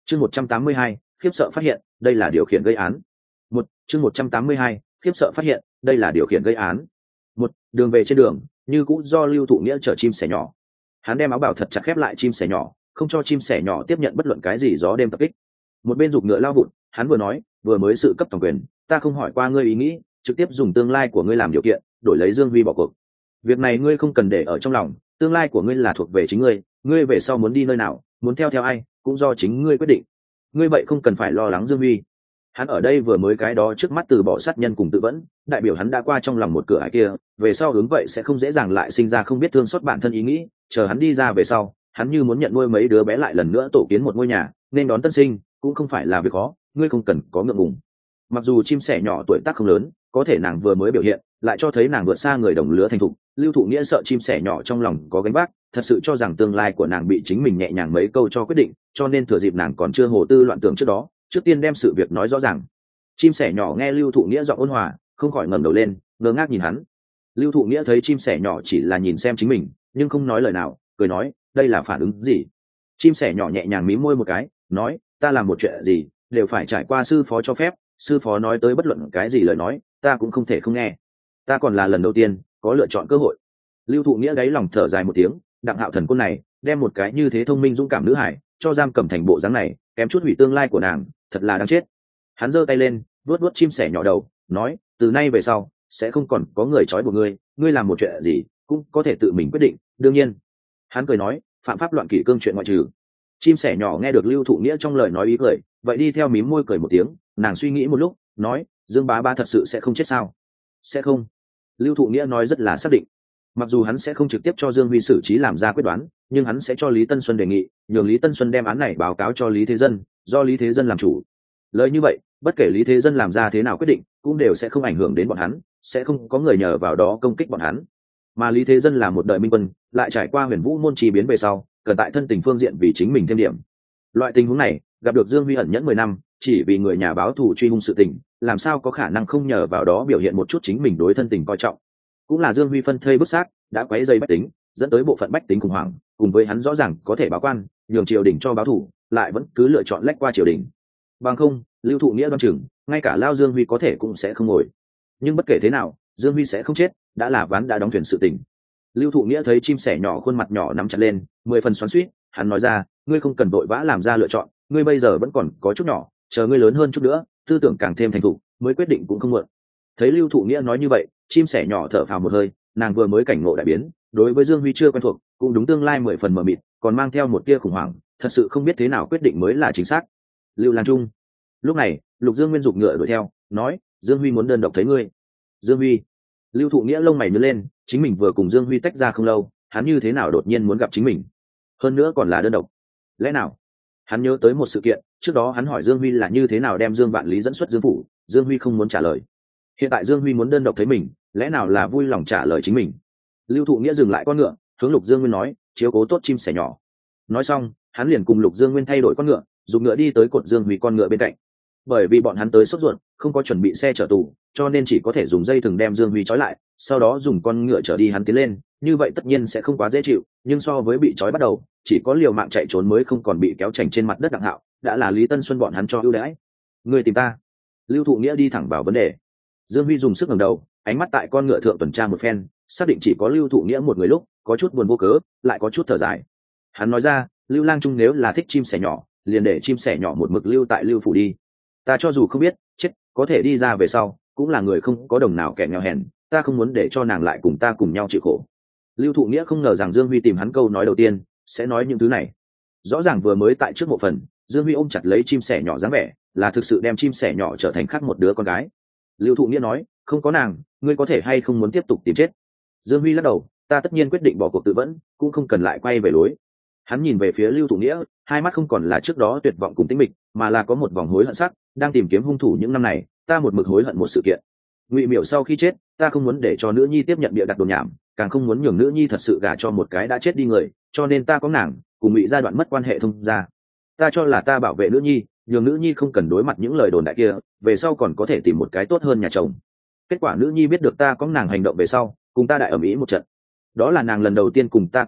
Chương 182, khiếp sợ phát hiện, đây là điều khiển gây án. Chương 182, khiếp sợ phát hiện, đây là điều khiển gây án. Đường về trên đường, như cũ do Lưu Thụ Nghĩa chở chim sẻ nhỏ. Hắn đem áo bảo thật chặt khép lại chim sẻ nhỏ, không cho chim sẻ nhỏ tiếp nhận bất luận cái gì gió đêm tập kích. Một bên giục ngựa lao vụt, hắn vừa nói, vừa mới sự cấp toàn quyền, ta không hỏi qua ngươi ý nghĩ, trực tiếp dùng tương lai của ngươi làm điều kiện, đổi lấy Dương Huy bỏ cuộc. Việc này ngươi không cần để ở trong lòng, tương lai của ngươi là thuộc về chính ngươi, ngươi về sau muốn đi nơi nào, muốn theo ai, cũng do chính ngươi quyết định. Ngươi vậy không cần phải lo lắng Dương Huy. Hắn ở đây vừa mới cái đó trước mắt từ bỏ sát nhân cùng tự vẫn, đại biểu hắn đã qua trong lòng một cửa ải kia, về sau hướng vậy sẽ không dễ dàng lại sinh ra không biết thương xót bản thân ý nghĩ, chờ hắn đi ra về sau, hắn như muốn nhận nuôi mấy đứa bé lại lần nữa tổ kiến một ngôi nhà, nên đón tân sinh, cũng không phải là việc khó, ngươi không cần có ngượng ngùng. Mặc dù chim sẻ nhỏ tuổi tác không lớn, có thể nàng vừa mới biểu hiện, lại cho thấy nàng vượt xa người đồng lứa thành thục. Lưu Thụ Nghĩa sợ chim sẻ nhỏ trong lòng có gánh vác, thật sự cho rằng tương lai của nàng bị chính mình nhẹ nhàng mấy câu cho quyết định, cho nên thừa dịp nàng còn chưa hồ tư loạn tưởng trước đó, trước tiên đem sự việc nói rõ ràng. Chim sẻ nhỏ nghe Lưu Thụ Nghĩa giọng ôn hòa, không khỏi ngẩng đầu lên, ngơ ngác nhìn hắn. Lưu Thụ Nghĩa thấy chim sẻ nhỏ chỉ là nhìn xem chính mình, nhưng không nói lời nào, cười nói, đây là phản ứng gì? Chim sẻ nhỏ nhẹ nhàng mím môi một cái, nói, ta làm một chuyện gì đều phải trải qua sư phó cho phép, sư phó nói tới bất luận cái gì lời nói, ta cũng không thể không nghe. Ta còn là lần đầu tiên có lựa chọn cơ hội. Lưu Thụ Nghĩa đáy lòng thở dài một tiếng, Đặng Hạo Thần côn này, đem một cái như thế thông minh dũng cảm nữ hải, cho giam cầm thành bộ dáng này, kém chút hủy tương lai của nàng, thật là đáng chết. Hắn giơ tay lên, vuốt vuốt chim sẻ nhỏ đầu, nói, từ nay về sau sẽ không còn có người trói buộc ngươi, ngươi làm một chuyện gì cũng có thể tự mình quyết định, đương nhiên. Hắn cười nói, phạm pháp loạn kỷ cương chuyện ngoại trừ. Chim sẻ nhỏ nghe được Lưu Thụ Nghĩa trong lời nói ý cười, vậy đi theo mím môi cười một tiếng, nàng suy nghĩ một lúc, nói, Dương bá bá thật sự sẽ không chết sao? Sẽ không. Lưu Thụ Nghĩa nói rất là xác định. Mặc dù hắn sẽ không trực tiếp cho Dương Huy xử trí làm ra quyết đoán, nhưng hắn sẽ cho Lý Tân Xuân đề nghị, nhường Lý Tân Xuân đem án này báo cáo cho Lý Thế Dân, do Lý Thế Dân làm chủ. Lời như vậy, bất kể Lý Thế Dân làm ra thế nào quyết định, cũng đều sẽ không ảnh hưởng đến bọn hắn, sẽ không có người nhờ vào đó công kích bọn hắn. Mà Lý Thế Dân là một đời minh quân, lại trải qua Huyền Vũ môn chi biến về sau, cần tại thân tình phương diện vì chính mình thêm điểm. Loại tình huống này, gặp được Dương Huy ẩn nhẫn 10 năm, chỉ vì người nhà báo thù truy hung sự tình, làm sao có khả năng không nhờ vào đó biểu hiện một chút chính mình đối thân tình coi trọng. Cũng là Dương Huy phân thây bức xác, đã quấy dây bách tính, dẫn tới bộ phận bách tính khủng hoảng, cùng với hắn rõ ràng có thể báo quan, nhường triều đình cho báo thù, lại vẫn cứ lựa chọn lách qua triều đình. Bằng không, Lưu Thụ Nghĩa đoan chừng, ngay cả Lao Dương Huy có thể cũng sẽ không ngồi. Nhưng bất kể thế nào, Dương Huy sẽ không chết, đã là ván đã đóng thuyền sự tình. Lưu Thụ Nghĩa thấy chim sẻ nhỏ khuôn mặt nhỏ nắm chặt lên, 10 phần xoắn xuýt, hắn nói ra, ngươi không cần vội vã làm ra lựa chọn, ngươi bây giờ vẫn còn có chút nhỏ, chờ ngươi lớn hơn chút nữa, tư tưởng càng thêm thành thục, mới quyết định cũng không muộn. Thấy Lưu Thụ Nghĩa nói như vậy, chim sẻ nhỏ thở phào một hơi, nàng vừa mới cảnh ngộ đại biến, đối với Dương Huy chưa quen thuộc, cũng đúng tương lai 10 phần mờ mịt, còn mang theo một tia khủng hoảng, thật sự không biết thế nào quyết định mới là chính xác. Lưu Lan Trung. Lúc này, Lục Dương Nguyên giục ngựa đuổi theo, nói, Dương Huy muốn đơn độc thấy ngươi. Dương Huy. Lưu Thụ Nghĩa lông mày nhướng lên, chính mình vừa cùng Dương Huy tách ra không lâu, hắn như thế nào đột nhiên muốn gặp chính mình, hơn nữa còn là đơn độc. Lẽ nào? Hắn nhớ tới một sự kiện, trước đó hắn hỏi Dương Huy là như thế nào đem Dương Vạn Lý dẫn xuất Dương phủ, Dương Huy không muốn trả lời. Hiện tại Dương Huy muốn đơn độc thấy mình, lẽ nào là vui lòng trả lời chính mình? Lưu Thụ Nghĩa dừng lại con ngựa, hướng Lục Dương Nguyên nói, chiếu cố tốt chim sẻ nhỏ. Nói xong, hắn liền cùng Lục Dương Nguyên thay đổi con ngựa, dùng ngựa đi tới cột Dương Huy con ngựa bên cạnh. Bởi vì bọn hắn tới sốt ruột, không có chuẩn bị xe chở tù, cho nên chỉ có thể dùng dây thừng đem Dương Huy trói lại, sau đó dùng con ngựa chở đi hắn tiến lên, như vậy tất nhiên sẽ không quá dễ chịu, nhưng so với bị trói bắt đầu, chỉ có liều mạng chạy trốn mới không còn bị kéo chành trên mặt đất. Đặng Hạo, đã là Lý Tân Xuân bọn hắn cho ưu đãi. Người tìm ta? Lưu Thụ Nghĩa đi thẳng vào vấn đề. Dương Huy dùng sức ngẩng đầu, ánh mắt tại con ngựa thượng tuần tra một phen, xác định chỉ có Lưu Thụ Nghĩa một người lúc, có chút buồn vô cớ, lại có chút thở dài. Hắn nói ra, Lưu Lang Trung nếu là thích chim sẻ nhỏ, liền để chim sẻ nhỏ một mực lưu tại Lưu phủ đi. Ta cho dù không biết chết, có thể đi ra về sau, cũng là người không có đồng nào kẻ nghèo hèn, ta không muốn để cho nàng lại cùng ta cùng nhau chịu khổ. Lưu Thụ Nghĩa không ngờ rằng Dương Huy tìm hắn câu nói đầu tiên sẽ nói những thứ này. Rõ ràng vừa mới tại trước bộ phận, Dương Huy ôm chặt lấy chim sẻ nhỏ dáng vẻ, là thực sự đem chim sẻ nhỏ trở thành khác một đứa con gái. Lưu Thụ Nghĩa nói, không có nàng, ngươi có thể hay không muốn tiếp tục tìm chết? Dương Huy lắc đầu, ta tất nhiên quyết định bỏ cuộc tự vẫn, cũng không cần lại quay về lối. Hắn nhìn về phía Lưu Thụ Nghĩa, hai mắt không còn là trước đó tuyệt vọng cùng tĩnh mịch, mà là có một vòng hối hận sắc, đang tìm kiếm hung thủ những năm này, ta một mực hối hận một sự kiện. Ngụy Miểu sau khi chết, ta không muốn để cho nữ nhi tiếp nhận bịa đặt đồn nhảm, càng không muốn nhường nữ nhi thật sự gả cho một cái đã chết đi người, cho nên ta có nàng, cùng Ngụy gia đoạn mất quan hệ thông gia. Ta cho là ta bảo vệ nữ nhi, nhường nữ nhi không cần đối mặt những lời đồn đại kia, về sau còn có thể tìm một cái tốt hơn nhà chồng. Kết quả nữ nhi biết được ta có nàng hành động về sau, cùng ta đại ầm ĩ một trận. Đó là nàng lần đầu tiên cùng ta cãi nhau,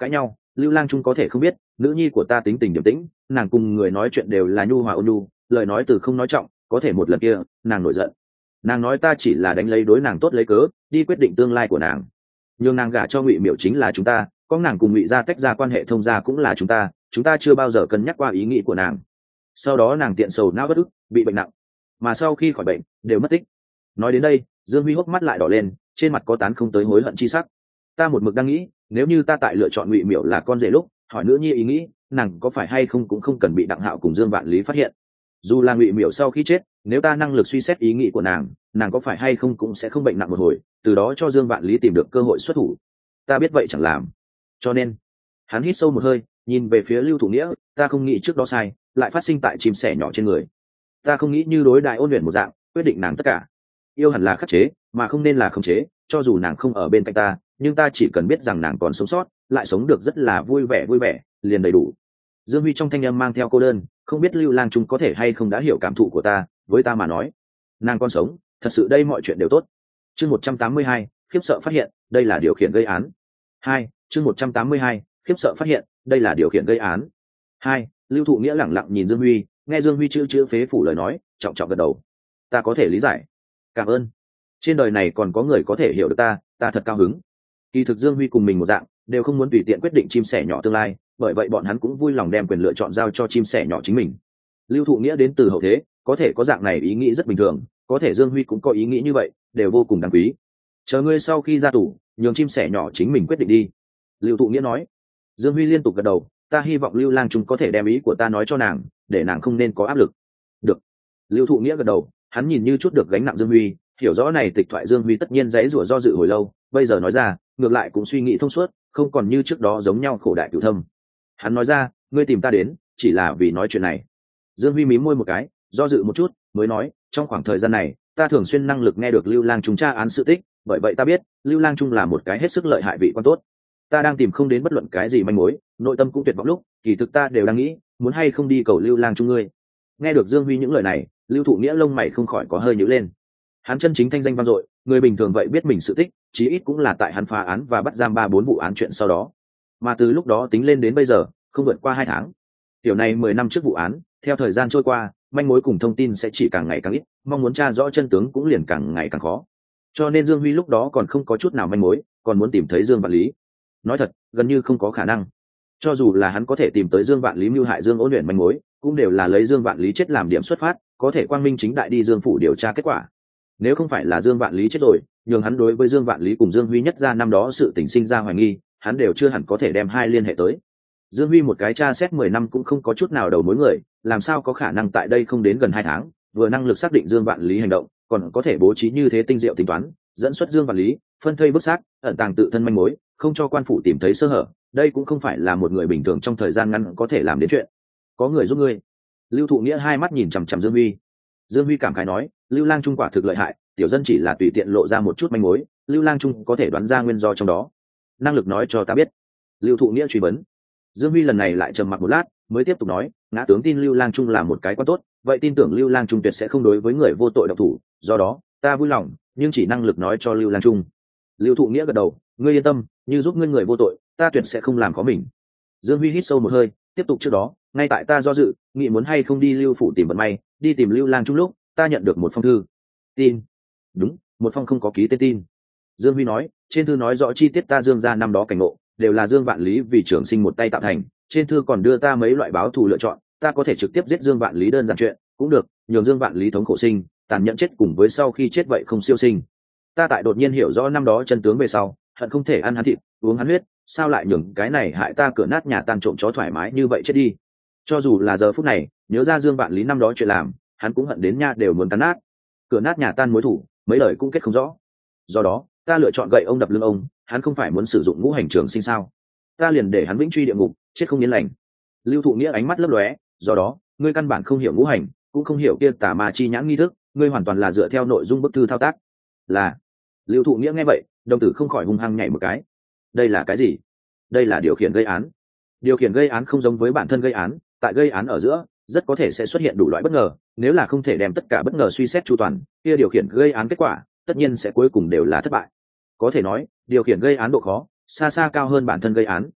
Lưu Lang Trung có thể không biết, nữ nhi của ta tính tình điềm tĩnh, nàng cùng người nói chuyện đều là nhu hòa ôn nhu, lời nói từ không nói trọng, có thể một lần kia nàng nổi giận, nàng nói ta chỉ là đánh lấy đối nàng tốt lấy cớ đi quyết định tương lai của nàng, nhưng nàng gả cho Ngụy Miểu chính là chúng ta, có nàng cùng Ngụy gia tách ra quan hệ thông gia cũng là chúng ta chưa bao giờ cân nhắc qua ý nghĩ của nàng. Sau đó nàng tiện sầu não bất ức, bị bệnh nặng, mà sau khi khỏi bệnh đều mất tích. Nói đến đây, Dương Huy hốc mắt lại đỏ lên, trên mặt có tán không tới hối hận chi sắc. Ta một mực đang nghĩ, nếu như ta tại lựa chọn Ngụy Miểu là con rể lúc hỏi nữ nhi ý nghĩ, nàng có phải hay không cũng không cần bị Đặng Hạo cùng Dương Vạn Lý phát hiện. Dù là Ngụy Miểu sau khi chết, nếu ta năng lực suy xét ý nghĩ của nàng có phải hay không cũng sẽ không bệnh nặng một hồi, từ đó cho Dương Vạn Lý tìm được cơ hội xuất thủ. Ta biết vậy chẳng làm. Cho nên, hắn hít sâu một hơi, nhìn về phía Lưu Thủ Nghĩa, ta không nghĩ trước đó sai, lại phát sinh tại chim sẻ nhỏ trên người. Ta không nghĩ như đối đại Ôn Huyền một dạng, quyết định nàng tất cả. Yêu hẳn là khắc chế, mà không nên là khống chế, cho dù nàng không ở bên cạnh ta, nhưng ta chỉ cần biết rằng nàng còn sống sót, lại sống được rất là vui vẻ, liền đầy đủ. Dương Huy trong thanh âm mang theo cô đơn, không biết Lưu Lang Trung có thể hay không đã hiểu cảm thụ của ta, với ta mà nói, nàng còn sống, thật sự đây mọi chuyện đều tốt. Chương 182, khiếp sợ phát hiện, đây là điều khiển gây án. 2, chương 182, khiếp sợ phát hiện, đây là điều khiển gây án. 2, Lưu Thụ Nghĩa lẳng lặng nhìn Dương Huy, nghe Dương Huy chữ phế phủ lời nói, trọng trọng gật đầu. Ta có thể lý giải. Cảm ơn. Trên đời này còn có người có thể hiểu được ta thật cao hứng. Kỳ thực Dương Huy cùng mình một dạng, đều không muốn tùy tiện quyết định chim sẻ nhỏ tương lai, bởi vậy bọn hắn cũng vui lòng đem quyền lựa chọn giao cho chim sẻ nhỏ chính mình. Lưu Thụ Nghĩa đến từ hậu thế, có thể có dạng này ý nghĩ rất bình thường, có thể Dương Huy cũng có ý nghĩ như vậy, đều vô cùng đáng quý. Chờ ngươi sau khi ra tù, nhường chim sẻ nhỏ chính mình quyết định đi. Lưu Thụ Nghĩa nói. Dương Huy liên tục gật đầu, ta hy vọng Lưu Lang Trung có thể đem ý của ta nói cho nàng, để nàng không nên có áp lực. Được. Lưu Thụ Nghĩa gật đầu, hắn nhìn như chút được gánh nặng Dương Huy, hiểu rõ này tịch thoại Dương Huy tất nhiên dãy rủa do dự hồi lâu, bây giờ nói ra, ngược lại cũng suy nghĩ thông suốt, không còn như trước đó giống nhau khổ đại cửu thâm. Hắn nói ra, ngươi tìm ta đến, chỉ là vì nói chuyện này. Dương Huy mím môi một cái, do dự một chút, mới nói, trong khoảng thời gian này, ta thường xuyên năng lực nghe được Lưu Lang Trung tra án sự tích, bởi vậy ta biết, Lưu Lang Trung là một cái hết sức lợi hại vị quan tốt. Ta đang tìm không đến bất luận cái gì manh mối, nội tâm cũng tuyệt vọng lúc, kỳ thực ta đều đang nghĩ, muốn hay không đi cầu Lưu Lang Trung ngươi. Nghe được Dương Huy những lời này, Lưu Thụ Nghĩa lông mày không khỏi có hơi nhíu lên. Hắn chân chính thanh danh vang dội, người bình thường vậy biết mình sự tích, chí ít cũng là tại hắn phá án và bắt giam 3-4 vụ án chuyện sau đó. Mà từ lúc đó tính lên đến bây giờ, không vượt qua 2 tháng. Tiểu này 10 năm trước vụ án, theo thời gian trôi qua, manh mối cùng thông tin sẽ chỉ càng ngày càng ít, mong muốn tra rõ chân tướng cũng liền càng ngày càng khó. Cho nên Dương Huy lúc đó còn không có chút nào manh mối, còn muốn tìm thấy Dương Vạn Lý. Nói thật, gần như không có khả năng. Cho dù là hắn có thể tìm tới Dương Vạn Lý mưu hại Dương Ôn Luyện manh mối, cũng đều là lấy Dương Vạn Lý chết làm điểm xuất phát, có thể quang minh chính đại đi Dương phủ điều tra kết quả. Nếu không phải là Dương Vạn Lý chết rồi, nhường hắn đối với Dương Vạn Lý cùng Dương Huy nhất ra năm đó sự tình sinh ra hoài nghi, hắn đều chưa hẳn có thể đem hai liên hệ tới. Dương Huy một cái tra xét 10 năm cũng không có chút nào đầu mối người, làm sao có khả năng tại đây không đến gần 2 tháng, vừa năng lực xác định Dương Vạn Lý hành động, còn có thể bố trí như thế tinh diệu tính toán, dẫn xuất Dương Vạn Lý, phân thây bức xác, ẩn tàng tự thân manh mối, không cho quan phủ tìm thấy sơ hở, đây cũng không phải là một người bình thường trong thời gian ngắn có thể làm đến chuyện. Có người giúp ngươi. Lưu Thụ Nghĩa hai mắt nhìn chằm chằm Dương Huy. Dương Huy cảm khái nói, Lưu Lang Trung quả thực lợi hại, tiểu dân chỉ là tùy tiện lộ ra một chút manh mối, Lưu Lang Trung có thể đoán ra nguyên do trong đó. Năng lực nói cho ta biết. Lưu Thụ Nghĩa truy vấn. Dương Huy lần này lại trầm mặc một lát, mới tiếp tục nói, ngã tướng tin Lưu Lang Trung là một cái quan tốt, vậy tin tưởng Lưu Lang Trung tuyệt sẽ không đối với người vô tội động thủ, do đó, ta vui lòng, nhưng chỉ năng lực nói cho Lưu Lang Trung. Lưu Thụ Nghĩa gật đầu, ngươi yên tâm, như giúp ngươi người vô tội, ta tuyệt sẽ không làm khó mình. Dương Huy hít sâu một hơi, tiếp tục trước đó, ngay tại ta do dự, nghĩ muốn hay không đi Lưu phủ tìm vận may, đi tìm Lưu Lang Trung lúc, ta nhận được một phong thư. Tin? Đúng, một phong không có ký tên tin. Dương Huy nói, trên thư nói rõ chi tiết ta Dương gia năm đó cảnh ngộ, đều là Dương Vạn Lý vì trường sinh một tay tạo thành, trên thư còn đưa ta mấy loại báo thù lựa chọn, ta có thể trực tiếp giết Dương Vạn Lý đơn giản chuyện, cũng được, nhường Dương Vạn Lý thống khổ sinh, tàn nhẫn chết cùng với sau khi chết vậy không siêu sinh. Ta tại đột nhiên hiểu rõ năm đó chân tướng về sau, hận không thể ăn hắn thịt, uống hắn huyết, sao lại nhường cái này hại ta cửa nát nhà tan trộm chó thoải mái như vậy chết đi. Cho dù là giờ phút này, nhớ ra Dương Vạn Lý năm đó chuyện làm, hắn cũng hận đến nha đều muốn cắn nát. Cửa nát nhà tan mối thủ, mấy lời cũng kết không rõ. Do đó, ta lựa chọn gậy ông đập lưng ông, hắn không phải muốn sử dụng ngũ hành trường sinh sao? Ta liền để hắn vĩnh truy địa ngục, chết không yên lành. Lưu Thụ Nghĩa ánh mắt lấp lóe, do đó, ngươi căn bản không hiểu ngũ hành, cũng không hiểu kia tà ma chi nhãn nghi thức, ngươi hoàn toàn là dựa theo nội dung bức thư thao tác. Là. Lưu Thụ Nghĩa nghe vậy, đồng tử không khỏi hung hăng nhảy một cái. Đây là cái gì? Đây là điều khiển gây án. Điều khiển gây án không giống với bản thân gây án, tại gây án ở giữa, rất có thể sẽ xuất hiện đủ loại bất ngờ, nếu là không thể đem tất cả bất ngờ suy xét chu toàn, kia điều khiển gây án kết quả, tất nhiên sẽ cuối cùng đều là thất bại. Có thể nói, điều khiển gây án độ khó xa xa cao hơn bản thân gây án.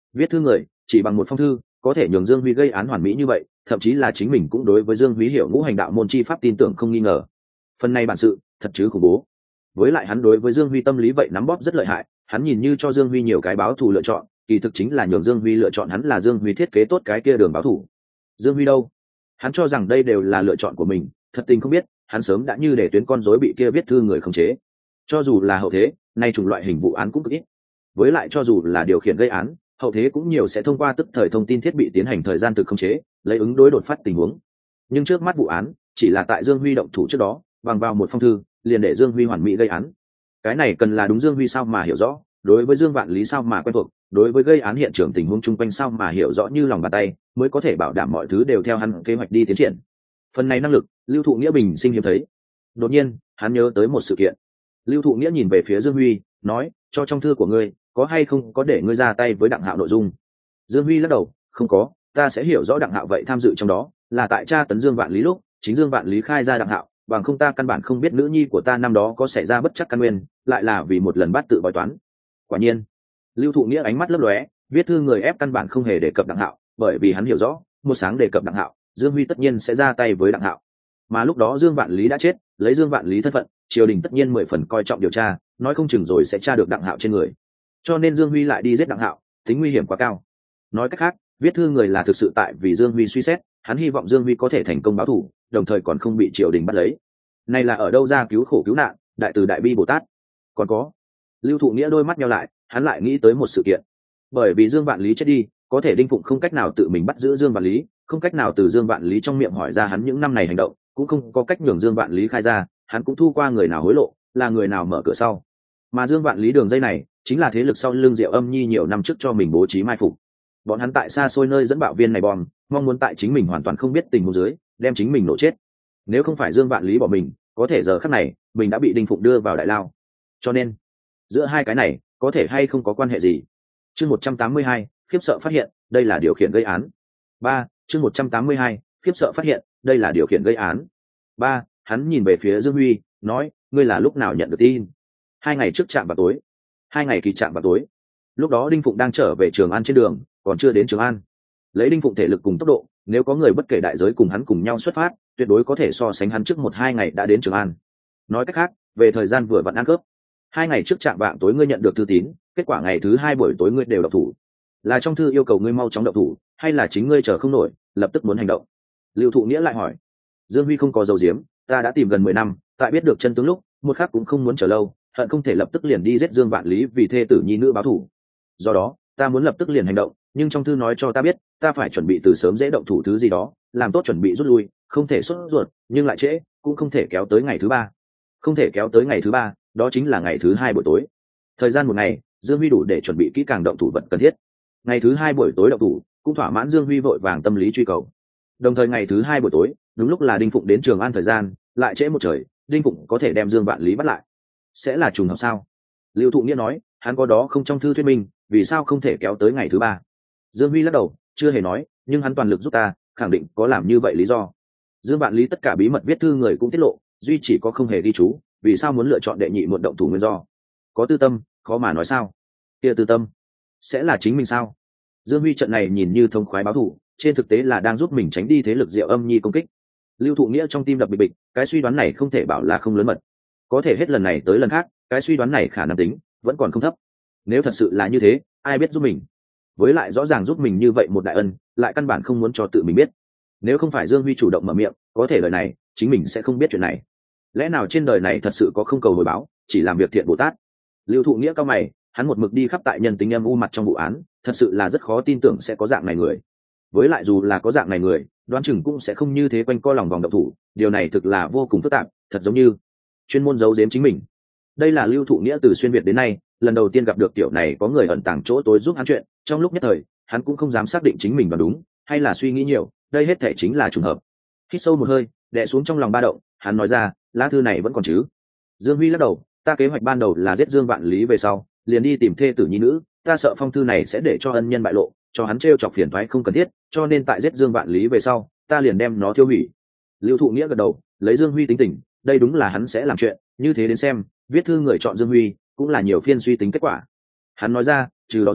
Viết thư người chỉ bằng một phong thư có thể nhường Dương Huy gây án hoàn mỹ như vậy, thậm chí là chính mình cũng đối với Dương Huy hiểu ngũ hành đạo môn chi pháp tin tưởng không nghi ngờ. Phần này bản sự thật chứ khủng bố. Với lại hắn đối với Dương Huy tâm lý vậy nắm bóp rất lợi hại, hắn nhìn như cho Dương Huy nhiều cái báo thù lựa chọn, kỳ thực chính là nhường Dương Huy lựa chọn hắn là Dương Huy thiết kế tốt cái kia đường báo thù. Dương Huy đâu? Hắn cho rằng đây đều là lựa chọn của mình, thật tình không biết, hắn sớm đã như để tuyến con rối bị kia viết thư người khống chế. Cho dù là hậu thế, nay chủng loại hình vụ án cũng cực ít. Với lại cho dù là điều khiển gây án, hậu thế cũng nhiều sẽ thông qua tức thời thông tin thiết bị tiến hành thời gian thực khống chế, lấy ứng đối đột phát tình huống. Nhưng trước mắt vụ án, chỉ là tại Dương Huy động thủ trước đó, bằng vào một phong thư, liền để Dương Huy hoàn mỹ gây án. Cái này cần là đúng Dương Huy sao mà hiểu rõ, đối với Dương Vạn Lý sao mà quen thuộc, đối với gây án hiện trường tình huống chung quanh sao mà hiểu rõ như lòng bàn tay, mới có thể bảo đảm mọi thứ đều theo hắn kế hoạch đi tiến triển. Phần này năng lực, Lưu Thụ Nghĩa bình sinh hiếm thấy. Đột nhiên, hắn nhớ tới một sự kiện. Lưu Thụ Nghĩa nhìn về phía Dương Huy, nói: "Cho trong thư của ngươi, có hay không có để ngươi ra tay với Đặng Hạo nội dung?" Dương Huy lắc đầu: "Không có, ta sẽ hiểu rõ Đặng Hạo vậy tham dự trong đó, là tại tra tấn Dương Vạn Lý lúc, chính Dương Vạn Lý khai ra Đặng Hạo, bằng không ta căn bản không biết nữ nhi của ta năm đó có xảy ra bất chắc căn nguyên, lại là vì một lần bắt tự bói toán." Quả nhiên, Lưu Thụ Nghĩa ánh mắt lấp lóe, viết thư người ép căn bản không hề đề cập Đặng Hạo, bởi vì hắn hiểu rõ, một sáng đề cập Đặng Hạo, Dương Huy tất nhiên sẽ ra tay với Đặng Hạo. Mà lúc đó Dương Vạn Lý đã chết, lấy Dương Vạn Lý thân phận, triều đình tất nhiên 10 phần coi trọng điều tra, nói không chừng rồi sẽ tra được Đặng Hạo trên người. Cho nên Dương Huy lại đi giết Đặng Hạo, tính nguy hiểm quá cao. Nói cách khác, viết thư người là thực sự tại vì Dương Huy suy xét, hắn hy vọng Dương Huy có thể thành công báo thù, đồng thời còn không bị triều đình bắt lấy. Này là ở đâu ra cứu khổ cứu nạn, đại từ đại bi Bồ Tát. Còn có, Lưu Thụ Nghĩa đôi mắt nheo lại, hắn lại nghĩ tới một sự kiện. Bởi vì Dương Vạn Lý chết đi, có thể Đinh Phụng không cách nào tự mình bắt giữ Dương Vạn Lý, không cách nào từ Dương Vạn Lý trong miệng hỏi ra hắn những năm này hành động, cũng không có cách nhường Dương Vạn Lý khai ra, hắn cũng thu qua người nào hối lộ, là người nào mở cửa sau. Mà Dương Vạn Lý đường dây này, chính là thế lực sau lưng Diệu Âm Nhi nhiều năm trước cho mình bố trí mai phục. Bọn hắn tại xa xôi nơi dẫn bạo viên này bom, mong muốn tại chính mình hoàn toàn không biết tình huống dưới, đem chính mình nổ chết. Nếu không phải Dương Vạn Lý bỏ mình, có thể giờ khắc này, mình đã bị Đinh Phụng đưa vào đại lao. Cho nên, giữa hai cái này, có thể hay không có quan hệ gì? Chương 182, khiếp sợ phát hiện, đây là điều khiển gây án. 3, chương 182, khiếp sợ phát hiện, đây là điều khiển gây án. 3, hắn nhìn về phía Dương Huy, nói: "Ngươi là lúc nào nhận được tin?" 2 ngày trước chạm vào tối. 2 ngày kỳ chạm vào tối. Lúc đó Đinh Phụng đang trở về Trường An trên đường, còn chưa đến Trường An. Lấy Đinh Phụng thể lực cùng tốc độ, nếu có người bất kể đại giới cùng hắn cùng nhau xuất phát, tuyệt đối có thể so sánh hắn trước 1-2 ngày đã đến Trường An. Nói cách khác, về thời gian vừa vặn ăn cướp. 2 ngày trước chạm vạng tối ngươi nhận được thư tín, kết quả ngày thứ 2 buổi tối ngươi đều độc thủ. Là trong thư yêu cầu ngươi mau chóng động thủ, hay là chính ngươi chờ không nổi, lập tức muốn hành động? Lưu Thụ Nghĩa lại hỏi. Dương Huy không có dầu diếm, ta đã tìm gần 10 năm, tại biết được chân tướng lúc, một khắc cũng không muốn chờ lâu, hận không thể lập tức liền đi giết Dương Vạn Lý vì thê tử nhi nữ báo thù. Do đó, ta muốn lập tức liền hành động, nhưng trong thư nói cho ta biết, ta phải chuẩn bị từ sớm dễ động thủ thứ gì đó, làm tốt chuẩn bị rút lui, không thể sốt ruột, nhưng lại trễ, cũng không thể kéo tới ngày thứ 3. Không thể kéo tới ngày thứ 3, đó chính là ngày thứ 2 buổi tối. Thời gian một ngày, Dương Huy đủ để chuẩn bị kỹ càng động thủ vật cần thiết. Ngày thứ 2 buổi tối động thủ, cũng thỏa mãn Dương Huy vội vàng tâm lý truy cầu. Đồng thời ngày thứ 2 buổi tối, đúng lúc là Đinh Phụng đến Trường An thời gian, lại trễ một trời, Đinh Phụng có thể đem Dương Vạn Lý bắt lại. Sẽ là trùng hợp sao? Lưu Thụ Nghĩa nói, hắn có đó không trong thư thuyết minh, vì sao không thể kéo tới ngày thứ 3? Dương Huy lắc đầu, chưa hề nói, nhưng hắn toàn lực giúp ta, khẳng định có làm như vậy lý do. Dương Vạn Lý tất cả bí mật viết thư người cũng tiết lộ, duy chỉ có không hề ghi chú, vì sao muốn lựa chọn đệ nhị muộn động thủ nguyên do? Có tư tâm, khó mà nói sao? Kia tư tâm sẽ là chính mình sao? Dương Huy trận này nhìn như thông khoái báo thù, trên thực tế là đang giúp mình tránh đi thế lực Diệu Âm Nhi công kích. Lưu Thụ Nghĩa trong tim đập bịch bịch, cái suy đoán này không thể bảo là không lớn mật. Có thể hết lần này tới lần khác, cái suy đoán này khả năng tính vẫn còn không thấp. Nếu thật sự là như thế, ai biết giúp mình? Với lại rõ ràng giúp mình như vậy một đại ân, lại căn bản không muốn cho tự mình biết. Nếu không phải Dương Huy chủ động mở miệng, có thể lời này, chính mình sẽ không biết chuyện này. Lẽ nào trên đời này thật sự có không cầu hồi báo, chỉ làm việc thiện Bồ Tát? Lưu Thụ Nghĩa cao mày, hắn một mực đi khắp tại nhân tính âm u mặt trong vụ án, thật sự là rất khó tin tưởng sẽ có dạng này người. Với lại dù là có dạng này người, đoán chừng cũng sẽ không như thế quanh co lòng vòng động thủ, điều này thực là vô cùng phức tạp, thật giống như chuyên môn giấu giếm chính mình. Đây là Lưu Thụ Nghĩa từ xuyên Việt đến nay, lần đầu tiên gặp được kiểu này có người ẩn tàng chỗ tối giúp hắn chuyện, trong lúc nhất thời, hắn cũng không dám xác định chính mình đoán đúng, hay là suy nghĩ nhiều, đây hết thể chính là trùng hợp. Hít sâu một hơi, đè xuống trong lòng ba động, hắn nói ra, lá thư này vẫn còn chứ? Dương Huy lắc đầu, ta kế hoạch ban đầu là giết Dương Vạn Lý về sau, liền đi tìm thê tử nhi nữ, ta sợ phong thư này sẽ để cho ân nhân bại lộ, cho hắn trêu chọc phiền toái không cần thiết, cho nên tại giết Dương Vạn Lý về sau, ta liền đem nó tiêu hủy. Lưu Thụ Nghĩa gật đầu, lấy Dương Huy tính tình, đây đúng là hắn sẽ làm chuyện, như thế đến xem, viết thư người chọn Dương Huy, cũng là nhiều phiên suy tính kết quả. Hắn nói ra, trừ đó ra,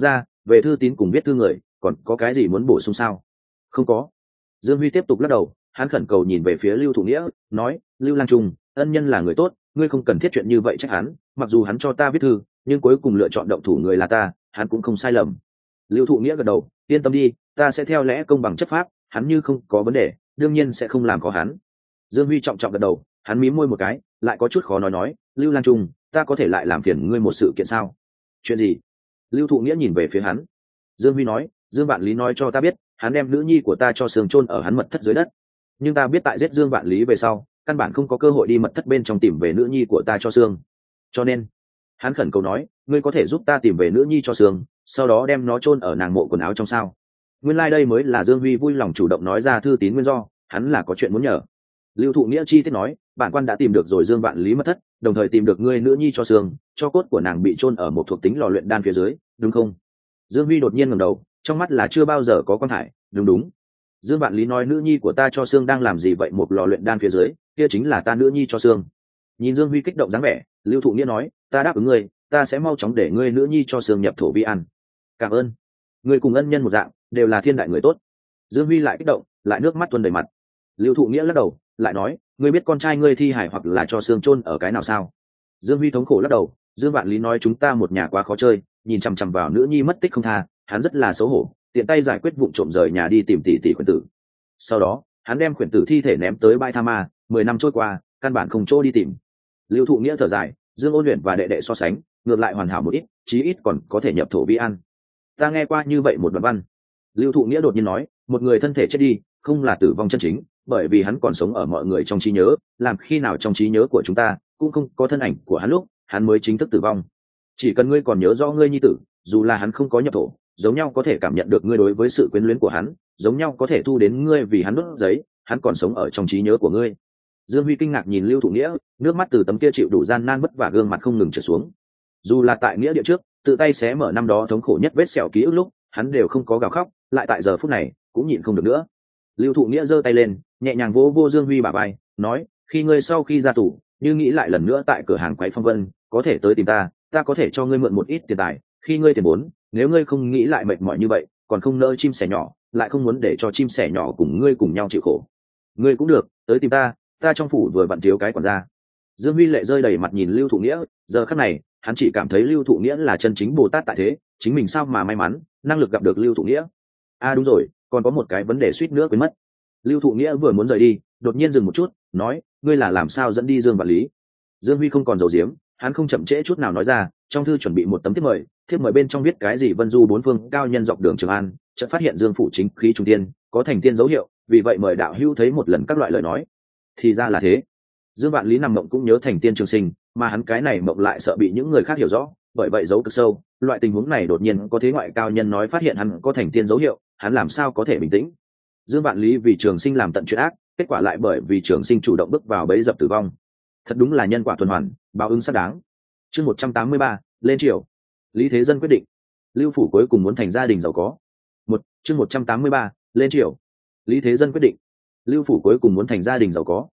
về thư tín cùng viết thư người còn có cái gì muốn bổ sung sao? Không có. Dương Huy tiếp tục lắc đầu, hắn khẩn cầu nhìn về phía Lưu Thụ Nghĩa, nói: Lưu Lang Trung, ân nhân là người tốt, ngươi không cần thiết chuyện như vậy trách hắn, mặc dù hắn cho ta viết thư, nhưng cuối cùng lựa chọn động thủ người là ta, hắn cũng không sai lầm. Lưu Thụ Nghĩa gật đầu, yên tâm đi, ta sẽ theo lẽ công bằng chấp pháp, hắn như không có vấn đề, đương nhiên sẽ không làm khó hắn. Dương Huy trọng trọng gật đầu, hắn mím môi một cái, lại có chút khó nói, Lưu Lang Trung, ta có thể lại làm phiền ngươi một sự kiện sao? Chuyện gì? Lưu Thụ Nghĩa nhìn về phía hắn. Dương Huy nói: Dương Vạn Lý nói cho ta biết, hắn đem nữ nhi của ta cho Sương chôn ở hắn mật thất dưới đất, nhưng ta biết tại giết Dương Vạn Lý về sau, căn bản không có cơ hội đi mật thất bên trong tìm về nữ nhi của ta cho Sương, cho nên hắn khẩn cầu nói: ngươi có thể giúp ta tìm về nữ nhi cho Sương, sau đó đem nó chôn ở nàng mộ quần áo trong sao? Nguyên lai、đây mới là Dương Huy vui lòng chủ động nói ra thư tín nguyên do, hắn là có chuyện muốn nhờ. Lưu Thụ Nghĩa chi tiết nói: bản quan đã tìm được rồi Dương Vạn Lý mật thất, đồng thời tìm được ngươi nữ nhi cho Sương, cho cốt của nàng bị chôn ở một thuộc tính lò luyện đan phía dưới, đúng không? Dương Huy đột nhiên ngẩng đầu, trong mắt là chưa bao giờ có quan thải. Đúng. Dương Vạn Lý nói nữ nhi của ta cho Sương đang làm gì vậy? Một lò luyện đan phía dưới, kia chính là ta nữ nhi cho Sương. Nhìn Dương Huy kích động dáng vẻ, Lưu Thụ Nghĩa nói: ta đáp ứng ngươi, ta sẽ mau chóng để ngươi nữ nhi cho Sương nhập thổ vi ăn. Cảm ơn. Ngươi cùng ân nhân một dạng, đều là thiên đại người tốt. Dương Huy lại kích động, lại nước mắt tuôn đầy mặt. Lưu Thụ Nghĩa lắc đầu, lại nói: ngươi biết con trai ngươi thi hải hoặc là cho Sương chôn ở cái nào sao? Dương Huy thống khổ lắc đầu. Dương Vạn Lý nói chúng ta một nhà quá khó chơi, nhìn chằm chằm vào nữ nhi mất tích không tha, hắn rất là xấu hổ, tiện tay giải quyết vụ trộm rời nhà đi tìm tỷ khuyển tử. Sau đó hắn đem khuyển tử thi thể ném tới bãi tha ma, 10 năm trôi qua, căn bản không chỗ đi tìm. Lưu Thụ Nghĩa thở dài, Dương Ôn Luyện và đệ đệ so sánh, ngược lại hoàn hảo một ít, chí ít còn có thể nhập thổ vi ăn. Ta nghe qua như vậy một đoạn văn. Lưu Thụ Nghĩa đột nhiên nói: một người thân thể chết đi, không là tử vong chân chính, bởi vì hắn còn sống ở mọi người trong trí nhớ, làm khi nào trong trí nhớ của chúng ta cũng không có thân ảnh của hắn lúc, hắn mới chính thức tử vong. Chỉ cần ngươi còn nhớ rõ ngươi nhi tử, dù là hắn không có nhập thổ, giống nhau có thể cảm nhận được ngươi đối với sự quyến luyến của hắn, giống nhau có thể thu đến ngươi vì hắn đốt giấy, hắn còn sống ở trong trí nhớ của ngươi. Dương Huy kinh ngạc nhìn Lưu Thụ Nghĩa, nước mắt từ tấm kia chịu đủ gian nan vất vả gương mặt không ngừng trượt xuống. Dù là tại nghĩa địa trước, tự tay xé mở năm đó thống khổ nhất vết sẹo ký ức lúc, hắn đều không có gào khóc, lại tại giờ phút này cũng nhịn không được nữa. Lưu Thụ Nghĩa giơ tay lên, nhẹ nhàng vỗ vô Dương Huy bả vai, nói: khi ngươi sau khi ra tù, như nghĩ lại lần nữa tại cửa hàng quậy phong vân, có thể tới tìm ta, ta có thể cho ngươi mượn một ít tiền tài, khi ngươi tiền vốn, nếu ngươi không nghĩ lại mệt mỏi như vậy, còn không nỡ chim sẻ nhỏ, lại không muốn để cho chim sẻ nhỏ cùng ngươi cùng nhau chịu khổ, ngươi cũng được tới tìm ta, ta trong phủ vừa vặn thiếu cái quản gia. Dương Huy lệ rơi đầy mặt nhìn Lưu Thụ Nghĩa, giờ khắc này hắn chỉ cảm thấy Lưu Thụ Nghĩa là chân chính Bồ Tát tại thế, chính mình sao mà may mắn năng lực gặp được Lưu Thụ Nghĩa. Đúng rồi, còn có một cái vấn đề suýt nữa quên mất. Lưu Thụ Nghĩa vừa muốn rời đi, đột nhiên dừng một chút, nói: ngươi là làm sao dẫn đi Dương Vạn Lý? Dương Huy không còn giấu giếm, hắn không chậm trễ chút nào nói ra, trong thư chuẩn bị một tấm thiếp mời bên trong viết cái gì vân du bốn phương cao nhân dọc đường Trường An, chợt phát hiện Dương phủ chính khí trung tiên, có thành tiên dấu hiệu, vì vậy mời đạo hữu thấy một lần các loại lời nói. Thì ra là thế. Dương Vạn Lý nằm mộng cũng nhớ thành tiên trường sinh, mà hắn cái này mộng lại sợ bị những người khác hiểu rõ, bởi vậy giấu cực sâu. Loại tình huống này đột nhiên có thế ngoại cao nhân nói phát hiện hắn có thành tiên dấu hiệu, hắn làm sao có thể bình tĩnh? Dương Vạn Lý vì trường sinh làm tận chuyện ác, kết quả lại bởi vì trường sinh chủ động bước vào bẫy dập tử vong. Thật đúng là nhân quả tuần hoàn, báo ứng xác đáng. Chương 183, lên triều. Lý Thế Dân quyết định. Lưu phủ cuối cùng muốn thành gia đình giàu có. Chương 183, lên triều. Lý Thế Dân quyết định. Lưu phủ cuối cùng muốn thành gia đình giàu có.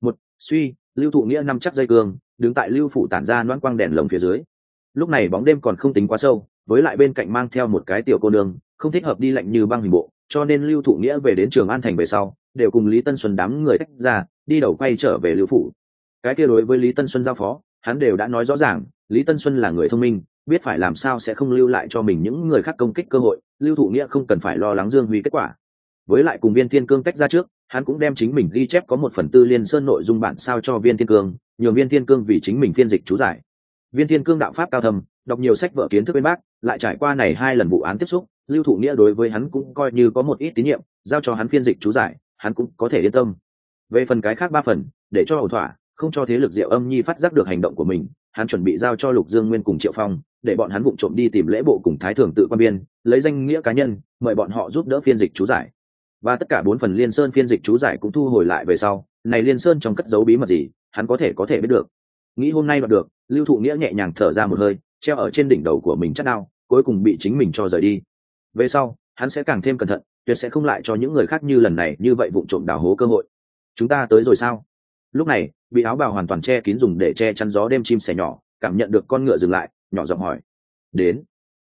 Lưu Thụ Nghĩa nắm chắc dây cương, đứng tại Lưu phủ tản ra loãng quang đèn lồng phía dưới. Lúc này bóng đêm còn không tính quá sâu, với lại bên cạnh mang theo một cái tiểu cô nương, không thích hợp đi lạnh như băng hình bộ, cho nên Lưu Thụ Nghĩa về đến Trường An thành về sau, đều cùng Lý Tân Xuân đám người tách ra, đi đầu quay trở về Lưu phủ. Cái kia đối với Lý Tân Xuân giao phó, hắn đều đã nói rõ ràng, Lý Tân Xuân là người thông minh, biết phải làm sao sẽ không lưu lại cho mình những người khác công kích cơ hội, Lưu Thụ Nghĩa không cần phải lo lắng Dương Huy kết quả. Với lại cùng Viên Thiên Cương tách ra trước, hắn cũng đem chính mình ghi chép có một phần tư Liên Sơn nội dung bản sao cho Viên Thiên Cương, nhường Viên Thiên Cương vì chính mình phiên dịch chú giải. Viên Thiên Cương đạo pháp cao thâm, đọc nhiều sách vở kiến thức bên bác, lại trải qua này 2 lần vụ án tiếp xúc, Lưu Thụ Nghĩa đối với hắn cũng coi như có một ít tín nhiệm, giao cho hắn phiên dịch chú giải, hắn cũng có thể yên tâm. Về phần cái khác 3 phần, để cho ổn thỏa, không cho thế lực Diệu Âm Nhi phát giác được hành động của mình, hắn chuẩn bị giao cho Lục Dương Nguyên cùng Triệu Phong, để bọn hắn vụng trộm đi tìm lễ bộ cùng Thái Thường tự quan biên, lấy danh nghĩa cá nhân, mời bọn họ giúp đỡ phiên dịch chú giải. Và tất cả 4 phần Liên Sơn phiên dịch chú giải cũng thu hồi lại về sau, này Liên Sơn trong cất giấu bí mật gì, hắn có thể biết được. Nghĩ hôm nay đoạt được, Lưu Thụ Nghĩa nhẹ nhàng thở ra một hơi, treo ở trên đỉnh đầu của mình chắc đau, cuối cùng bị chính mình cho rời đi. Về sau, hắn sẽ càng thêm cẩn thận, tuyệt sẽ không lại cho những người khác như lần này như vậy vụng trộm đào hố cơ hội. Chúng ta tới rồi sao? Lúc này, bị áo bào hoàn toàn che kín dùng để che chắn gió đêm chim sẻ nhỏ, cảm nhận được con ngựa dừng lại, nhỏ giọng hỏi. Đến.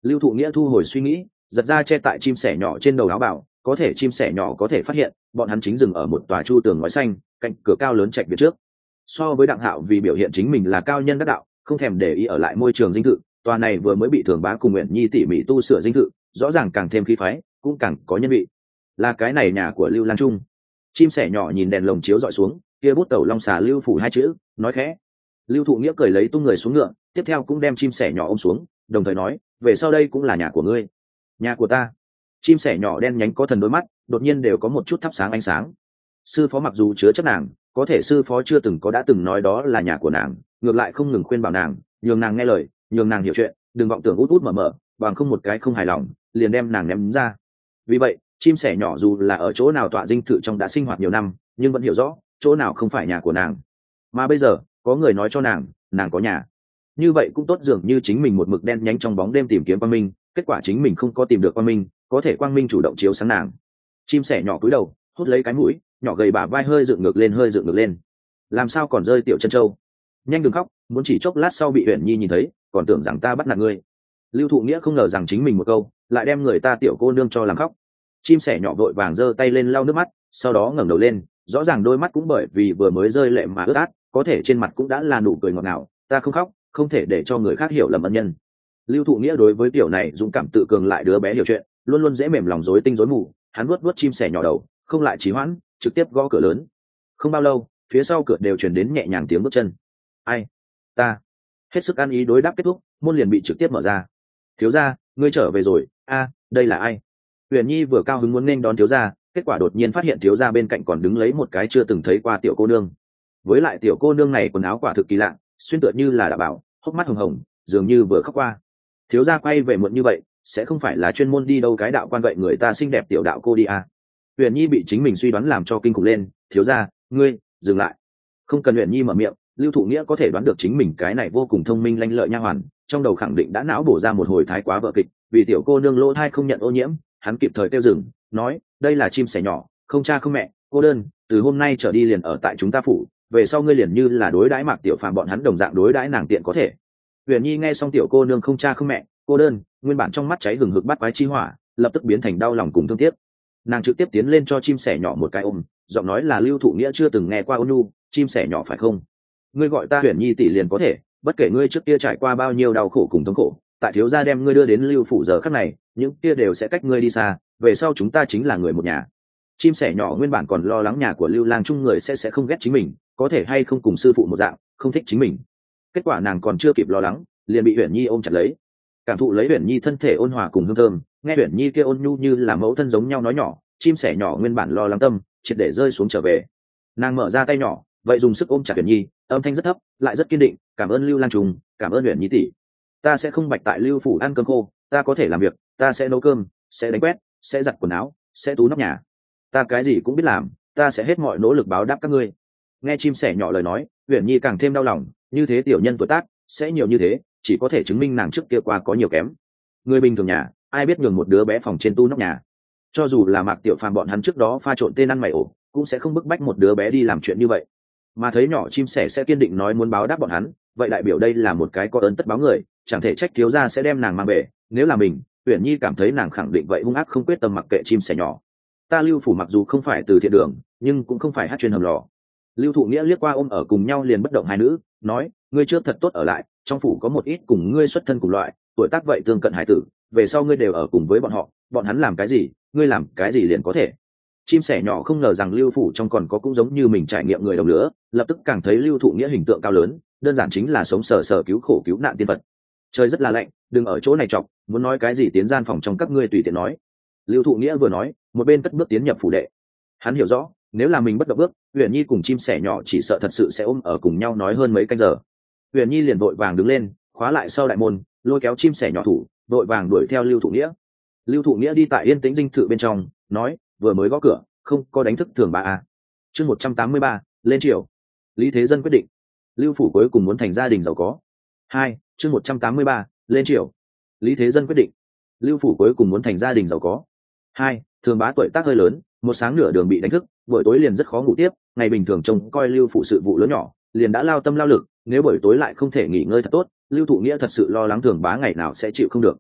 Lưu Thụ Nghĩa thu hồi suy nghĩ, giật ra che tại chim sẻ nhỏ trên đầu áo bảo, có thể chim sẻ nhỏ có thể phát hiện bọn hắn chính dừng ở một tòa chu tường ngói xanh cạnh cửa cao lớn trạch viện trước. So với Đặng Hạo vì biểu hiện chính mình là cao nhân đắc đạo, không thèm để ý ở lại môi trường dinh thự, tòa này vừa mới bị Thường Bá cùng Uyển Nhi tỉ mỉ tu sửa dinh thự, rõ ràng càng thêm khí phái, cũng càng có nhân vị. Là cái này nhà của Lưu Lang Trung. Chim sẻ nhỏ nhìn đèn lồng chiếu dọi xuống, kia bút tẩu long xà Lưu phủ hai chữ, nói khẽ. Lưu Thụ Nghĩa cười lấy tung người xuống ngựa, tiếp theo cũng đem chim sẻ nhỏ ôm xuống, đồng thời nói, về sau đây cũng là nhà của ngươi. Nhà của ta. Chim sẻ nhỏ đen nhánh có thần đôi mắt đột nhiên đều có một chút thắp sáng ánh sáng. Sư phó mặc dù chứa chấp nàng, có thể sư phó chưa từng có đã từng nói đó là nhà của nàng, ngược lại không ngừng khuyên bảo nàng, nhường nàng nghe lời, nhường nàng hiểu chuyện, đừng vọng tưởng út út mở mở, bằng không một cái không hài lòng liền đem nàng ném ra. Vì vậy chim sẻ nhỏ dù là ở chỗ nào tọa dinh thự trong đã sinh hoạt nhiều năm, nhưng vẫn hiểu rõ chỗ nào không phải nhà của nàng. Mà bây giờ có người nói cho nàng nàng có nhà, như vậy cũng tốt, dường như chính mình một mực đen nhánh trong bóng đêm tìm kiếm quang minh, kết quả chính mình không có tìm được quang minh, có thể quang minh chủ động chiếu sáng nàng. Chim sẻ nhỏ cúi đầu hút lấy cái mũi, nhỏ gầy bả vai hơi dựng ngược lên, làm sao còn rơi tiểu chân châu. Nhanh đừng khóc, muốn chỉ chốc lát sau bị Uyển Nhi nhìn thấy còn tưởng rằng ta bắt nạt ngươi. Lưu Thụ Nghĩa không ngờ rằng chính mình một câu lại đem người ta tiểu cô nương cho làm khóc. Chim sẻ nhỏ vội vàng giơ tay lên lau nước mắt, sau đó ngẩng đầu lên, rõ ràng đôi mắt cũng bởi vì vừa mới rơi lệ mà ướt át, có thể trên mặt cũng đã là nụ cười ngọt ngào. Ta không khóc, không thể để cho người khác hiểu lầm ân nhân. Lưu Thụ Nghĩa đối với tiểu này dũng cảm tự cường lại đứa bé hiểu chuyện, luôn luôn dễ mềm lòng rối tinh rối mù. Hắn vuốt chim sẻ nhỏ đầu, không lại trì hoãn, trực tiếp gõ cửa lớn. Không bao lâu, phía sau cửa đều truyền đến nhẹ nhàng tiếng bước chân. Ai? Ta. Hết sức ăn ý đối đáp kết thúc, môn liền bị trực tiếp mở ra. Thiếu gia, ngươi trở về rồi. A, đây là ai? Uyển Nhi vừa cao hứng muốn nên đón thiếu gia, kết quả đột nhiên phát hiện thiếu gia bên cạnh còn đứng lấy một cái chưa từng thấy qua tiểu cô nương. Với lại tiểu cô nương này quần áo quả thực kỳ lạ, xuyên tựa như là đã bảo, hốc mắt hồng hồng, dường như vừa khóc qua. Thiếu gia quay về muộn như vậy, sẽ không phải là chuyên môn đi đâu cái đạo quan vậy người ta xinh đẹp tiểu đạo cô đi à? Uyển Nhi bị chính mình suy đoán làm cho kinh khủng lên. Thiếu gia, ngươi dừng lại. Không cần Uyển Nhi mở miệng, Lưu Thụ Nghĩa có thể đoán được chính mình cái này vô cùng thông minh lanh lợi nha hoàn, trong đầu khẳng định đã não bổ ra một hồi thái quá vợ kịch. Vì tiểu cô nương lỗ thai không nhận ô nhiễm, hắn kịp thời kêu dừng, nói, đây là chim sẻ nhỏ, không cha không mẹ, cô đơn, từ hôm nay trở đi liền ở tại chúng ta phủ, về sau ngươi liền như là đối đãi Mạc Tiểu Phàm bọn hắn đồng dạng đối đãi nàng tiện có thể. Uyển Nhi nghe xong tiểu cô nương không cha không mẹ, cô đơn, nguyên bản trong mắt cháy hừng hực bắt quái chi hỏa, lập tức biến thành đau lòng cùng thương tiếc. Nàng trực tiếp tiến lên cho chim sẻ nhỏ một cái ôm, giọng nói là Lưu Thụ Nghĩa chưa từng nghe qua ôn nhu, chim sẻ nhỏ phải không? Ngươi gọi ta Uyển Nhi tỷ liền có thể, bất kể ngươi trước kia trải qua bao nhiêu đau khổ cùng thống khổ, tại thiếu gia đem ngươi đưa đến Lưu phủ giờ khắc này, những kia đều sẽ cách ngươi đi xa, về sau chúng ta chính là người một nhà. Chim sẻ nhỏ nguyên bản còn lo lắng nhà của Lưu Lang Trung người sẽ không ghét chính mình, có thể hay không cùng sư phụ một dạng, không thích chính mình. Kết quả nàng còn chưa kịp lo lắng, liền bị Uyển Nhi ôm chặt lấy. Cảm thụ lấy Uyển Nhi thân thể ôn hòa cùng hương thơm, nghe Uyển Nhi kia ôn nhu như là mẫu thân giống nhau nói nhỏ, chim sẻ nhỏ nguyên bản lo lắng tâm triệt để rơi xuống trở về. Nàng mở ra tay nhỏ, vậy dùng sức ôm chặt Uyển Nhi, âm thanh rất thấp, lại rất kiên định, cảm ơn Lưu Lang Trung, cảm ơn Uyển Nhi tỷ. Ta sẽ không bạch tại Lưu phủ ăn cơm khô, ta có thể làm việc, ta sẽ nấu cơm, sẽ đánh quét, sẽ giặt quần áo, sẽ tú nóc nhà. Ta cái gì cũng biết làm, ta sẽ hết mọi nỗ lực báo đáp các ngươi. Nghe chim sẻ nhỏ lời nói, Uyển Nhi càng thêm đau lòng, như thế tiểu nhân tuổi tác sẽ nhiều như thế, chỉ có thể chứng minh nàng trước kia qua có nhiều kém. Người bình thường nhà, ai biết nhường một đứa bé phòng trên tu nóc nhà. Cho dù là Mạc Tiểu Phàm bọn hắn trước đó pha trộn tên ăn mày ổ, cũng sẽ không bức bách một đứa bé đi làm chuyện như vậy. Mà thấy nhỏ chim sẻ sẽ kiên định nói muốn báo đáp bọn hắn, vậy đại biểu đây là một cái có ơn tất báo người, chẳng thể trách thiếu gia sẽ đem nàng mang về. Nếu là mình, Uyển Nhi cảm thấy nàng khẳng định vậy hung ác không quyết tâm mặc kệ chim sẻ nhỏ. Ta Lưu phủ mặc dù không phải từ thiện đường, nhưng cũng không phải hát chuyên hầm lò. Lưu Thụ Nghĩa liếc qua ôm ở cùng nhau liền bất động hai nữ, nói, ngươi trước thật tốt ở lại, trong phủ có một ít cùng ngươi xuất thân cùng loại, tuổi tác vậy tương cận hải tử, về sau ngươi đều ở cùng với bọn họ, bọn hắn làm cái gì, ngươi làm cái gì liền có thể. Chim sẻ nhỏ không ngờ rằng Lưu phủ trong còn có cũng giống như mình trải nghiệm người đồng lứa, lập tức càng thấy Lưu Thụ Nghĩa hình tượng cao lớn, đơn giản chính là sống sờ sờ cứu khổ cứu nạn tiên vật. Trời rất là lạnh, đừng ở chỗ này chọc, muốn nói cái gì tiến gian phòng trong các ngươi tùy tiện nói. Lưu Thụ Nghĩa vừa nói, một bên cất bước tiến nhập phủ đệ. Hắn hiểu rõ, nếu là mình bất động bước, Uyển Nhi cùng chim sẻ nhỏ chỉ sợ thật sự sẽ ôm ở cùng nhau nói hơn mấy canh giờ. Uyển Nhi liền vội vàng đứng lên, khóa lại sau đại môn, lôi kéo chim sẻ nhỏ thủ, vội vàng đuổi theo Lưu Thụ Nghĩa. Lưu Thụ Nghĩa đi tại yên tĩnh dinh thự bên trong, nói, vừa mới gõ cửa, không có đánh thức Thường Bá à? Chương 183, lên triều. Lý Thế Dân quyết định. Lưu phủ cuối cùng muốn thành gia đình giàu có. 2, chương 183, lên triều. Lý Thế Dân quyết định. Lưu phủ cuối cùng muốn thành gia đình giàu có. 2, Thường Bá tuổi tác hơi lớn, một sáng nửa đường bị đánh thức, buổi tối liền rất khó ngủ tiếp, ngày bình thường trông coi Lưu phủ sự vụ lớn nhỏ, liền đã lao tâm lao lực, nếu buổi tối lại không thể nghỉ ngơi thật tốt, Lưu Thụ Nghĩa thật sự lo lắng Thường Bá ngày nào sẽ chịu không được.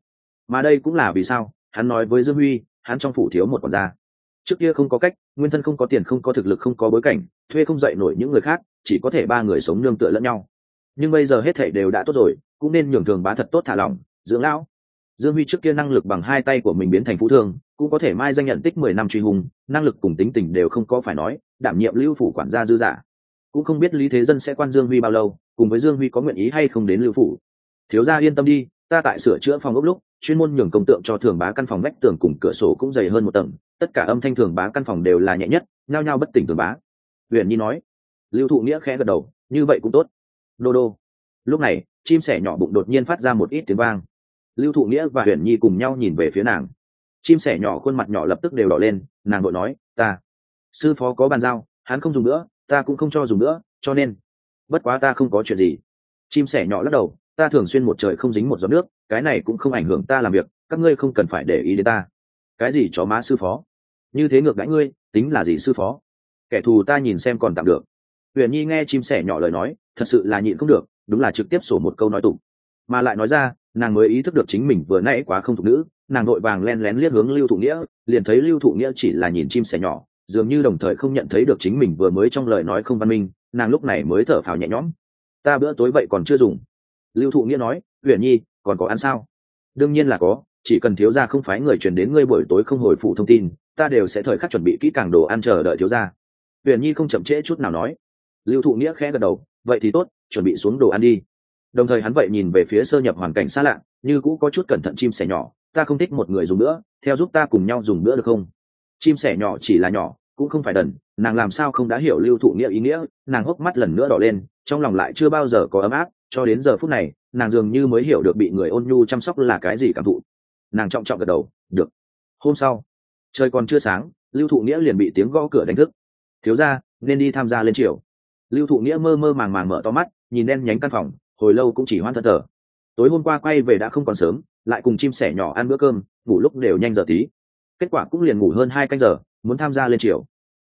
Mà đây cũng là vì sao hắn nói với Dương Huy hắn trong phủ thiếu một quản gia. Trước kia không có cách, nguyên thân không có tiền, không có thực lực, không có bối cảnh, thuê không dậy nổi những người khác, chỉ có thể ba người sống nương tựa lẫn nhau. Nhưng bây giờ hết thảy đều đã tốt rồi, cũng nên nhường Thường Bá thật tốt thả lỏng dưỡng lão. Dương Huy trước kia năng lực bằng hai tay của mình biến thành phú thương, cũng có thể mai danh nhận tích 10 năm truy hùng, năng lực cùng tính tình đều không có phải nói, đảm nhiệm Lưu phủ quản gia dư giả. Cũng không biết Lý Thế Dân sẽ quan Dương Huy bao lâu, cùng với Dương Huy có nguyện ý hay không đến Lưu phủ. Thiếu gia yên tâm đi, ta tại sửa chữa phòng ốc lúc, chuyên môn nhường công tượng cho Thường Bá căn phòng vách tường cùng cửa sổ cũng dày hơn một tầng, tất cả âm thanh Thường Bá căn phòng đều là nhẹ nhất, nhao nhao bất tỉnh Thường Bá. Huyền Nhi nói. Lưu Thụ Nghĩa khẽ gật đầu, như vậy cũng tốt. Đô đô. Lúc này, chim sẻ nhỏ bụng đột nhiên phát ra một ít tiếng vang. Lưu Thụ Nghĩa và Huyền Nhi cùng nhau nhìn về phía nàng. Chim sẻ nhỏ khuôn mặt nhỏ lập tức đều đỏ lên, nàng vội nói, ta sư phó có bàn giao, hắn không dùng nữa, ta cũng không cho dùng nữa, cho nên bất quá ta không có chuyện gì. Chim sẻ nhỏ lắc đầu, ta thường xuyên một trời không dính một giọt nước, cái này cũng không ảnh hưởng ta làm việc, các ngươi không cần phải để ý đến ta. Cái gì chó má sư phó, như thế ngược đãi ngươi, tính là gì sư phó? Kẻ thù ta nhìn xem còn tạm được. Huyền Nhi nghe chim sẻ nhỏ lời nói, thật sự là nhịn không được, đúng là trực tiếp sổ một câu nói tục, mà lại nói ra, nàng mới ý thức được chính mình vừa nãy quá không thục nữ, nàng vội vàng len lén liếc hướng Lưu Thụ Nghĩa, liền thấy Lưu Thụ Nghĩa chỉ là nhìn chim sẻ nhỏ, dường như đồng thời không nhận thấy được chính mình vừa mới trong lời nói không văn minh, nàng lúc này mới thở phào nhẹ nhõm. Ta bữa tối vậy còn chưa dùng. Lưu Thụ Nghĩa nói, Huyền Nhi, còn có ăn sao? Đương nhiên là có, chỉ cần thiếu gia không phái người truyền đến ngươi buổi tối không hồi phụ thông tin, ta đều sẽ thời khắc chuẩn bị kỹ càng đồ ăn chờ đợi thiếu gia. Huyền Nhi không chậm trễ chút nào nói. Lưu Thụ Nghĩa khẽ gật đầu, vậy thì tốt, chuẩn bị xuống đồ ăn đi. Đồng thời hắn vậy nhìn về phía sơ nhập hoàn cảnh xa lạ, như cũ có chút cẩn thận, chim sẻ nhỏ, ta không thích một người dùng nữa, theo giúp ta cùng nhau dùng bữa được không? Chim sẻ nhỏ chỉ là nhỏ, cũng không phải đần, nàng làm sao không đã hiểu Lưu Thụ Nghĩa ý nghĩa, nàng hốc mắt lần nữa đỏ lên, trong lòng lại chưa bao giờ có ấm áp, cho đến giờ phút này, nàng dường như mới hiểu được bị người ôn nhu chăm sóc là cái gì cảm thụ. Nàng trọng trọng gật đầu, được. Hôm sau, trời còn chưa sáng, Lưu Thụ Nghĩa liền bị tiếng gõ cửa đánh thức. Thiếu gia, nên đi tham gia lên triều. Lưu Thụ Nghĩa mơ mơ màng màng mở to mắt, nhìn đen nhánh căn phòng, hồi lâu cũng chỉ hoan thẫn thờ. Tối hôm qua quay về đã không còn sớm, lại cùng chim sẻ nhỏ ăn bữa cơm, ngủ lúc đều nhanh giờ tí. Kết quả cũng liền ngủ hơn 2 canh giờ, muốn tham gia lên triều.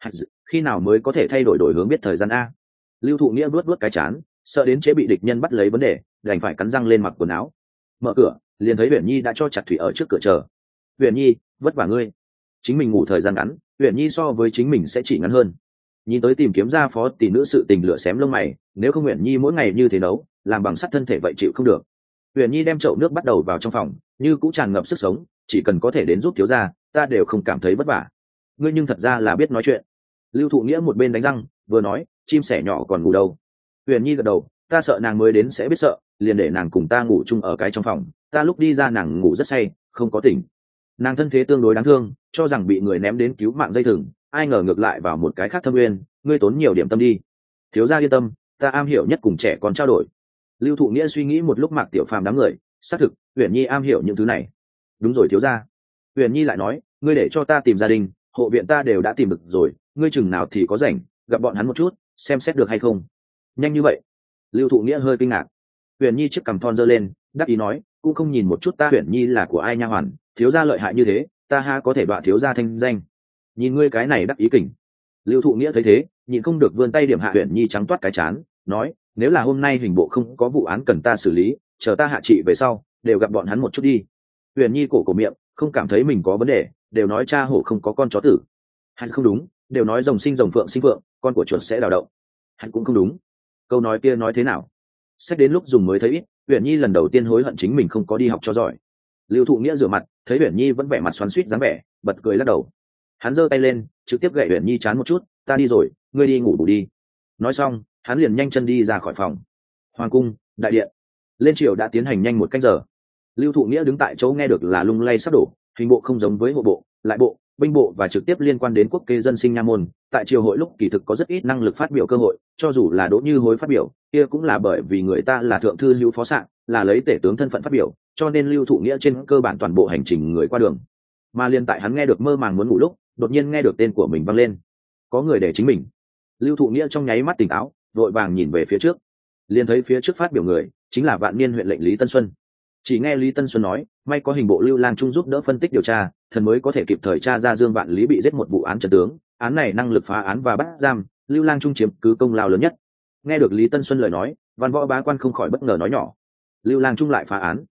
Khi nào mới có thể thay đổi đổi hướng biết thời gian a? Lưu Thụ Nghĩa vuốt vuốt cái chán, sợ đến chế bị địch nhân bắt lấy vấn đề, đành phải cắn răng lên mặc quần áo. Mở cửa, liền thấy Huyền Nhi đã cho chặt thủy ở trước cửa chờ. Huyền Nhi, vất vả ngươi. Chính mình ngủ thời gian ngắn, Huyền Nhi so với chính mình sẽ chỉ ngắn hơn. Nhìn tới tìm kiếm ra phó tỷ nữ sự tình lửa xém lông mày, nếu không Huyền Nhi mỗi ngày như thế nấu, làm bằng sắt thân thể vậy chịu không được. Huyền Nhi đem chậu nước bắt đầu vào trong phòng, như cũng tràn ngập sức sống, chỉ cần có thể đến giúp thiếu gia, ta đều không cảm thấy vất vả. Ngươi nhưng thật ra là biết nói chuyện. Lưu Thụ Nghĩa một bên đánh răng, vừa nói, chim sẻ nhỏ còn ngủ đâu? Huyền Nhi gật đầu, ta sợ nàng mới đến sẽ biết sợ, liền để nàng cùng ta ngủ chung ở cái trong phòng, ta lúc đi ra nàng ngủ rất say, không có tỉnh. Nàng thân thế tương đối đáng thương, cho rằng bị người ném đến cứu mạng dây thừng, ai ngờ ngược lại vào một cái khác thâm nguyên, ngươi tốn nhiều điểm tâm đi. Thiếu gia yên tâm, ta am hiểu nhất cùng trẻ con trao đổi. Lưu Thụ Nghĩa suy nghĩ một lúc, Mạc Tiểu Phàm đám người, xác thực, Huyền Nhi am hiểu những thứ này. Đúng rồi thiếu gia. Huyền Nhi lại nói, ngươi để cho ta tìm gia đình, hộ viện ta đều đã tìm được rồi, ngươi chừng nào thì có rảnh, gặp bọn hắn một chút, xem xét được hay không? Nhanh như vậy? Lưu Thụ Nghĩa hơi kinh ngạc. Huyền Nhi chiếc cằm thon giơ lên, đáp ý nói, cũng không nhìn một chút ta Huyền Nhi là của ai nha hoàn, thiếu gia lợi hại như thế, ta ha có thể đọa thiếu gia thanh danh. Nhìn ngươi cái này đắc ý kỉnh. Lưu Thụ Nghĩa thấy thế, nhịn không được vươn tay điểm hạ Huyền Nhi trắng toát cái chán, nói, nếu là hôm nay hình bộ không có vụ án cần ta xử lý, chờ ta hạ trị về sau, đều gặp bọn hắn một chút đi. Huyền Nhi cổ miệng, không cảm thấy mình có vấn đề, đều nói cha hổ không có con chó tử. Hay không đúng, đều nói rồng sinh rồng, phượng sinh phượng, con của chuột sẽ đào động. Hay cũng không đúng. Câu nói kia nói thế nào? Xét đến lúc dùng mới thấy ít, Huyền Nhi lần đầu tiên hối hận chính mình không có đi học cho giỏi. Lưu Thụ Nghĩa rửa mặt, thấy Huyền Nhi vẫn vẻ mặt xoắn xuýt dáng vẻ, bật cười lắc đầu. Hắn giơ tay lên, trực tiếp gậy Huyền Nhi chán một chút, ta đi rồi, ngươi đi ngủ bù đi. Nói xong, hắn liền nhanh chân đi ra khỏi phòng. Hoàng cung, đại điện. Lên triều đã tiến hành nhanh 1 canh giờ. Lưu Thụ Nghĩa đứng tại chỗ nghe được là lung lay sắp đổ, hình bộ không giống với hộ bộ, lại bộ, binh bộ và trực tiếp liên quan đến quốc kê dân sinh nha môn, tại triều hội lúc kỳ thực có rất ít năng lực phát biểu cơ hội, cho dù là Đỗ Như Hối phát biểu, kia cũng là bởi vì người ta là thượng thư hữu phó sạng, là lấy tể tướng thân phận phát biểu, cho nên Lưu Thụ Nghĩa trên cơ bản toàn bộ hành trình người qua đường. Mà liên tại hắn nghe được mơ màng muốn ngủ lúc, đột nhiên nghe được tên của mình vang lên. Có người để chính mình. Lưu Thụ Nghĩa trong nháy mắt tỉnh táo, vội vàng nhìn về phía trước. Liền thấy phía trước phát biểu người, chính là Vạn Niên huyện lệnh Lý Tân Xuân. Chỉ nghe Lý Tân Xuân nói, may có hình bộ Lưu Lang Trung giúp đỡ phân tích điều tra, thần mới có thể kịp thời tra ra Dương Vạn Lý bị giết một vụ án trần tướng, án này năng lực phá án và bắt giam, Lưu Lang Trung chiếm cứ công lao lớn nhất. Nghe được Lý Tân Xuân lời nói, Văn Võ bá quan không khỏi bất ngờ nói nhỏ, Lưu Lang Trung lại phá án?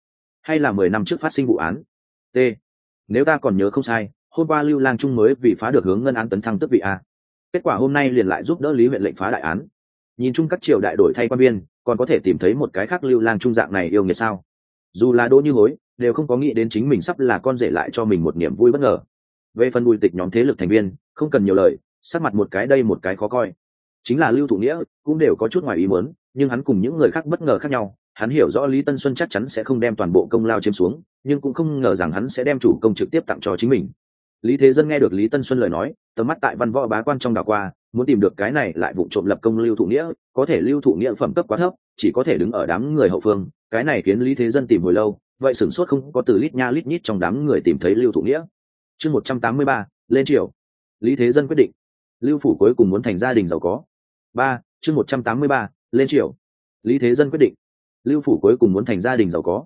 hay là 10 năm trước phát sinh vụ án? T. Nếu ta còn nhớ không sai, hôm qua Lưu Lang Trung mới vì phá được hướng ngân án tấn thăng tước vị a. Kết quả hôm nay liền lại giúp đỡ Lý huyện lệnh phá đại án. Nhìn chung các triều đại đổi thay quan viên, còn có thể tìm thấy một cái khác Lưu Lang Trung dạng này yêu nghiệt sao? Dù là Đỗ Như Hối, đều không có nghĩ đến chính mình sắp là con rể lại cho mình một niềm vui bất ngờ. Về phần Bùi Tịch nhóm thế lực thành viên, không cần nhiều lời, sắc mặt một cái đây một cái khó coi. Chính là Lưu Thụ Nghĩa cũng đều có chút ngoài ý muốn, nhưng hắn cùng những người khác bất ngờ khác nhau, hắn hiểu rõ Lý Tân Xuân chắc chắn sẽ không đem toàn bộ công lao chiếm xuống, nhưng cũng không ngờ rằng hắn sẽ đem chủ công trực tiếp tặng cho chính mình. Lý Thế Dân nghe được Lý Tân Xuân lời nói, tầm mắt tại văn võ bá quan trong đảo qua, muốn tìm được cái này lại vụ trộm lập công Lưu Thụ Nghĩa, có thể Lưu Thụ Nghĩa phẩm cấp quá thấp, chỉ có thể đứng ở đám người hậu phương, cái này khiến Lý Thế Dân tìm hồi lâu, vậy sửng sốt không có từ lít nha lít nhít trong đám người tìm thấy Lưu Thụ Nghĩa. Chương 183, lên triều. Lý Thế Dân quyết định, Lưu phủ cuối cùng muốn thành gia đình giàu có. Chương 183, lên triều. Lý Thế Dân quyết định, Lưu phủ cuối cùng muốn thành gia đình giàu có.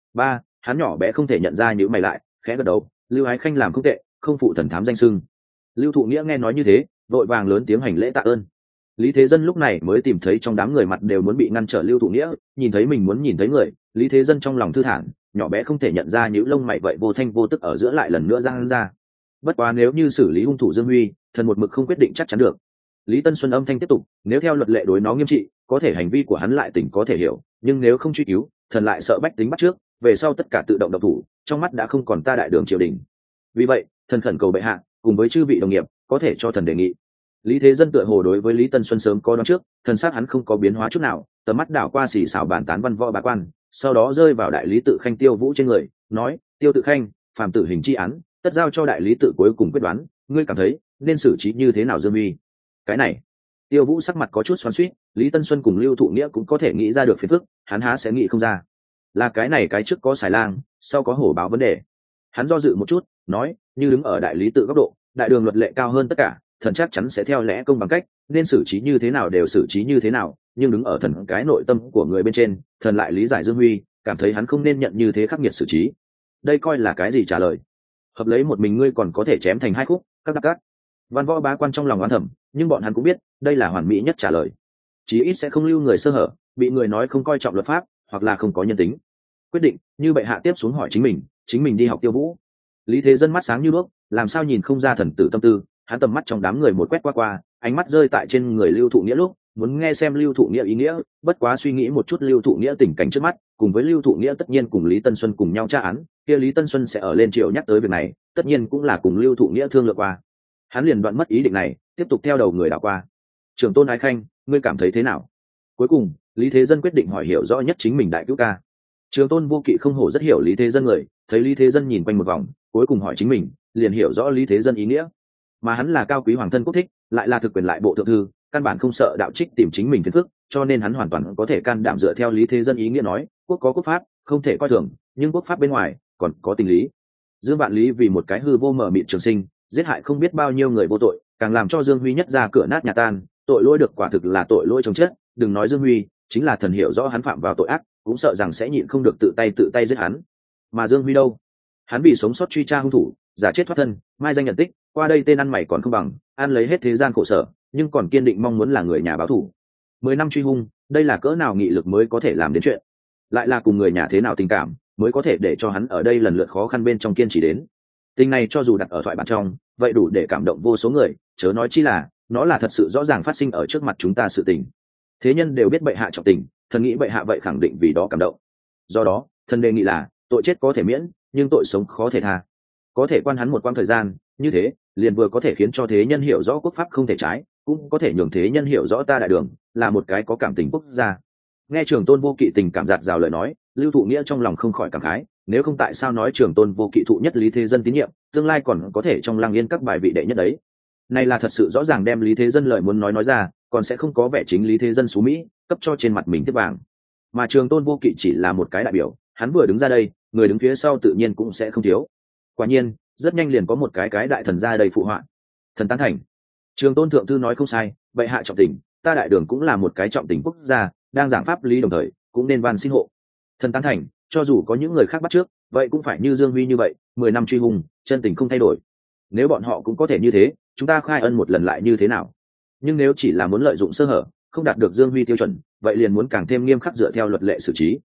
Hắn nhỏ bé không thể nhận ra những mày lại, khẽ gật đầu, Lưu Ái Khanh làm không tệ, không phụ thần thám danh xưng. Lưu Thụ Nghĩa nghe nói như thế, vội vàng lớn tiếng hành lễ tạ ơn. Lý Thế Dân lúc này mới tìm thấy trong đám người mặt đều muốn bị ngăn trở Lưu Thụ Nghĩa, nhìn thấy mình muốn nhìn thấy người, Lý Thế Dân trong lòng thư thản, nhỏ bé không thể nhận ra những lông mày vậy vô thanh vô tức ở giữa lại lần nữa giang ra. Bất quá nếu như xử lý hung thủ Dương Huy, thần một mực không quyết định chắc chắn được. Lý Tân Xuân âm thanh tiếp tục, nếu theo luật lệ đối nó nghiêm trị, có thể hành vi của hắn lại tỉnh có thể hiểu, nhưng nếu không truy cứu, thần lại sợ bách tính bắt trước, về sau tất cả tự động độc thủ, trong mắt đã không còn ta đại đường triều đình. Vì vậy, thần khẩn cầu bệ hạ, cùng với chư vị đồng nghiệp, có thể cho thần đề nghị. Lý Thế Dân tựa hồ đối với Lý Tân Xuân sớm có đoán trước, thần sắc hắn không có biến hóa chút nào, tầm mắt đảo qua xì xào bàn tán văn võ bá quan, sau đó rơi vào đại lý tự Khanh Tiêu Vũ trên người, nói: Tiêu tự Khanh, phàm tử hình chi án, tất giao cho đại lý tự cuối cùng quyết đoán, ngươi cảm thấy nên xử trí như thế nào Dương Uy? Cái này, Tiêu Vũ sắc mặt có chút xoắn xuýt, Lý Tân Xuân cùng Lưu Thụ Nghĩa cũng có thể nghĩ ra được phiền phức, hắn há sẽ nghĩ không ra. Là cái này cái trước có xài lang, sau có hổ báo vấn đề. Hắn do dự một chút, nói: như đứng ở đại lý tự góc độ, đại đường luật lệ cao hơn tất cả, thần chắc chắn sẽ theo lẽ công bằng cách, nên xử trí như thế nào đều xử trí như thế nào, nhưng đứng ở thần cái nội tâm của người bên trên, thần lại lý giải Dương Huy, cảm thấy hắn không nên nhận như thế khắc nghiệt xử trí. Đây coi là cái gì trả lời? Hợp lấy một mình ngươi còn có thể chém thành hai khúc, các đặc cát. Văn võ bá quan trong lòng oán thầm, nhưng bọn hắn cũng biết, đây là hoàn mỹ nhất trả lời. Chí ít sẽ không lưu người sơ hở, bị người nói không coi trọng luật pháp, hoặc là không có nhân tính. Quyết định, như bệ hạ tiếp xuống hỏi chính mình đi học Tiêu Vũ. Lý Thế Dân mắt sáng như đuốc, làm sao nhìn không ra thần tử tâm tư, hắn tầm mắt trong đám người một quét qua, ánh mắt rơi tại trên người Lưu Thụ Nghĩa lúc, muốn nghe xem Lưu Thụ Nghĩa ý nghĩa, bất quá suy nghĩ một chút Lưu Thụ Nghĩa tình cảnh trước mắt, cùng với Lưu Thụ Nghĩa tất nhiên cùng Lý Tân Xuân cùng nhau tra án, kia Lý Tân Xuân sẽ ở lên triều nhắc tới việc này, tất nhiên cũng là cùng Lưu Thụ Nghĩa thương lượng qua. Hắn liền đoạn mất ý định này, tiếp tục theo đầu người đảo qua. Trưởng tôn Ái Khanh, ngươi cảm thấy thế nào? Cuối cùng, Lý Thế Dân quyết định hỏi hiểu rõ nhất chính mình đại cứu ca. Trường tôn Vô Kỵ không hổ rất hiểu Lý Thế Dân người, thấy Lý Thế Dân nhìn quanh một vòng, cuối cùng hỏi chính mình, liền hiểu rõ Lý Thế Dân ý nghĩa. Mà hắn là cao quý hoàng thân quốc thích, lại là thực quyền lại bộ thượng thư, căn bản không sợ đạo trích tìm chính mình phiền phức, cho nên hắn hoàn toàn có thể can đảm dựa theo Lý Thế Dân ý nghĩa nói, quốc có quốc pháp, không thể coi thường, nhưng quốc pháp bên ngoài còn có tình lý. Dương Vạn Lý vì một cái hư vô mờ mịt trường sinh, giết hại không biết bao nhiêu người vô tội, càng làm cho Dương Huy nhất ra cửa nát nhà tan, tội lỗi được quả thực là tội lỗi chồng chết, đừng nói Dương Huy, chính là thần hiểu rõ hắn phạm vào tội ác, cũng sợ rằng sẽ nhịn không được tự tay giết hắn. Mà Dương Huy đâu? Hắn vì sống sót truy tra hung thủ, giả chết thoát thân, mai danh nhận tích, qua đây tên ăn mày còn không bằng, ăn lấy hết thế gian khổ sở, nhưng còn kiên định mong muốn là người nhà báo thù. 10 năm truy hung, đây là cỡ nào nghị lực mới có thể làm đến chuyện, lại là cùng người nhà thế nào tình cảm mới có thể để cho hắn ở đây lần lượt khó khăn bên trong kiên trì đến. Tình này cho dù đặt ở thoại bản trong, vậy đủ để cảm động vô số người, chớ nói chi là nó là thật sự rõ ràng phát sinh ở trước mặt chúng ta sự tình. Thế nhân đều biết bệ hạ trọng tình, thần nghĩ bệ hạ vậy khẳng định vì đó cảm động. Do đó, thần đề nghị là tội chết có thể miễn, nhưng tội sống khó thể tha. Có thể quan hắn một quãng thời gian, như thế liền vừa có thể khiến cho thế nhân hiểu rõ quốc pháp không thể trái, cũng có thể nhường thế nhân hiểu rõ ta đại đường là một cái có cảm tình quốc gia. Nghe Trường tôn Vô Kỵ tình cảm dạt dào lời nói, Lưu Thụ Nghĩa trong lòng không khỏi cảm khái, nếu không tại sao nói Trường tôn Vô Kỵ thụ nhất Lý Thế Dân tín nhiệm, tương lai còn có thể trong Lăng Yên các bài vị đệ nhất đấy. Này là thật sự rõ ràng đem Lý Thế Dân lời muốn nói ra, còn sẽ không có vẻ chính Lý Thế Dân xú mỹ, cấp cho trên mặt mình tiếp vàng. Mà Trường tôn Vô Kỵ chỉ là một cái đại biểu, hắn vừa đứng ra đây, người đứng phía sau tự nhiên cũng sẽ không thiếu. Quả nhiên, rất nhanh liền có một cái đại thần ra đầy phụ họa. Thần tán thành. Trường tôn thượng thư nói không sai, bệ hạ trọng tình, ta đại đường cũng là một cái trọng tình quốc gia, đang giảng pháp lý đồng thời, cũng nên van xin hộ. Thần tán thành, cho dù có những người khác bắt trước, vậy cũng phải như Dương Huy như vậy, 10 năm truy hùng, chân tình không thay đổi. Nếu bọn họ cũng có thể như thế, chúng ta khai ân một lần lại như thế nào? Nhưng nếu chỉ là muốn lợi dụng sơ hở, không đạt được Dương Huy tiêu chuẩn, vậy liền muốn càng thêm nghiêm khắc dựa theo luật lệ xử trí.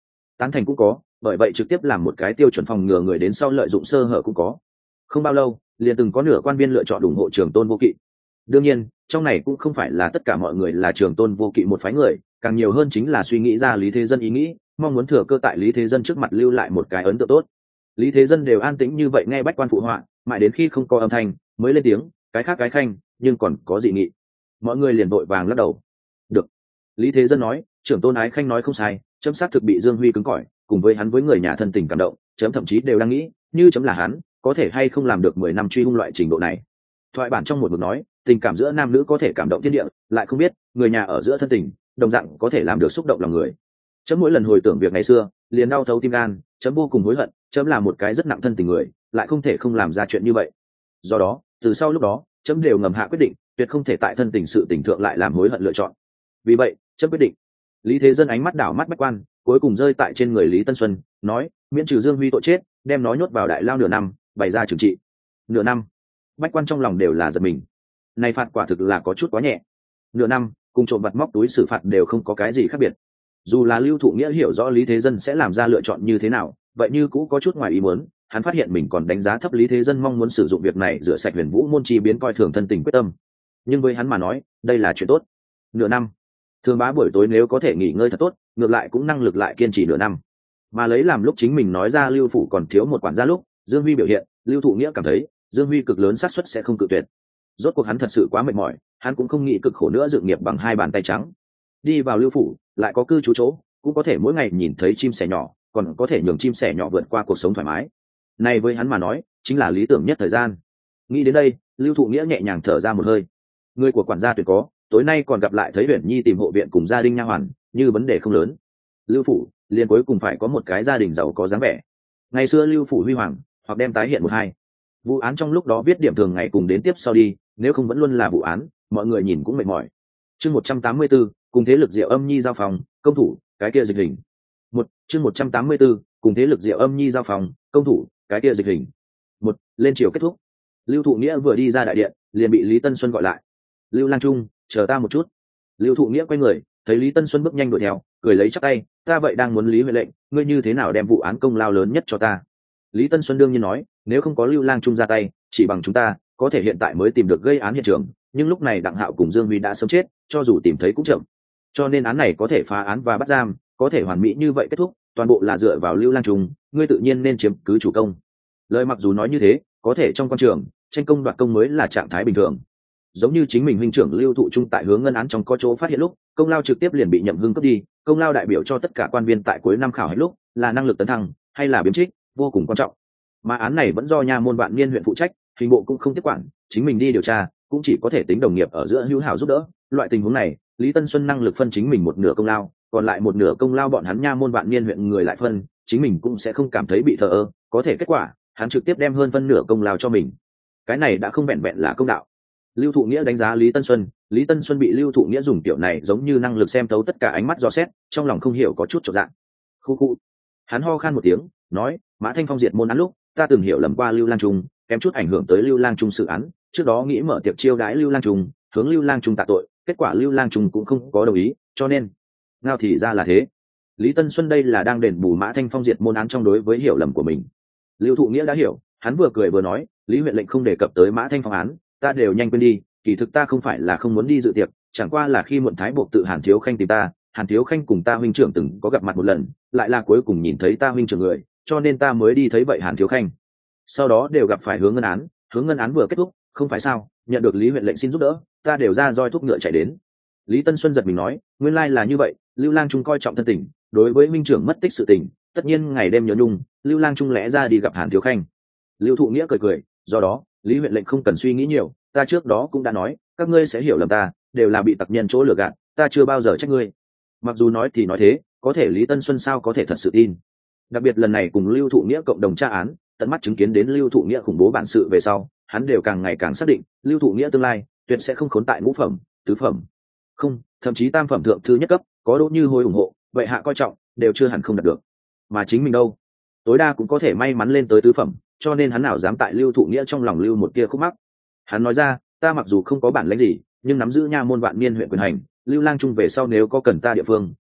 tán thành cũng có, bởi vậy trực tiếp làm một cái tiêu chuẩn phòng ngừa người đến sau lợi dụng sơ hở cũng có. Không bao lâu liền từng có nửa quan viên lựa chọn ủng hộ Trường Tôn Vô Kỵ. Đương nhiên trong này cũng không phải là tất cả mọi người là Trường Tôn Vô Kỵ một phái người, càng nhiều hơn chính là suy nghĩ ra Lý Thế Dân ý nghĩ, mong muốn thừa cơ tại Lý Thế Dân trước mặt lưu lại một cái ấn tượng tốt. Lý Thế Dân đều an tĩnh như vậy nghe bách quan phụ họa, mãi đến khi không có âm thanh mới lên tiếng, cái khác cái khanh, nhưng còn có dị nghị. Mọi người liền vội vàng lắc đầu. Được. Lý Thế Dân nói, trưởng tôn ái khanh nói không sai, chấm xác thực bị Dương Huy cứng cỏi, cùng với hắn với người nhà thân tình cảm động, chấm thậm chí đều đang nghĩ, như chấm là hắn, có thể hay không làm được 10 năm truy hung loại trình độ này. Thoại bản trong một mực nói, tình cảm giữa nam nữ có thể cảm động thiên địa, lại không biết người nhà ở giữa thân tình, đồng dạng có thể làm được xúc động lòng người. Chấm mỗi lần hồi tưởng việc ngày xưa, liền đau thấu tim gan, chấm vô cùng hối hận, chấm là một cái rất nặng thân tình người, lại không thể không làm ra chuyện như vậy. Do đó, từ sau lúc đó, chấm đều ngầm hạ quyết định, tuyệt không thể tại thân tình sự tình thượng lại làm hối hận lựa chọn. Vì vậy, chấm quyết định. Lý Thế Dân ánh mắt đảo mắt bách quan, cuối cùng rơi tại trên người Lý Tân Xuân, nói, miễn trừ Dương Huy tội chết, đem nó nhốt vào đại lao nửa năm, bày ra trừng trị. Nửa năm. Bách quan trong lòng đều là giật mình. Này phạt quả thực là có chút quá nhẹ. Nửa năm, cùng trộm vặt móc túi xử phạt đều không có cái gì khác biệt. Dù là Lưu Thụ Nghĩa hiểu rõ Lý Thế Dân sẽ làm ra lựa chọn như thế nào, vậy như cũ có chút ngoài ý muốn, hắn phát hiện mình còn đánh giá thấp Lý Thế Dân mong muốn sử dụng việc này rửa sạch Huyền Vũ môn chi biến coi thường thân tình quyết tâm. Nhưng với hắn mà nói, đây là chuyện tốt. Nửa năm. Thường Bá buổi tối nếu có thể nghỉ ngơi thật tốt, ngược lại cũng năng lực lại kiên trì nửa năm. Mà lấy làm lúc chính mình nói ra Lưu phủ còn thiếu một quản gia lúc, Dương Huy biểu hiện, Lưu Thụ Nghĩa cảm thấy, Dương Huy cực lớn xác suất sẽ không cự tuyệt. Rốt cuộc hắn thật sự quá mệt mỏi, hắn cũng không nghĩ cực khổ nữa dựng nghiệp bằng hai bàn tay trắng. Đi vào Lưu phủ, lại có cư trú chỗ, cũng có thể mỗi ngày nhìn thấy chim sẻ nhỏ, còn có thể nhường chim sẻ nhỏ vượt qua cuộc sống thoải mái. Này với hắn mà nói, chính là lý tưởng nhất thời gian. Nghĩ đến đây, Lưu Thụ Nghĩa nhẹ nhàng thở ra một hơi. Người của quản gia tuyệt có, tối nay còn gặp lại thấy Uyển Nhi tìm hộ viện cùng gia đình nha hoàn, như vấn đề không lớn. Lưu phủ liền cuối cùng phải có một cái gia đình giàu có dáng vẻ. Ngày xưa Lưu phủ huy hoàng, hoặc đem tái hiện một hai. Vụ án trong lúc đó viết điểm thường ngày cùng đến tiếp sau đi, nếu không vẫn luôn là vụ án, mọi người nhìn cũng mệt mỏi. Chương 184, cùng thế lực Diệu Âm Nhi giao phòng, công thủ, cái kia dịch hình. Chương 184, cùng thế lực Diệu Âm Nhi giao phòng, công thủ, cái kia dịch hình. Lên chiều kết thúc. Lưu Thụ Nghĩa vừa đi ra đại điện, liền bị Lý Tân Xuân gọi lại. Lưu Lang Trung, chờ ta một chút. Lưu Thụ Nghĩa quay người, thấy Lý Tân Xuân bước nhanh đuổi theo, cười lấy chắp tay, ta vậy đang muốn Lý huệ lệnh, ngươi như thế nào đem vụ án công lao lớn nhất cho ta? Lý Tân Xuân đương nhiên nói, nếu không có Lưu Lang Trung ra tay, chỉ bằng chúng ta, có thể hiện tại mới tìm được gây án hiện trường, nhưng lúc này Đặng Hạo cùng Dương Huy đã sớm chết, cho dù tìm thấy cũng chậm. Cho nên án này có thể phá án và bắt giam, có thể hoàn mỹ như vậy kết thúc, toàn bộ là dựa vào Lưu Lang Trung, ngươi tự nhiên nên chiếm cứ chủ công. Lời mặc dù nói như thế, có thể trong quan trường, tranh công đoạt công mới là trạng thái bình thường. Giống như chính mình huynh trưởng Lưu Thụ Trung tại hướng ngân án trong có chỗ phát hiện lúc, công lao trực tiếp liền bị Nhậm Hưng cướp đi, công lao đại biểu cho tất cả quan viên tại cuối năm khảo hạch lúc, là năng lực tấn thăng hay là biếm trích, vô cùng quan trọng. Mà án này vẫn do nha môn Vạn Niên huyện phụ trách, hình bộ cũng không tiếp quản, chính mình đi điều tra, cũng chỉ có thể tính đồng nghiệp ở giữa hữu hảo giúp đỡ. Loại tình huống này, Lý Tân Xuân năng lực phân chính mình một nửa công lao, còn lại một nửa công lao bọn hắn nha môn Vạn Niên huyện người lại phân, chính mình cũng sẽ không cảm thấy bị thờ ơ, có thể kết quả, hắn trực tiếp đem hơn phân nửa công lao cho mình. Cái này đã không vẹn vẹn là công đạo. Lưu Thụ Nghĩa đánh giá Lý Tân Xuân bị Lưu Thụ Nghĩa dùng kiểu này giống như năng lực xem thấu tất cả ánh mắt dò xét, trong lòng không hiểu có chút chột dạ. Khu khu. Hắn ho khan một tiếng, nói, Mã Thanh Phong diệt môn án lúc, ta từng hiểu lầm qua Lưu Lang Trung, kém chút ảnh hưởng tới Lưu Lang Trung sự án, trước đó nghĩ mở tiệc chiêu đãi Lưu Lang Trung, hướng Lưu Lang Trung tạ tội, kết quả Lưu Lang Trung cũng không có đồng ý, cho nên, ngao thì ra là thế. Lý Tân Xuân đây là đang đền bù Mã Thanh Phong diệt môn án trong đối với hiểu lầm của mình. Lưu Thụ Nghĩa đã hiểu, hắn vừa cười vừa nói, Lý huyện lệnh không đề cập tới Mã Thanh Phong án, ta đều nhanh quên đi, kỳ thực ta không phải là không muốn đi dự tiệc, chẳng qua là khi muộn thái buộc tự Hàn Thiếu Khanh tìm ta, Hàn Thiếu Khanh cùng ta huynh trưởng từng có gặp mặt một lần, lại là cuối cùng nhìn thấy ta huynh trưởng người, cho nên ta mới đi thấy vậy Hàn Thiếu Khanh. Sau đó đều gặp phải hướng ngân án vừa kết thúc, không phải sao, nhận được Lý huyện lệnh xin giúp đỡ, ta đều ra roi thuốc ngựa chạy đến. Lý Tân Xuân giật mình nói, nguyên lai là như vậy, Lưu Lang Trung coi trọng thân tình, đối với huynh trưởng mất tích sự tình, tất nhiên ngày đêm nhớ nhung, Lưu Lang Trung lẽ ra đi gặp Hàn Thiếu Khanh. Lưu Thụ Nghĩa cười, do đó, Lý huyện lệnh không cần suy nghĩ nhiều, ta trước đó cũng đã nói, các ngươi sẽ hiểu lầm ta, đều là bị tặc nhân chỗ lừa gạt, ta chưa bao giờ trách ngươi. Mặc dù nói thì nói thế, có thể Lý Tân Xuân sao có thể thật sự tin. Đặc biệt lần này cùng Lưu Thụ Nghĩa cộng đồng tra án, tận mắt chứng kiến đến Lưu Thụ Nghĩa khủng bố bản sự về sau, hắn đều càng ngày càng xác định, Lưu Thụ Nghĩa tương lai tuyệt sẽ không khốn tại ngũ phẩm, tứ phẩm, không, thậm chí tam phẩm thượng thư nhất cấp, có Đỗ Như Hối ủng hộ, vậy hạ coi trọng, đều chưa hẳn không đạt được. Mà chính mình đâu, tối đa cũng có thể may mắn lên tới tứ phẩm, cho nên hắn nào dám tại Lưu Thụ Nghĩa trong lòng lưu một tia khúc mắc. Hắn nói ra, ta mặc dù không có bản lĩnh gì, nhưng nắm giữ nha môn Vạn Niên huyện quyền hành, Lưu Lang Trung về sau nếu có cần ta địa phương,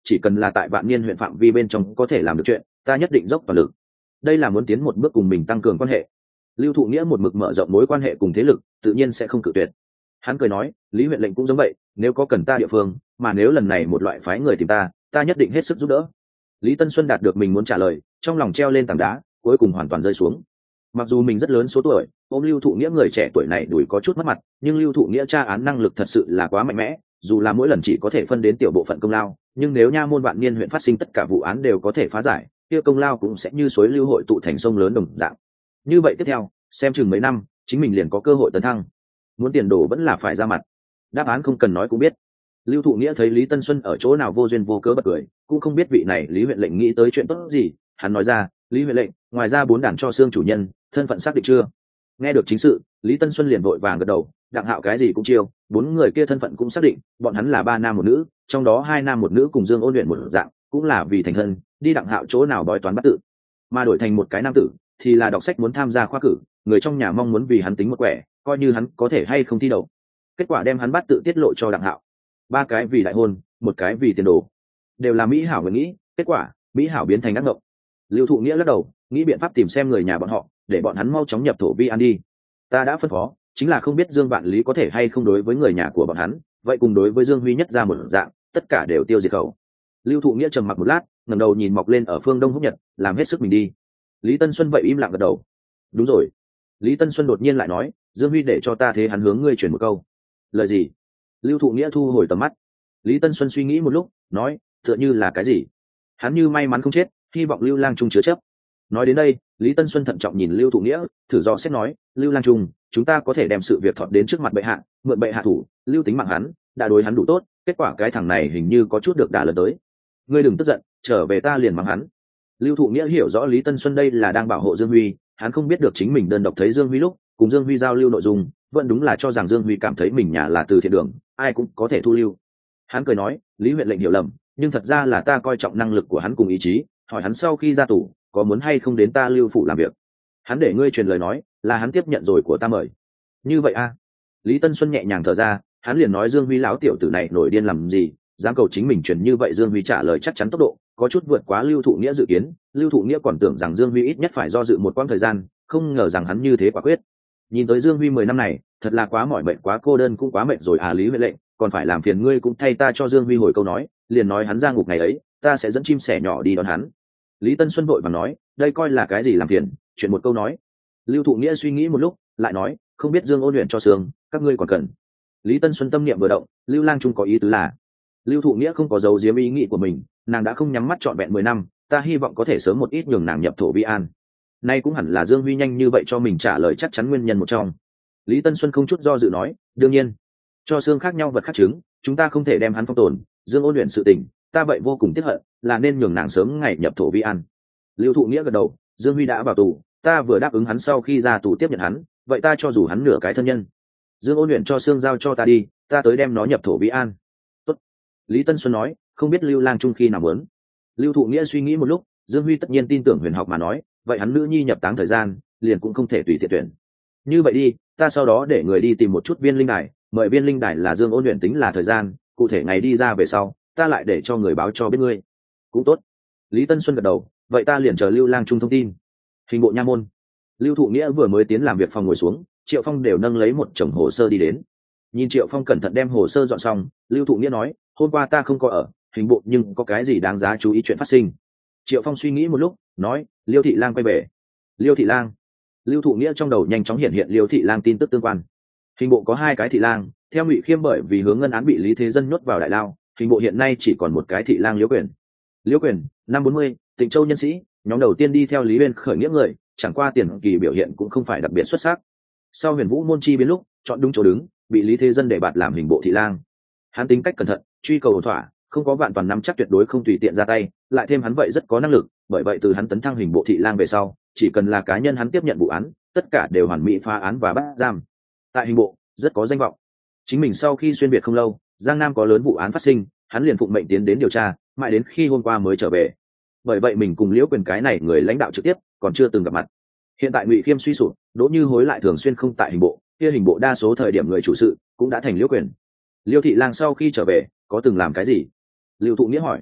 chỉ cần là tại Vạn Niên huyện phạm vi bên trong có thể làm được chuyện, ta nhất định dốc toàn lực. Đây là muốn tiến một bước cùng mình tăng cường quan hệ. Lưu Thụ Nghĩa một mực mở rộng mối quan hệ cùng thế lực, tự nhiên sẽ không cự tuyệt. Hắn cười nói, Lý huyện lệnh cũng giống vậy, nếu có cần ta địa phương, mà nếu lần này một loại phái người tìm ta nhất định hết sức giúp đỡ. Lý Tân Xuân đạt được mình muốn trả lời, trong lòng treo lên tảng đá, cuối cùng hoàn toàn rơi xuống. Mặc dù mình rất lớn số tuổi, ôm Lưu Thụ Nghĩa người trẻ tuổi này đuổi có chút mất mặt, nhưng Lưu Thụ Nghĩa tra án năng lực thật sự là quá mạnh mẽ, dù là mỗi lần chỉ có thể phân đến tiểu bộ phận công lao, nhưng nếu nha môn Vạn Niên huyện phát sinh tất cả vụ án đều có thể phá giải, kia công lao cũng sẽ như suối lưu hội tụ thành sông lớn đồng dạng. Như vậy tiếp theo, xem chừng mấy năm, chính mình liền có cơ hội tấn thăng. Muốn tiền đồ vẫn là phải ra mặt. Đáp án không cần nói cũng biết. Lưu Thụ Nghĩa thấy Lý Tân Xuân ở chỗ nào vô duyên vô cớ bật cười, cũng không biết vị này Lý huyện lệnh nghĩ tới chuyện tốt gì. Hắn nói ra, Lý huyện lệnh, ngoài ra 4 đàn cho xương chủ nhân, thân phận xác định chưa? Nghe được chính sự, Lý Tân Xuân liền vội vàng gật đầu. Đặng Hạo cái gì cũng chiêu, 4 người kia thân phận cũng xác định, bọn hắn là 3 nam 1 nữ, trong đó 2 nam 1 nữ cùng Dương Ôn luyện một dạng, cũng là vì thành thân, đi Đặng Hạo chỗ nào bói toán bắt tự, mà đổi thành một cái nam tử, thì là đọc sách muốn tham gia khoa cử, người trong nhà mong muốn vì hắn tính một quẻ, coi như hắn có thể hay không thi đậu. Kết quả đem hắn bắt tự tiết lộ cho Đặng Hạo. 3 cái vì đại hôn, 1 cái vì tiền đồ, đều là mỹ hảo nguyện nghĩ, kết quả mỹ hảo biến thành ác mộng. Lưu Thụ Nghĩa lắc đầu, nghĩ biện pháp tìm xem người nhà bọn họ, để bọn hắn mau chóng nhập thổ vi an đi. Ta đã phân phó, chính là không biết Dương Vạn Lý có thể hay không đối với người nhà của bọn hắn, vậy cùng đối với Dương Huy Nhất ra một dạng, tất cả đều tiêu diệt khẩu. Lưu Thụ Nghĩa trầm mặc một lát, ngẩng đầu nhìn mọc lên ở phương đông húc nhật, làm hết sức mình đi. Lý Tân Xuân vậy im lặng gật đầu. Đúng rồi. Lý Tân Xuân đột nhiên lại nói, Dương Huy để cho ta thế hắn hướng ngươi truyền một câu. Lời gì? Lưu Thụ Nghĩa thu hồi tầm mắt. Lý Tân Xuân suy nghĩ một lúc, nói, tựa như là cái gì? Hắn như may mắn không chết, hy vọng Lưu Lang Trung chứa chấp. Nói đến đây, Lý Tân Xuân thận trọng nhìn Lưu Thụ Nghĩa, thử dò xét nói, Lưu Lang Trung, chúng ta có thể đem sự việc thọt đến trước mặt bệ hạ, mượn bệ hạ thủ, lưu tính mạng hắn, đã đối hắn đủ tốt, kết quả cái thằng này hình như có chút được đả lần tới. Ngươi đừng tức giận, trở về ta liền mắng hắn. Lưu Thụ Nghĩa hiểu rõ Lý Tân Xuân đây là đang bảo hộ Dương Huy, hắn không biết được chính mình đơn độc thấy Dương Huy lúc cùng Dương Huy giao lưu nội dung, vẫn đúng là cho rằng Dương Huy cảm thấy mình nhà là từ thiện đường, ai cũng có thể thu lưu. Hắn cười nói, Lý huyện lệnh hiểu lầm, nhưng thật ra là ta coi trọng năng lực của hắn cùng ý chí, hỏi hắn sau khi ra tù có muốn hay không đến ta Lưu phủ làm việc. Hắn để ngươi truyền lời nói, là hắn tiếp nhận rồi của ta mời. Như vậy a? Lý Tân Xuân nhẹ nhàng thở ra, hắn liền nói Dương Huy lão tiểu tử này nổi điên làm gì, dám cầu chính mình truyền như vậy. Dương Huy trả lời chắc chắn tốc độ có chút vượt quá Lưu Thụ Nghĩa dự kiến. Lưu Thụ Nghĩa còn tưởng rằng Dương Huy ít nhất phải do dự một quãng thời gian, không ngờ rằng hắn như thế quả quyết. Nhìn tới Dương Huy 10 năm này thật là quá mỏi mệt, quá cô đơn, cũng quá mệt rồi à. Lý huyện lệnh, còn phải làm phiền ngươi cũng thay ta cho Dương Huy hồi câu nói, liền nói hắn ra ngục ngày ấy, ta sẽ dẫn chim sẻ nhỏ đi đón hắn. Lý Tân Xuân vội vàng nói, đây coi là cái gì làm phiền, chuyện một câu nói. Lưu Thụ Nghĩa suy nghĩ một lúc, lại nói, không biết Dương Ôn luyện cho sướng, các ngươi còn cần. Lý Tân Xuân tâm niệm vừa động, Lưu Lang Trung có ý tứ là, Lưu Thụ Nghĩa không có giấu giếm ý nghĩ của mình, nàng đã không nhắm mắt trọn vẹn 10 năm, ta hy vọng có thể sớm một ít nhường nàng nhập thổ vi an. Nay cũng hẳn là Dương Huy nhanh như vậy cho mình trả lời chắc chắn nguyên nhân một trong. Lý Tân Xuân không chút do dự nói, đương nhiên, cho xương khác nhau vật khác trứng, chúng ta không thể đem hắn phong tồn. Dương Ôn luyện sự tình, ta vậy vô cùng tiếc hận, là nên nhường nàng sớm ngày nhập thổ vi an. Lưu Thụ Nghĩa gật đầu, Dương Huy đã vào tù, ta vừa đáp ứng hắn sau khi ra tù tiếp nhận hắn, vậy ta cho dù hắn nửa cái thân nhân. Dương Ôn luyện cho xương giao cho ta đi, ta tới đem nó nhập thổ vi an. Tốt. Lý Tân Xuân nói, không biết Lưu Lang Trung khi nào muốn. Lưu Thụ Nghĩa suy nghĩ một lúc, Dương Huy tất nhiên tin tưởng huyền học mà nói, vậy hắn nữ nhi nhập táng thời gian, liền cũng không thể tùy tiện tuyển. Như vậy đi, ta sau đó để người đi tìm một chút viên linh đài, mời viên linh đài là Dương Ôn luyện tính là thời gian, cụ thể ngày đi ra về sau, ta lại để cho người báo cho biết ngươi. Cũng tốt. Lý Tân Xuân gật đầu, vậy ta liền chờ Lưu Lang Trung thông tin. Hình bộ nha môn. Lưu Thụ Nghĩa vừa mới tiến làm việc phòng ngồi xuống, Triệu Phong đều nâng lấy một chồng hồ sơ đi đến. Nhìn Triệu Phong cẩn thận đem hồ sơ dọn xong, Lưu Thụ Nghĩa nói, hôm qua ta không có ở hình bộ, nhưng có cái gì đáng giá chú ý chuyện phát sinh. Triệu Phong suy nghĩ một lúc, nói, Liêu Thị Lang quay về. Liêu Thị Lang. Lưu Thụ Nghĩa trong đầu nhanh chóng hiện Liêu Thị Lang tin tức tương quan. Hình bộ có 2 cái thị lang, theo Ngụy Khiêm bởi vì hướng ngân án bị Lý Thế Dân nhốt vào đại lao, hình bộ hiện nay chỉ còn một cái thị lang Liễu Quyền. Liễu Quyền, năm 40, Tịnh Châu nhân sĩ, nhóm đầu tiên đi theo Lý Uyên khởi nghĩa người, chẳng qua tiền kỳ biểu hiện cũng không phải đặc biệt xuất sắc. Sau Huyền Vũ môn chi biến lúc, chọn đúng chỗ đứng, bị Lý Thế Dân để bạt làm hình bộ thị lang. Hắn tính cách cẩn thận, truy cầu ổn thỏa, không có vạn toàn nắm chắc tuyệt đối không tùy tiện ra tay, lại thêm hắn vậy rất có năng lực, bởi vậy từ hắn tấn thăng hình bộ thị lang về sau, chỉ cần là cá nhân hắn tiếp nhận vụ án, tất cả đều hoàn mỹ phá án và bắt giam. Tại hình bộ, rất có danh vọng. Chính mình sau khi xuyên việt không lâu, Giang Nam có lớn vụ án phát sinh, hắn liền phụng mệnh tiến đến điều tra, mãi đến khi hôm qua mới trở về. Bởi vậy mình cùng Liễu Quyền cái này người lãnh đạo trực tiếp còn chưa từng gặp mặt. Hiện tại Ngụy Khiêm suy sụp, Đỗ Như Hối lại thường xuyên không tại hình bộ, kia hình bộ đa số thời điểm người chủ sự cũng đã thành Liễu Quyền. Liêu Thị Lang sau khi trở về có từng làm cái gì? Lưu Thụ Nghĩa hỏi.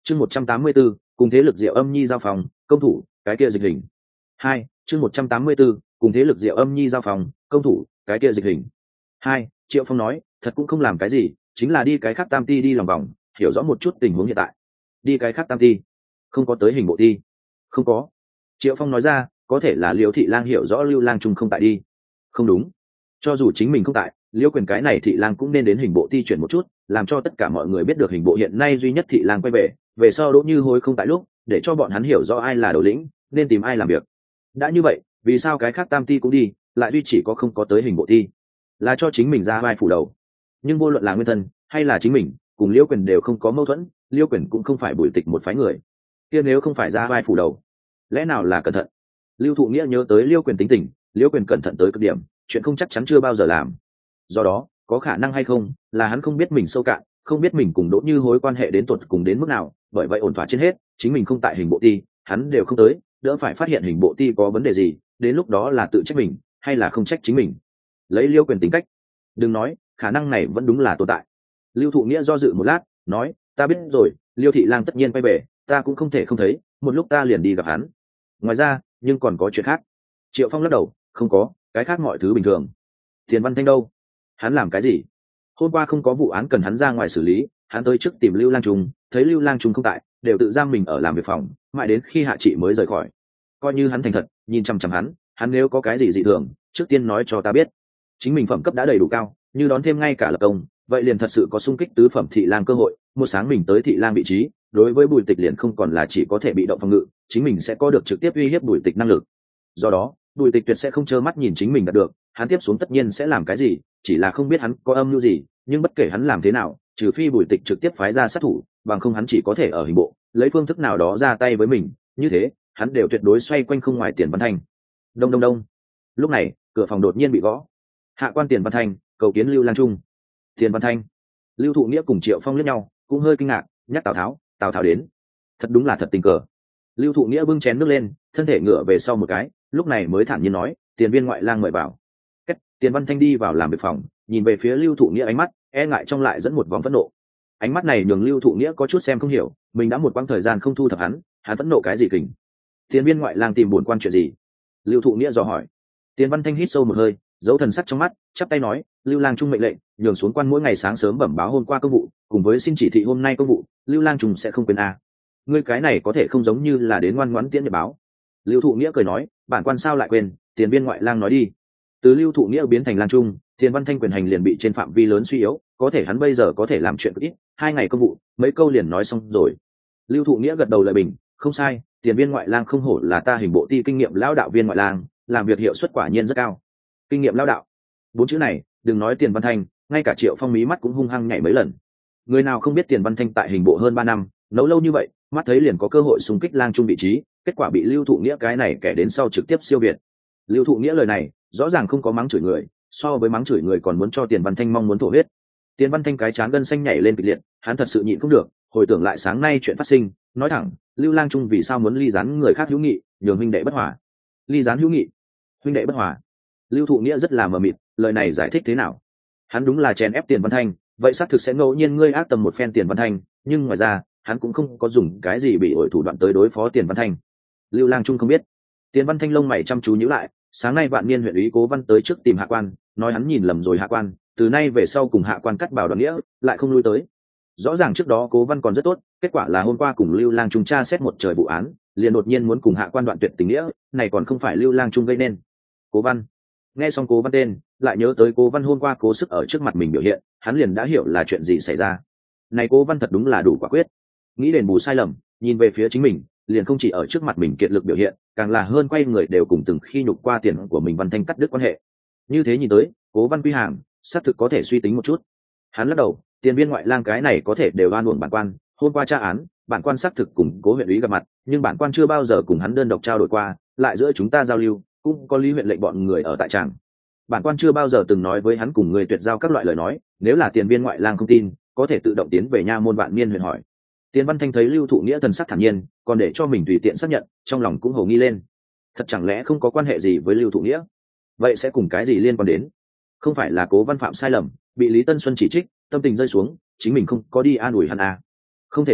Chương 184, cùng thế lực Diệu Âm Nhi giao phòng, công thủ, cái kia dịch hình. 2. Chương 184, cùng thế lực Diệu Âm Nhi giao phòng, công thủ, cái kia dịch hình. 2. Triệu Phong nói, thật cũng không làm cái gì, chính là đi cái khác tam ti đi lòng vòng, hiểu rõ một chút tình huống hiện tại. Đi cái khác tam ti, không có tới hình bộ ti. Không có. Triệu Phong nói ra, có thể là Liễu thị lang hiểu rõ Lưu Lang Trung không tại đi. Không đúng, cho dù chính mình không tại, Liễu Quyền cái này thị lang cũng nên đến hình bộ ti chuyển một chút, làm cho tất cả mọi người biết được hình bộ hiện nay duy nhất thị lang quay về sau Đỗ Như Hối không tại lúc, để cho bọn hắn hiểu rõ ai là đầu lĩnh, nên tìm ai làm việc. Đã như vậy, vì sao cái khác tam ti cũng đi, lại duy chỉ có không có tới hình bộ ti? Là cho chính mình ra vai phủ đầu. Nhưng vô luận là nguyên thân hay là chính mình, cùng Liễu Quyền đều không có mâu thuẫn, Liễu Quyền cũng không phải Bùi Tịch một phái người. Kia nếu không phải ra vai phủ đầu, lẽ nào là cẩn thận? Lưu Thụ Nghĩa nhớ tới Liễu Quyền tính tình, Liễu Quyền cẩn thận tới cực điểm, chuyện không chắc chắn chưa bao giờ làm. Do đó, có khả năng hay không là hắn không biết mình sâu cạn, không biết mình cùng Đỗ Như Hối quan hệ đến tuột cùng đến mức nào, bởi vậy ổn thỏa trên hết, chính mình không tại hình bộ ti, hắn đều không tới, đỡ phải phát hiện hình bộ ti có vấn đề gì, đến lúc đó là tự trách mình hay là không trách chính mình. Lấy Liễu Quyền tính cách, đừng nói, khả năng này vẫn đúng là tồn tại. Lưu Thụ Nghĩa do dự một lát, nói, ta biết rồi, Liêu thị lang tất nhiên quay về, ta cũng không thể không thấy, một lúc ta liền đi gặp hắn. Ngoài ra, nhưng còn có chuyện khác. Triệu Phong lắc đầu, không có, cái khác mọi thứ bình thường. Tiền Văn Thanh đâu? Hắn làm cái gì? Hôm qua không có vụ án cần hắn ra ngoài xử lý, hắn tới trước tìm Lưu Lang Trung, thấy Lưu Lang Trung không tại, đều tự giam mình ở làm việc phòng, mãi đến khi hạ trị mới rời khỏi. Coi như hắn thành thật, nhìn chằm chằm hắn nếu có cái gì dị thường, trước tiên nói cho ta biết. Chính mình phẩm cấp đã đầy đủ cao, như đón thêm ngay cả lập công, vậy liền thật sự có xung kích tứ phẩm thị lang cơ hội. Một sáng mình tới thị lang vị trí, đối với Bùi Tịch liền không còn là chỉ có thể bị động phòng ngự, chính mình sẽ có được trực tiếp uy hiếp Bùi Tịch năng lực. Do đó, Bùi Tịch tuyệt sẽ không trơ mắt nhìn chính mình đạt được, hắn tiếp xuống tất nhiên sẽ làm cái gì, chỉ là không biết hắn có âm mưu gì, nhưng bất kể hắn làm thế nào, trừ phi Bùi Tịch trực tiếp phái ra sát thủ, bằng không hắn chỉ có thể ở hình bộ, lấy phương thức nào đó ra tay với mình, như thế, hắn đều tuyệt đối xoay quanh không ngoài Tiền Văn Thanh. Đông đông đông. Lúc này, cửa phòng đột nhiên bị gõ. Hạ quan Tiền Văn Thanh, cầu kiến Lưu Lang Trung. Tiền Văn Thanh. Lưu Thụ Nghĩa cùng Triệu Phong liếc nhau, cũng hơi kinh ngạc, nhắc Tào Tháo đến. Thật đúng là thật tình cờ. Lưu Thụ Nghĩa bưng chén nước lên, thân thể ngửa về sau một cái, lúc này mới thản nhiên nói, Tiền viên ngoại lang mời vào. Tiền Văn Thanh đi vào làm việc phòng, nhìn về phía Lưu Thụ Nghĩa ánh mắt e ngại trong lại dẫn một vòng phẫn nộ. Ánh mắt này nhường Lưu Thụ Nghĩa có chút xem không hiểu, mình đã một quãng thời gian không thu thập hắn phẫn nộ cái gì kình? Tiền viên ngoại lang tìm buồn quan chuyện gì? Lưu Thụ Nghĩa dò hỏi. Tiền Văn Thanh hít sâu một hơi, giấu thần sắc trong mắt, chắp tay nói, Lưu Lang Trung mệnh lệnh, nhường xuống quan mỗi ngày sáng sớm bẩm báo hôm qua công vụ, cùng với xin chỉ thị hôm nay công vụ, Lưu Lang Trung sẽ không quên a. Ngươi cái này có thể không giống như là đến ngoan ngoãn tiễn nhật báo. Lưu Thụ Nghĩa cười nói, bản quan sao lại quên, tiền viên ngoại lang nói đi. Từ Lưu Thụ Nghĩa biến thành Lang Trung, Tiền Văn Thanh quyền hành liền bị trên phạm vi lớn suy yếu, có thể hắn bây giờ có thể làm chuyện ít, 2 ngày công vụ, mấy câu liền nói xong rồi. Lưu Thụ Nghĩa gật đầu lời bình, không sai, tiền viên ngoại lang không hổ là ta hình bộ ti kinh nghiệm lão đạo viên ngoại lang, làm việc hiệu suất quả nhiên rất cao. Kinh nghiệm lão đạo, 4 chữ này, đừng nói Tiền Văn Thanh, ngay cả Triệu Phong mí mắt cũng hung hăng nhảy mấy lần. Người nào không biết Tiền Văn Thanh tại hình bộ hơn 3 năm, nấu lâu như vậy, mắt thấy liền có cơ hội xung kích Lang Trung vị trí, kết quả bị Lưu Thụ Nghĩa cái này kẻ đến sau trực tiếp siêu việt. Lưu Thụ Nghĩa lời này, rõ ràng không có mắng chửi người, so với mắng chửi người còn muốn cho Tiền Văn Thanh mong muốn thổ huyết. Tiền Văn Thanh cái trán gân xanh nhảy lên kịch liệt, hắn thật sự nhịn không được, hồi tưởng lại sáng nay chuyện phát sinh, nói thẳng, Lưu Lang Trung vì sao muốn ly gián người khác hữu nghị, nhường huynh đệ bất hòa? Ly gián hữu nghị, huynh đệ bất hòa? Lưu Thụ Nghĩa rất là mờ mịt, lời này giải thích thế nào? Hắn đúng là chèn ép Tiền Văn Thanh, vậy xác thực sẽ ngẫu nhiên ngươi ác tầm một phen Tiền Văn Thanh, nhưng ngoài ra, hắn cũng không có dùng cái gì bị ổi thủ đoạn tới đối phó Tiền Văn Thanh. Lưu Lang Trung không biết. Tiền Văn Thanh lông mày chăm chú nhíu lại, sáng nay Vạn Niên huyện ủy Cố Văn tới trước tìm Hạ quan, nói hắn nhìn lầm rồi Hạ quan, từ nay về sau cùng Hạ quan cắt bảo đoàn nghĩa, lại không lui tới. Rõ ràng trước đó Cố Văn còn rất tốt, kết quả là hôm qua cùng Lưu Lang Trung tra xét một trời vụ án, liền đột nhiên muốn cùng Hạ quan đoạn tuyệt tình nghĩa, này còn không phải Lưu Lang Trung gây nên. Cố Văn. Nghe xong Cố Văn tên, lại nhớ tới Cố Văn hôm qua cố sức ở trước mặt mình biểu hiện, hắn liền đã hiểu là chuyện gì xảy ra. Này Cố Văn thật đúng là đủ quả quyết. Nghĩ đền bù sai lầm, nhìn về phía chính mình, liền không chỉ ở trước mặt mình kiệt lực biểu hiện, càng là hơn quay người đều cùng từng khi nhục qua tiền của mình Văn Thanh cắt đứt quan hệ. Như thế nhìn tới, Cố Văn quy hàng, xác thực có thể suy tính một chút. Hắn lắc đầu, tiền viên ngoại lang cái này có thể đều oan uổng bản quan, hôm qua tra án, bản quan xác thực cùng Cố huyện ủy gặp mặt, nhưng bản quan chưa bao giờ cùng hắn đơn độc trao đổi qua, lại giữa chúng ta giao lưu, cũng có lý huyện lệnh bọn người ở tại tràng. Bản quan chưa bao giờ từng nói với hắn cùng người tuyệt giao các loại lời nói, nếu là tiền viên ngoại lang không tin, có thể tự động tiến về nha môn Vạn Niên huyện hỏi. Tiền Văn Thanh thấy Lưu Thụ Nghĩa thần sắc thản nhiên, còn để cho mình tùy tiện xác nhận, trong lòng cũng hồ nghi lên. Thật chẳng lẽ không có quan hệ gì với Lưu Thụ Nghĩa? Vậy sẽ cùng cái gì liên quan đến? Không phải là Cố Văn phạm sai lầm, bị Lý Tân Xuân chỉ trích, tâm tình rơi xuống, chính mình không có đi an ủi hắn à? Không thể nào,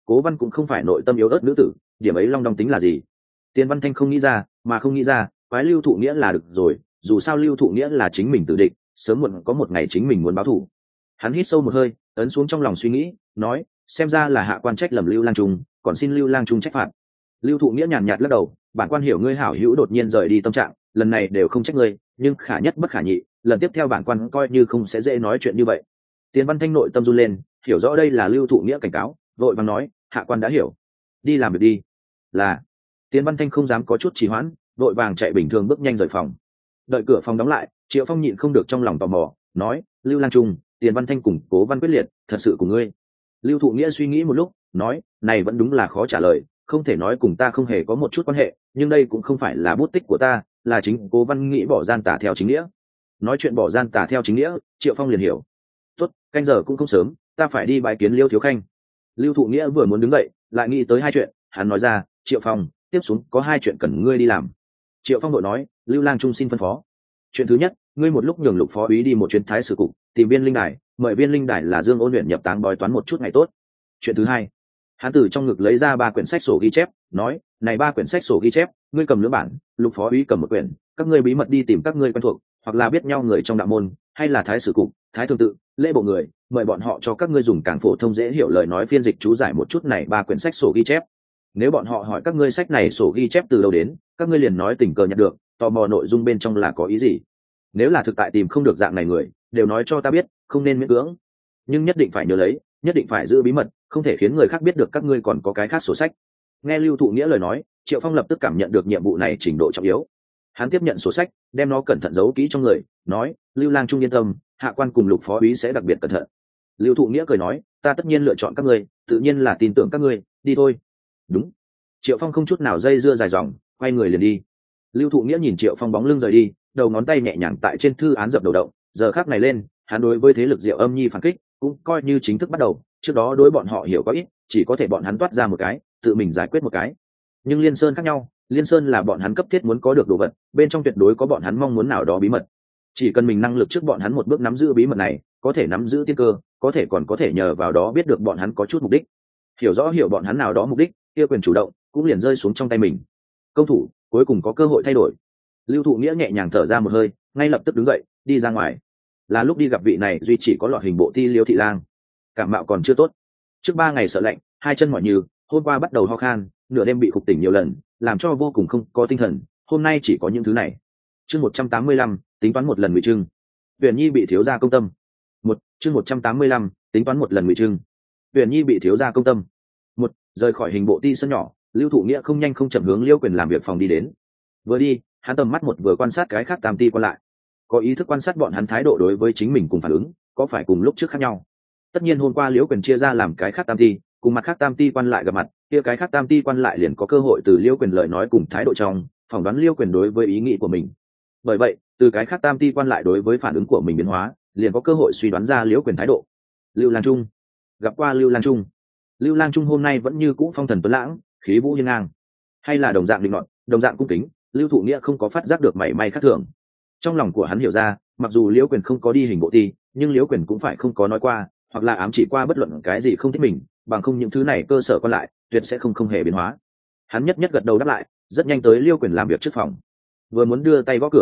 Cố Văn cũng không phải nội tâm yếu ớt nữ tử, điểm ấy long đong tính là gì? Tiền Văn Thanh không nghĩ ra, mà không nghĩ ra, quái Lưu Thụ Nghĩa là được rồi, dù sao Lưu Thụ Nghĩa là chính mình tự định, sớm muộn có một ngày chính mình muốn báo thù. Hắn hít sâu một hơi, ấn xuống trong lòng suy nghĩ, nói, xem ra là hạ quan trách lầm Lưu Lang Trung, còn xin Lưu Lang Trung trách phạt. Lưu Thụ Nghĩa nhàn nhạt lắc đầu, bản quan hiểu ngươi hảo hữu đột nhiên rời đi tâm trạng, lần này đều không trách ngươi, nhưng khả nhất bất khả nhị, lần tiếp theo bản quan coi như không sẽ dễ nói chuyện như vậy. Tiền Văn Thanh nội tâm run lên, hiểu rõ đây là Lưu Thụ Nghĩa cảnh cáo, vội vàng nói, hạ quan đã hiểu, đi làm việc đi. Là. Tiền Văn Thanh không dám có chút trì hoãn, vội vàng chạy bình thường bước nhanh rời phòng. Đợi cửa phòng đóng lại, Triệu Phong nhịn không được trong lòng tò mò, nói, Lưu Lang Trung, Tiền Văn Thanh cùng Cố Văn quyết liệt, thật sự của ngươi. Lưu Thụ Nghĩa suy nghĩ một lúc, nói, này vẫn đúng là khó trả lời, không thể nói cùng ta không hề có một chút quan hệ, nhưng đây cũng không phải là bút tích của ta, là chính Cố Văn nghĩ bỏ gian tà theo chính nghĩa. Nói chuyện bỏ gian tà theo chính nghĩa, Triệu Phong liền hiểu. Tốt, canh giờ cũng không sớm, ta phải đi bái kiến Liêu thiếu khanh. Lưu Thụ Nghĩa vừa muốn đứng dậy, lại nghĩ tới hai chuyện, hắn nói ra, Triệu Phong, tiếp xuống có hai chuyện cần ngươi đi làm. Triệu Phong đội nói, Lưu Lang Trung xin phân phó. Chuyện thứ nhất, ngươi một lúc nhường Lục phó úy đi một chuyến thái sử cục, tìm viên linh đài, mời viên linh đài là Dương Ôn luyện nhập táng bói toán một chút ngày tốt. Chuyện thứ hai, hắn từ trong ngực lấy ra 3 quyển sách sổ ghi chép, nói, này 3 quyển sách sổ ghi chép, ngươi cầm lưỡng bản, Lục phó úy cầm một quyển, các ngươi bí mật đi tìm các ngươi quen thuộc, hoặc là biết nhau người trong đạo môn, hay là thái sử cục, thái thường tự, lễ bộ người, mời bọn họ cho các ngươi dùng càng phổ thông dễ hiểu lời nói phiên dịch chú giải một chút này 3 quyển sách sổ ghi chép. Nếu bọn họ hỏi các ngươi sách này sổ ghi chép từ đâu đến, các ngươi liền nói tình cờ nhận được, tò mò nội dung bên trong là có ý gì. Nếu là thực tại tìm không được dạng này người, đều nói cho ta biết, không nên miễn cưỡng, nhưng nhất định phải nhớ lấy, nhất định phải giữ bí mật, không thể khiến người khác biết được các ngươi còn có cái khác sổ sách. Nghe Lưu Thụ Nghĩa lời nói, Triệu Phong lập tức cảm nhận được nhiệm vụ này trình độ trọng yếu. Hắn tiếp nhận sổ sách, đem nó cẩn thận giấu kỹ trong người, nói, Lưu Lang Trung yên tâm, hạ quan cùng Lục phó úy sẽ đặc biệt cẩn thận. Lưu Thụ Nghĩa cười nói, ta tất nhiên lựa chọn các ngươi, tự nhiên là tin tưởng các ngươi, đi thôi. Đúng. Triệu Phong không chút nào dây dưa dài dòng, quay người liền đi. Lưu Thụ Nghĩa nhìn Triệu Phong bóng lưng rời đi, đầu ngón tay nhẹ nhàng tại trên thư án dập đầu động, giờ khắc này lên, hắn đối với thế lực Diệu Âm Nhi phản kích, cũng coi như chính thức bắt đầu, trước đó đối bọn họ hiểu có ít, chỉ có thể bọn hắn toát ra một cái, tự mình giải quyết một cái. Nhưng Liên Sơn khác nhau, Liên Sơn là bọn hắn cấp thiết muốn có được đồ vật, bên trong tuyệt đối có bọn hắn mong muốn nào đó bí mật. Chỉ cần mình năng lực trước bọn hắn một bước nắm giữ bí mật này, có thể nắm giữ tiên cơ, có thể còn có thể nhờ vào đó biết được bọn hắn có chút mục đích. Hiểu rõ hiểu bọn hắn nào đó mục đích, kia quyền chủ động cũng liền rơi xuống trong tay mình. Công thủ cuối cùng có cơ hội thay đổi. Lưu Thụ Nghĩa nhẹ nhàng thở ra một hơi, ngay lập tức đứng dậy đi ra ngoài. Là lúc đi gặp vị này duy chỉ có lọt hình bộ ti Liêu thị lang. Cảm mạo còn chưa tốt, trước 3 ngày sợ lạnh, 2 chân mỏi nhừ, hôm qua bắt đầu ho khan, nửa đêm bị khục tỉnh nhiều lần, làm cho vô cùng không có tinh thần, hôm nay chỉ có những thứ này. Chương 185, tính toán một lần ngụy trưng. Uyển Nhi bị thiếu gia công tâm. Chương 185, tính toán một lần ngụy trưng. Uyển Nhi bị thiếu gia công tâm. Rời khỏi hình bộ ti sân nhỏ, Lưu Thụ Nghĩa không nhanh không chậm hướng Liêu Quyền làm việc phòng đi đến. Vừa đi, hắn tầm mắt vừa quan sát cái khác tam ti quan lại, có ý thức quan sát bọn hắn thái độ đối với chính mình cùng phản ứng, có phải cùng lúc trước khác nhau. Tất nhiên hôm qua Liễu Quyền chia ra làm cái khác tam ti, cùng mặt khác tam ti quan lại gặp mặt, kia cái khác tam ti quan lại liền có cơ hội từ Liễu Quyền lời nói cùng thái độ trong phỏng đoán Liễu Quyền đối với ý nghĩ của mình. Bởi vậy, từ cái khác tam ti quan lại đối với phản ứng của mình biến hóa, liền có cơ hội suy đoán ra Liễu Quyền thái độ. Lưu Lang Trung. Gặp qua Lưu Lang Trung. Lưu Lang Trung hôm nay vẫn như cũ phong thần tuấn lãng, khí vũ hiên ngang, hay là đồng dạng định nọt, đồng dạng cung kính, Lưu Thụ Nghĩa không có phát giác được mảy may khác thường. Trong lòng của hắn hiểu ra, mặc dù Liễu Quyền không có đi hình bộ ti, nhưng Liễu Quyền cũng phải không có nói qua, hoặc là ám chỉ qua bất luận cái gì không thích mình, bằng không những thứ này cơ sở còn lại, tuyệt sẽ không hề biến hóa. Hắn nhất nhất gật đầu đáp lại, rất nhanh tới Liễu Quyền làm việc trước phòng, vừa muốn đưa tay gõ cửa,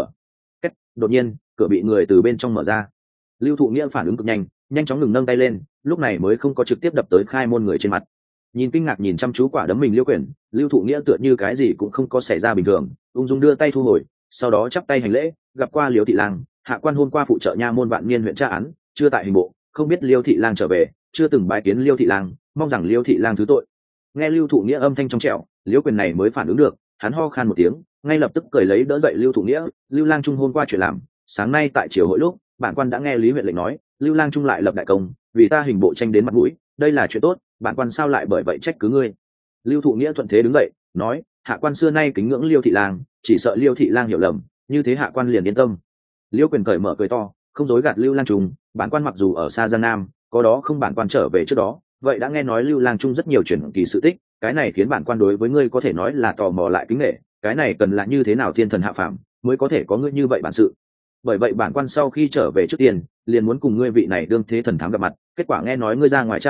đột nhiên cửa bị người từ bên trong mở ra. Lưu Thụ Nghĩa phản ứng cực nhanh, nhanh chóng ngừng nâng tay lên, lúc này mới không có trực tiếp đập tới khai môn người trên mặt. Nhìn kinh ngạc nhìn chăm chú quả đấm mình Liễu Quyền, Lưu Thụ Nghĩa tựa như cái gì cũng không có xảy ra bình thường, ung dung đưa tay thu hồi, sau đó chắp tay hành lễ, gặp qua Liễu thị lang, hạ quan hôm qua phụ trợ nha môn Vạn Niên huyện tra án, chưa tại hình bộ, không biết Liêu thị lang trở về, chưa từng bái kiến Liêu thị lang, mong rằng Liêu thị lang thứ tội. Nghe Lưu Thụ Nghĩa âm thanh trong trẻo, Liễu Quyền này mới phản ứng được, hắn ho khan một tiếng, ngay lập tức cười lấy đỡ dậy Lưu Thụ Nghĩa. Lưu Lang Trung hôm qua chuyện làm, sáng nay tại triều hội lúc, bản quan đã nghe Lý huyện lệnh nói, Lưu Lang Trung lại lập đại công, vì ta hình bộ tranh đến mặt mũi, đây là chuyện tốt, bản quan sao lại bởi vậy trách cứ ngươi. Lưu Thụ Nghĩa thuận thế đứng dậy, nói, hạ quan xưa nay kính ngưỡng Liêu thị lang, chỉ sợ Liêu thị lang hiểu lầm, như thế hạ quan liền yên tâm. Liễu Quyền cởi mở cười to, không dối gạt Lưu Lang Trung, bản quan mặc dù ở xa Giang Nam, có đó không bản quan trở về trước đó, vậy đã nghe nói Lưu Lang Trung rất nhiều chuyện kỳ sự tích, cái này khiến bản quan đối với ngươi có thể nói là tò mò lại kính nể, cái này cần là như thế nào thiên thần hạ phàm mới có thể có ngươi như vậy bản sự. Bởi vậy bản quan sau khi trở về trước tiên, liền muốn cùng ngươi vị này đương thế thần thắng gặp mặt, kết quả nghe nói ngươi ra ngoài tra án,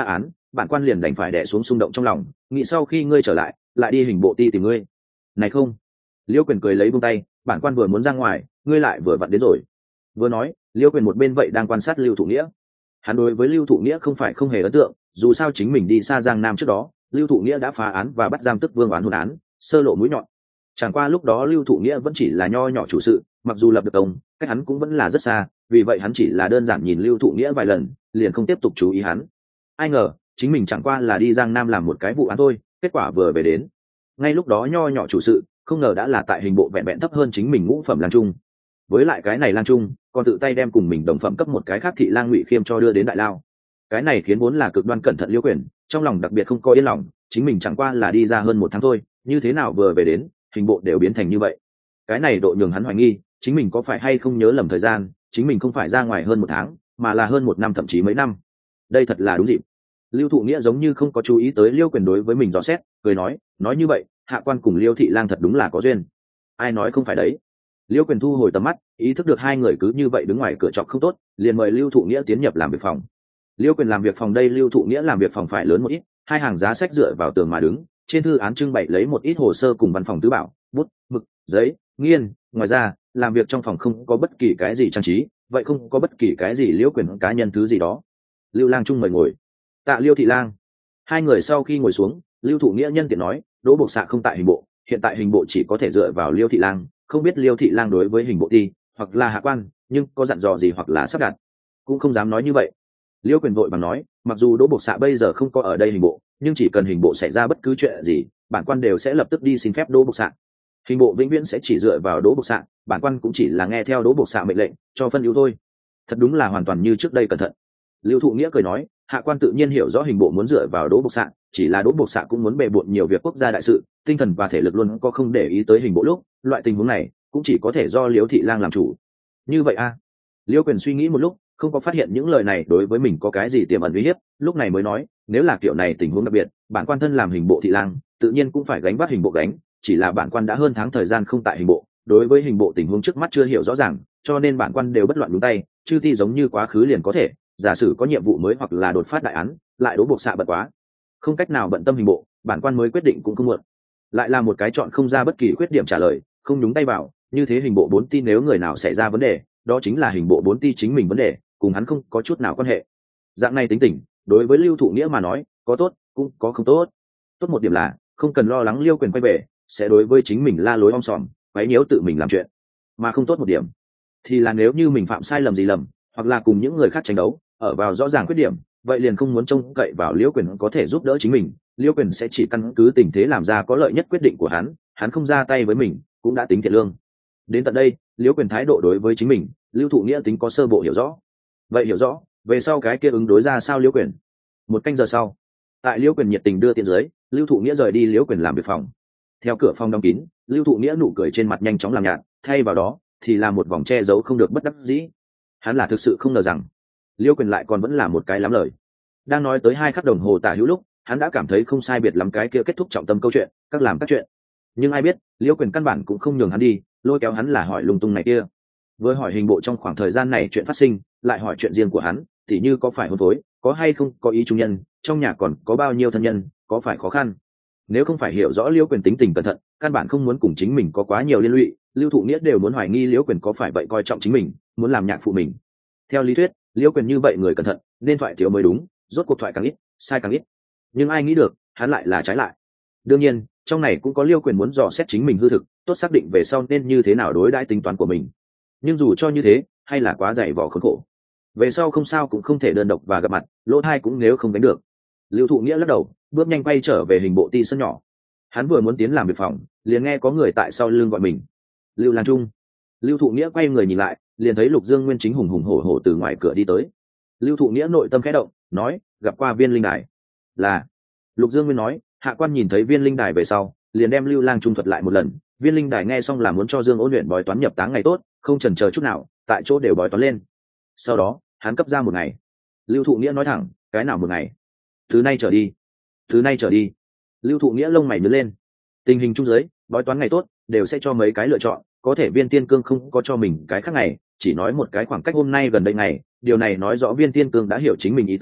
bản quan liền đành phải đè xuống xung động trong lòng, nghĩ sau khi ngươi trở lại lại đi hình bộ ti tìm ngươi. Này không. Liêu Quyền cười lấy buông tay, bản quan vừa muốn ra ngoài, ngươi lại vừa vặn đến rồi. Vừa nói, Liêu Quyền một bên vậy đang quan sát Lưu Thụ Nghĩa. Hắn đối với Lưu Thụ Nghĩa không phải không hề ấn tượng, dù sao chính mình đi xa Giang Nam trước đó, Lưu Thụ Nghĩa đã phá án và bắt giam Tức Vương oán hồn án, sơ lộ mũi nhọn. Chẳng qua lúc đó Lưu Thụ Nghĩa vẫn chỉ là nho nhỏ chủ sự, mặc dù lập được công, cách hắn cũng vẫn là rất xa, vì vậy hắn chỉ là đơn giản nhìn Lưu Thụ Nghĩa vài lần, liền không tiếp tục chú ý hắn. Ai ngờ, chính mình chẳng qua là đi Giang Nam làm một cái vụ án thôi, kết quả vừa về đến. Ngay lúc đó nho nhỏ chủ sự, không ngờ đã là tại hình bộ vẹn vẹn thấp hơn chính mình ngũ phẩm lang trung. Với lại cái này lang trung, còn tự tay đem cùng mình đồng phẩm cấp một cái khác thị lang Ngụy Khiêm cho đưa đến đại lao. Cái này khiến vốn là cực đoan cẩn thận Liêu Quyền, trong lòng đặc biệt không có yên lòng, chính mình chẳng qua là đi ra hơn 1 tháng thôi, như thế nào vừa về đến, hình bộ đều biến thành như vậy. Cái này độ nhường hắn hoài nghi, chính mình có phải hay không nhớ lầm thời gian, chính mình không phải ra ngoài hơn 1 tháng, mà là hơn 1 năm thậm chí mấy năm. Đây thật là đúng dịp. Lưu Thụ Nghĩa giống như không có chú ý tới Liêu Quyền đối với mình dò xét, cười nói như vậy, hạ quan cùng Liêu thị lang thật đúng là có duyên. Ai nói không phải đấy. Liêu Quyền thu hồi tầm mắt, ý thức được hai người cứ như vậy đứng ngoài cửa trọ không tốt, liền mời Lưu Thụ Nghĩa tiến nhập làm việc phòng. Liêu Quyền làm việc phòng đây, Lưu Thụ Nghĩa làm việc phòng phải lớn một ít, hai hàng giá sách dựa vào tường mà đứng, trên thư án trưng bày lấy một ít hồ sơ cùng văn phòng tứ bảo, bút, mực, giấy, nghiên. Ngoài ra, làm việc trong phòng không có bất kỳ cái gì trang trí, vậy không có bất kỳ cái gì Liêu Quyền cá nhân thứ gì đó. Lưu Lang Trung mời ngồi. Tạ Liêu thị lang. Hai người sau khi ngồi xuống, Lưu Thụ Nghĩa nhân tiện nói, Đỗ Bộc Xạ không tại hình bộ, hiện tại hình bộ chỉ có thể dựa vào Liêu thị lang, không biết Liêu thị lang đối với hình bộ ti hoặc là hạ quan, nhưng có dặn dò gì hoặc là sắp đặt. Cũng không dám nói như vậy. Liêu Quyền vội bằng nói, mặc dù Đỗ Bộc Xạ bây giờ không có ở đây hình bộ, nhưng chỉ cần hình bộ xảy ra bất cứ chuyện gì, bản quan đều sẽ lập tức đi xin phép Đỗ Bộc Xạ. Hình bộ vĩnh viễn sẽ chỉ dựa vào Đỗ Bộc Xạ, bản quan cũng chỉ là nghe theo Đỗ Bộc Xạ mệnh lệnh, cho phân ưu thôi. Thật đúng là hoàn toàn như trước đây cẩn thận. Lưu Thụ Nghĩa cười nói, hạ quan tự nhiên hiểu rõ hình bộ muốn dựa vào Đỗ Bộc Xạ, chỉ là Đỗ Bộc Xạ cũng muốn bề bộn nhiều việc quốc gia đại sự, tinh thần và thể lực luôn có không để ý tới hình bộ lúc, loại tình huống này cũng chỉ có thể do Liễu thị lang làm chủ. Như vậy a? Liêu Quyền suy nghĩ một lúc, không có phát hiện những lời này đối với mình có cái gì tiềm ẩn uy hiếp, lúc này mới nói, nếu là kiểu này tình huống đặc biệt, bản quan thân làm hình bộ thị lang, tự nhiên cũng phải gánh vác hình bộ gánh, chỉ là bản quan đã hơn tháng thời gian không tại hình bộ, đối với hình bộ tình huống trước mắt chưa hiểu rõ ràng, cho nên bản quan đều bất loạn nhúng tay, chư ti giống như quá khứ liền có thể, giả sử có nhiệm vụ mới hoặc là đột phát đại án, lại Đỗ Bộc Xạ bận quá, không cách nào bận tâm hình bộ, bản quan mới quyết định cũng không muộn. Lại là một cái chọn không ra bất kỳ khuyết điểm trả lời, không nhúng tay vào, như thế hình bộ 4 ti nếu người nào xảy ra vấn đề, đó chính là hình bộ 4 ti chính mình vấn đề, cùng hắn không có chút nào quan hệ. Dạng này tính tình, đối với Lưu Thụ Nghĩa mà nói, có tốt, cũng có không tốt. Tốt một điểm là, không cần lo lắng Liêu Quyền quay về, sẽ đối với chính mình la lối om sòm, quấy nhiễu tự mình làm chuyện. Mà không tốt một điểm, thì là nếu như mình phạm sai lầm gì lầm, hoặc là cùng những người khác tranh đấu, ở vào rõ ràng khuyết điểm, vậy liền không muốn trông cậy vào Liêu Quyền có thể giúp đỡ chính mình, Liêu Quyền sẽ chỉ căn cứ tình thế làm ra có lợi nhất quyết định của hắn không ra tay với mình, cũng đã tính thiện lương. Đến tận đây, Liêu Quyền thái độ đối với chính mình, Lưu Thụ Nghĩa tính có sơ bộ hiểu rõ. Vậy hiểu rõ, về sau cái kia ứng đối ra sao Liêu Quyền? 1 canh giờ sau, tại Liêu Quyền nhiệt tình đưa tiện dưới, Lưu Thụ Nghĩa rời đi Liêu Quyền làm việc phòng. Theo cửa phòng đóng kín, Lưu Thụ Nghĩa nụ cười trên mặt nhanh chóng làm nhạt, thay vào đó thì là một vòng che giấu không được bất đắc dĩ. Hắn là thực sự không ngờ rằng Liêu Quyền lại còn vẫn là một cái lắm lời. Đang nói tới 2 khắc đồng hồ tả hữu lúc, hắn đã cảm thấy không sai biệt lắm cái kia kết thúc trọng tâm câu chuyện, các làm các chuyện. Nhưng ai biết, Liêu Quyền căn bản cũng không nhường hắn đi, lôi kéo hắn là hỏi lung tung này kia. Với hỏi hình bộ trong khoảng thời gian này chuyện phát sinh, lại hỏi chuyện riêng của hắn, thì như có phải hôn phối, có hay không có ý trung nhân, trong nhà còn có bao nhiêu thân nhân, có phải khó khăn. Nếu không phải hiểu rõ Liêu Quyền tính tình cẩn thận, căn bản không muốn cùng chính mình có quá nhiều liên lụy, Lưu Thụ Nghĩa đều muốn hoài nghi Liêu Quyền có phải vậy coi trọng chính mình, muốn làm nhạc phụ mình. Theo lý thuyết, Liêu Quyền như vậy người cẩn thận, nên thoại thiếu mới đúng, rốt cuộc thoại càng ít, sai càng ít. Nhưng ai nghĩ được, hắn lại là trái lại. Đương nhiên, trong này cũng có Liêu Quyền muốn dò xét chính mình hư thực, tốt xác định về sau nên như thế nào đối đãi tính toán của mình. Nhưng dù cho như thế, hay là quá dày vò khốn khổ. Về sau không sao cũng không thể đơn độc và gặp mặt, lỗ thai cũng nếu không đánh được. Lưu Thụ Nghĩa lắc đầu, bước nhanh quay trở về hình bộ ti sân nhỏ. Hắn vừa muốn tiến làm việc phòng, liền nghe có người tại sau lưng gọi mình. Lưu Lang Trung. Lưu Thụ Nghĩa quay người nhìn lại, liền thấy Lục Dương Nguyên chính hùng hùng hổ hổ từ ngoài cửa đi tới. Lưu Thụ Nghĩa nội tâm khẽ động, nói, gặp qua Viên Linh Đài. Là. Lục Dương Nguyên nói, hạ quan nhìn thấy Viên Linh Đài về sau, liền đem Lưu Lang Trung thuật lại một lần. Viên Linh Đài nghe xong là muốn cho Dương Ôn luyện bói toán nhập táng ngày tốt, không chần chờ chút nào, tại chỗ đều bói toán lên. Sau đó, hắn cấp ra một ngày. Lưu Thụ Nghĩa nói thẳng, cái nào một ngày? Từ nay trở đi. Từ nay trở đi. Lưu Thụ Nghĩa lông mày nhướng lên. Tình hình chung dưới, bói toán ngày tốt đều sẽ cho mấy cái lựa chọn, có thể Viên Tiên Cương không có cho mình cái khác ngày, chỉ nói một cái khoảng cách hôm nay gần đây ngày, điều này nói rõ Viên Tiên Cương đã hiểu chính mình ý tứ,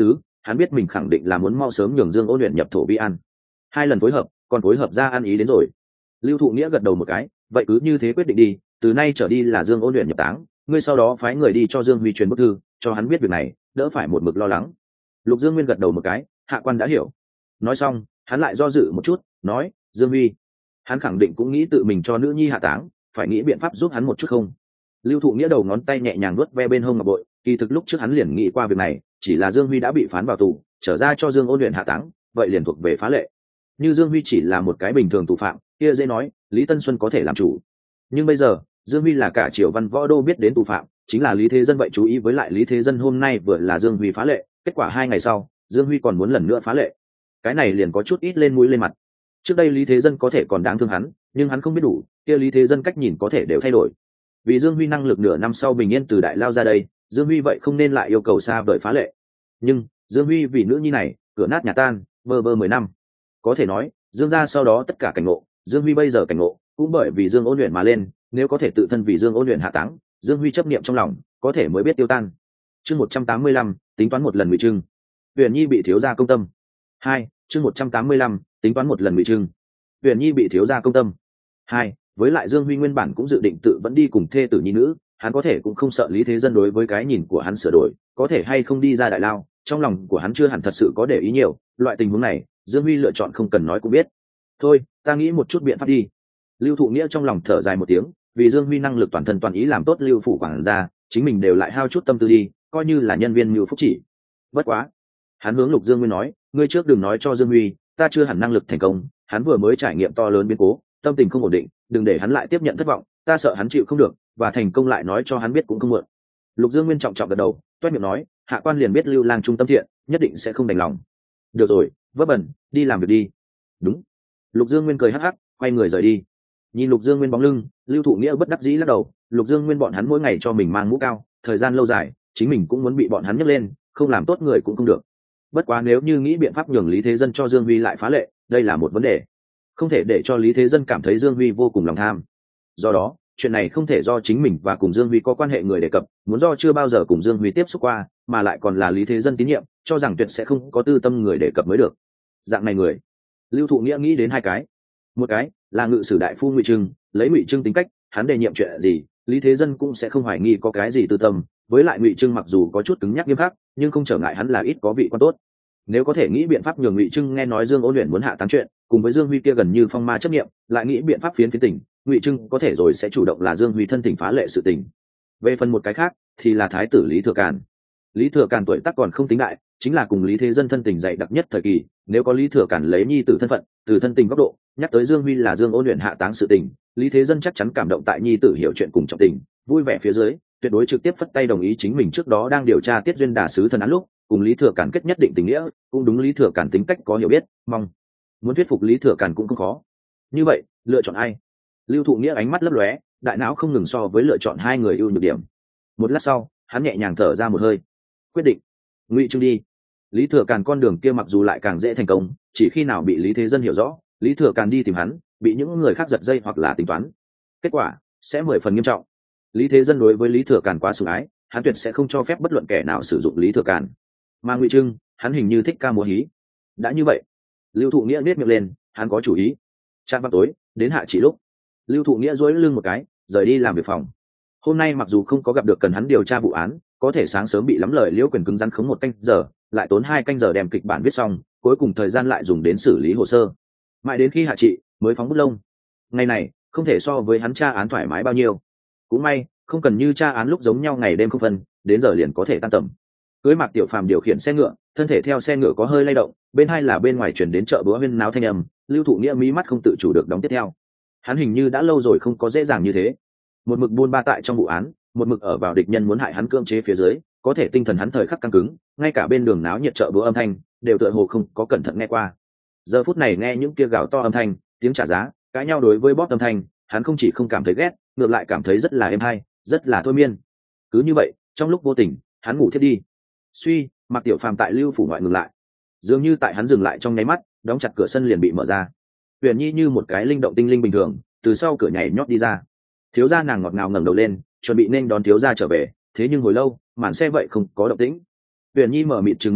hắn biết mình khẳng định là muốn mau sớm nhường Dương Ôn Luyện nhập thổ vi an. 2 lần phối hợp, còn phối hợp ra ăn ý đến rồi. Lưu Thụ Nghĩa gật đầu một cái, vậy cứ như thế quyết định đi, từ nay trở đi là Dương Ôn Luyện nhập táng, ngươi sau đó phái người đi cho Dương Huy truyền bức thư, cho hắn biết việc này, đỡ phải một mực lo lắng. Lục Dương Nguyên gật đầu một cái, hạ quan đã hiểu. Nói xong, hắn lại do dự một chút, nói, Dương Huy, hắn khẳng định cũng nghĩ tự mình cho nữ nhi hạ táng, phải nghĩ biện pháp giúp hắn một chút không? Lưu Thụ Nghĩa đầu ngón tay nhẹ nhàng nuốt ve bên hông ngọc bội, kỳ thực lúc trước hắn liền nghĩ qua việc này, chỉ là Dương Huy đã bị phán vào tù, trở ra cho Dương Ôn Luyện hạ táng, vậy liền thuộc về phá lệ. Như Dương Huy chỉ là một cái bình thường tù phạm, kia dễ nói, Lý Tân Xuân có thể làm chủ. Nhưng bây giờ, Dương Huy là cả triều văn võ đô biết đến tù phạm, chính là Lý Thế Dân, vậy chú ý với lại Lý Thế Dân hôm nay vừa là Dương Huy phá lệ, kết quả 2 ngày sau, Dương Huy còn muốn lần nữa phá lệ. Cái này liền có chút ít lên mũi lên mặt. Trước đây Lý Thế Dân có thể còn đáng thương hắn, nhưng hắn không biết đủ, kia Lý Thế Dân cách nhìn có thể đều thay đổi. Vì Dương Huy năng lực nửa năm sau bình yên từ đại lao ra đây, Dương Huy vậy không nên lại yêu cầu xa vời phá lệ. Nhưng Dương Huy vì nữ nhi này, cửa nát nhà tan, bơ vơ 10 năm. Có thể nói, Dương gia sau đó tất cả cảnh ngộ, Dương Huy bây giờ cảnh ngộ, cũng bởi vì Dương Ôn Luyện mà lên, nếu có thể tự thân vì Dương Ôn Luyện hạ táng, Dương Huy chấp niệm trong lòng, có thể mới biết tiêu tan. Chương 185, tính toán một lần ngụy trưng. Huyền Nhi bị thiếu gia công tâm. 2, chương 185, tính toán một lần ngụy trưng. Huyền Nhi bị thiếu gia công tâm. 2, với lại Dương Huy nguyên bản cũng dự định tự vẫn đi cùng thê tử nhi nữ, hắn có thể cũng không sợ Lý Thế Dân đối với cái nhìn của hắn sửa đổi, có thể hay không đi ra đại lao, trong lòng của hắn chưa hẳn thật sự có để ý nhiều, loại tình huống này, Dương Huy lựa chọn không cần nói cũng biết. Thôi, ta nghĩ một chút biện pháp đi. Lưu Thụ Nghĩa trong lòng thở dài một tiếng, vì Dương Huy năng lực toàn thân toàn ý làm tốt Lưu phủ quản gia, chính mình đều lại hao chút tâm tư đi, coi như là nhân viên Lưu Phúc chỉ. Bất quá, hắn hướng Lục Dương Nguyên nói, ngươi trước đừng nói cho Dương Huy, ta chưa hẳn năng lực thành công, hắn vừa mới trải nghiệm to lớn biến cố, tâm tình không ổn định, đừng để hắn lại tiếp nhận thất vọng, ta sợ hắn chịu không được, và thành công lại nói cho hắn biết cũng không muộn. Lục Dương Nguyên trọng trọng gật đầu, toét miệng nói, hạ quan liền biết Lưu Lang trung tâm thiện, nhất định sẽ không đành lòng. Được rồi, vớ vẩn, đi làm việc đi. Đúng. Lục Dương Nguyên cười hắc hắc, quay người rời đi. Nhìn Lục Dương Nguyên bóng lưng, Lưu Thụ Nghĩa bất đắc dĩ lắc đầu, Lục Dương Nguyên bọn hắn mỗi ngày cho mình mang mũ cao, thời gian lâu dài, chính mình cũng muốn bị bọn hắn nhấc lên, không làm tốt người cũng không được. Bất quá nếu như nghĩ biện pháp nhường Lý Thế Dân cho Dương Huy lại phá lệ, đây là một vấn đề. Không thể để cho Lý Thế Dân cảm thấy Dương Huy vô cùng lòng tham. Do đó, chuyện này không thể do chính mình và cùng Dương Huy có quan hệ người đề cập, muốn do chưa bao giờ cùng Dương Huy tiếp xúc qua, mà lại còn là Lý Thế Dân tín nhiệm, cho rằng tuyệt sẽ không có tư tâm người đề cập mới được. Dạng này người, Lưu Thụ Nghĩa nghĩ đến 2 cái. Một cái là ngự sử đại phu Ngụy Trưng, lấy Ngụy Trưng tính cách, hắn đề nhiệm chuyện gì, Lý Thế Dân cũng sẽ không hoài nghi có cái gì tư tâm, với lại Ngụy Trưng mặc dù có chút cứng nhắc nghiêm khắc, nhưng không trở ngại hắn là ít có vị quan tốt. Nếu có thể nghĩ biện pháp nhường Ngụy Trưng nghe nói Dương Ôn Luyện muốn hạ táng chuyện, cùng với Dương Huy kia gần như phong ma chấp niệm, lại nghĩ biện pháp phiến tình, Ngụy Trưng có thể rồi sẽ chủ động là Dương Huy thân tình phá lệ sự tình. Về phần một cái khác thì là thái tử Lý Thừa Càn. Lý Thừa Càn tuổi tác còn không tính đại, chính là cùng Lý Thế Dân thân tình dày đặc nhất thời kỳ, nếu có Lý Thừa Càn lấy nhi tử thân phận, từ thân tình góc độ, nhắc tới Dương Huy là Dương Ôn Luyện hạ táng sự tình, Lý Thế Dân chắc chắn cảm động tại nhi tử hiểu chuyện cùng trọng tình, vui vẻ phía dưới, tuyệt đối trực tiếp phất tay đồng ý chính mình trước đó đang điều tra Tiết Duyên Đà sứ thân án lúc, cùng Lý Thừa Càn kết nhất định tình nghĩa, cũng đúng Lý Thừa Càn tính cách có hiểu biết, mong muốn thuyết phục Lý Thừa Càn cũng không khó. Như vậy, lựa chọn ai? Lưu Thụ Nghĩa ánh mắt lấp lóe, đại não không ngừng so với lựa chọn 2 người ưu nhược điểm. Một lát sau, hắn nhẹ nhàng thở ra một hơi, quyết định, Ngụy Trưng đi. Lý Thừa Càn con đường kia mặc dù lại càng dễ thành công, chỉ khi nào bị Lý Thế Dân hiểu rõ, Lý Thừa Càn đi tìm hắn, bị những người khác giật dây hoặc là tính toán, kết quả sẽ 10 phần nghiêm trọng. Lý Thế Dân đối với Lý Thừa Càn quá sủng ái, hắn tuyệt sẽ không cho phép bất luận kẻ nào sử dụng Lý Thừa Càn. Mà Ngụy Trưng, hắn hình như thích ca múa hí. Đã như vậy, Lưu Thụ Nghĩa nhếch miệng lên, hắn có chủ ý. Trạm vào tối, đến hạ chỉ lúc, Lưu Thụ Nghĩa duỗi lưng một cái, rời đi làm việc phòng. Hôm nay mặc dù không có gặp được cần hắn điều tra vụ án, có thể sáng sớm bị lắm lời Liễu Quyền cứng rắn khống 1 canh giờ, lại tốn 2 canh giờ đem kịch bản viết xong, cuối cùng thời gian lại dùng đến xử lý hồ sơ. Mãi đến khi hạ trị mới phóng bút lông. Ngày này không thể so với hắn tra án thoải mái bao nhiêu. Cũng may, không cần như tra án lúc giống nhau ngày đêm không phân, đến giờ liền có thể tan tầm. Cưới Mạc Tiểu Phàm điều khiển xe ngựa, thân thể theo xe ngựa có hơi lay động, bên hai là bên ngoài chuyển đến chợ búa huyên náo thanh âm, Lưu Thụ Nghĩa mí mắt không tự chủ được đóng tiếp theo. Hắn hình như đã lâu rồi không có dễ dàng như thế. Một mực buôn ba tại trong vụ án, một mực ở vào địch nhân muốn hại hắn cưỡng chế phía dưới, có thể tinh thần hắn thời khắc căng cứng, ngay cả bên đường náo nhiệt chợ búa âm thanh đều tựa hồ không có cẩn thận nghe qua. Giờ phút này nghe những kia gào to âm thanh, tiếng trả giá, cãi nhau đối với bóp âm thanh, hắn không chỉ không cảm thấy ghét, ngược lại cảm thấy rất là êm hay, rất là thôi miên. Cứ như vậy, trong lúc vô tình, hắn ngủ thiếp đi. Suy, Mạc Tiểu Phàm tại Lưu phủ ngoại ngừng lại. Dường như tại hắn dừng lại trong nháy mắt, đóng chặt cửa sân liền bị mở ra. Huyền Nhi như một cái linh động tinh linh bình thường, từ sau cửa nhảy nhót đi ra. Thiếu gia nàng ngọt ngào ngẩng đầu lên, chuẩn bị nên đón thiếu gia trở về, thế nhưng hồi lâu, màn xe vậy không có động tĩnh. Huyền Nhi mở mịt trừng mắt nhìn,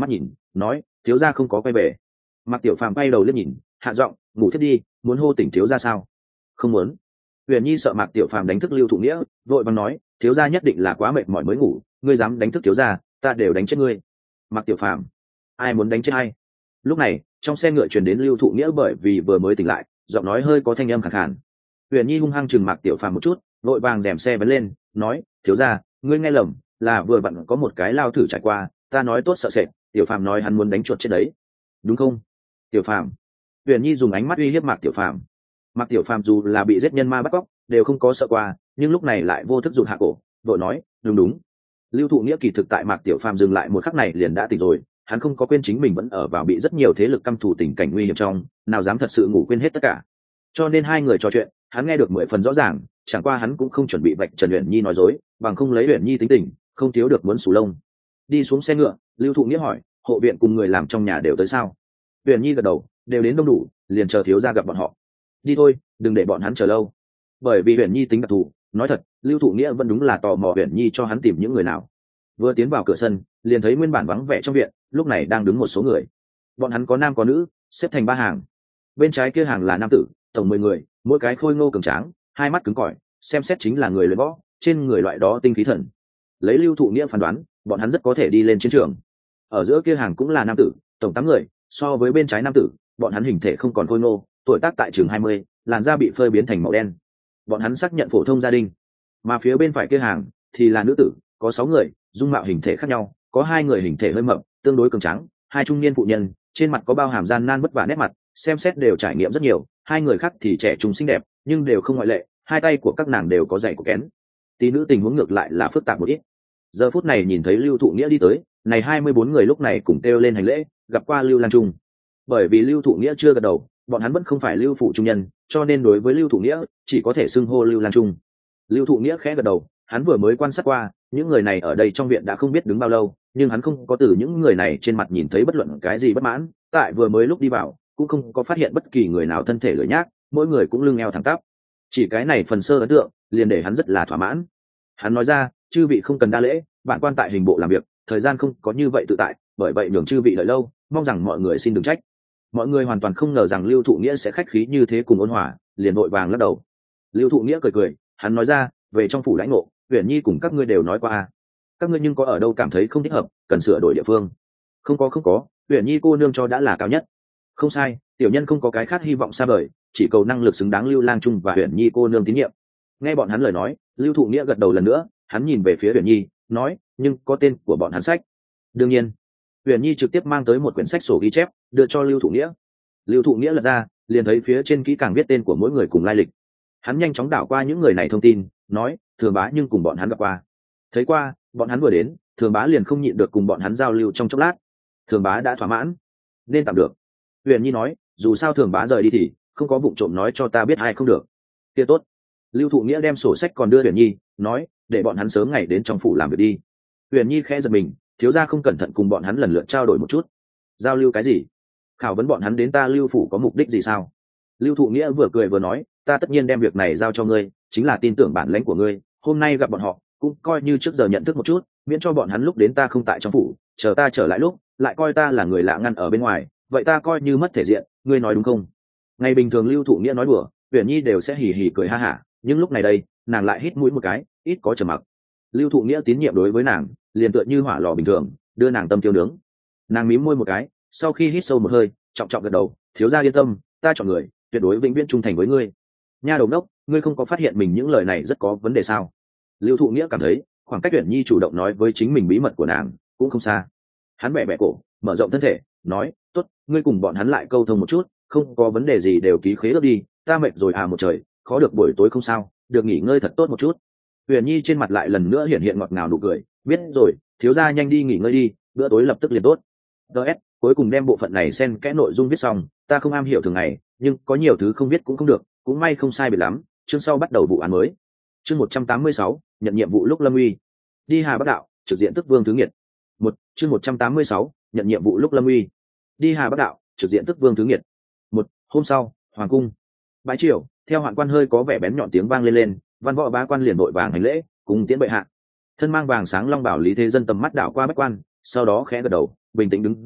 nói thiếu gia không có quay về. Mạc Tiểu Phàm bay đầu liếc nhìn, hạ giọng ngủ thiết đi, muốn hô tỉnh thiếu gia sao? Không muốn. Huyền Nhi sợ Mạc Tiểu Phàm đánh thức Lưu Thụ Nghĩa, vội vàng nói thiếu gia nhất định là quá mệt mỏi mới ngủ, ngươi dám đánh thức thiếu gia, ta đều đánh chết ngươi. Mạc Tiểu Phàm, ai muốn đánh chết ai? Lúc này trong xe ngựa truyền đến Lưu Thụ Nghĩa bởi vì vừa mới tỉnh lại, giọng nói hơi có thanh âm khàn khàn. Huyền Nhi hung hăng chừng Mạc Tiểu Phàm một chút, vội vàng rèm xe bấn lên, nói thiếu gia, ngươi nghe lầm, là vừa vặn có một cái lao thử trải qua, ta nói tốt sợ sệt, Tiểu Phàm nói hắn muốn đánh chuột chết đấy, đúng không? Tiểu Phàm. Huyền Nhi dùng ánh mắt uy hiếp Mạc Tiểu Phàm. Mạc Tiểu Phàm dù là bị giết nhân ma bắt cóc đều không có sợ qua, nhưng lúc này lại vô thức rụt hạ cổ, vội nói đúng đúng. Lưu Thụ Nghĩa kỳ thực tại Mạc Tiểu Phàm dừng lại một khắc này liền đã tỉnh rồi, hắn không có quên chính mình vẫn ở vào bị rất nhiều thế lực căm thù tình cảnh nguy hiểm trong, nào dám thật sự ngủ quên hết tất cả. Cho nên hai người trò chuyện, hắn nghe được 10 phần rõ ràng, chẳng qua hắn cũng không chuẩn bị vạch Trần Uyển Nhi nói dối, bằng không lấy Uyển Nhi tính tình, không thiếu được muốn sù lông. Đi xuống xe ngựa, Lưu Thụ Nghĩa hỏi, hộ viện cùng người làm trong nhà đều tới sao? Uyển Nhi gật đầu, đều đến đông đủ, liền chờ thiếu gia gặp bọn họ. Đi thôi, đừng để bọn hắn chờ lâu. Bởi vì Uyển Nhi tính đặc thù, nói thật, Lưu Thụ Nghĩa vẫn đúng là tò mò Uyển Nhi cho hắn tìm những người nào. Vừa tiến vào cửa sân, liền thấy nguyên bản vắng vẻ trong viện, lúc này đang đứng một số người. Bọn hắn có nam có nữ, xếp thành 3 hàng. Bên trái kia hàng là nam tử, tổng 10 người, mỗi cái khôi ngô cường tráng, hai mắt cứng cỏi, xem xét chính là người luyện võ, trên người loại đó tinh khí thần. Lấy Lưu Thụ Nghĩa phán đoán, bọn hắn rất có thể đi lên chiến trường. Ở giữa kia hàng cũng là nam tử, tổng 8 người, so với bên trái nam tử, bọn hắn hình thể không còn khôi ngô, tuổi tác tại chừng 20, làn da bị phơi biến thành màu đen. Bọn hắn xác nhận phổ thông gia đình. Mà phía bên phải kia hàng thì là nữ tử, có 6 người, dung mạo hình thể khác nhau, có 2 người hình thể hơi mập, tương đối cường tráng, 2 trung niên phụ nhân, trên mặt có bao hàm gian nan vất vả nét mặt, xem xét đều trải nghiệm rất nhiều, 2 người khác thì trẻ trung xinh đẹp, nhưng đều không ngoại lệ, hai tay của các nàng đều có giày của kén. Tí nữ tình huống ngược lại là phức tạp một ít. Giờ phút này nhìn thấy Lưu Thụ Nghĩa đi tới, này 24 người lúc này cùng kêu lên hành lễ, gặp qua Lưu Lang Trung. Bởi vì Lưu Thụ Nghĩa chưa gật đầu, bọn hắn vẫn không phải Lưu phụ trung nhân, cho nên đối với Lưu Thụ Nghĩa chỉ có thể xưng hô Lưu Lang Trung. Lưu Thụ Nghĩa khẽ gật đầu, hắn vừa mới quan sát qua, những người này ở đây trong viện đã không biết đứng bao lâu, nhưng hắn không có từ những người này trên mặt nhìn thấy bất luận cái gì bất mãn, tại vừa mới lúc đi vào, cũng không có phát hiện bất kỳ người nào thân thể lười nhác, mỗi người cũng lưng eo thẳng tắp. Chỉ cái này phần sơ ấn tượng, liền để hắn rất là thỏa mãn. Hắn nói ra, chư vị không cần đa lễ, bản quan tại hình bộ làm việc, thời gian không có như vậy tự tại, bởi vậy nhường chư vị đợi lâu, mong rằng mọi người xin đừng trách. Mọi người hoàn toàn không ngờ rằng Lưu Thụ Nghĩa sẽ khách khí như thế cùng ôn hòa, liền vội vàng lắc đầu. Lưu Thụ Nghĩa cười cười, hắn nói ra, về trong phủ lãnh ngộ, Uyển Nhi cùng các ngươi đều nói qua, các ngươi nhưng có ở đâu cảm thấy không thích hợp, cần sửa đổi địa phương? Không có, Uyển Nhi cô nương cho đã là cao nhất. Không sai, tiểu nhân không có cái khác hy vọng xa vời, chỉ cầu năng lực xứng đáng Lưu Lang Trung và Uyển Nhi cô nương tín nhiệm. Nghe bọn hắn lời nói, Lưu Thụ Nghĩa gật đầu lần nữa, hắn nhìn về phía Uyển Nhi, nói, nhưng có tên của bọn hắn sách. Đương nhiên. Uyển Nhi trực tiếp mang tới một quyển sách sổ ghi chép, đưa cho Lưu Thụ Nghĩa. Lưu Thụ Nghĩa lật ra, liền thấy phía trên kỹ càng viết tên của mỗi người cùng lai lịch. Hắn nhanh chóng đảo qua những người này thông tin, nói, Thường Bá nhưng cùng bọn hắn gặp qua. Thấy qua, bọn hắn vừa đến, Thường Bá liền không nhịn được cùng bọn hắn giao lưu trong chốc lát. Thường Bá đã thỏa mãn, nên tạm được. Uyển Nhi nói, dù sao Thường Bá rời đi thì không có vụng trộm nói cho ta biết ai không được. Kia tốt. Lưu Thụ Nghĩa đem sổ sách còn đưa Uyển Nhi, nói, để bọn hắn sớm ngày đến trong phủ làm việc đi. Uyển Nhi khẽ giật mình, thiếu gia không cẩn thận cùng bọn hắn lần lượt trao đổi một chút. Giao lưu cái gì? Khảo vấn bọn hắn đến ta Lưu phủ có mục đích gì sao? Lưu Thụ Nghĩa vừa cười vừa nói, ta tất nhiên đem việc này giao cho ngươi, chính là tin tưởng bản lãnh của ngươi, hôm nay gặp bọn họ, cũng coi như trước giờ nhận thức một chút, miễn cho bọn hắn lúc đến ta không tại trong phủ, chờ ta trở lại lúc, lại coi ta là người lạ ngăn ở bên ngoài, vậy ta coi như mất thể diện, ngươi nói đúng không? Ngày bình thường Lưu Thụ Nghĩa nói đùa, Uyển Nhi đều sẽ hì hì cười ha hả, nhưng lúc này đây, nàng lại hít mũi một cái, ít có trầm mặc. Lưu Thụ Nghĩa tín nhiệm đối với nàng, liền tựa như hỏa lò bình thường, đưa nàng tâm tiêu nướng. Nàng mím môi một cái, sau khi hít sâu một hơi, trọng trọng gật đầu, thiếu gia yên tâm, ta chọn người, tuyệt đối vĩnh viễn trung thành với ngươi. Nha đầu đốc, ngươi không có phát hiện mình những lời này rất có vấn đề sao? Lưu Thụ Nghĩa cảm thấy, khoảng cách Uyển Nhi chủ động nói với chính mình bí mật của nàng cũng không xa. Hắn bẻ bẻ cổ, mở rộng thân thể, nói, tốt, ngươi cùng bọn hắn lại câu thông một chút, không có vấn đề gì đều ký khế ước đi, ta mệt rồi một trời, khó được buổi tối không sao, được nghỉ ngơi thật tốt một chút. Uyển Nhi trên mặt lại lần nữa hiện hiện ngọt ngào nụ cười, biết rồi, thiếu gia nhanh đi nghỉ ngơi đi, bữa tối lập tức liền tốt. DS, cuối cùng đem bộ phận này xen kẽ nội dung viết xong, ta không am hiểu thường ngày, nhưng có nhiều thứ không biết cũng không được, cũng may không sai biệt lắm, chương sau bắt đầu vụ án mới. Chương 186, nhận nhiệm vụ lúc lâm uy. Đi Hà Bắc đạo, trực diện tức Vương Thứ Nghiệt. Chương 186, nhận nhiệm vụ lúc lâm uy. Đi Hà Bắc đạo, trực diện tức Vương Thứ Nghiệt. Hôm sau, hoàng cung. Bãi triều, theo hoạn quan hơi có vẻ bén nhọn tiếng vang lên, văn võ bá quan liền vội vàng hành lễ, cùng tiễn bệ hạ. Thân mang vàng sáng long bảo Lý Thế Dân tầm mắt đảo qua bách quan, sau đó khẽ gật đầu, bình tĩnh đứng dậy,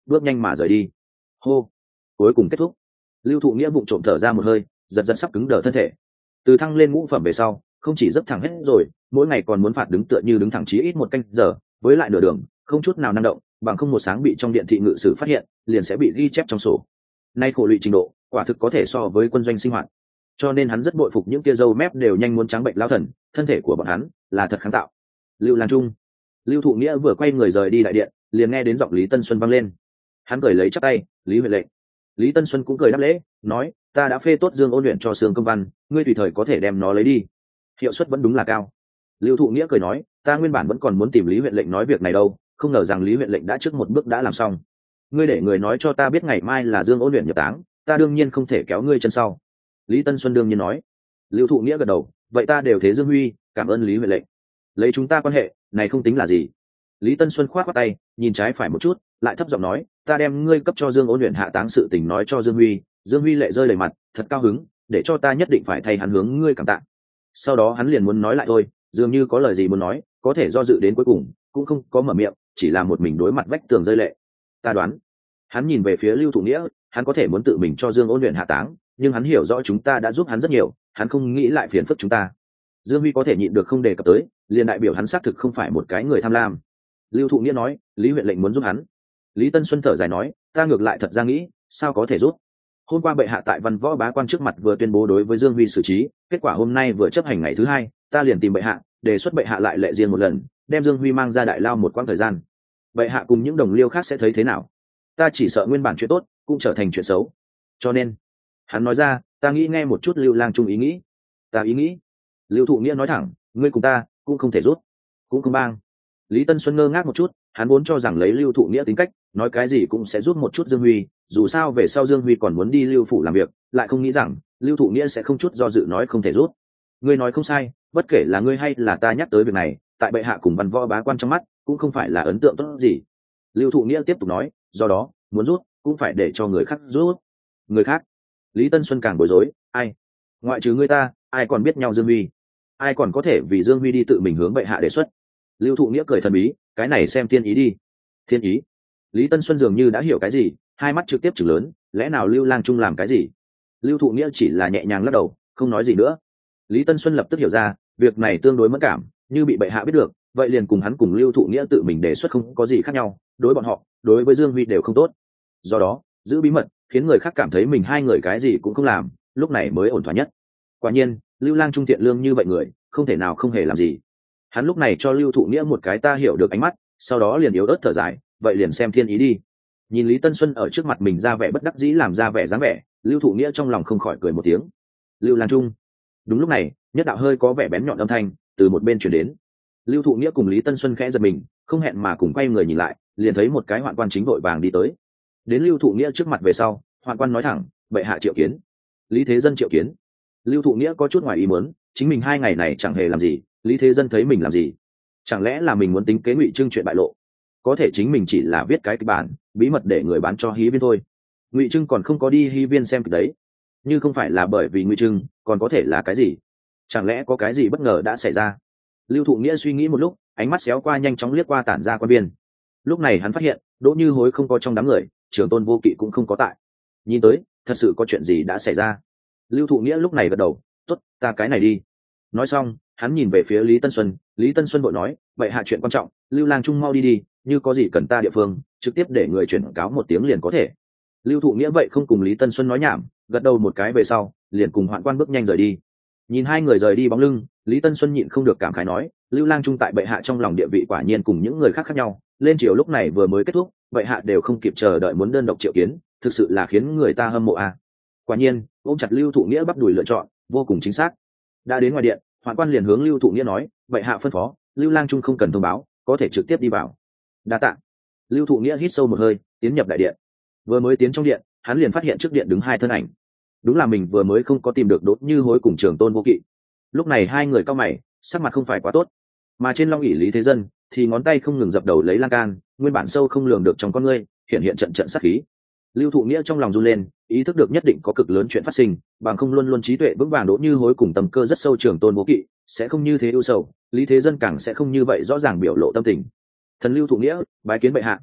bước nhanh mà rời đi. Hô, cuối cùng kết thúc. Lưu Thụ Nghĩa vụng trộm thở ra một hơi, giật giật sắp cứng đờ thân thể. Từ thăng lên ngũ phẩm về sau, không chỉ dấp thẳng hết rồi, mỗi ngày còn muốn phạt đứng tựa như đứng thẳng chí ít một canh giờ, với lại nửa đường không chút nào năng động, bằng không một sáng bị trong điện thị ngự sử phát hiện, liền sẽ bị ghi chép trong sổ. Nay khổ lụy trình độ, quả thực có thể so với quân doanh sinh hoạt. Cho nên hắn rất bội phục những kia râu mép đều nhanh muốn trắng bệnh lao thần, thân thể của bọn hắn là thật kháng tạo. Lưu Lang Trung. Lưu Thụ Nghĩa vừa quay người rời đi đại điện, liền nghe đến giọng Lý Tân Xuân vang lên. Hắn cười lấy chắp tay, "Lý Huệ lệnh." Lý Tân Xuân cũng cười đáp lễ, nói, "Ta đã phê tốt Dương Ôn luyện cho Sương Công Văn, ngươi tùy thời có thể đem nó lấy đi. Hiệu suất vẫn đúng là cao." Lưu Thụ Nghĩa cười nói, "Ta nguyên bản vẫn còn muốn tìm Lý huyện lệnh nói việc này đâu, không ngờ rằng Lý huyện lệnh đã trước một bước đã làm xong. Ngươi để người nói cho ta biết ngày mai là Dương Ôn luyện nhập táng, ta đương nhiên không thể kéo ngươi chân sau." Lý Tân Xuân đương nhiên nói. Lưu Thụ Nghĩa gật đầu, "Vậy ta đều thế Dương Huy, cảm ơn Lý huyện lệnh. Lấy chúng ta quan hệ này không tính là gì." Lý Tân Xuân khoát khoát tay, nhìn trái phải một chút, lại thấp giọng nói, "Ta đem ngươi cấp cho Dương Ôn luyện hạ táng sự tình nói cho Dương Huy." Dương Huy lệ rơi đầy mặt, thật cao hứng, để cho ta nhất định phải thay hắn hướng ngươi cảm tạ. Sau đó hắn liền muốn nói lại thôi, dường như có lời gì muốn nói, có thể do dự đến cuối cùng cũng không có mở miệng, chỉ là một mình đối mặt vách tường rơi lệ. Ta đoán, hắn nhìn về phía Lưu Thụ Nghĩa, hắn có thể muốn tự mình cho Dương Ôn luyện hạ táng, nhưng hắn hiểu rõ chúng ta đã giúp hắn rất nhiều, hắn không nghĩ lại phiền phức chúng ta. Dương Huy có thể nhịn được không đề cập tới, liền đại biểu hắn xác thực không phải một cái người tham lam. Lưu Thụ Nghĩa nói, Lý huyện lệnh muốn giúp hắn. Lý Tân Xuân thở dài nói, ta ngược lại thật ra nghĩ, sao có thể giúp. Hôm qua bệ hạ tại văn võ bá quan trước mặt vừa tuyên bố đối với Dương Huy xử trí, kết quả hôm nay vừa chấp hành ngày thứ hai, ta liền tìm bệ hạ, đề xuất bệ hạ lại lệ riêng một lần, đem Dương Huy mang ra đại lao một quãng thời gian. Bệ hạ cùng những đồng liêu khác sẽ thấy thế nào? Ta chỉ sợ nguyên bản chuyện tốt cũng trở thành chuyện xấu. Cho nên, hắn nói ra, ta nghĩ nghe một chút Lưu Lang Trung ý nghĩ. Ta ý nghĩ. Lưu Thụ Nghĩa nói thẳng, ngươi cùng ta cũng không thể rút, cũng không bang. Lý Tân Xuân ngơ ngác một chút, hắn vốn cho rằng lấy Lưu Thụ Nghĩa tính cách, nói cái gì cũng sẽ rút một chút Dương Huy, dù sao về sau Dương Huy còn muốn đi Lưu phủ làm việc, lại không nghĩ rằng Lưu Thụ Nghĩa sẽ không chút do dự nói không thể rút. Ngươi nói không sai, bất kể là ngươi hay là ta nhắc tới việc này, tại bệ hạ cùng văn võ bá quan trong mắt, cũng không phải là ấn tượng tốt gì. Lưu Thụ Nghĩa tiếp tục nói, do đó, muốn rút, cũng phải để cho người khác rút. Người khác? Lý Tân Xuân càng bối rối, ai? Ngoại trừ ngươi ta, ai còn biết nhau Dương Huy? Ai còn có thể vì Dương Huy đi tự mình hướng bệ hạ đề xuất? Lưu Thụ Nghĩa cười thần bí, cái này xem thiên ý đi. Thiên ý? Lý Tân Xuân dường như đã hiểu cái gì, hai mắt trực tiếp chừng lớn, lẽ nào Lưu Lang Trung làm cái gì? Lưu Thụ Nghĩa chỉ là nhẹ nhàng lắc đầu, không nói gì nữa. Lý Tân Xuân lập tức hiểu ra, việc này tương đối mẫn cảm, như bị bệ hạ biết được, vậy liền cùng hắn cùng Lưu Thụ Nghĩa tự mình đề xuất không có gì khác nhau, đối bọn họ, đối với Dương Huy đều không tốt. Do đó, giữ bí mật, khiến người khác cảm thấy mình hai người cái gì cũng không làm, lúc này mới ổn thỏa nhất. Quả nhiên, Lưu Lang Trung thiện lương như vậy người, không thể nào không hề làm gì. Hắn lúc này cho Lưu Thụ Nghĩa một cái ta hiểu được ánh mắt, sau đó liền yếu ớt thở dài, vậy liền xem thiên ý đi. Nhìn Lý Tân Xuân ở trước mặt mình ra vẻ bất đắc dĩ làm ra vẻ dáng vẻ, Lưu Thụ Nghĩa trong lòng không khỏi cười một tiếng. Lưu Lang Trung. Đúng lúc này, nhất đạo hơi có vẻ bén nhọn âm thanh từ một bên truyền đến. Lưu Thụ Nghĩa cùng Lý Tân Xuân khẽ giật mình, không hẹn mà cùng quay người nhìn lại, liền thấy một cái hoạn quan chính vội vàng đi tới. Đến Lưu Thụ Nghĩa trước mặt về sau, hoạn quan nói thẳng, bệ hạ triệu kiến. Lý Thế Dân triệu kiến. Lưu Thụ Nghĩa có chút ngoài ý muốn, chính mình hai ngày này chẳng hề làm gì, Lý Thế Dân thấy mình làm gì? Chẳng lẽ là mình muốn tính kế Ngụy Trưng chuyện bại lộ? Có thể chính mình chỉ là viết cái kịch bản, bí mật để người bán cho hí viên thôi. Ngụy Trưng còn không có đi hí viên xem kịch đấy. Như không phải là bởi vì Ngụy Trưng, còn có thể là cái gì? Chẳng lẽ có cái gì bất ngờ đã xảy ra? Lưu Thụ Nghĩa suy nghĩ một lúc, ánh mắt xéo qua nhanh chóng liếc qua tản ra quan viên. Lúc này hắn phát hiện, Đỗ Như Hối không có trong đám người, Trường Tôn Vô Kỵ cũng không có tại. Nhìn tới, thật sự có chuyện gì đã xảy ra. Lưu Thụ Nghĩa lúc này gật đầu, tốt, ta cái này đi. Nói xong, hắn nhìn về phía Lý Tân Xuân, Lý Tân Xuân vội nói, vậy hạ chuyện quan trọng, Lưu Lang Trung mau đi đi, như có gì cần ta địa phương, trực tiếp để người chuyển cáo một tiếng liền có thể. Lưu Thụ Nghĩa vậy không cùng Lý Tân Xuân nói nhảm, gật đầu một cái về sau, liền cùng hoạn quan bước nhanh rời đi. Nhìn hai người rời đi bóng lưng, Lý Tân Xuân nhịn không được cảm khái nói, Lưu Lang Trung tại bệ hạ trong lòng địa vị quả nhiên cùng những người khác khác nhau, lên triều lúc này vừa mới kết thúc, bệ hạ đều không kịp chờ đợi muốn đơn độc triệu kiến, thực sự là khiến người ta hâm mộ à. Quả nhiên, ôm chặt Lưu Thụ Nghĩa bắp đùi lựa chọn, vô cùng chính xác. Đã đến ngoài điện, hoạn quan liền hướng Lưu Thụ Nghĩa nói, bệ hạ phân phó, Lưu Lang Trung không cần thông báo, có thể trực tiếp đi vào. Đa tạ. Lưu Thụ Nghĩa hít sâu một hơi, tiến nhập đại điện. Vừa mới tiến trong điện, hắn liền phát hiện trước điện đứng hai thân ảnh. Đúng là mình vừa mới không có tìm được Đỗ Như Hối cùng Trường Tôn Vô Kỵ. Lúc này hai người cau mày, sắc mặt không phải quá tốt. Mà trên long ỷ Lý Thế Dân thì ngón tay không ngừng dập đầu lấy lan can, nguyên bản sâu không lường được trong con ngươi, hiện trận trận sát khí. Lưu Thụ Nghĩa trong lòng run lên, ý thức được nhất định có cực lớn chuyện phát sinh, bằng không luôn luôn trí tuệ vững vàng Đỗ Như Hối cùng tầm cơ rất sâu Trường Tôn Vô Kỵ sẽ không như thế ưu sầu, Lý Thế Dân càng sẽ không như vậy rõ ràng biểu lộ tâm tình. Thần Lưu Thụ Nghĩa bái kiến bệ hạ.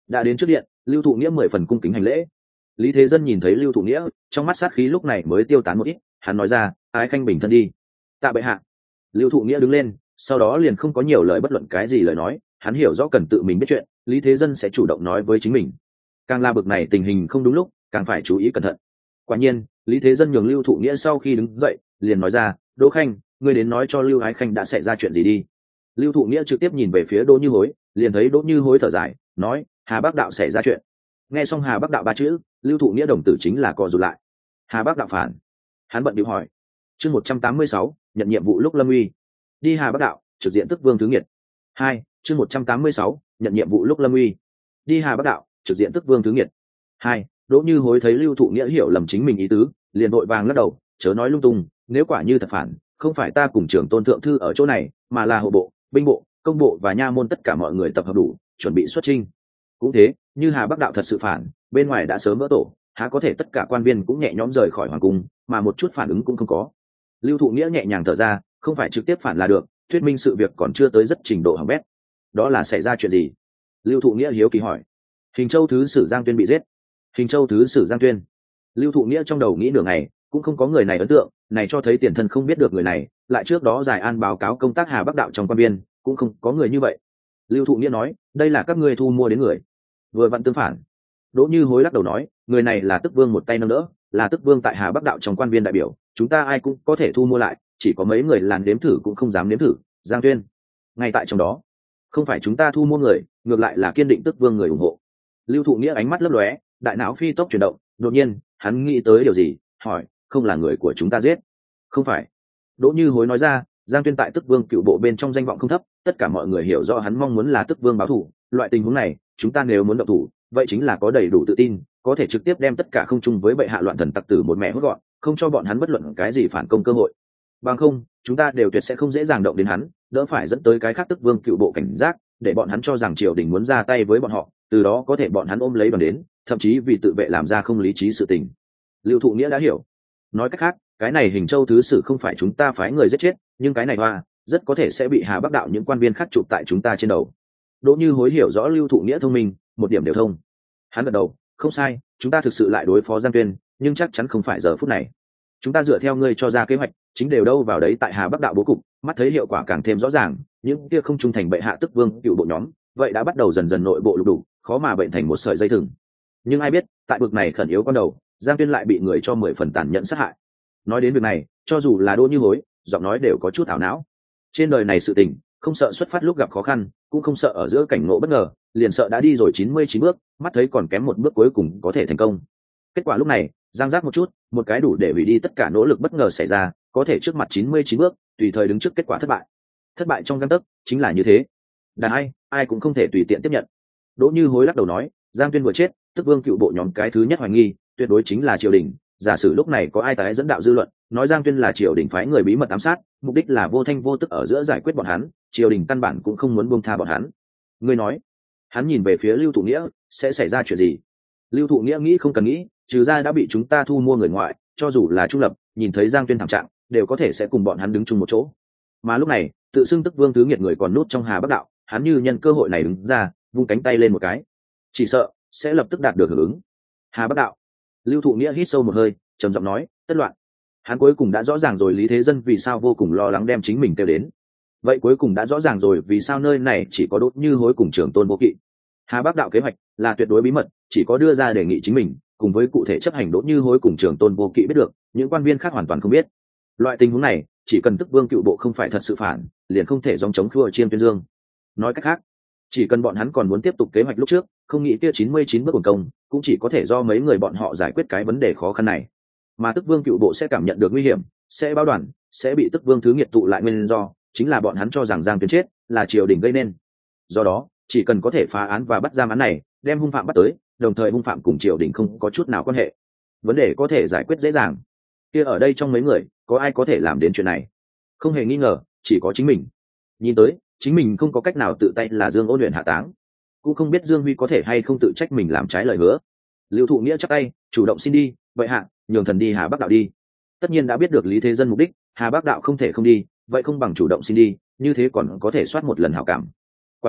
đã đến trước điện, Lưu Thụ Nghĩa 10 phần cung kính hành lễ. Lý Thế Dân nhìn thấy Lưu Thụ Nghĩa, trong mắt sát khí lúc này mới tiêu tán một ít, hắn nói ra, ái khanh bình thân đi. Tạ bệ hạ. Lưu Thụ Nghĩa đứng lên, sau đó liền không có nhiều lời bất luận cái gì lời nói, hắn hiểu rõ cần tự mình biết chuyện, Lý Thế Dân sẽ chủ động nói với chính mình. Càng là bực này tình hình không đúng lúc, càng phải chú ý cẩn thận. Quả nhiên, Lý Thế Dân nhường Lưu Thụ Nghĩa sau khi đứng dậy, liền nói ra, Đỗ Khanh, ngươi đến nói cho Lưu ái khanh đã xảy ra chuyện gì đi. Lưu Thụ Nghĩa trực tiếp nhìn về phía Đỗ Như Hối, liền thấy Đỗ Như Hối thở dài, nói, Hà Bắc đạo xảy ra chuyện. Nghe xong Hà Bắc đạo ba chữ, Lưu Thụ Nghĩa đồng tử chính là co rụt lại. Hà Bắc đạo phản. Hắn bận điệu hỏi. Chương 186, nhận nhiệm vụ lúc lâm uy. Đi Hà Bắc đạo, trực diện tức Vương Thứ Nghiệt. 2, chương 186, nhận nhiệm vụ lúc lâm uy. Đi Hà Bắc đạo, trực diện tức Vương Thứ Nghiệt. 2, Đỗ Như Hối thấy Lưu Thụ Nghĩa hiểu lầm chính mình ý tứ, liền vội vàng lắc đầu, chớ nói lung tung, nếu quả như thật phản, không phải ta cùng trưởng tôn thượng thư ở chỗ này, mà là hộ bộ, binh bộ, công bộ và nha môn tất cả mọi người tập hợp đủ, chuẩn bị xuất chinh. Cũng thế, như Hà Bắc đạo thật sự phản, bên ngoài đã sớm vỡ tổ, há có thể tất cả quan viên cũng nhẹ nhõm rời khỏi hoàng cung, mà một chút phản ứng cũng không có. Lưu Thụ Nghĩa nhẹ nhàng thở ra, không phải trực tiếp phản là được, thuyết minh sự việc còn chưa tới rất trình độ hỏng bét. Đó là xảy ra chuyện gì? Lưu Thụ Nghĩa hiếu kỳ hỏi. Hình Châu thứ sử Giang Tuyên bị giết. Hình Châu thứ sử Giang Tuyên. Lưu Thụ Nghĩa trong đầu nghĩ nửa ngày, cũng không có người này ấn tượng, này cho thấy tiền thân không biết được người này, lại trước đó Giải An báo cáo công tác Hà Bắc đạo trong quan viên, cũng không có người như vậy. Lưu Thụ Nghĩa nói, đây là các ngươi thu mua đến người. Vừa vặn tương phản. Đỗ Như Hối lắc đầu nói, người này là Tức Vương một tay nâng đỡ, là Tức Vương tại Hà Bắc đạo trong quan viên đại biểu, chúng ta ai cũng có thể thu mua lại, chỉ có mấy người làn nếm thử cũng không dám nếm thử. Giang Tuyên, ngay tại trong đó, không phải chúng ta thu mua người, ngược lại là kiên định Tức Vương người ủng hộ. Lưu Thụ Nghĩa ánh mắt lấp lóe, đại não phi tốc chuyển động, đột nhiên hắn nghĩ tới điều gì, hỏi, không là người của chúng ta giết? Không phải. Đỗ Như Hối nói ra, Giang Tuyên tại Tức Vương cựu bộ bên trong danh vọng không thấp, tất cả mọi người hiểu rõ hắn mong muốn là Tức Vương báo thù, loại tình huống này, chúng ta nếu muốn động thủ, vậy chính là có đầy đủ tự tin, có thể trực tiếp đem tất cả không chung với bệ hạ loạn thần tặc tử một mẹ hốt gọn, không cho bọn hắn bất luận cái gì phản công cơ hội. Bằng không, chúng ta đều tuyệt sẽ không dễ dàng động đến hắn, đỡ phải dẫn tới cái khác Tức Vương cựu bộ cảnh giác, để bọn hắn cho rằng triều đình muốn ra tay với bọn họ, từ đó có thể bọn hắn ôm lấy đoàn đến, thậm chí vì tự vệ làm ra không lý trí sự tình. Lưu Thụ Nghĩa đã hiểu. Nói cách khác, cái này Hình Châu thứ sử không phải chúng ta phái người giết chết, nhưng cái này hoa rất có thể sẽ bị Hà Bắc đạo những quan viên khác chụp tại chúng ta trên đầu. Đỗ Như Hối hiểu rõ Lưu Thụ Nghĩa thông minh, một điểm đều thông. Hắn gật đầu, không sai, chúng ta thực sự lại đối phó Giang Tuyên, nhưng chắc chắn không phải giờ phút này. Chúng ta dựa theo ngươi cho ra kế hoạch, chính đều đâu vào đấy tại Hà Bắc đạo bố cục, mắt thấy hiệu quả càng thêm rõ ràng, những kia không trung thành bệ hạ Tức Vương cựu bộ nhóm, vậy đã bắt đầu dần dần nội bộ lục đục, khó mà bệnh thành một sợi dây thừng. Nhưng ai biết, tại bực này khẩn yếu con đầu, Giang Tuyên lại bị người cho 10 phần tàn nhẫn sát hại. Nói đến việc này, cho dù là Đỗ Như Hối, giọng nói đều có chút ảo não. Trên đời này sự tình, không sợ xuất phát lúc gặp khó khăn, cũng không sợ ở giữa cảnh ngộ bất ngờ, liền sợ đã đi rồi 99 bước, mắt thấy còn kém một bước cuối cùng có thể thành công. Kết quả lúc này, giang giác một chút, một cái đủ để hủy đi tất cả nỗ lực bất ngờ xảy ra, có thể trước mặt 99 bước, tùy thời đứng trước kết quả thất bại. Thất bại trong gang tấc, chính là như thế. Đàn ai cũng không thể tùy tiện tiếp nhận. Đỗ Như Hối lắc đầu nói, Giang Tuyên vừa chết, Tức Vương cựu bộ nhóm cái thứ nhất hoài nghi, tuyệt đối chính là triều đình. Giả sử lúc này có ai tái dẫn đạo dư luận, nói Giang Tuyên là triều đình phái người bí mật ám sát, mục đích là vô thanh vô tức ở giữa giải quyết bọn hắn, triều đình căn bản cũng không muốn buông tha bọn hắn. Ngươi nói, hắn nhìn về phía Lưu Thụ Nghĩa, sẽ xảy ra chuyện gì? Lưu Thụ Nghĩa nghĩ không cần nghĩ, trừ ra đã bị chúng ta thu mua người ngoại, cho dù là trung lập, nhìn thấy Giang Tuyên thảm trạng, đều có thể sẽ cùng bọn hắn đứng chung một chỗ. Mà lúc này, tự xưng Tức Vương Thứ Nghiệt người còn nút trong Hà Bắc đạo, hắn như nhân cơ hội này đứng ra, vung cánh tay lên một cái, chỉ sợ sẽ lập tức đạt được hưởng ứng. Hà Bắc đạo. Lưu Thụ Nghĩa hít sâu một hơi, trầm giọng nói, tất loạn. Hắn cuối cùng đã rõ ràng rồi Lý Thế Dân vì sao vô cùng lo lắng đem chính mình kêu đến. Vậy cuối cùng đã rõ ràng rồi vì sao nơi này chỉ có Đỗ Như Hối cùng Trường Tôn Vô Kỵ. Hà Bắc đạo kế hoạch là tuyệt đối bí mật, chỉ có đưa ra đề nghị chính mình, cùng với cụ thể chấp hành Đỗ Như Hối cùng Trường Tôn Vô Kỵ biết được, những quan viên khác hoàn toàn không biết. Loại tình huống này, chỉ cần Tức Vương cựu bộ không phải thật sự phản, liền không thể dòng chống khua chiêm tuyên dương. Nói cách khác, chỉ cần bọn hắn còn muốn tiếp tục kế hoạch lúc trước, không nghĩ kia 99 bước quần công, cũng chỉ có thể do mấy người bọn họ giải quyết cái vấn đề khó khăn này. Mà Tức Vương cựu bộ sẽ cảm nhận được nguy hiểm, sẽ báo đoàn, sẽ bị Tức Vương Thứ Nghiệt tụ lại nguyên do, chính là bọn hắn cho rằng Giang Tuyên chết là triều đình gây nên. Do đó, chỉ cần có thể phá án và bắt giam án này, đem hung phạm bắt tới, đồng thời hung phạm cùng triều đình không có chút nào quan hệ, vấn đề có thể giải quyết dễ dàng. Kia ở đây trong mấy người, có ai có thể làm đến chuyện này? Không hề nghi ngờ, chỉ có chính mình. Nhìn tới, chính mình không có cách nào tự tay là Dương Ôn luyện hạ táng, cũng không biết Dương Huy có thể hay không tự trách mình làm trái lời hứa. Lưu Thụ Nghĩa chắp tay, chủ động xin đi, vậy hạ, nhường thần đi Hà Bắc đạo đi. Tất nhiên đã biết được Lý Thế Dân mục đích, Hà Bắc đạo không thể không đi, vậy không bằng chủ động xin đi, như thế còn có thể soát một lần hảo cảm. Quả nhiên,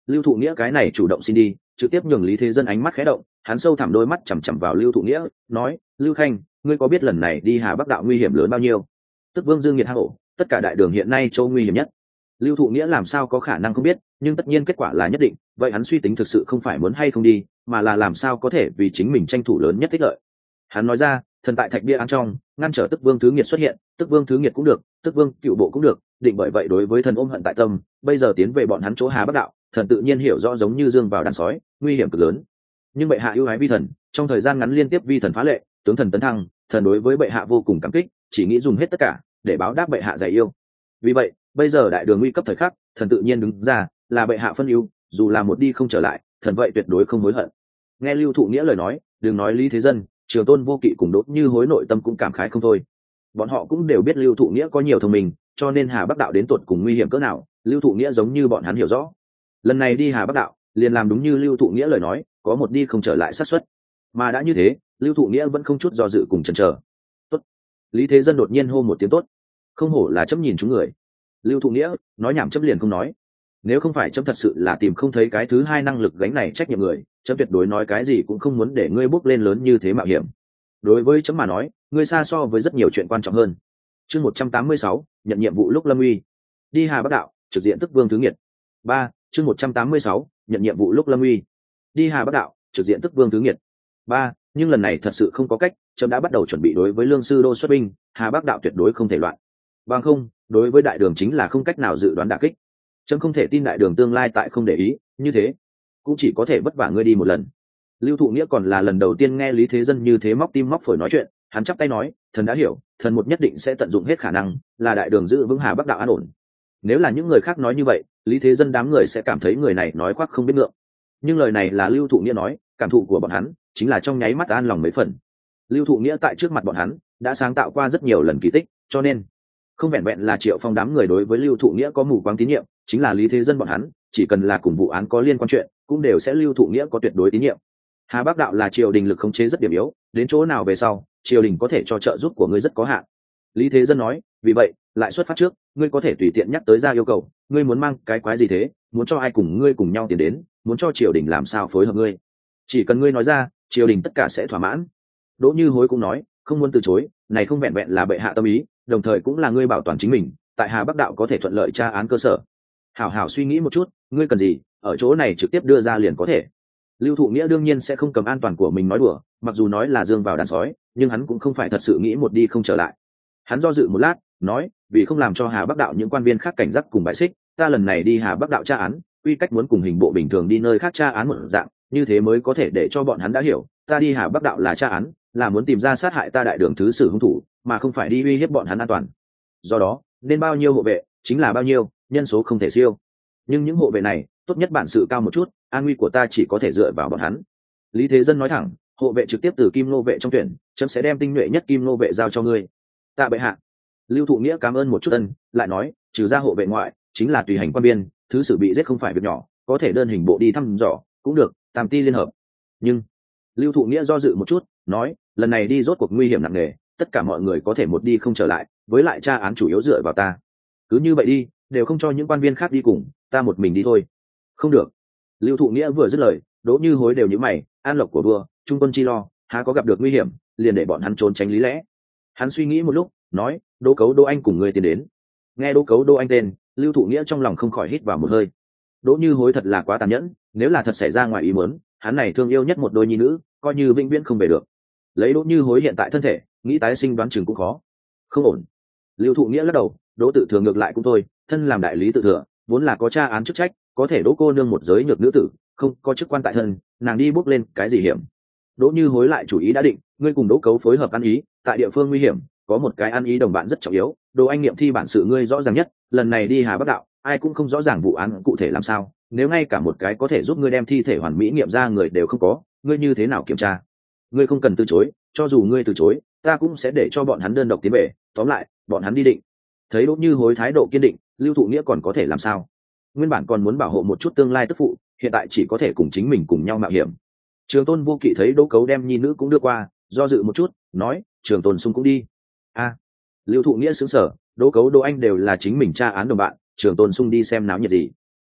Lưu Thụ Nghĩa cái này chủ động xin đi, trực tiếp nhường Lý Thế Dân ánh mắt khẽ động, hắn sâu thẳm đôi mắt chằm chằm vào Lưu Thụ Nghĩa, nói: Lưu Khanh, ngươi có biết lần này đi Hà Bắc đạo nguy hiểm lớn bao nhiêu? Tức Vương Dương nghiệt hang ổ, tất cả đại đường hiện nay châu nguy hiểm nhất. Lưu Thụ Nghĩa làm sao có khả năng không biết, nhưng tất nhiên kết quả là nhất định, vậy hắn suy tính thực sự không phải muốn hay không đi, mà là làm sao có thể vì chính mình tranh thủ lớn nhất ích lợi. Hắn nói ra, thần tại thạch bia án trong ngăn trở Tức Vương Thứ Nghiệt xuất hiện, Tức Vương Thứ Nghiệt cũng được, Tức Vương Cựu Bộ cũng được, định bởi vậy đối với thần ôm hận tại tâm, bây giờ tiến về bọn hắn chỗ Hà Bắc đạo, thần tự nhiên hiểu rõ giống như dương vào đàn sói, nguy hiểm cực lớn. Nhưng bệ hạ ưu ái vi thần, trong thời gian ngắn liên tiếp vi thần phá lệ, tướng thần tấn thăng, thần đối với bệ hạ vô cùng cảm kích, chỉ nghĩ dùng hết tất cả để báo đáp bệ hạ dạy yêu. Vì vậy, bây giờ đại đường nguy cấp thời khắc, thần tự nhiên đứng ra, là bệ hạ phân ưu, dù là một đi không trở lại, thần vậy tuyệt đối không hối hận. Nghe Lưu Thụ Nghĩa lời nói, đừng nói Lý Thế Dân, Trường Tôn Vô Kỵ cùng Đốt Như Hối nội tâm cũng cảm khái không thôi. Bọn họ cũng đều biết Lưu Thụ Nghĩa có nhiều thông minh, cho nên Hà Bắc đạo đến tột cùng nguy hiểm cỡ nào, Lưu Thụ Nghĩa giống như bọn hắn hiểu rõ. Lần này đi Hà Bắc đạo, liền làm đúng như Lưu Thụ Nghĩa lời nói, có một đi không trở lại xác suất. Mà đã như thế, Lưu Thụ Nghĩa vẫn không chút do dự cùng chần chờ. Tốt. Lý Thế Dân đột nhiên hô một tiếng tốt. Không hổ là chấm nhìn chúng người. Lưu Thụ Nghĩa nói nhảm chấm liền không nói. Nếu không phải chấm thật sự là tìm không thấy cái thứ hai năng lực gánh này trách nhiệm người, chấm tuyệt đối nói cái gì cũng không muốn để ngươi bước lên lớn như thế mạo hiểm. Đối với chấm mà nói, ngươi xa so với rất nhiều chuyện quan trọng hơn. Chương 186, nhận nhiệm vụ lúc lâm uy. Đi Hà Bắc đạo, trực diện Tức Vương Thứ Nghiệt. 3. Chương 186, nhận nhiệm vụ lúc lâm uy. Đi Hà Bắc đạo, trực diện Tức Vương Thứ Nghiệt. 3. Nhưng lần này thật sự không có cách, chấm đã bắt đầu chuẩn bị đối với Lương Sư Đô xuất binh, Hà Bắc đạo tuyệt đối không thể loạn. Bằng không, đối với đại đường chính là không cách nào dự đoán đả kích. Chấm không thể tin đại đường tương lai tại không để ý, như thế cũng chỉ có thể vất vả ngươi đi một lần. Lưu Thụ Nghĩa còn là lần đầu tiên nghe Lý Thế Dân như thế móc tim móc phổi nói chuyện, hắn chắp tay nói, thần đã hiểu, thần một nhất định sẽ tận dụng hết khả năng, là đại đường giữ vững Hà Bắc đạo an ổn. Nếu là những người khác nói như vậy, Lý Thế Dân đám người sẽ cảm thấy người này nói khoác không biết ngượng. Nhưng lời này là Lưu Thụ Nghĩa nói, cảm thụ của bọn hắn chính là trong nháy mắt an lòng mấy phần. Lưu Thụ Nghĩa tại trước mặt bọn hắn đã sáng tạo qua rất nhiều lần kỳ tích, cho nên không vẹn vẹn là Triệu Phong đám người đối với Lưu Thụ Nghĩa có mù quáng tín nhiệm, chính là Lý Thế Dân bọn hắn, chỉ cần là cùng vụ án có liên quan chuyện, cũng đều sẽ Lưu Thụ Nghĩa có tuyệt đối tín nhiệm. Hà Bắc đạo là triều đình lực khống chế rất điểm yếu, đến chỗ nào về sau, triều đình có thể cho trợ giúp của ngươi rất có hạn. Lý Thế Dân nói, vì vậy, lại xuất phát trước, ngươi có thể tùy tiện nhắc tới ra yêu cầu, ngươi muốn mang cái quái gì thế, muốn cho ai cùng ngươi cùng nhau tiến đến, muốn cho triều đình làm sao phối hợp ngươi. Chỉ cần ngươi nói ra, triều đình tất cả sẽ thỏa mãn. Đỗ Như Hối cũng nói, không muốn từ chối, này không vẹn vẹn là bệ hạ tâm ý, đồng thời cũng là ngươi bảo toàn chính mình, tại Hà Bắc đạo có thể thuận lợi tra án cơ sở. Hảo hảo suy nghĩ một chút, ngươi cần gì, ở chỗ này trực tiếp đưa ra liền có thể. Lưu Thụ Nghĩa đương nhiên sẽ không cầm an toàn của mình nói đùa, mặc dù nói là dương vào đàn sói, nhưng hắn cũng không phải thật sự nghĩ một đi không trở lại. Hắn do dự một lát, nói, vì không làm cho Hà Bắc đạo những quan viên khác cảnh giác cùng bại xích, ta lần này đi Hà Bắc đạo tra án, quy cách muốn cùng hình bộ bình thường đi nơi khác tra án một dạng, như thế mới có thể để cho bọn hắn đã hiểu, ta đi Hà Bắc đạo là tra án, là muốn tìm ra sát hại ta đại đường thứ sử hung thủ, mà không phải đi uy hiếp bọn hắn an toàn. Do đó, nên bao nhiêu hộ vệ, chính là bao nhiêu, nhân số không thể siêu. Nhưng những hộ vệ này, tốt nhất bản sự cao một chút, an nguy của ta chỉ có thể dựa vào bọn hắn. Lý Thế Dân nói thẳng, hộ vệ trực tiếp từ Kim Nô vệ trong tuyển, chấm sẽ đem tinh nhuệ nhất Kim Nô vệ giao cho ngươi. Tạ bệ hạ. Lưu Thụ Nghĩa cảm ơn một chút ân, lại nói, trừ ra hộ vệ ngoại, chính là tùy hành quan biên, thứ sử bị giết không phải việc nhỏ, có thể đơn hình bộ đi thăm dò, cũng được, tam ti liên hợp. Nhưng Lưu Thụ Nghĩa do dự một chút, nói, lần này đi rốt cuộc nguy hiểm nặng nề, tất cả mọi người có thể một đi không trở lại, với lại tra án chủ yếu dựa vào ta. Cứ như vậy đi, đều không cho những quan viên khác đi cùng, ta một mình đi thôi. Không được. Lưu Thụ Nghĩa vừa dứt lời, Đỗ Như Hối đều nhíu mày, an lộc của vua, trung quân chi lo, há có gặp được nguy hiểm, liền để bọn hắn trốn tránh lý lẽ. Hắn suy nghĩ một lúc, nói, Đỗ Cấu Đỗ Anh cùng ngươi tiến đến. Nghe Đỗ Cấu Đỗ Anh tên, Lưu Thụ Nghĩa trong lòng không khỏi hít vào một hơi. Đỗ Như Hối thật là quá tàn nhẫn, nếu là thật xảy ra ngoài ý muốn, hắn này thương yêu nhất một đôi nhi nữ, coi như vĩnh viễn không về được. Lấy Đỗ Như Hối hiện tại thân thể, nghĩ tái sinh đoán chừng cũng khó. Không ổn. Lưu Thụ Nghĩa lắc đầu, Đỗ Tự Thừa ngược lại cũng thôi, thân làm đại lý tự thừa, vốn là có tra án chức trách, có thể Đỗ cô nương một giới nhược nữ tử, không có chức quan tại thân, nàng đi bước lên cái gì hiểm. Đỗ Như Hối lại chủ ý đã định, ngươi cùng Đỗ Cấu phối hợp ăn ý, tại địa phương nguy hiểm, có một cái ăn ý đồng bạn rất trọng yếu, Đỗ Anh nghiệm thi bản sự ngươi rõ ràng nhất, lần này đi Hà Bắc đạo, ai cũng không rõ ràng vụ án cụ thể làm sao, nếu ngay cả một cái có thể giúp ngươi đem thi thể hoàn mỹ nghiệm ra người đều không có, ngươi như thế nào kiểm tra? Ngươi không cần từ chối, cho dù ngươi từ chối, ta cũng sẽ để cho bọn hắn đơn độc tiến về, tóm lại, bọn hắn đi định. Thấy Đỗ Như Hối thái độ kiên định, Lưu Thụ Nghĩa còn có thể làm sao? Nguyên bản còn muốn bảo hộ một chút tương lai tức phụ, hiện tại chỉ có thể cùng chính mình cùng nhau mạo hiểm. Trường Tôn Vô Kỵ thấy Đỗ Cấu đem nhi nữ cũng đưa qua, do dự một chút, nói, Trường Tôn Sung cũng đi. A, Lưu Thụ Nghĩa sững sờ, Đỗ Cấu Đỗ Anh đều là chính mình tra án đồng bạn, Trường Tôn Sung đi xem náo nhiệt gì?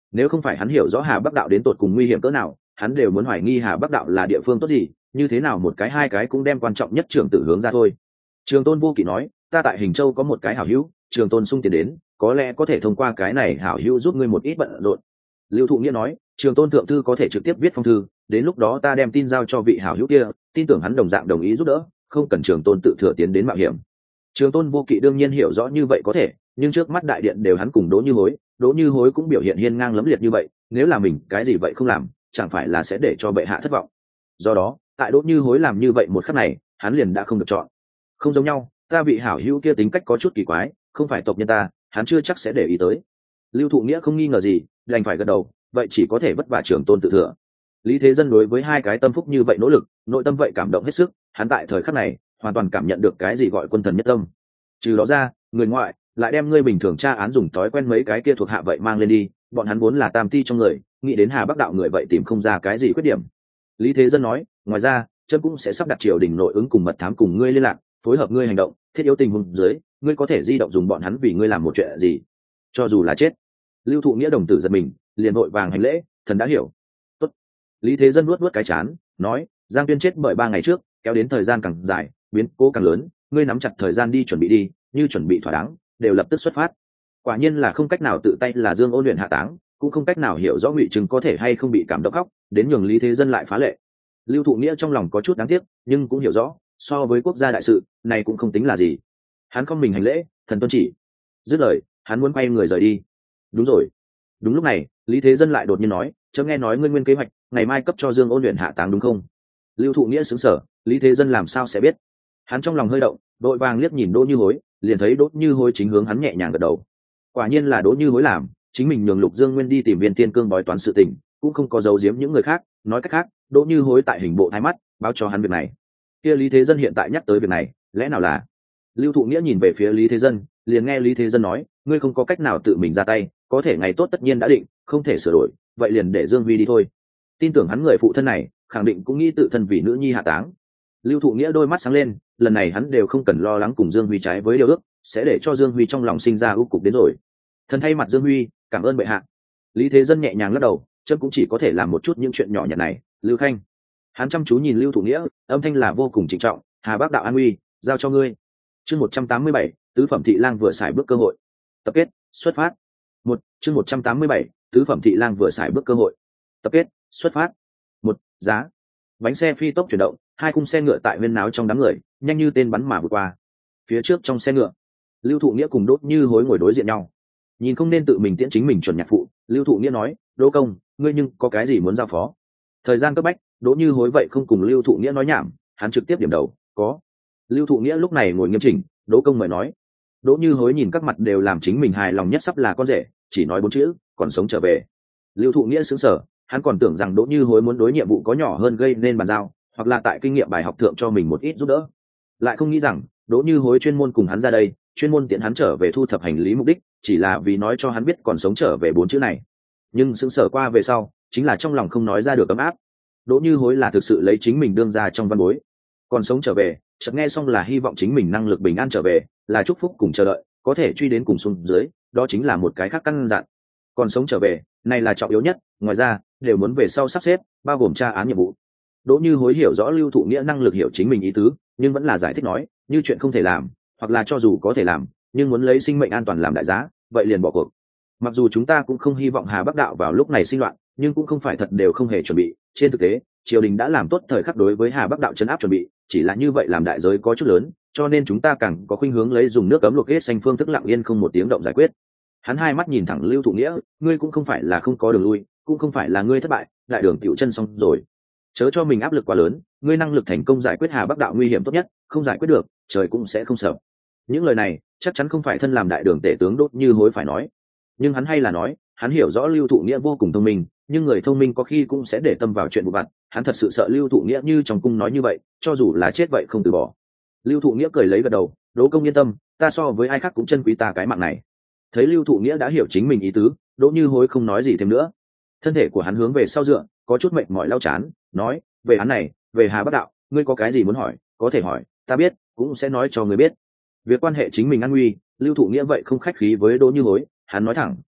Nếu không phải hắn hiểu rõ Hà Bắc đạo đến tột cùng nguy hiểm cỡ nào, hắn đều muốn hoài nghi Hà Bắc đạo là địa phương tốt gì, như thế nào một cái hai cái cũng đem quan trọng nhất trưởng tử hướng ra thôi. Trường Tôn Vô Kỵ nói, ta tại Hình Châu có một cái hảo hữu, Trường Tôn sung tiền đến, có lẽ có thể thông qua cái này hảo hữu giúp ngươi một ít bận rộn. Lưu Thụ Nghĩa nói, Trường Tôn thượng thư có thể trực tiếp viết phong thư, đến lúc đó ta đem tin giao cho vị hảo hữu kia, tin tưởng hắn đồng dạng đồng ý giúp đỡ, không cần Trường Tôn tự thừa tiến đến mạo hiểm. Trường Tôn Vô Kỵ đương nhiên hiểu rõ như vậy có thể, nhưng trước mắt đại điện đều hắn cùng Đỗ Như Hối cũng biểu hiện hiên ngang lẫm liệt như vậy, nếu là mình cái gì vậy không làm, chẳng phải là sẽ để cho bệ hạ thất vọng. Do đó, tại Đỗ Như Hối làm như vậy một khắc này, hắn liền đã không được chọn. Không giống nhau, ta vị hảo hữu kia tính cách có chút kỳ quái, không phải tộc nhân ta, hắn chưa chắc sẽ để ý tới. Lưu Thụ Nghĩa không nghi ngờ gì, đành phải gật đầu, vậy chỉ có thể vất vả Trường Tôn tự thừa. Lý Thế Dân đối với hai cái tâm phúc như vậy nỗ lực, nội tâm vậy cảm động hết sức, hắn tại thời khắc này hoàn toàn cảm nhận được cái gì gọi quân thần nhất tâm. Trừ đó ra, người ngoại lại đem ngươi bình thường tra án dùng thói quen mấy cái kia thuộc hạ vậy mang lên đi, bọn hắn vốn là tam ti trong người, nghĩ đến Hà Bắc đạo người vậy tìm không ra cái gì khuyết điểm. Lý Thế Dân nói, ngoài ra trâm cũng sẽ sắp đặt triều đình nội ứng cùng mật thám cùng ngươi liên lạc, phối hợp ngươi hành động, thiết yếu tình huống dưới ngươi có thể di động dùng bọn hắn vì ngươi làm một chuyện gì, cho dù là chết. Lưu Thụ Nghĩa đồng tử giật mình, liền vội vàng hành lễ, thần đã hiểu. Tốt. Lý Thế Dân nuốt cái chán, nói, Giang Tuyên chết bởi 3 ngày trước, kéo đến thời gian càng dài, biến cố càng lớn, ngươi nắm chặt thời gian đi chuẩn bị đi, như chuẩn bị thỏa đáng, đều lập tức xuất phát. Quả nhiên là không cách nào tự tay là Dương Ôn luyện hạ táng, cũng không cách nào hiểu rõ Ngụy Trừng có thể hay không bị cảm động khóc, đến nhường Lý Thế Dân lại phá lệ. Lưu Thụ Nghĩa trong lòng có chút đáng tiếc, nhưng cũng hiểu rõ, so với quốc gia đại sự, này cũng không tính là gì. Hắn không mình hành lễ, thần tuân chỉ. Dứt lời, hắn muốn quay người rời đi. Đúng rồi. Đúng lúc này, Lý Thế Dân lại đột nhiên nói, chớ nghe nói ngươi nguyên kế hoạch, ngày mai cấp cho Dương Ôn luyện hạ táng đúng không? Lưu Thụ Nghĩa sững sờ, Lý Thế Dân làm sao sẽ biết? Hắn trong lòng hơi động, đội vàng liếc nhìn Đỗ Như Hối, liền thấy Đỗ Như Hối chính hướng hắn nhẹ nhàng gật đầu. Quả nhiên là Đỗ Như Hối làm, chính mình nhường Lục Dương Nguyên đi tìm Viên Tiên Cương bói toán sự tình, cũng không có giấu giếm những người khác, nói cách khác, Đỗ Như Hối tại hình bộ thái mắt, báo cho hắn việc này. Kia Lý Thế Dân hiện tại nhắc tới việc này, lẽ nào là? Lưu Thụ Nghĩa nhìn về phía Lý Thế Dân, liền nghe Lý Thế Dân nói, ngươi không có cách nào tự mình ra tay, có thể ngày tốt tất nhiên đã định, không thể sửa đổi, vậy liền để Dương Huy đi thôi. Tin tưởng hắn người phụ thân này, khẳng định cũng nghĩ tự thân vì nữ nhi hạ táng. Lưu Thụ Nghĩa đôi mắt sáng lên, lần này hắn đều không cần lo lắng cùng Dương Huy trái với điều ước, sẽ để cho Dương Huy trong lòng sinh ra ưu cục đến rồi. Thần thay mặt Dương Huy, cảm ơn bệ hạ. Lý Thế Dân nhẹ nhàng lắc đầu, chấm cũng chỉ có thể làm một chút những chuyện nhỏ nhặt này. Lưu Khanh, hắn chăm chú nhìn Lưu Thụ Nghĩa, âm thanh là vô cùng trịnh trọng, Hà Bắc đạo an uy, giao cho ngươi. Chương 187, tứ phẩm thị lang vừa xài bước cơ hội. Tập kết, xuất phát. Chương 187, tứ phẩm thị lang vừa xài bước cơ hội. Tập kết, xuất phát. Giá. Bánh xe phi tốc chuyển động, hai khung xe ngựa tại huyên náo trong đám người, nhanh như tên bắn mà vượt qua. Phía trước trong xe ngựa, Lưu Thụ Nghĩa cùng Đỗ Như Hối ngồi đối diện nhau. Nhìn không nên tự mình tiễn chính mình chuẩn nhạc phụ, Lưu Thụ Nghĩa nói, Đỗ công, ngươi nhưng có cái gì muốn giao phó? Thời gian cấp bách, Đỗ Như Hối vậy không cùng Lưu Thụ Nghĩa nói nhảm, hắn trực tiếp điểm đầu, có. Lưu Thụ Nghĩa lúc này ngồi nghiêm chỉnh, Đỗ công mời nói. Đỗ Như Hối nhìn các mặt đều làm chính mình hài lòng nhất sắp là con rể, chỉ nói 4 chữ, còn sống trở về. Lưu Thụ Nghĩa sững sờ, hắn còn tưởng rằng Đỗ Như Hối muốn đối nhiệm vụ có nhỏ hơn gây nên bàn giao, hoặc là tại kinh nghiệm bài học thượng cho mình một ít giúp đỡ. Lại không nghĩ rằng, Đỗ Như Hối chuyên môn cùng hắn ra đây, chuyên môn tiện hắn trở về thu thập hành lý mục đích, chỉ là vì nói cho hắn biết còn sống trở về 4 chữ này. Nhưng sững sờ qua về sau, chính là trong lòng không nói ra được ấm áp. Đỗ Như Hối là thực sự lấy chính mình đương ra trong văn bối. Còn sống trở về, chợt nghe xong là hy vọng chính mình năng lực bình an trở về, là chúc phúc cùng chờ đợi, có thể truy đến cùng xuống dưới, đó chính là một cái khác căn dặn. Còn sống trở về, này là trọng yếu nhất, ngoài ra đều muốn về sau sắp xếp, bao gồm tra án nhiệm vụ. Đỗ Như Hối hiểu rõ Lưu Thụ Nghĩa năng lực hiểu chính mình ý tứ, nhưng vẫn là giải thích nói, như chuyện không thể làm, hoặc là cho dù có thể làm, nhưng muốn lấy sinh mệnh an toàn làm đại giá, vậy liền bỏ cuộc. Mặc dù chúng ta cũng không hy vọng Hà Bắc đạo vào lúc này sinh loạn, nhưng cũng không phải thật đều không hề chuẩn bị. Trên thực tế, triều đình đã làm tốt thời khắc đối với Hà Bắc đạo trấn áp chuẩn bị, chỉ là như vậy làm đại giới có chút lớn, cho nên chúng ta càng có khuynh hướng lấy dùng nước cấm luộc hết xanh phương thức lặng yên không một tiếng động giải quyết. Hắn hai mắt nhìn thẳng Lưu Thụ Nghĩa, ngươi cũng không phải là không có đường lui, cũng không phải là ngươi thất bại, đại đường tiểu chân xong rồi. Chớ cho mình áp lực quá lớn, ngươi năng lực thành công giải quyết Hà Bắc đạo nguy hiểm tốt nhất, không giải quyết được, trời cũng sẽ không sợ. Những lời này, chắc chắn không phải thân làm đại đường tể tướng Đỗ Như Hối phải nói, nhưng hắn hay là nói, hắn hiểu rõ Lưu Thụ Nghĩa vô cùng thông minh, nhưng người thông minh có khi cũng sẽ để tâm vào chuyện vụn vặt, hắn thật sự sợ Lưu Thụ Nghĩa như trong cung nói như vậy, cho dù là chết vậy không từ bỏ. Lưu Thụ Nghĩa cười lấy gật đầu, Đỗ công yên tâm, ta so với ai khác cũng trân quý ta cái mạng này. Thấy Lưu Thụ Nghĩa đã hiểu chính mình ý tứ, Đỗ Như Hối không nói gì thêm nữa. Thân thể của hắn hướng về sau dựa, có chút mệt mỏi lau chán, nói, về án này, về Hà Bắc đạo, ngươi có cái gì muốn hỏi, có thể hỏi, ta biết, cũng sẽ nói cho ngươi biết. Việc quan hệ chính mình an nguy, Lưu Thụ Nghĩa vậy không khách khí với Đỗ Như Hối, hắn nói thẳng,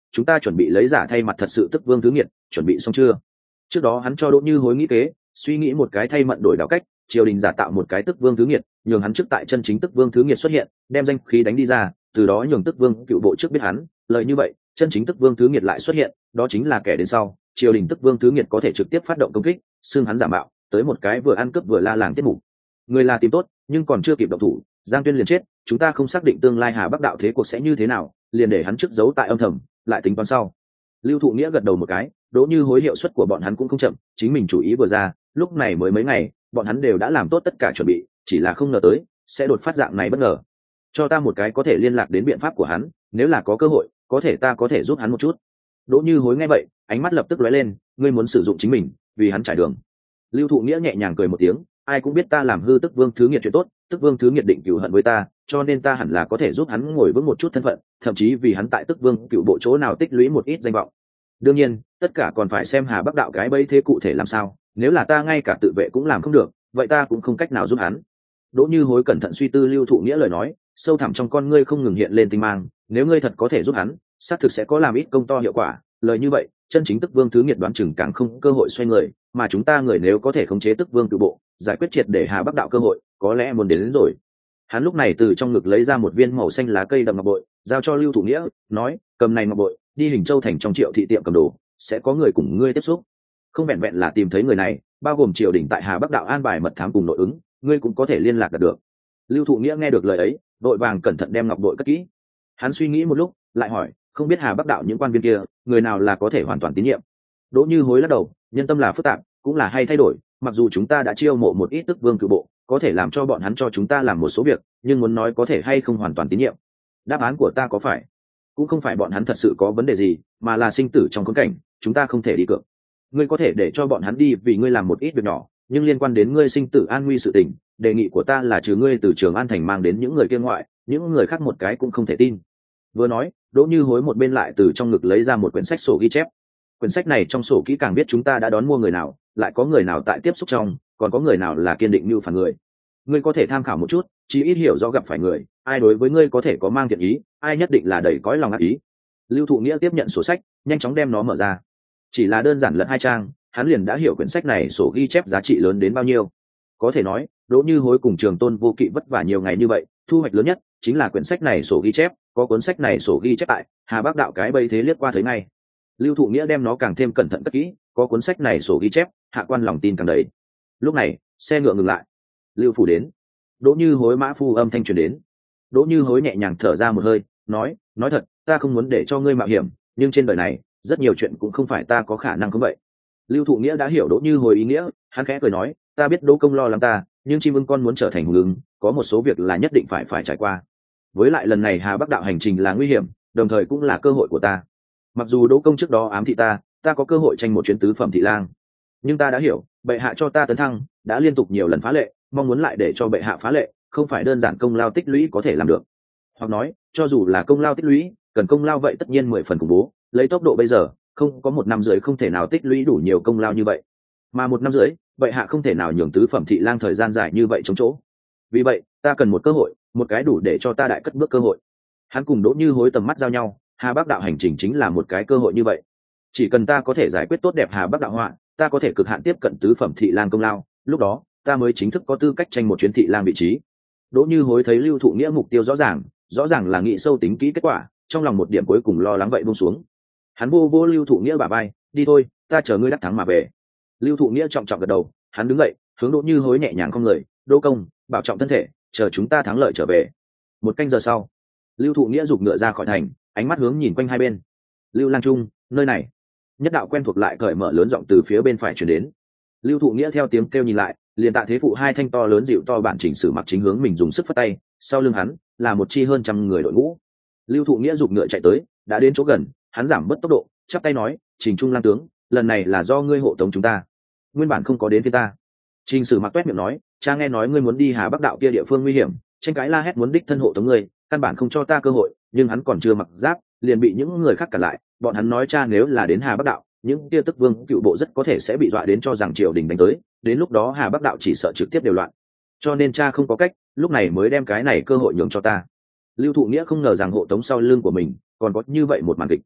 chúng ta chuẩn bị lấy giả thay mặt thật sự tức vương thứ nghiệt, chuẩn bị xong chưa? Trước đó hắn cho Đỗ Như Hối nghĩ kế, suy nghĩ một cái thay mận đổi đảo cách, triều đình giả tạo một cái tức vương thứ nghiệt, nhường hắn trước tại chân chính tức vương thứ nghiệt xuất hiện, đem danh khí đánh đi ra, từ đó nhường tức vương cựu bộ trước biết hắn, lợi như vậy, chân chính tức vương thứ nghiệt lại xuất hiện, đó chính là kẻ đến sau, triều đình tức vương thứ nghiệt có thể trực tiếp phát động công kích, xưng hắn giả mạo, tới một cái vừa ăn cướp vừa la làng tiết mục. Người là tìm tốt, nhưng còn chưa kịp động thủ, Giang Tuyên liền chết, chúng ta không xác định tương lai Hà Bắc đạo thế cuộc sẽ như thế nào, liền để hắn trước giấu tại âm thầm, lại tính toán sau. Lưu Thụ Nghĩa gật đầu một cái, Đỗ Như Hối hiệu suất của bọn hắn cũng không chậm, chính mình chủ ý vừa ra, lúc này mới mấy ngày, bọn hắn đều đã làm tốt tất cả chuẩn bị, chỉ là không ngờ tới sẽ đột phát dạng này bất ngờ. Cho ta một cái có thể liên lạc đến biện pháp của hắn, nếu là có cơ hội, có thể ta có thể giúp hắn một chút. Đỗ Như Hối nghe vậy, ánh mắt lập tức lóe lên, ngươi muốn sử dụng chính mình, vì hắn trải đường. Lưu Thụ Nghĩa nhẹ nhàng cười một tiếng, ai cũng biết ta làm hư tức vương thứ nghiệt chuyện tốt, tức vương thứ nghiệt định cửu hận với ta, cho nên ta hẳn là có thể giúp hắn ngồi vững một chút thân phận, thậm chí vì hắn tại tức vương cựu bộ chỗ nào tích lũy một ít danh vọng. Đương nhiên, tất cả còn phải xem Hà Bắc đạo cái bẫy thế cụ thể làm sao, nếu là ta ngay cả tự vệ cũng làm không được, vậy ta cũng không cách nào giúp hắn. Đỗ Như Hối cẩn thận suy tư Lưu Thụ Nghĩa lời nói, sâu thẳm trong con ngươi không ngừng hiện lên tinh mang, nếu ngươi thật có thể giúp hắn, xác thực sẽ có làm ít công to hiệu quả, lời như vậy, chân chính tức vương thứ nghiệt đoán chừng càng không cơ hội xoay người, mà chúng ta người nếu có thể khống chế tức vương cựu bộ, giải quyết triệt để Hà Bắc đạo cơ hội, có lẽ muốn đến rồi. Hắn lúc này từ trong ngực lấy ra một viên màu xanh lá cây đậm ngọc bội, giao cho Lưu Thụ Nghĩa, nói, cầm này ngọc bội, đi Hình Châu thành trong Triệu thị tiệm cầm đồ, sẽ có người cùng ngươi tiếp xúc. Không vẹn vẹn là tìm thấy người này, bao gồm triều đình tại Hà Bắc đạo an bài mật thám cùng nội ứng, ngươi cũng có thể liên lạc được. Lưu Thụ Nghĩa nghe được lời ấy, đội vàng cẩn thận đem ngọc bội cất kỹ. Hắn suy nghĩ một lúc, lại hỏi, không biết Hà Bắc đạo những quan viên kia, người nào là có thể hoàn toàn tín nhiệm? Đỗ Như Hối lắc đầu, nhân tâm là phức tạp, cũng là hay thay đổi, mặc dù chúng ta đã chiêu mộ một ít tức vương cử bộ, có thể làm cho bọn hắn cho chúng ta làm một số việc, nhưng muốn nói có thể hay không hoàn toàn tín nhiệm. Đáp án của ta có phải, cũng không phải bọn hắn thật sự có vấn đề gì, mà là sinh tử trong khốn cảnh, chúng ta không thể đi cược. Ngươi có thể để cho bọn hắn đi vì ngươi làm một ít việc nhỏ, nhưng liên quan đến ngươi sinh tử an nguy sự tình, đề nghị của ta là trừ ngươi từ Trường An thành mang đến những người kia ngoại, những người khác một cái cũng không thể tin. Vừa nói, Đỗ Như Hối một bên lại từ trong ngực lấy ra một quyển sách sổ ghi chép. Quyển sách này trong sổ kỹ càng biết chúng ta đã đón mua người nào, lại có người nào tại tiếp xúc trong, còn có người nào là kiên định mưu phản người. Ngươi có thể tham khảo một chút, chí ít hiểu rõ gặp phải người, ai đối với ngươi có thể có mang thiện ý, ai nhất định là đầy cõi lòng ác ý. Lưu Thụ Nghĩa tiếp nhận sổ sách, nhanh chóng đem nó mở ra. Chỉ là đơn giản lật 2 trang, hắn liền đã hiểu quyển sách này sổ ghi chép giá trị lớn đến bao nhiêu. Có thể nói, Đỗ Như Hối cùng Trường Tôn Vô Kỵ vất vả nhiều ngày như vậy, thu hoạch lớn nhất chính là quyển sách này sổ ghi chép, có cuốn sách này sổ ghi chép tại, Hà Bắc đạo cái bầy thế liếc qua thấy ngay. Lưu Thụ Nghĩa đem nó càng thêm cẩn thận cất kỹ, có cuốn sách này sổ ghi chép, hạ quan lòng tin càng đầy. Lúc này, xe ngựa ngừng lại. Lưu phủ đến. Đỗ Như Hối mã phu âm thanh truyền đến. Đỗ Như Hối nhẹ nhàng thở ra một hơi, nói thật, ta không muốn để cho ngươi mạo hiểm, nhưng trên đời này, rất nhiều chuyện cũng không phải ta có khả năng không vậy. Lưu Thụ Nghĩa đã hiểu Đỗ Như Hối ý nghĩa, hắn khẽ cười nói, ta biết Đỗ công lo lắng ta, nhưng chim ưng con muốn trở thành hùng ứng, có một số việc là nhất định phải trải qua. Với lại lần này Hà Bắc đạo hành trình là nguy hiểm, đồng thời cũng là cơ hội của ta. Mặc dù Đỗ công trước đó ám thị ta có cơ hội tranh một chuyến tứ phẩm thị lang, nhưng ta đã hiểu, bệ hạ cho ta tấn thăng, đã liên tục nhiều lần phá lệ, mong muốn lại để cho bệ hạ phá lệ, không phải đơn giản công lao tích lũy có thể làm được. Hoặc nói, cho dù là công lao tích lũy, cần công lao vậy tất nhiên 10 phần khủng bố, lấy tốc độ bây giờ, không có 1 năm rưỡi không thể nào tích lũy đủ nhiều công lao như vậy. Mà 1 năm rưỡi, bệ hạ không thể nào nhường tứ phẩm thị lang thời gian dài như vậy chống chỗ. Vì vậy, ta cần một cơ hội, một cái đủ để cho ta đại cất bước cơ hội. Hắn cùng Đỗ Như Hối tầm mắt giao nhau, Hà Bắc đạo hành trình chính là một cái cơ hội như vậy. Chỉ cần ta có thể giải quyết tốt đẹp Hà Bắc đạo họa, ta có thể cực hạn tiếp cận tứ phẩm thị lang công lao, lúc đó, ta mới chính thức có tư cách tranh một chuyến thị lang vị trí. Đỗ Như Hối thấy Lưu Thụ Nghĩa mục tiêu rõ ràng là nghĩ sâu tính kỹ kết quả, trong lòng một điểm cuối cùng lo lắng vậy buông xuống. Hắn vô Lưu Thụ Nghĩa bả vai, đi thôi, ta chờ ngươi đắc thắng mà về. Lưu Thụ Nghĩa trọng trọng gật đầu, hắn đứng dậy, hướng Đỗ Như Hối nhẹ nhàng cong người, Đỗ công, bảo trọng thân thể, chờ chúng ta thắng lợi trở về. 1 canh giờ sau, Lưu Thụ Nghĩa giục ngựa ra khỏi thành, ánh mắt hướng nhìn quanh hai bên. Lưu Lang Trung, nơi này. Nhất đạo quen thuộc lại cởi mở lớn giọng từ phía bên phải truyền đến. Lưu Thụ Nghĩa theo tiếng kêu nhìn lại, liền Tạ Thế Phụ 2 thanh to lớn dịu to bản chỉnh sử mặc chính hướng mình dùng sức phất tay, sau lưng hắn là một chi hơn trăm người đội ngũ. Lưu Thụ Nghĩa giục ngựa chạy tới, đã đến chỗ gần, hắn giảm bớt tốc độ, chắp tay nói, Trình Trung Lang tướng, lần này là do ngươi hộ tống chúng ta, nguyên bản không có đến phía ta. Trình Sử mặc toét miệng nói, cha nghe nói ngươi muốn đi Hà Bắc đạo kia địa phương nguy hiểm, tranh cãi la hét muốn đích thân hộ tống ngươi, căn bản không cho ta cơ hội, nhưng hắn còn chưa mặc giáp, liền bị những người khác cản lại. Bọn hắn nói cha nếu là đến Hà Bắc đạo, những kia tức vương cựu bộ rất có thể sẽ bị dọa đến cho rằng triều đình đánh tới, đến lúc đó Hà Bắc đạo chỉ sợ trực tiếp đều loạn. Cho nên cha không có cách, lúc này mới đem cái này cơ hội nhường cho ta. Lưu Thụ Nghĩa không ngờ rằng hộ tống sau lưng của mình còn có như vậy một màn kịch.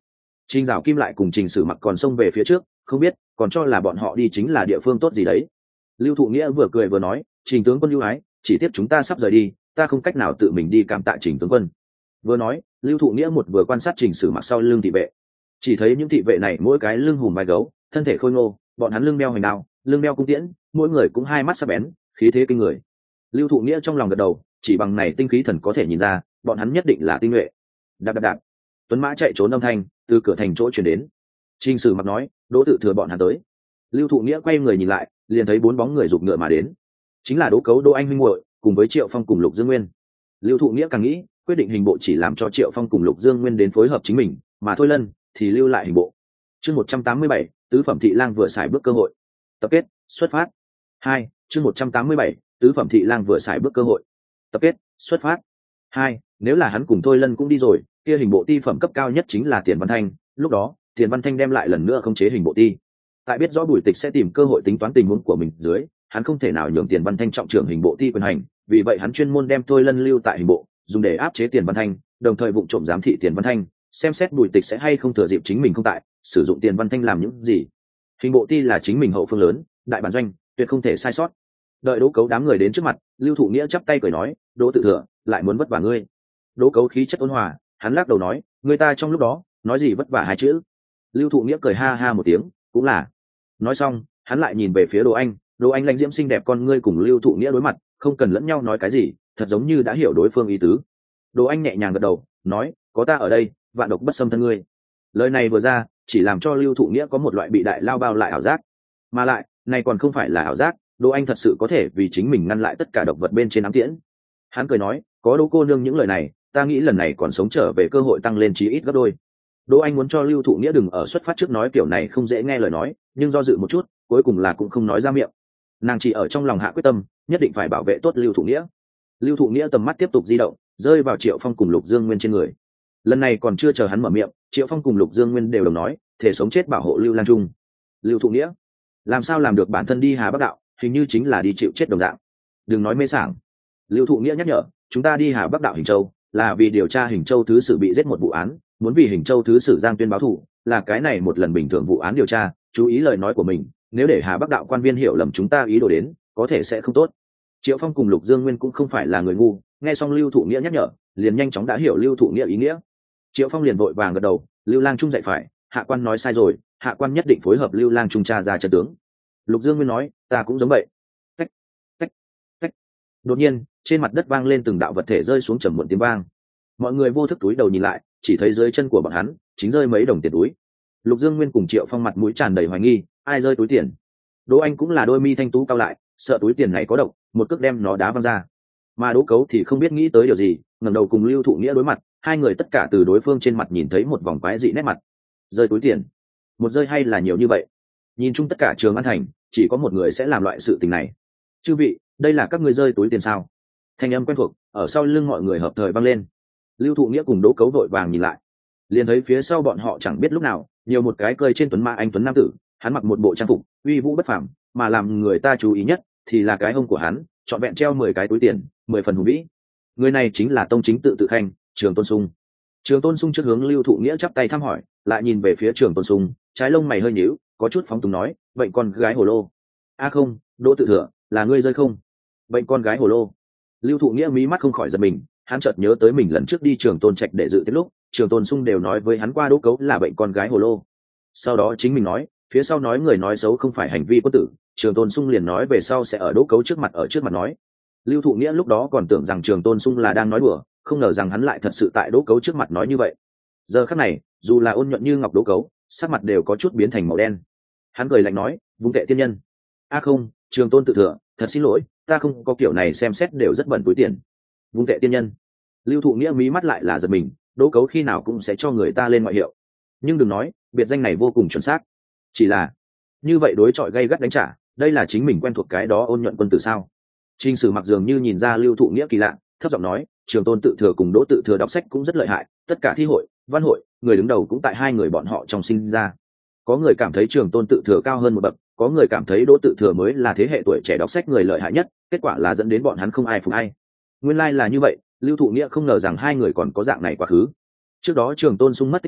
Trình Dạo Kim lại cùng Trình Sử Mặc còn xông về phía trước, không biết còn cho là bọn họ đi chính là địa phương tốt gì đấy. Lưu Thụ Nghĩa vừa cười vừa nói, Trình tướng quân ưu ái, chỉ tiếc chúng ta sắp rời đi, ta không cách nào tự mình đi cảm tạ Trình tướng quân. Vừa nói, Lưu Thụ Nghĩa một vừa quan sát Trình Sử Mặc sau lưng thị vệ, chỉ thấy những thị vệ này mỗi cái lưng hùm vai gấu, thân thể khôi ngô, bọn hắn lưng đeo hoành đao, lưng đeo cung tiễn, mỗi người cũng hai mắt sắc bén, khí thế kinh người. Lưu Thụ Nghĩa trong lòng gật đầu, chỉ bằng này tinh khí thần có thể nhìn ra, bọn hắn nhất định là tinh nhuệ. Đạp đạp đạp, tuấn mã chạy trốn âm thanh từ cửa thành chỗ truyền đến. Trình Sử Mặc nói, Đỗ Tự Thừa bọn hắn tới. Lưu Thụ Nghĩa quay người nhìn lại, liền thấy bốn bóng người giục ngựa mà đến, chính là Đỗ Cấu, Đỗ Anh huynh muội cùng với Triệu Phong cùng Lục Dương Nguyên. Lưu Thụ Nghĩa càng nghĩ, quyết định hình bộ chỉ làm cho Triệu Phong cùng Lục Dương Nguyên đến phối hợp chính mình, mà Thôi Lân thì lưu lại hình bộ. Chương 187, tứ phẩm thị lang vừa xài bước cơ hội. Tập kết, xuất phát. 2, chương 187, tứ phẩm thị lang vừa xài bước cơ hội. Tập kết, xuất phát. 2, nếu là hắn cùng Thôi Lân cũng đi rồi, kia hình bộ ti phẩm cấp cao nhất chính là Tiền Văn Thanh, lúc đó, Tiền Văn Thanh đem lại lần nữa khống chế hình bộ ti. Tại biết rõ Bùi Tịch sẽ tìm cơ hội tính toán tình huống của mình dưới, hắn không thể nào nhường Tiền Văn Thanh trọng trưởng hình bộ ti quyền hành, vì vậy hắn chuyên môn đem Thôi Lân lưu tại hình bộ, dùng để áp chế Tiền Văn Thanh, đồng thời vụng trộm giám thị Tiền Văn Thanh, xem xét Bùi Tịch sẽ hay không thừa dịp chính mình không tại, sử dụng Tiền Văn Thanh làm những gì. Hình bộ ti là chính mình hậu phương lớn, đại bản doanh, tuyệt không thể sai sót. Đợi Đỗ Cấu đám người đến trước mặt, Lưu Thụ Nghĩa chắp tay cười nói, Đỗ Tự Thừa lại muốn vất vả ngươi. Đỗ Cấu khí chất ôn hòa, hắn lắc đầu nói, người ta trong lúc đó nói gì vất vả hai chữ. Lưu Thụ Nghĩa cười ha ha một tiếng, cũng là. Nói xong, hắn lại nhìn về phía Đỗ Anh, Đỗ Anh lãnh diễm xinh đẹp con ngươi cùng Lưu Thụ Nghĩa đối mặt, không cần lẫn nhau nói cái gì, thật giống như đã hiểu đối phương ý tứ. Đỗ Anh nhẹ nhàng gật đầu, nói, có ta ở đây, vạn độc bất xâm thân ngươi. Lời này vừa ra, chỉ làm cho Lưu Thụ Nghĩa có một loại bị đại lao bao lại ảo giác, mà lại, này còn không phải là ảo giác, Đỗ Anh thật sự có thể vì chính mình ngăn lại tất cả độc vật bên trên ám tiễn. Hắn cười nói, có Đỗ cô nương những lời này, ta nghĩ lần này còn sống trở về cơ hội tăng lên chí ít gấp đôi. Đỗ Anh muốn cho Lưu Thụ Nghĩa đừng ở xuất phát trước nói kiểu này không dễ nghe lời nói, nhưng do dự một chút, cuối cùng là cũng không nói ra miệng. Nàng chỉ ở trong lòng hạ quyết tâm, nhất định phải bảo vệ tốt Lưu Thụ Nghĩa. Lưu Thụ Nghĩa tầm mắt tiếp tục di động, rơi vào Triệu Phong cùng Lục Dương Nguyên trên người. Lần này còn chưa chờ hắn mở miệng, Triệu Phong cùng Lục Dương Nguyên đều đồng nói, thể sống chết bảo hộ Lưu Lang Trung. Lưu Thụ Nghĩa, làm sao làm được bản thân đi Hà Bắc đạo, hình như chính là đi chịu chết đồng dạng. Đừng nói mê sảng. Lưu Thụ Nghĩa nhắc nhở, chúng ta đi Hà Bắc đạo Hình Châu, là vì điều tra Hình Châu thứ sử bị giết một vụ án, muốn vì Hình Châu thứ sử Giang Tuyên báo thù, là cái này một lần bình thường vụ án điều tra, chú ý lời nói của mình, nếu để Hà Bắc đạo quan viên hiểu lầm chúng ta ý đồ đến, có thể sẽ không tốt. Triệu Phong cùng Lục Dương Nguyên cũng không phải là người ngu, nghe xong Lưu Thụ Nghĩa nhắc nhở, liền nhanh chóng đã hiểu Lưu Thụ Nghĩa ý nghĩa. Triệu Phong liền vội vàng gật đầu, Lưu Lang Trung dạy phải, hạ quan nói sai rồi, hạ quan nhất định phối hợp Lưu Lang Trung tra ra trận tướng. Lục Dương Nguyên nói, ta cũng giống vậy. Cách, cách, cách. Đột nhiên, trên mặt đất vang lên từng đạo vật thể rơi xuống trầm muộn tiếng vang. Mọi người vô thức túi đầu nhìn lại, chỉ thấy dưới chân của bọn hắn chính rơi mấy đồng tiền túi. Lục Dương Nguyên cùng Triệu Phong mặt mũi tràn đầy hoài nghi, ai rơi túi tiền? Đỗ Anh cũng là đôi mi thanh tú cao lại, sợ túi tiền này có độc, một cước đem nó đá văng ra. Mà Đỗ Cấu thì không biết nghĩ tới điều gì, ngẩng đầu cùng Lưu Thụ Nghĩa đối mặt, hai người tất cả từ đối phương trên mặt nhìn thấy một vòng quái dị nét mặt. Rơi túi tiền, một rơi hay là nhiều như vậy? Nhìn chung tất cả Trường An thành, chỉ có một người sẽ làm loại sự tình này. Chư vị, đây là các ngươi rơi túi tiền sao? Thanh âm quen thuộc ở sau lưng mọi người hợp thời vang lên. Lưu Thụ Nghĩa cùng Đỗ Cấu vội vàng nhìn lại, liền thấy phía sau bọn họ chẳng biết lúc nào nhiều một cái cơi trên tuấn mã anh tuấn nam tử, hắn mặc một bộ trang phục uy vũ bất phàm, mà làm người ta chú ý nhất thì là cái hông của hắn trọn vẹn treo 10 cái túi tiền, 10 phần hùng vĩ. Người này chính là tông chính tự khanh Trường Tôn Sung. Trường Tôn Sung trước hướng Lưu Thụ Nghĩa chắp tay thăm hỏi, lại nhìn về phía Trường Tôn Sung, trái lông mày hơi nhíu, có chút phóng túng nói, vậy con gái hồ lô. A không, Đỗ Tự Thừa, là ngươi rơi không? Vậy con gái hồ lô. Lưu Thụ Nghĩa mí mắt không khỏi giật mình, hắn chợt nhớ tới mình lần trước đi Trường Tôn Trạch để dự tiệc lúc, Trường Tôn Sung đều nói với hắn qua Đỗ Cấu là bệnh con gái hồ lô. Sau đó chính mình nói, phía sau nói người nói xấu không phải hành vi quân tử, Trường Tôn Sung liền nói về sau sẽ ở Đỗ Cấu trước mặt nói. Lưu Thụ Nghĩa lúc đó còn tưởng rằng Trường Tôn Sung là đang nói đùa, không ngờ rằng hắn lại thật sự tại Đỗ Cấu trước mặt nói như vậy. Giờ khắc này, dù là ôn nhuận như ngọc Đỗ Cấu, sắc mặt đều có chút biến thành màu đen. Hắn cười lạnh nói, vung tệ tiên nhân. A không, Trường Tôn Tự Thừa, thật xin lỗi, ta không có kiểu này xem xét đều rất bẩn túi tiền. Vung tệ tiên nhân. Lưu Thụ Nghĩa mí mắt lại là giật mình, Đỗ Cấu khi nào cũng sẽ cho người ta lên ngoại hiệu, nhưng đừng nói, biệt danh này vô cùng chuẩn xác. Chỉ là như vậy đối chọi gay gắt đánh trả, đây là chính mình quen thuộc cái đó ôn nhuận quân tử sao? Trình Sử Mặc dường như nhìn ra Lưu Thụ Nghĩa kỳ lạ, thấp giọng nói, Trường Tôn Tự Thừa cùng Đỗ Tự Thừa đọc sách cũng rất lợi hại, tất cả thi hội, văn hội, người đứng đầu cũng tại hai người bọn họ trong sinh ra. Có người cảm thấy Trường Tôn Tự Thừa cao hơn một bậc, có người cảm thấy Đỗ Tự Thừa mới là thế hệ tuổi trẻ đọc sách người lợi hại nhất, kết quả là dẫn đến bọn hắn không ai phục ai. Nguyên lai là như vậy, Lưu Thụ Nghĩa không ngờ rằng hai người còn có dạng này quá khứ. Trước đó Trường Tôn Sung mất tích lúc,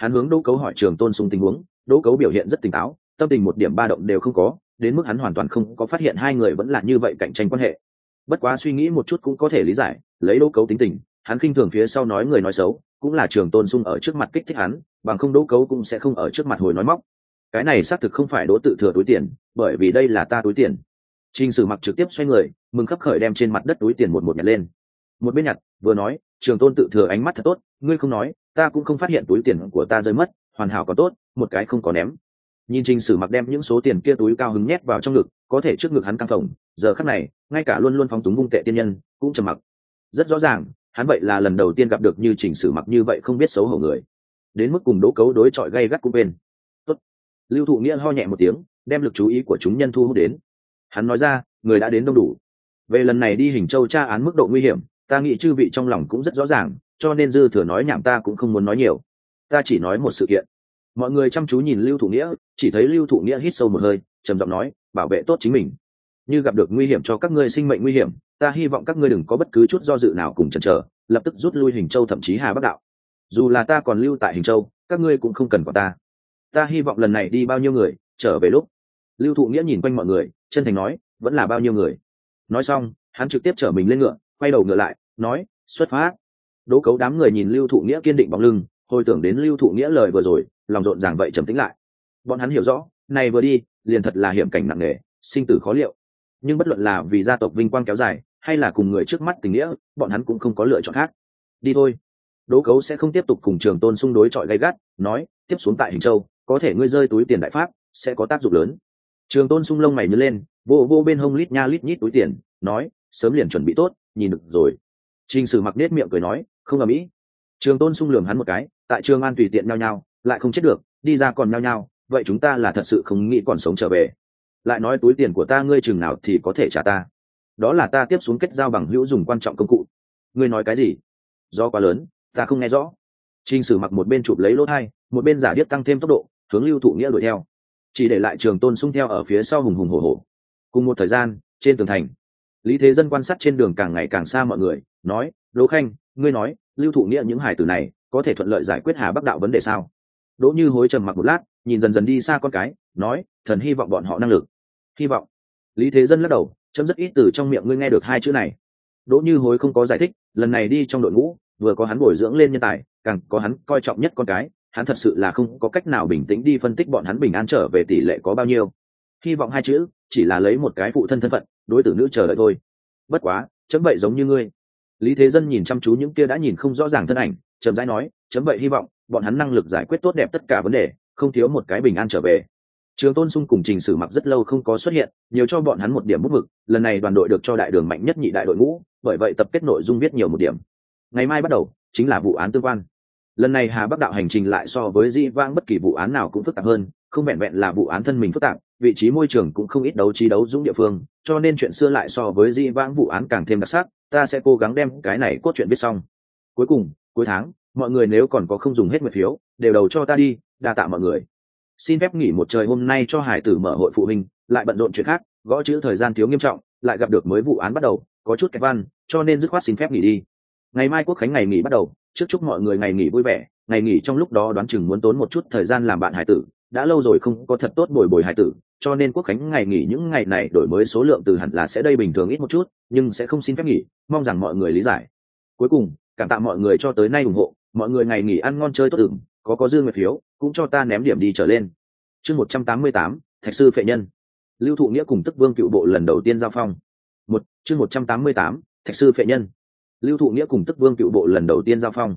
Hắn hướng Đỗ Cấu hỏi Trường Tôn Sung tình huống. Đỗ Cấu biểu hiện rất tỉnh táo, tâm tình một điểm ba động đều không có, đến mức hắn hoàn toàn không có phát hiện hai người vẫn là như vậy cạnh tranh quan hệ. Bất quá suy nghĩ một chút cũng có thể lý giải, lấy Đỗ Cấu tính tình, hắn khinh thường phía sau nói người nói xấu, cũng là Trường Tôn Sung ở trước mặt kích thích hắn, bằng không Đỗ Cấu cũng sẽ không ở trước mặt hồi nói móc. Cái này xác thực không phải Đỗ tự thừa túi tiền, bởi vì đây là ta túi tiền. Trình Sử Mặc trực tiếp xoay người, mừng khấp khởi đem trên mặt đất túi tiền một một nhặt lên. Một bên nhặt, vừa nói, Trường Tôn tự thừa ánh mắt thật tốt, ngươi không nói, ta cũng không phát hiện túi tiền của ta rơi mất, hoàn hảo có tốt, một cái không có ném. Nhìn Trình Sử Mặc đem những số tiền kia túi cao hứng nhét vào trong ngực, có thể trước ngực hắn căng phồng, giờ khắc này, ngay cả luôn luôn phóng túng vung tệ tiên nhân cũng trầm mặc. Rất rõ ràng, hắn vậy là lần đầu tiên gặp được như Trình Sử Mặc như vậy không biết xấu hổ người. Đến mức cùng Đỗ Cấu đối chọi gay gắt cũng bên. Tốt. Lưu Thụ Nghĩa ho nhẹ một tiếng, đem lực chú ý của chúng nhân thu hút đến. Hắn nói ra, người đã đến đông đủ. Về lần này đi Hình Châu tra án mức độ nguy hiểm, ta nghĩ chư vị trong lòng cũng rất rõ ràng, cho nên dư thừa nói nhảm ta cũng không muốn nói nhiều. Ta chỉ nói một sự kiện. Mọi người chăm chú nhìn Lưu Thụ Nghĩa, chỉ thấy Lưu Thụ Nghĩa hít sâu một hơi, trầm giọng nói, bảo vệ tốt chính mình. Như gặp được nguy hiểm cho các ngươi sinh mệnh nguy hiểm, ta hy vọng các ngươi đừng có bất cứ chút do dự nào cùng chần chờ, lập tức rút lui Hình Châu thậm chí Hà Bắc đạo. Dù là ta còn lưu tại Hình Châu, các ngươi cũng không cần quản ta. Ta hy vọng lần này đi bao nhiêu người, trở về lúc. Lưu Thụ Nghĩa nhìn quanh mọi người, chân thành nói, vẫn là bao nhiêu người. Nói xong, hắn trực tiếp chở mình lên ngựa, quay đầu ngựa lại, nói, xuất phát. Đỗ Cấu đám người nhìn Lưu Thụ Nghĩa kiên định bóng lưng, hồi tưởng đến Lưu Thụ Nghĩa lời vừa rồi, lòng rộn ràng vậy trầm tĩnh lại. Bọn hắn hiểu rõ, này vừa đi, liền thật là hiểm cảnh nặng nề, sinh tử khó liệu. Nhưng bất luận là vì gia tộc vinh quang kéo dài, hay là cùng người trước mắt tình nghĩa, bọn hắn cũng không có lựa chọn khác. Đi thôi. Đỗ Cấu sẽ không tiếp tục cùng Trường Tôn xung đối chọi gay gắt, nói, tiếp xuống tại Hình Châu, có thể ngươi rơi túi tiền đại pháp, sẽ có tác dụng lớn. Trường Tôn xung lông mày nhướng lên, vô bên hông lít nha lít nhít túi tiền, nói, sớm liền chuẩn bị tốt, nhìn được rồi. Trình Sử Mặc nết miệng cười nói, không ầm ĩ. Trường Tôn xung lườm hắn một cái, tại Trường An tùy tiện nhao nhao, lại không chết được, đi ra còn nhao nhao, vậy chúng ta là thật sự không nghĩ còn sống trở về. Lại nói túi tiền của ta ngươi chừng nào thì có thể trả ta. Đó là ta tiếp xuống kết giao bằng hữu dùng quan trọng công cụ. Ngươi nói cái gì? Do quá lớn, ta không nghe rõ. Trình Sử Mặc một bên chụp lấy lỗ thai, một bên giả điếc tăng thêm tốc độ, hướng Lưu Thụ Nghĩa đuổi theo. Chỉ để lại Trường Tôn xung theo ở phía sau hùng hùng hổ hổ. Cùng một thời gian, trên tường thành, Lý Thế Dân quan sát trên đường càng ngày càng xa mọi người, nói, Đỗ Khanh, ngươi nói, Lưu Thụ Nghĩa những hải tử này có thể thuận lợi giải quyết Hà Bắc đạo vấn đề sao? Đỗ Như Hối trầm mặc một lát, nhìn dần dần đi xa con cái, nói, thần hy vọng bọn họ năng lực. Hy vọng. Lý Thế Dân lắc đầu, chấm rất ít từ trong miệng ngươi nghe được hai chữ này. Đỗ Như Hối không có giải thích, lần này đi trong đội ngũ, vừa có hắn bồi dưỡng lên nhân tài, càng có hắn coi trọng nhất con cái, hắn thật sự là không có cách nào bình tĩnh đi phân tích bọn hắn bình an trở về tỷ lệ có bao nhiêu. Hy vọng hai chữ, chỉ là lấy một cái phụ thân thân phận, đối tử nữ chờ đợi thôi. Bất quá, chấm vậy giống như ngươi. Lý Thế Dân nhìn chăm chú những kia đã nhìn không rõ ràng thân ảnh, chậm rãi nói, chấm vậy hy vọng bọn hắn năng lực giải quyết tốt đẹp tất cả vấn đề, không thiếu một cái bình an trở về. Trường Tôn xung cùng Trình Sử Mặc rất lâu không có xuất hiện, nhiều cho bọn hắn một điểm bút mực, lần này đoàn đội được cho đại đường mạnh nhất nhị đại đội ngũ, bởi vậy tập kết nội dung viết nhiều một điểm. Ngày mai bắt đầu chính là vụ án tương quan. Lần này Hà Bắc đạo hành trình lại so với dĩ vãng bất kỳ vụ án nào cũng phức tạp hơn, không vẹn vẹn là vụ án thân mình phức tạp, vị trí môi trường cũng không ít đấu trí đấu dũng địa phương, cho nên chuyện xưa lại so với dĩ vãng vụ án càng thêm đặc sắc, ta sẽ cố gắng đem cái này cốt truyện viết xong. Cuối cùng, cuối tháng, mọi người nếu còn có không dùng hết nguyện phiếu, đều đầu cho ta đi, đa tạ mọi người. Xin phép nghỉ một trời hôm nay cho hải tử mở hội phụ huynh, lại bận rộn chuyện khác, gõ chữ thời gian thiếu nghiêm trọng, lại gặp được mới vụ án bắt đầu, có chút kẹt văn, cho nên dứt khoát xin phép nghỉ đi. Ngày mai quốc khánh ngày nghỉ bắt đầu, trước chúc mọi người ngày nghỉ vui vẻ, ngày nghỉ trong lúc đó đoán chừng muốn tốn một chút thời gian làm bạn hải tử, đã lâu rồi không có thật tốt bồi hải tử, cho nên quốc khánh ngày nghỉ những ngày này đổi mới số lượng từ hẳn là sẽ đây bình thường ít một chút, nhưng sẽ không xin phép nghỉ, mong rằng mọi người lý giải. Cuối cùng, cảm tạ mọi người cho tới nay ủng hộ, mọi người ngày nghỉ ăn ngon chơi tốt ửng, có dư nguyện phiếu, cũng cho ta ném điểm đi trở lên. Chương 188, Thạch sư phệ nhân. Lưu Thụ Nghĩa cùng Tức Vương Cựu Bộ lần đầu tiên giao phong. Chương 188, Thạch sư phệ nhân. Lưu Thụ Nghĩa cùng Tức Vương Cựu Bộ lần đầu tiên giao phong.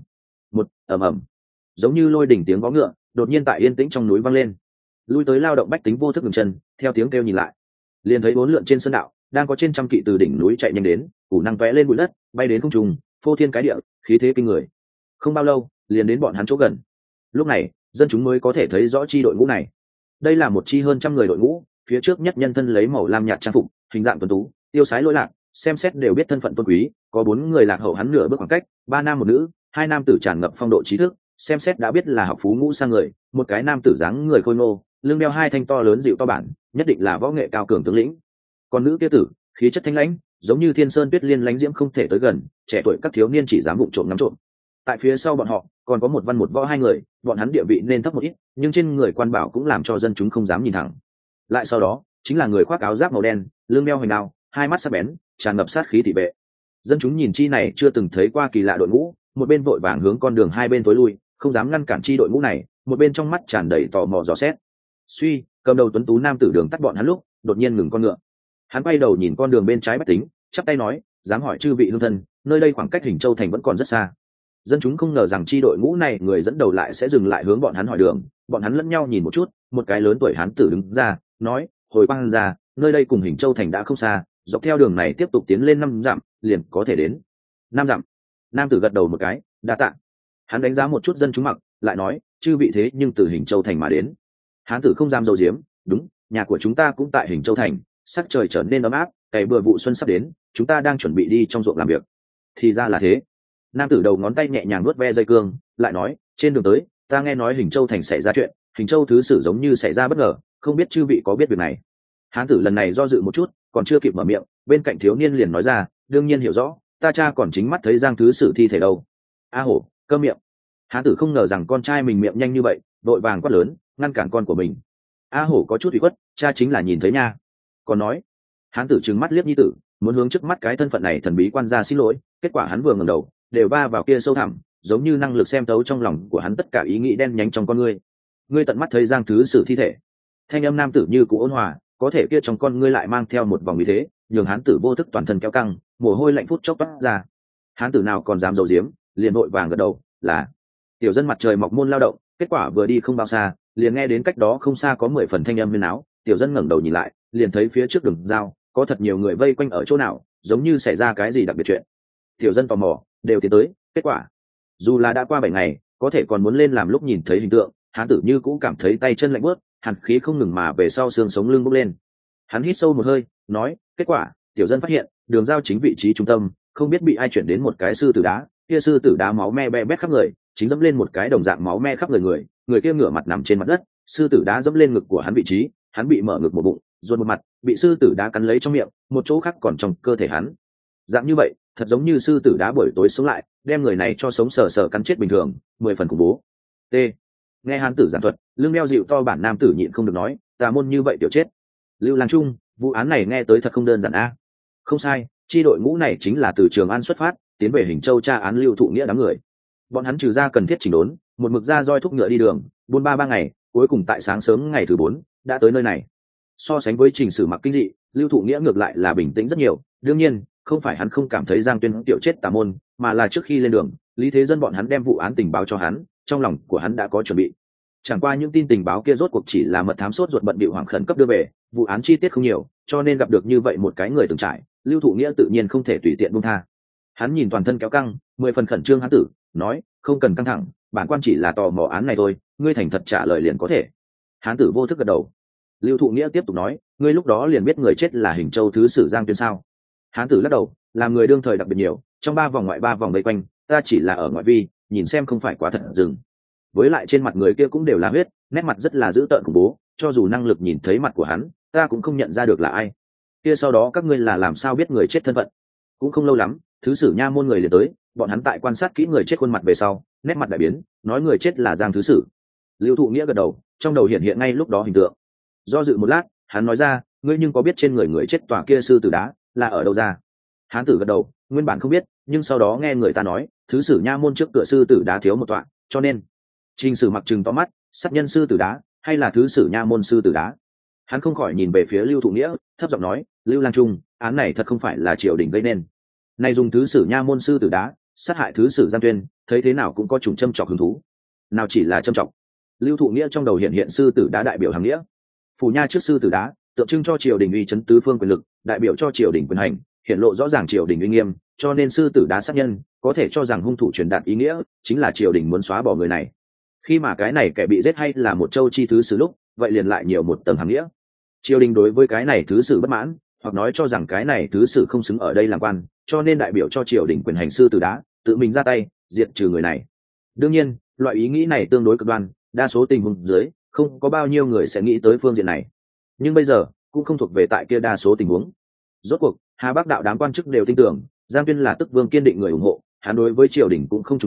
Ầm ầm. Giống như lôi đỉnh tiếng vó ngựa, đột nhiên tại yên tĩnh trong núi vang lên. Lui tới lao động bách tính vô thức ngừng chân, theo tiếng kêu nhìn lại, liền thấy bốn lượn trên sơn đạo, đang có trên trăm kỵ từ đỉnh núi chạy nhanh đến, củ năng vẽ lên bụi đất, bay đến không trung, phô thiên cái địa, khí thế kinh người. Không bao lâu, liền đến bọn hắn chỗ gần. Lúc này, dân chúng mới có thể thấy rõ chi đội ngũ này. Đây là một chi hơn trăm người đội ngũ, phía trước nhất nhân thân lấy màu lam nhạt trang phục, hình dạng tuấn tú, tiêu sái lỗi lạc, xem xét đều biết thân phận tôn quý, có bốn người lạc hậu hắn nửa bước khoảng cách, ba nam một nữ, hai nam tử tràn ngập phong độ trí thức, xem xét đã biết là học phú ngũ sang người, một cái nam tử dáng người khôi ngô, lưng đeo hai thanh to lớn dịu to bản, nhất định là võ nghệ cao cường tướng lĩnh. Còn nữ kia tử, khí chất thanh lãnh, giống như thiên sơn tuyết liên lánh diễm không thể tới gần, trẻ tuổi các thiếu niên chỉ dám vụng trộm ngắm trộm. Tại phía sau bọn họ còn có một văn một võ hai người, bọn hắn địa vị nên thấp một ít, nhưng trên người quan bảo cũng làm cho dân chúng không dám nhìn thẳng. Lại sau đó chính là người khoác áo giáp màu đen, lưng đeo hoành đao, hai mắt sắc bén, tràn ngập sát khí thị vệ. Dân chúng nhìn chi này chưa từng thấy qua kỳ lạ đội ngũ, một bên vội vàng hướng con đường hai bên tối lui, không dám ngăn cản chi đội ngũ này, một bên trong mắt tràn đầy tò mò dò xét. Suy, cầm đầu tuấn tú nam tử đường tắt bọn hắn lúc, đột nhiên ngừng con ngựa. Hắn quay đầu nhìn con đường bên trái bách tính, chắp tay nói, dám hỏi chư vị hương thân, nơi đây khoảng cách Hình Châu thành vẫn còn rất xa. Dân chúng không ngờ rằng chi đội ngũ này người dẫn đầu lại sẽ dừng lại hướng bọn hắn hỏi đường, bọn hắn lẫn nhau nhìn một chút, một cái lớn tuổi hán tử đứng ra nói, hồi quang ra, nơi đây cùng Hình Châu thành đã không xa, dọc theo đường này tiếp tục tiến lên 5 dặm liền có thể đến. 5 dặm. Nam tử gật đầu một cái, đa tạ. Hắn đánh giá một chút dân chúng mặc, lại nói, chư vị thế nhưng từ Hình Châu thành mà đến. Hán tử không dám dầu diếm, đúng, nhà của chúng ta cũng tại Hình Châu thành, sắc trời trở nên ấm áp, cày bừa vụ xuân sắp đến, chúng ta đang chuẩn bị đi trong ruộng làm việc. Thì ra là thế. Nam tử đầu ngón tay nhẹ nhàng nuốt ve dây cương, lại nói, trên đường tới ta nghe nói Hình Châu thành xảy ra chuyện, Hình Châu thứ sử giống như xảy ra bất ngờ, không biết chư vị có biết việc này. Hán tử lần này do dự một chút, còn chưa kịp mở miệng, bên cạnh thiếu niên liền nói ra, đương nhiên hiểu rõ, ta cha còn chính mắt thấy Giang thứ sử thi thể đâu. A hổ, câm miệng. Hán tử không ngờ rằng con trai mình miệng nhanh như vậy, vội vàng quát lớn, ngăn cản con của mình. A hổ có chút ủy khuất, cha chính là nhìn thấy nha. Còn nói, hán tử trừng mắt liếc nhi tử, muốn hướng trước mắt cái thân phận này thần bí quan gia xin lỗi, kết quả hắn vừa ngẩng đầu, đều va vào kia sâu thẳm, giống như năng lực xem thấu trong lòng của hắn tất cả ý nghĩ đen nhánh trong con ngươi. Ngươi tận mắt thấy Giang thứ sử thi thể. Thanh âm nam tử như cũ ôn hòa, có thể kia trong con ngươi lại mang theo một vòng ý thế, nhường hán tử vô thức toàn thân kéo căng, mồ hôi lạnh phút chốc toát ra. Hán tử nào còn dám giấu giếm, liền vội vàng gật đầu, là. Tiểu dân mặt trời mọc môn lao động, kết quả vừa đi không bao xa, liền nghe đến cách đó không xa có 10 phần thanh âm huyên áo, tiểu dân ngẩng đầu nhìn lại, liền thấy phía trước đường giao, có thật nhiều người vây quanh ở chỗ nào, giống như xảy ra cái gì đặc biệt chuyện. Tiểu dân tò mò, đều tiến tới, kết quả dù là đã qua 7 ngày, có thể còn muốn lên làm lúc nhìn thấy hình tượng, hán tử như cũng cảm thấy tay chân lạnh bớt, hàn khí không ngừng mà về sau xương sống lưng bốc lên. Hắn hít sâu một hơi, nói, kết quả tiểu dân phát hiện đường giao chính vị trí trung tâm, không biết bị ai chuyển đến một cái sư tử đá, kia sư tử đá máu me be bét khắp người, chính dẫm lên một cái đồng dạng máu me khắp người, người kia ngửa mặt nằm trên mặt đất, sư tử đá dẫm lên ngực của hắn vị trí, hắn bị mở ngực một bụng, ruột một mặt, bị sư tử đá cắn lấy trong miệng, một chỗ khác còn trong cơ thể hắn. Dạng như vậy, thật giống như sư tử đá buổi tối sống lại, đem người này cho sống sờ sờ cắn chết bình thường, 10 phần khủng bố. T. Nghe hán tử giảng thuật, lưng đeo dịu to bản nam tử nhịn không được nói, tà môn như vậy tiểu chết. Lưu Lang Trung, vụ án này nghe tới thật không đơn giản a. Không sai, chi đội ngũ này chính là từ Trường An xuất phát, tiến về Hình Châu tra án Lưu Thụ Nghĩa đám người. Bọn hắn trừ ra cần thiết chỉnh đốn, một mực ra roi thúc ngựa đi đường, buôn ba ngày, cuối cùng tại sáng sớm ngày thứ 4 đã tới nơi này. So sánh với trình sử mặc kinh dị, Lưu Thụ Nghĩa ngược lại là bình tĩnh rất nhiều. Đương nhiên, không phải hắn không cảm thấy Giang Tuyên tiểu chết tà môn, mà là trước khi lên đường, Lý Thế Dân bọn hắn đem vụ án tình báo cho hắn, trong lòng của hắn đã có chuẩn bị. Chẳng qua những tin tình báo kia rốt cuộc chỉ là mật thám sốt ruột bận bịu hoảng khẩn cấp đưa về, vụ án chi tiết không nhiều, cho nên gặp được như vậy một cái người từng trải, Lưu Thụ Nghĩa tự nhiên không thể tùy tiện buông tha. Hắn nhìn toàn thân kéo căng, 10 phần khẩn trương hán tử, nói, không cần căng thẳng, bản quan chỉ là tò mò án này thôi, ngươi thành thật trả lời liền có thể. Hán tử vô thức gật đầu. Lưu Thụ Nghĩa tiếp tục nói, ngươi lúc đó liền biết người chết là Hình Châu thứ sử Giang Tuyên sao? Hán tử lắc đầu, làm người đương thời đặc biệt nhiều, trong 3 vòng ngoại 3 vòng vây quanh, ta chỉ là ở ngoại vi, nhìn xem không phải quá thật dừng. Với lại trên mặt người kia cũng đều là huyết, nét mặt rất là dữ tợn khủng bố, cho dù năng lực nhìn thấy mặt của hắn, ta cũng không nhận ra được là ai. Kia sau đó các ngươi là làm sao biết người chết thân phận? Cũng không lâu lắm, thứ sử nha môn người liền tới, bọn hắn tại quan sát kỹ người chết khuôn mặt về sau, nét mặt đại biến, nói người chết là Giang thứ sử. Lưu Thụ Nghĩa gật đầu, trong đầu hiện hiện ngay lúc đó hình tượng. Do dự một lát, hắn nói ra, ngươi nhưng có biết trên người người chết tòa kia sư tử đá là ở đâu ra? Hán tử gật đầu, nguyên bản không biết, nhưng sau đó nghe người ta nói, thứ sử nha môn trước cửa sư tử đá thiếu một tọa, cho nên Trình Sử mặc trừng to mắt, sát nhân sư tử đá hay là thứ sử nha môn sư tử đá? Hắn không khỏi nhìn về phía Lưu Thụ Nghĩa, thấp giọng nói, Lưu Lang Trung, án này thật không phải là triều đình gây nên. Này dùng thứ sử nha môn sư tử đá sát hại thứ sử Giang Tuyên, thấy thế nào cũng có chủng châm chọc hứng thú. Nào chỉ là châm chọc. Lưu Thụ Nghĩa trong đầu hiện hiện sư tử đá đại biểu hàng nghĩa. Phủ nha trước sư tử đá, tượng trưng cho triều đình uy chấn tứ phương quyền lực, đại biểu cho triều đình quyền hành, hiện lộ rõ ràng triều đình uy nghiêm, cho nên sư tử đá sát nhân, có thể cho rằng hung thủ truyền đạt ý nghĩa, chính là triều đình muốn xóa bỏ người này. Khi mà cái này kẻ bị giết hay là một châu chi thứ sử lúc, vậy liền lại nhiều một tầng hàng nghĩa. Triều đình đối với cái này thứ sử bất mãn, hoặc nói cho rằng cái này thứ sử không xứng ở đây làm quan, cho nên đại biểu cho triều đình quyền hành sư tử đá tự mình ra tay diệt trừ người này. Đương nhiên, loại ý nghĩ này tương đối cực đoan, đa số tình huống dưới không có bao nhiêu người sẽ nghĩ tới phương diện này. Nhưng bây giờ cũng không thuộc về tại kia đa số tình huống. Rốt cuộc Hà Bắc đạo đám quan chức đều tin tưởng Giang Tuyên là Tức Vương kiên định người ủng hộ, hắn đối với triều đình cũng không trung tâm,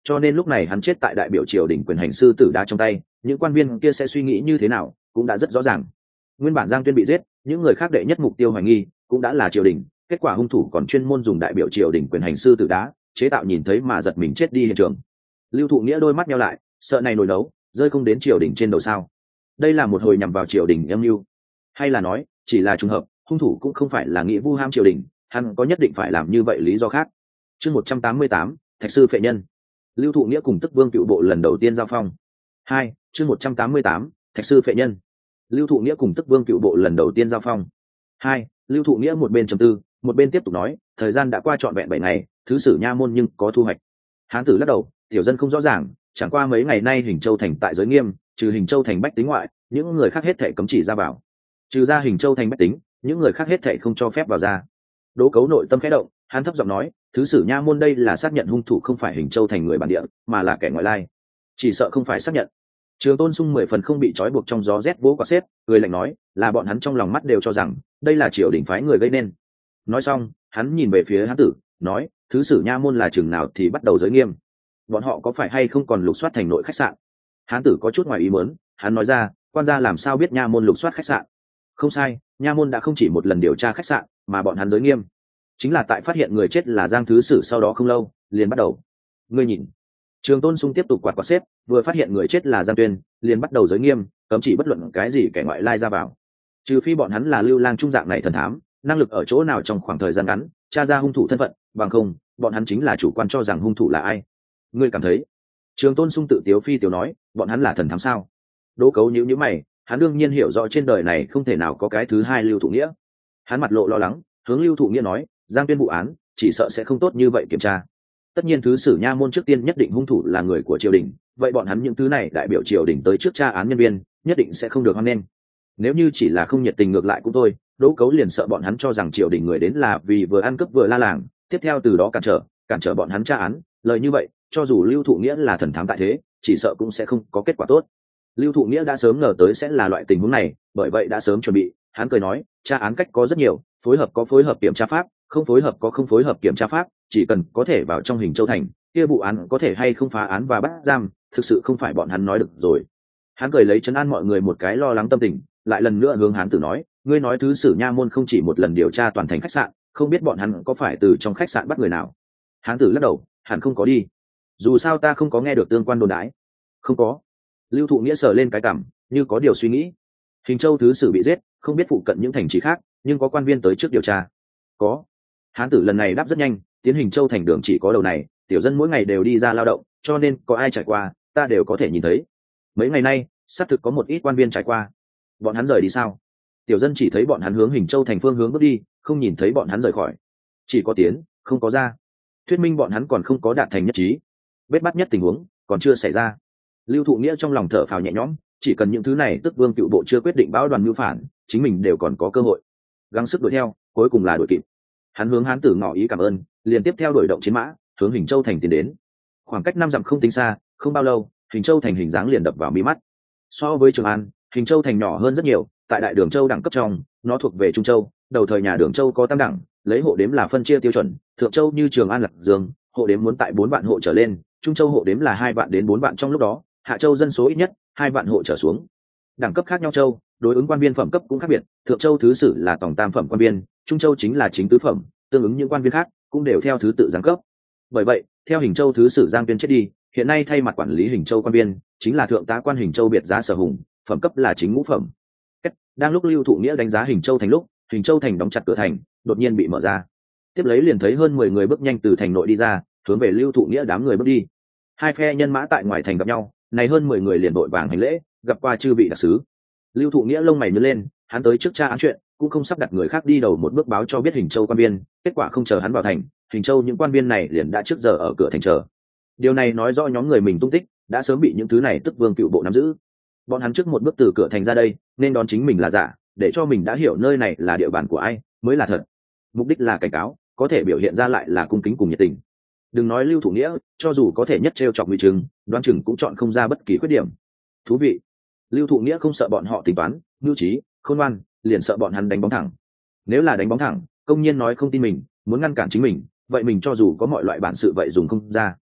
cho nên lúc này hắn chết tại đại biểu triều đình quyền hành sư tử đá trong tay, những quan viên kia sẽ suy nghĩ như thế nào cũng đã rất rõ ràng. Nguyên bản Giang Tuyên bị giết, những người khác đệ nhất mục tiêu hoài nghi cũng đã là triều đình, kết quả hung thủ còn chuyên môn dùng đại biểu triều đình quyền hành sư tử đá chế tạo nhìn thấy mà giật mình chết đi hiện trường. Lưu Thụ Nghĩa đôi mắt nheo lại, sợ này nổi đấu rơi không đến triều đình trên đầu sao? Đây là một hồi nhằm vào triều đình âm mưu, hay là nói chỉ là trùng hợp, hung thủ cũng không phải là nghĩ vu ham triều đình, hắn có nhất định phải làm như vậy lý do khác. Chương 188, Thạch sư phệ nhân. Lưu Thụ Nghĩa cùng Tức Vương Cựu Bộ lần đầu tiên giao phong. 2. Chương 188, Thạch sư phệ nhân. Lưu Thụ Nghĩa cùng Tức Vương Cựu Bộ lần đầu tiên giao phong. 2. Lưu Thụ Nghĩa một bên trầm tư, một bên tiếp tục nói, thời gian đã qua trọn vẹn 7 ngày, thứ sử nha môn nhưng có thu hoạch. Hán tử lắc đầu, tiểu dân không rõ ràng, chẳng qua mấy ngày nay Hình Châu thành tại giới nghiêm, trừ Hình Châu thành bách tính ngoại, những người khác hết thảy cấm chỉ ra vào. Trừ ra Hình Châu thành bách tính, những người khác hết thảy không cho phép vào ra. Đỗ Cấu nội tâm khẽ động, hắn thấp giọng nói, thứ sử nha môn đây là xác nhận hung thủ không phải Hình Châu thành người bản địa, mà là kẻ ngoại lai. Chỉ sợ không phải xác nhận. Trường Tôn Sung 10 phần không bị trói buộc trong gió rét vỗ quả xếp, người lạnh nói, là bọn hắn trong lòng mắt đều cho rằng đây là triều đình phái người gây nên. Nói xong, hắn nhìn về phía hán tử, nói, thứ sử nha môn là chừng nào thì bắt đầu giới nghiêm. Bọn họ có phải hay không còn lục soát thành nội khách sạn? Hán tử có chút ngoài ý muốn, hắn nói ra, quan gia làm sao biết nha môn lục soát khách sạn? Không sai, nha môn đã không chỉ một lần điều tra khách sạn, mà bọn hắn giới nghiêm chính là tại phát hiện người chết là Giang thứ sử sau đó không lâu liền bắt đầu. Ngươi nhìn. Trường Tôn Sung tiếp tục quạt xếp, vừa phát hiện người chết là Giang Tuyên liền bắt đầu giới nghiêm, cấm chỉ bất luận cái gì kẻ ngoại lai ra vào, trừ phi bọn hắn là lưu lang trung dạng này thần thám, năng lực ở chỗ nào trong khoảng thời gian ngắn tra ra hung thủ thân phận, bằng không bọn hắn chính là chủ quan cho rằng hung thủ là ai. Ngươi cảm thấy? Trường Tôn Sung tự tiếu phi tiếu nói, bọn hắn là thần thám sao? Đỗ Cấu nhíu nhíu mày, hắn đương nhiên hiểu rõ trên đời này không thể nào có cái thứ hai Lưu Thụ Nghĩa. Hắn mặt lộ lo lắng, hướng Lưu Thụ Nghĩa nói, Giang Tuyên vụ án chỉ sợ sẽ không tốt như vậy kiểm tra. Tất nhiên thứ sử nha môn trước tiên nhất định hung thủ là người của triều đình, vậy bọn hắn những thứ này đại biểu triều đình tới trước tra án nhân viên nhất định sẽ không được hoan nghênh. Nếu như chỉ là không nhiệt tình ngược lại cũng thôi, Đỗ Cấu liền sợ bọn hắn cho rằng triều đình người đến là vì vừa ăn cướp vừa la làng, tiếp theo từ đó cản trở bọn hắn tra án. Lời như vậy, cho dù Lưu Thụ Nghĩa là thần thám tại thế, chỉ sợ cũng sẽ không có kết quả tốt. Lưu Thụ Nghĩa đã sớm ngờ tới sẽ là loại tình huống này, bởi vậy đã sớm chuẩn bị. Hắn cười nói, tra án cách có rất nhiều, phối hợp có phối hợp kiểm tra pháp, không phối hợp có không phối hợp kiểm tra pháp, chỉ cần có thể vào trong Hình Châu thành, kia vụ án có thể hay không phá án và bắt giam, thực sự không phải bọn hắn nói được rồi. Hắn cười lấy trấn an mọi người một cái lo lắng tâm tình, lại lần nữa hướng Hán tử nói, ngươi nói thứ sử nha môn không chỉ một lần điều tra toàn thành khách sạn, không biết bọn hắn có phải từ trong khách sạn bắt người nào? Hán tử lắc đầu, hẳn không có đi. Dù sao ta không có nghe được tương quan đồn đãi. Không có. Lưu Thụ Nghĩa sờ lên cái cằm, như có điều suy nghĩ. Hình Châu thứ sử bị giết, không biết phụ cận những thành trì khác, nhưng có quan viên tới trước điều tra. Có. Hán tử lần này đáp rất nhanh, tiến Hình Châu thành đường chỉ có đầu này, tiểu dân mỗi ngày đều đi ra lao động, cho nên có ai trải qua, ta đều có thể nhìn thấy. Mấy ngày nay, xác thực có một ít quan viên trải qua. Bọn hắn rời đi sao? Tiểu dân chỉ thấy bọn hắn hướng Hình Châu thành phương hướng bước đi, không nhìn thấy bọn hắn rời khỏi. Chỉ có tiến, không có ra. Thuyết minh bọn hắn còn không có đạt thành nhất trí. Bết bắt nhất tình huống còn chưa xảy ra. Lưu Thụ Nghĩa trong lòng thở phào nhẹ nhõm, chỉ cần những thứ này Tức Vương Cựu Bộ chưa quyết định bão đoàn mưu phản, chính mình đều còn có cơ hội gắng sức đuổi theo, cuối cùng là đuổi kịp. Hắn hướng Hán tử ngỏ ý cảm ơn, liền tiếp theo đuổi động chiến mã hướng Hình Châu thành tiến đến. Khoảng cách 5 dặm không tính xa, không bao lâu Hình Châu thành hình dáng liền đập vào mi mắt. So với Trường An, Hình Châu thành nhỏ hơn rất nhiều. Tại Đại Đường Châu đẳng cấp trong, nó thuộc về Trung Châu. Đầu thời nhà Đường Châu có tam đẳng, lấy hộ đếm là phân chia tiêu chuẩn. Thượng Châu như Trường An, Lạc Dương, hộ đếm muốn tại 4 vạn hộ trở lên. Trung Châu hộ đếm là 2 vạn đến 4 vạn trong lúc đó. Hạ Châu dân số ít nhất 2 vạn hộ trở xuống. Đẳng cấp khác nhau châu, đối ứng quan viên phẩm cấp cũng khác biệt. Thượng Châu thứ sử là tổng tam phẩm quan viên, Trung Châu chính là chính tứ phẩm, tương ứng những quan viên khác cũng đều theo thứ tự giáng cấp. Bởi vậy, theo Hình Châu thứ sử Giang Tuyên chết đi, hiện nay thay mặt quản lý Hình Châu quan viên chính là thượng tá quan Hình Châu biệt giá Sở Hùng, phẩm cấp là chính ngũ phẩm. Đang lúc Lưu Thụ Nghĩa đánh giá Hình Châu thành lúc, Hình Châu thành đóng chặt cửa thành, đột nhiên bị mở ra. Tiếp lấy liền thấy hơn 10 người bước nhanh từ thành nội đi ra, hướng về Lưu Thụ Nghĩa đám người bước đi. Hai phe nhân mã tại ngoài thành gặp nhau, này hơn 10 người liền đội vàng hành lễ, gặp qua chư vị đặc sứ. Lưu Thụ Nghĩa lông mày nhướng lên, hắn tới trước tra án chuyện, cũng không sắp đặt người khác đi đầu một bước báo cho biết Hình Châu quan viên, kết quả không chờ hắn vào thành, Hình Châu những quan viên này liền đã trước giờ ở cửa thành chờ. Điều này nói rõ nhóm người mình tung tích đã sớm bị những thứ này Tức Vương Cựu Bộ nắm giữ. Bọn hắn trước một bước từ cửa thành ra đây, nên đón chính mình là giả, để cho mình đã hiểu nơi này là địa bàn của ai mới là thật. Mục đích là cảnh cáo, có thể biểu hiện ra lại là cung kính cùng nhiệt tình. Đừng nói Lưu Thụ Nghĩa, cho dù có thể nhất trêu chọc nguy chứng, đoán chừng cũng chọn không ra bất kỳ khuyết điểm. Thú vị. Lưu Thụ Nghĩa không sợ bọn họ tính toán, mưu trí, khôn ngoan, liền sợ bọn hắn đánh bóng thẳng. Nếu là đánh bóng thẳng, công nhiên nói không tin mình, muốn ngăn cản chính mình, vậy mình cho dù có mọi loại bản sự vậy dùng không ra.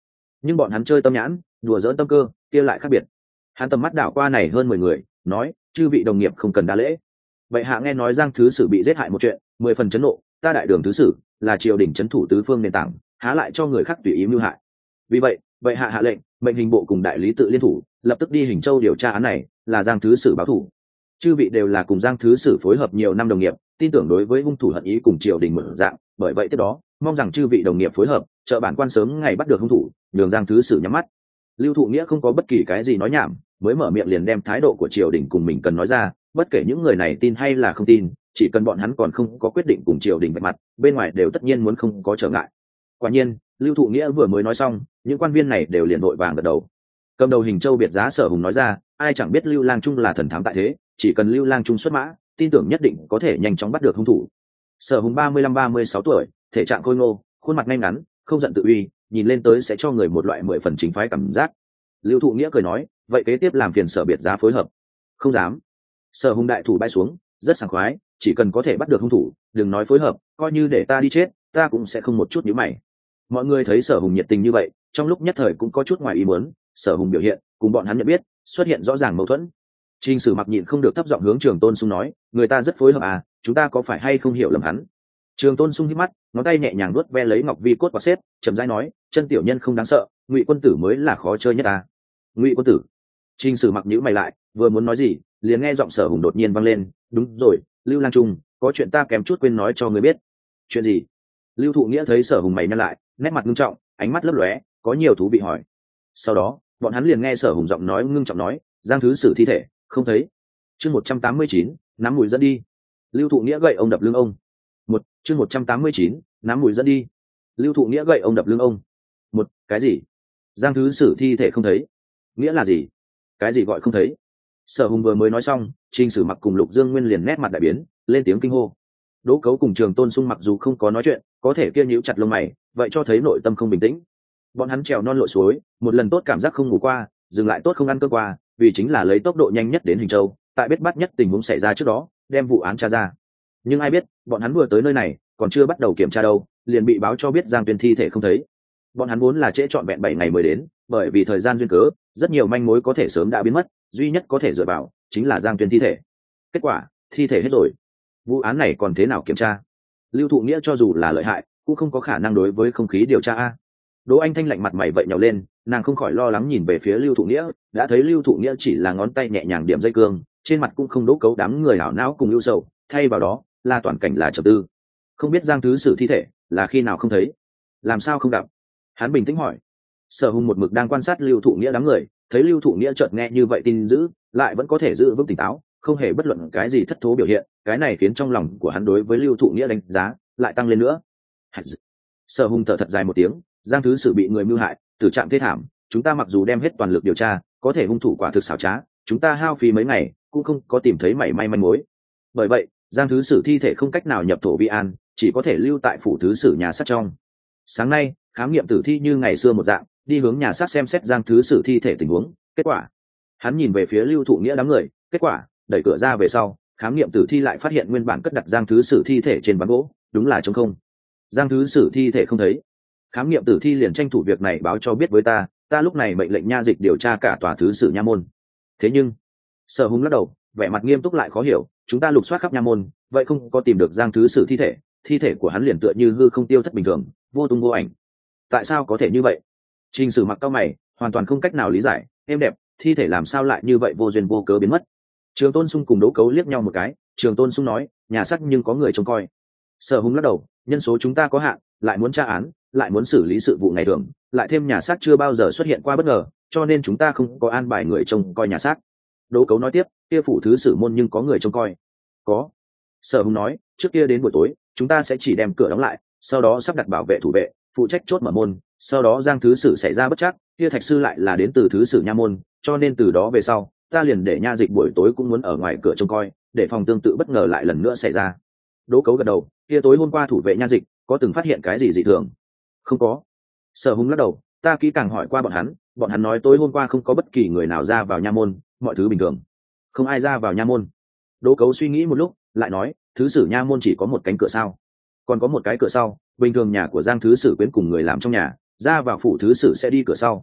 nhưng bọn hắn chơi tâm nhãn đùa dỡn tâm cơ kia lại khác biệt. Hắn tầm mắt đảo qua này hơn 10 người nói, chư vị đồng nghiệp không cần đa lễ. Vậy hạ nghe nói Giang thứ sử bị giết hại một chuyện 10 phần chấn nộ, ta đại đường thứ sử là triều đình trấn thủ tứ phương nền tảng, há lại cho người khác tùy ý mưu hại. Vì vậy hạ hạ lệnh mệnh hình bộ cùng đại lý tự liên thủ lập tức đi Hình Châu điều tra án này, là Giang thứ sử báo thủ. Chư vị đều là cùng Giang thứ sử phối hợp nhiều năm đồng nghiệp, tin tưởng đối với hung thủ hận ý cùng triều đình mở dạng, bởi vậy tiếp đó mong rằng chư vị đồng nghiệp phối hợp trợ bản quan sớm ngày bắt được hung thủ, nhường Giang thứ sử nhắm mắt. Lưu Thụ Nghĩa không có bất kỳ cái gì nói nhảm, mới mở miệng liền đem thái độ của triều đình cùng mình cần nói ra, bất kể những người này tin hay là không tin, chỉ cần bọn hắn còn không có quyết định cùng triều đình vạch mặt, bên ngoài đều tất nhiên muốn không có trở ngại. Quả nhiên, Lưu Thụ Nghĩa vừa mới nói xong, những quan viên này đều liền vội vàng gật đầu. Cầm đầu Hình Châu biệt giá Sở Hùng nói ra, ai chẳng biết Lưu Lang Trung là thần thám tại thế, chỉ cần Lưu Lang Trung xuất mã, tin tưởng nhất định có thể nhanh chóng bắt được hung thủ. Sở Hùng 35-36 tuổi, thể trạng khôi ngô, khuôn mặt ngay ngắn, không giận tự uy, nhìn lên tới sẽ cho người một loại 10 phần chính phái cảm giác. Lưu Thụ Nghĩa cười nói, vậy kế tiếp làm phiền Sở biệt giá phối hợp. Không dám. Sở Hùng đại thủ bay xuống, rất sảng khoái, chỉ cần có thể bắt được hung thủ, đừng nói phối hợp, coi như để ta đi chết, ta cũng sẽ không một chút nhíu mày. Mọi người thấy Sở Hùng nhiệt tình như vậy, trong lúc nhất thời cũng có chút ngoài ý muốn, Sở Hùng biểu hiện cùng bọn hắn nhận biết xuất hiện rõ ràng mâu thuẫn. Trình Sử Mặc nhịn không được thấp giọng hướng Trường Tôn Sung nói, người ta rất phối hợp à, chúng ta có phải hay không hiểu lầm hắn? Trường Tôn Sung hít mắt, ngón tay nhẹ nhàng nuốt ve lấy ngọc vi cốt quạt xếp, chậm rãi nói, chân tiểu nhân không đáng sợ, Ngụy quân tử mới là khó chơi nhất à. Ngụy quân tử? Trình Sử Mặc nhíu mày lại, vừa muốn nói gì, liền nghe giọng Sở Hùng đột nhiên vang lên, đúng rồi, Lưu Lang Trung, có chuyện ta kém chút quên nói cho người biết. Chuyện gì? Lưu Thụ Nghĩa thấy Sở Hùng mày nhăn lại, nét mặt nghiêm trọng, ánh mắt lấp lóe, có nhiều thú vị hỏi. Sau đó bọn hắn liền nghe Sở Hùng giọng nói ngưng trọng nói, Giang thứ sử thi thể không thấy. Chương 189, nắm mùi dẫn đi. Lưu Thụ Nghĩa gậy ông đập lưng ông. Chương 189, nắm mùi dẫn đi. Lưu Thụ Nghĩa gậy ông đập lưng ông. Cái gì? Giang thứ sử thi thể không thấy? Nghĩa là gì? Cái gì gọi không thấy? Sở Hùng vừa mới nói xong, Trình Sử Mặc cùng Lục Dương Nguyên liền nét mặt đại biến, lên tiếng kinh hô. Đỗ Cấu cùng Trường Tôn Sung mặc dù không có nói chuyện, có thể kia nhíu chặt lông mày, vậy cho thấy nội tâm không bình tĩnh. Bọn hắn trèo non lội suối, một lần tốt cảm giác không ngủ qua, dừng lại tốt không ăn cơm qua, vì chính là lấy tốc độ nhanh nhất đến Hình Châu, tại biết bắt nhất tình huống xảy ra trước đó, đem vụ án tra ra. Nhưng ai biết, bọn hắn vừa tới nơi này, còn chưa bắt đầu kiểm tra đâu, liền bị báo cho biết Giang Tuyên thi thể không thấy. Bọn hắn vốn là trễ trọn vẹn 7 ngày mới đến, bởi vì thời gian duyên cớ, rất nhiều manh mối có thể sớm đã biến mất, duy nhất có thể dựa vào chính là Giang Tuyên thi thể. Kết quả, thi thể hết rồi. Vụ án này còn thế nào kiểm tra? Lưu Thụ Nghĩa cho dù là lợi hại, cũng không có khả năng đối với không khí điều tra a. Đỗ Anh Thanh lạnh mặt mày vậy nhào lên, nàng không khỏi lo lắng nhìn về phía Lưu Thụ Nghĩa, đã thấy Lưu Thụ Nghĩa chỉ là ngón tay nhẹ nhàng điểm dây cương, trên mặt cũng không Đỗ Cấu đám người hảo não cùng ưu sầu, thay vào đó là toàn cảnh là trầm tư. Không biết Giang thứ sử thi thể là khi nào không thấy, làm sao không gặp? Hắn bình tĩnh hỏi. Sở Hùng một mực đang quan sát Lưu Thụ Nghĩa đám người, thấy Lưu Thụ Nghĩa chợt nghe như vậy tin dữ, lại vẫn có thể giữ vững tỉnh táo, không hề bất luận cái gì thất thố biểu hiện, cái này khiến trong lòng của hắn đối với Lưu Thụ Nghĩa đánh giá lại tăng lên nữa. Sở Hùng thở thật dài một tiếng, Giang thứ sử bị người mưu hại, tử trạng thê thảm, chúng ta mặc dù đem hết toàn lực điều tra, có thể hung thủ quả thực xảo trá, chúng ta hao phí mấy ngày cũng không có tìm thấy mảy may manh mối. Bởi vậy, Giang thứ sử thi thể không cách nào nhập thổ vi an, chỉ có thể lưu tại phủ thứ sử nhà xác trong. Sáng nay, khám nghiệm tử thi như ngày xưa một dạng, đi hướng nhà xác xem xét Giang thứ sử thi thể tình huống, kết quả. Hắn nhìn về phía Lưu Thụ Nghĩa đám người, kết quả, đẩy cửa ra về sau, khám nghiệm tử thi lại phát hiện nguyên bản cất đặt Giang thứ sử thi thể trên ván gỗ, đúng là trống không. Giang thứ sử thi thể không thấy. Khám nghiệm tử thi liền tranh thủ việc này báo cho biết với ta, ta lúc này mệnh lệnh nha dịch điều tra cả tòa thứ sử nha môn. Thế nhưng, Sở Hùng lắc đầu, vẻ mặt nghiêm túc lại khó hiểu, chúng ta lục soát khắp nha môn, vậy không có tìm được Giang thứ sử thi thể của hắn liền tựa như hư không tiêu thất bình thường, vô tung vô ảnh. Tại sao có thể như vậy? Trình Sử Mặc cau mày, hoàn toàn không cách nào lý giải, êm đẹp, thi thể làm sao lại như vậy vô duyên vô cớ biến mất? Trường Tôn Sung cùng Đỗ Cấu liếc nhau một cái, Trường Tôn Sung nói, nhà xác nhưng có người trông coi. Sở Hùng lắc đầu, nhân số chúng ta có hạn, lại muốn tra án, lại muốn xử lý sự vụ ngày thường, lại thêm nhà xác chưa bao giờ xuất hiện qua bất ngờ, cho nên chúng ta không có an bài người trông coi nhà xác. Đỗ Cấu nói tiếp, kia phủ thứ sử môn nhưng có người trông coi. Có. Sở Hùng nói, trước kia đến buổi tối, chúng ta sẽ chỉ đem cửa đóng lại, sau đó sắp đặt bảo vệ thủ vệ, phụ trách chốt mở môn, sau đó Giang thứ sử xảy ra bất trắc, kia thạch sư lại là đến từ thứ sử nha môn, cho nên từ đó về sau, ta liền để nha dịch buổi tối cũng muốn ở ngoài cửa trông coi, để phòng tương tự bất ngờ lại lần nữa xảy ra. Đỗ Cấu gật đầu, kia tối hôm qua thủ vệ nha dịch có từng phát hiện cái gì dị thường? Không có. Sở Hùng lắc đầu, ta kỹ càng hỏi qua bọn hắn nói tối hôm qua không có bất kỳ người nào ra vào nha môn, mọi thứ bình thường. Không ai ra vào nha môn. Đỗ Cấu suy nghĩ một lúc, lại nói, thứ sử nha môn chỉ có một cánh cửa sao? Còn có một cái cửa sau, bình thường nhà của Giang thứ sử quyến cùng người làm trong nhà, ra vào phủ thứ sử sẽ đi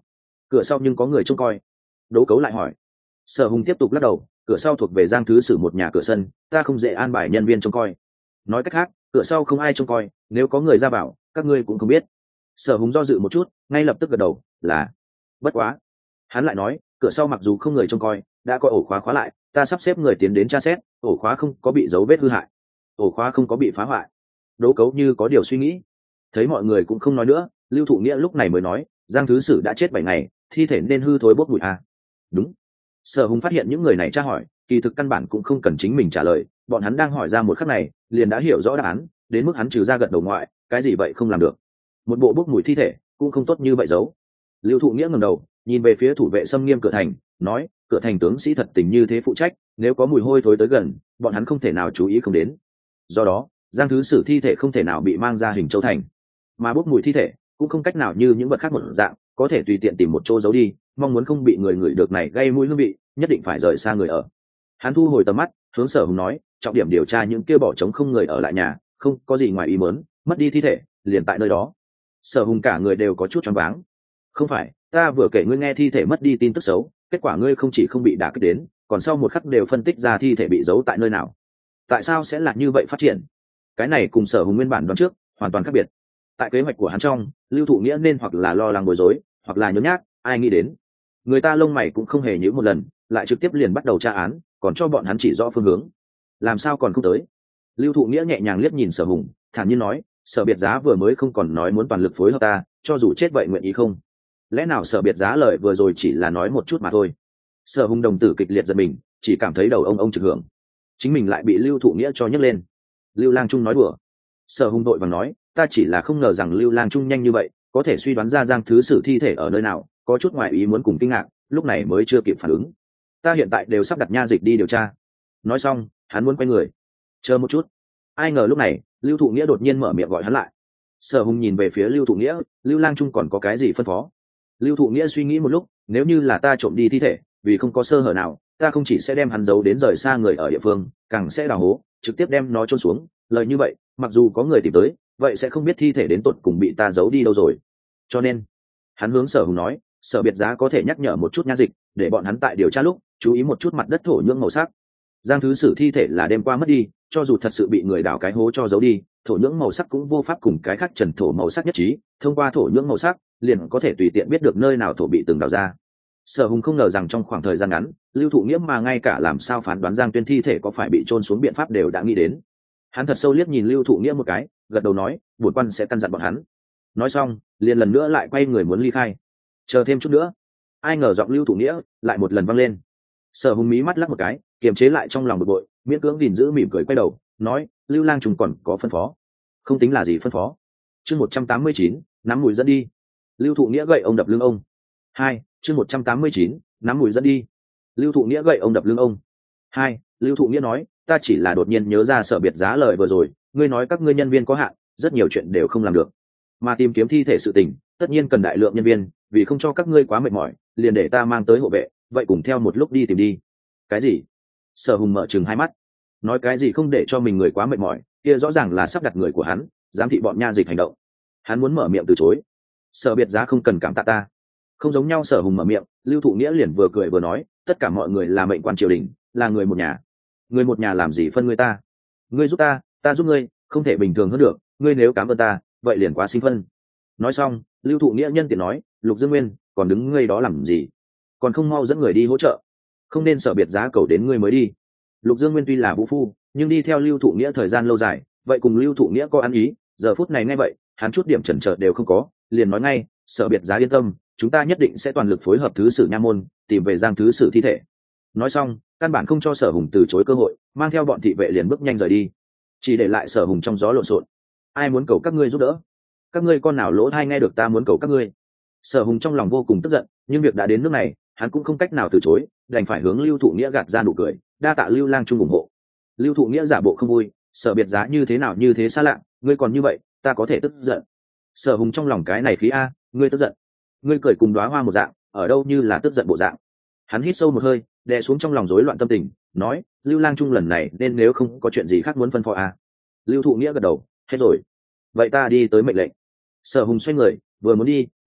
cửa sau nhưng có người trông coi. Đỗ Cấu lại hỏi. Sở Hùng tiếp tục lắc đầu, cửa sau thuộc về Giang thứ sử một nhà cửa sân, ta không dễ an bài nhân viên trông coi. Nói cách khác, cửa sau không ai trông coi, nếu có người ra vào các ngươi cũng không biết. Sở Hùng do dự một chút, ngay lập tức gật đầu, là bất quá. Hắn lại nói, cửa sau mặc dù không người trông coi, đã có ổ khóa khóa lại, ta sắp xếp người tiến đến tra xét, ổ khóa không có bị dấu vết hư hại, ổ khóa không có bị phá hoại. Đỗ Cấu như có điều suy nghĩ. Thấy mọi người cũng không nói nữa, Lưu Thụ Nghĩa lúc này mới nói, Giang thứ sử đã chết 7 ngày, thi thể nên hư thối bốc mùi à. Đúng. Sở Hùng phát hiện những người này tra hỏi, kỳ thực căn bản cũng không cần chính mình trả lời, bọn hắn đang hỏi ra một khắc này liền đã hiểu rõ đáp án, đến mức hắn trừ ra gật đầu ngoại, cái gì vậy không làm được. Một bộ bốc mùi thi thể cũng không tốt như vậy giấu. Lưu Thụ Nghĩa ngẩng đầu nhìn về phía thủ vệ xâm nghiêm cửa thành, nói, cửa thành tướng sĩ thật tình như thế phụ trách, nếu có mùi hôi thối tới gần, bọn hắn không thể nào chú ý không đến. Do đó, Giang thứ sử thi thể không thể nào bị mang ra Hình Châu thành, mà bốc mùi thi thể cũng không cách nào như những vật khác một dạng có thể tùy tiện tìm một chỗ giấu đi, mong muốn không bị người ngửi được này gây mũi hương vị, nhất định phải rời xa người ở. Hắn thu hồi tầm mắt, hướng Sở Hùng nói, trọng điểm điều tra những kia bỏ trống không người ở lại nhà, không có gì ngoài ý muốn, mất đi thi thể liền tại nơi đó. Sở Hùng cả người đều có chút choáng váng. Không phải, ta vừa kể ngươi nghe thi thể mất đi tin tức xấu, kết quả ngươi không chỉ không bị đả kích đến, còn sau một khắc đều phân tích ra thi thể bị giấu tại nơi nào. Tại sao sẽ là như vậy phát triển? Cái này cùng Sở Hùng nguyên bản đoán trước hoàn toàn khác biệt. Tại kế hoạch của hắn trong, Lưu Thụ Nghĩa nên hoặc là lo lắng bối rối, hoặc là nhớ nhác, ai nghĩ đến. Người ta lông mày cũng không hề nhíu một lần, lại trực tiếp liền bắt đầu tra án, còn cho bọn hắn chỉ rõ phương hướng. Làm sao còn không tới? Lưu Thụ Nghĩa nhẹ nhàng liếc nhìn Sở Hùng, thản nhiên nói, Sở Biệt Giá vừa mới không còn nói muốn toàn lực phối hợp ta, cho dù chết vậy nguyện ý không? Lẽ nào Sở Biệt Giá lời vừa rồi chỉ là nói một chút mà thôi? Sở Hùng đồng tử kịch liệt giật mình, chỉ cảm thấy đầu ông trực hưởng. Chính mình lại bị Lưu Thụ Nghĩa cho nhấc lên. Lưu Lang Trung nói đùa. Sở Hùng đội vàng nói, ta chỉ là không ngờ rằng Lưu Lang Trung nhanh như vậy có thể suy đoán ra Giang thứ sử thi thể ở nơi nào, có chút ngoài ý muốn cùng kinh ngạc, lúc này mới chưa kịp phản ứng. Ta hiện tại đều sắp đặt nha dịch đi điều tra. Nói xong, hắn muốn quay người. Chờ một chút. Ai ngờ lúc này, Lưu Thụ Nghĩa đột nhiên mở miệng gọi hắn lại. Sở Hùng nhìn về phía Lưu Thụ Nghĩa, Lưu Lang Trung còn có cái gì phân phó? Lưu Thụ Nghĩa suy nghĩ một lúc, nếu như là ta trộm đi thi thể, vì không có sơ hở nào, ta không chỉ sẽ đem hắn giấu đến rời xa người ở địa phương, càng sẽ đào hố, trực tiếp đem nó chôn xuống. Lời như vậy, mặc dù có người tìm tới, vậy sẽ không biết thi thể đến tột cùng bị ta giấu đi đâu rồi. Cho nên, hắn hướng Sở Hùng nói, Sở Biệt Giá có thể nhắc nhở một chút nha dịch, để bọn hắn tại điều tra lúc chú ý một chút mặt đất thổ nhưỡng màu sắc. Giang thứ sử thi thể là đêm qua mất đi, cho dù thật sự bị người đào cái hố cho giấu đi, thổ nhưỡng màu sắc cũng vô pháp cùng cái khác trần thổ màu sắc nhất trí, thông qua thổ nhưỡng màu sắc liền có thể tùy tiện biết được nơi nào thổ bị từng đào ra. Sở Hùng không ngờ rằng trong khoảng thời gian ngắn, Lưu Thụ Nghĩa mà ngay cả làm sao phán đoán Giang Tuyên thi thể có phải bị chôn xuống biện pháp đều đã nghĩ đến. Hắn thật sâu liếc nhìn Lưu Thụ Nghĩa một cái, gật đầu nói, bổn quan sẽ căn dặn bọn hắn. Nói xong, liền lần nữa lại quay người muốn ly khai. Chờ thêm chút nữa. Ai ngờ giọng Lưu Thụ Nghĩa lại một lần vang lên. Sở Hùng mí mắt lắc một cái, kiềm chế lại trong lòng bực bội, miễn cưỡng gìn giữ mỉm cười quay đầu, nói, Lưu Lang Trung còn có phân phó. Không tính là gì phân phó. Chương 189, nắm mùi dẫn đi. Lưu Thụ Nghĩa gậy ông đập lưng ông. 2, chương 189, nắm mùi dẫn đi. Lưu Thụ Nghĩa gậy ông đập lưng ông. 2, Lưu Thụ Nghĩa nói, ta chỉ là đột nhiên nhớ ra Sở Biệt Giá lời vừa rồi, ngươi nói các ngươi nhân viên có hạn, rất nhiều chuyện đều không làm được, mà tìm kiếm thi thể sự tình tất nhiên cần đại lượng nhân viên, vì không cho các ngươi quá mệt mỏi, liền để ta mang tới hộ vệ, vậy cùng theo một lúc đi tìm đi. Cái gì? Sở Hùng mở trừng hai mắt. Nói cái gì không để cho mình người quá mệt mỏi, kia rõ ràng là sắp đặt người của hắn giám thị bọn nha dịch hành động. Hắn muốn mở miệng từ chối. Sở Biệt Giá không cần cảm tạ ta. Không giống nhau. Sở Hùng mở miệng, Lưu Thụ Nghĩa liền vừa cười vừa nói, tất cả mọi người là mệnh quan triều đình, là người một nhà. Người một nhà làm gì phân ngươi ta? Ngươi giúp ta, ta giúp ngươi, không thể bình thường hơn được, ngươi nếu cảm ơn ta, vậy liền quá sinh phân. Nói xong, Lưu Thụ Nghĩa nhân tiện nói, Lục Dương Nguyên, còn đứng ngươi đó làm gì? Còn không mau dẫn người đi hỗ trợ. Không nên Sở Biệt Giá cầu đến ngươi mới đi. Lục Dương Nguyên tuy là vũ phu, nhưng đi theo Lưu Thụ Nghĩa thời gian lâu dài, vậy cùng Lưu Thụ Nghĩa có ăn ý, giờ phút này ngay vậy, hắn chút điểm chần chờ đều không có, liền nói ngay, Sở Biệt Giá yên tâm, chúng ta nhất định sẽ toàn lực phối hợp thứ sử nha môn, tìm về Giang thứ sử thi thể. Nói xong, căn bản không cho Sở Hùng từ chối cơ hội, mang theo bọn thị vệ liền bước nhanh rời đi, chỉ để lại Sở Hùng trong gió lộn xộn. Ai muốn cầu các ngươi giúp đỡ? Các ngươi con nào lỗ tai nghe được ta muốn cầu các ngươi? Sở Hùng trong lòng vô cùng tức giận, nhưng việc đã đến nước này, hắn cũng không cách nào từ chối, đành phải hướng Lưu Thụ Nghĩa gạt ra nụ cười, đa tạ Lưu Lang Trung ủng hộ. Lưu Thụ Nghĩa giả bộ không vui, Sở Biệt Giá như thế nào như thế xa lạ, ngươi còn như vậy, ta có thể tức giận. Sở Hùng trong lòng cái này khí a, ngươi tức giận? Ngươi cười cùng đóa hoa một dạng, ở đâu như là tức giận bộ dạng. Hắn hít sâu một hơi, đè xuống trong lòng rối loạn tâm tình, nói, Lưu Lang Trung lần này nên nếu không có chuyện gì khác muốn phân phó a. Lưu Thụ Nghĩa gật đầu, hết rồi, vậy ta đi tới mệnh lệnh. Sở Hùng xoay người, vừa muốn đi,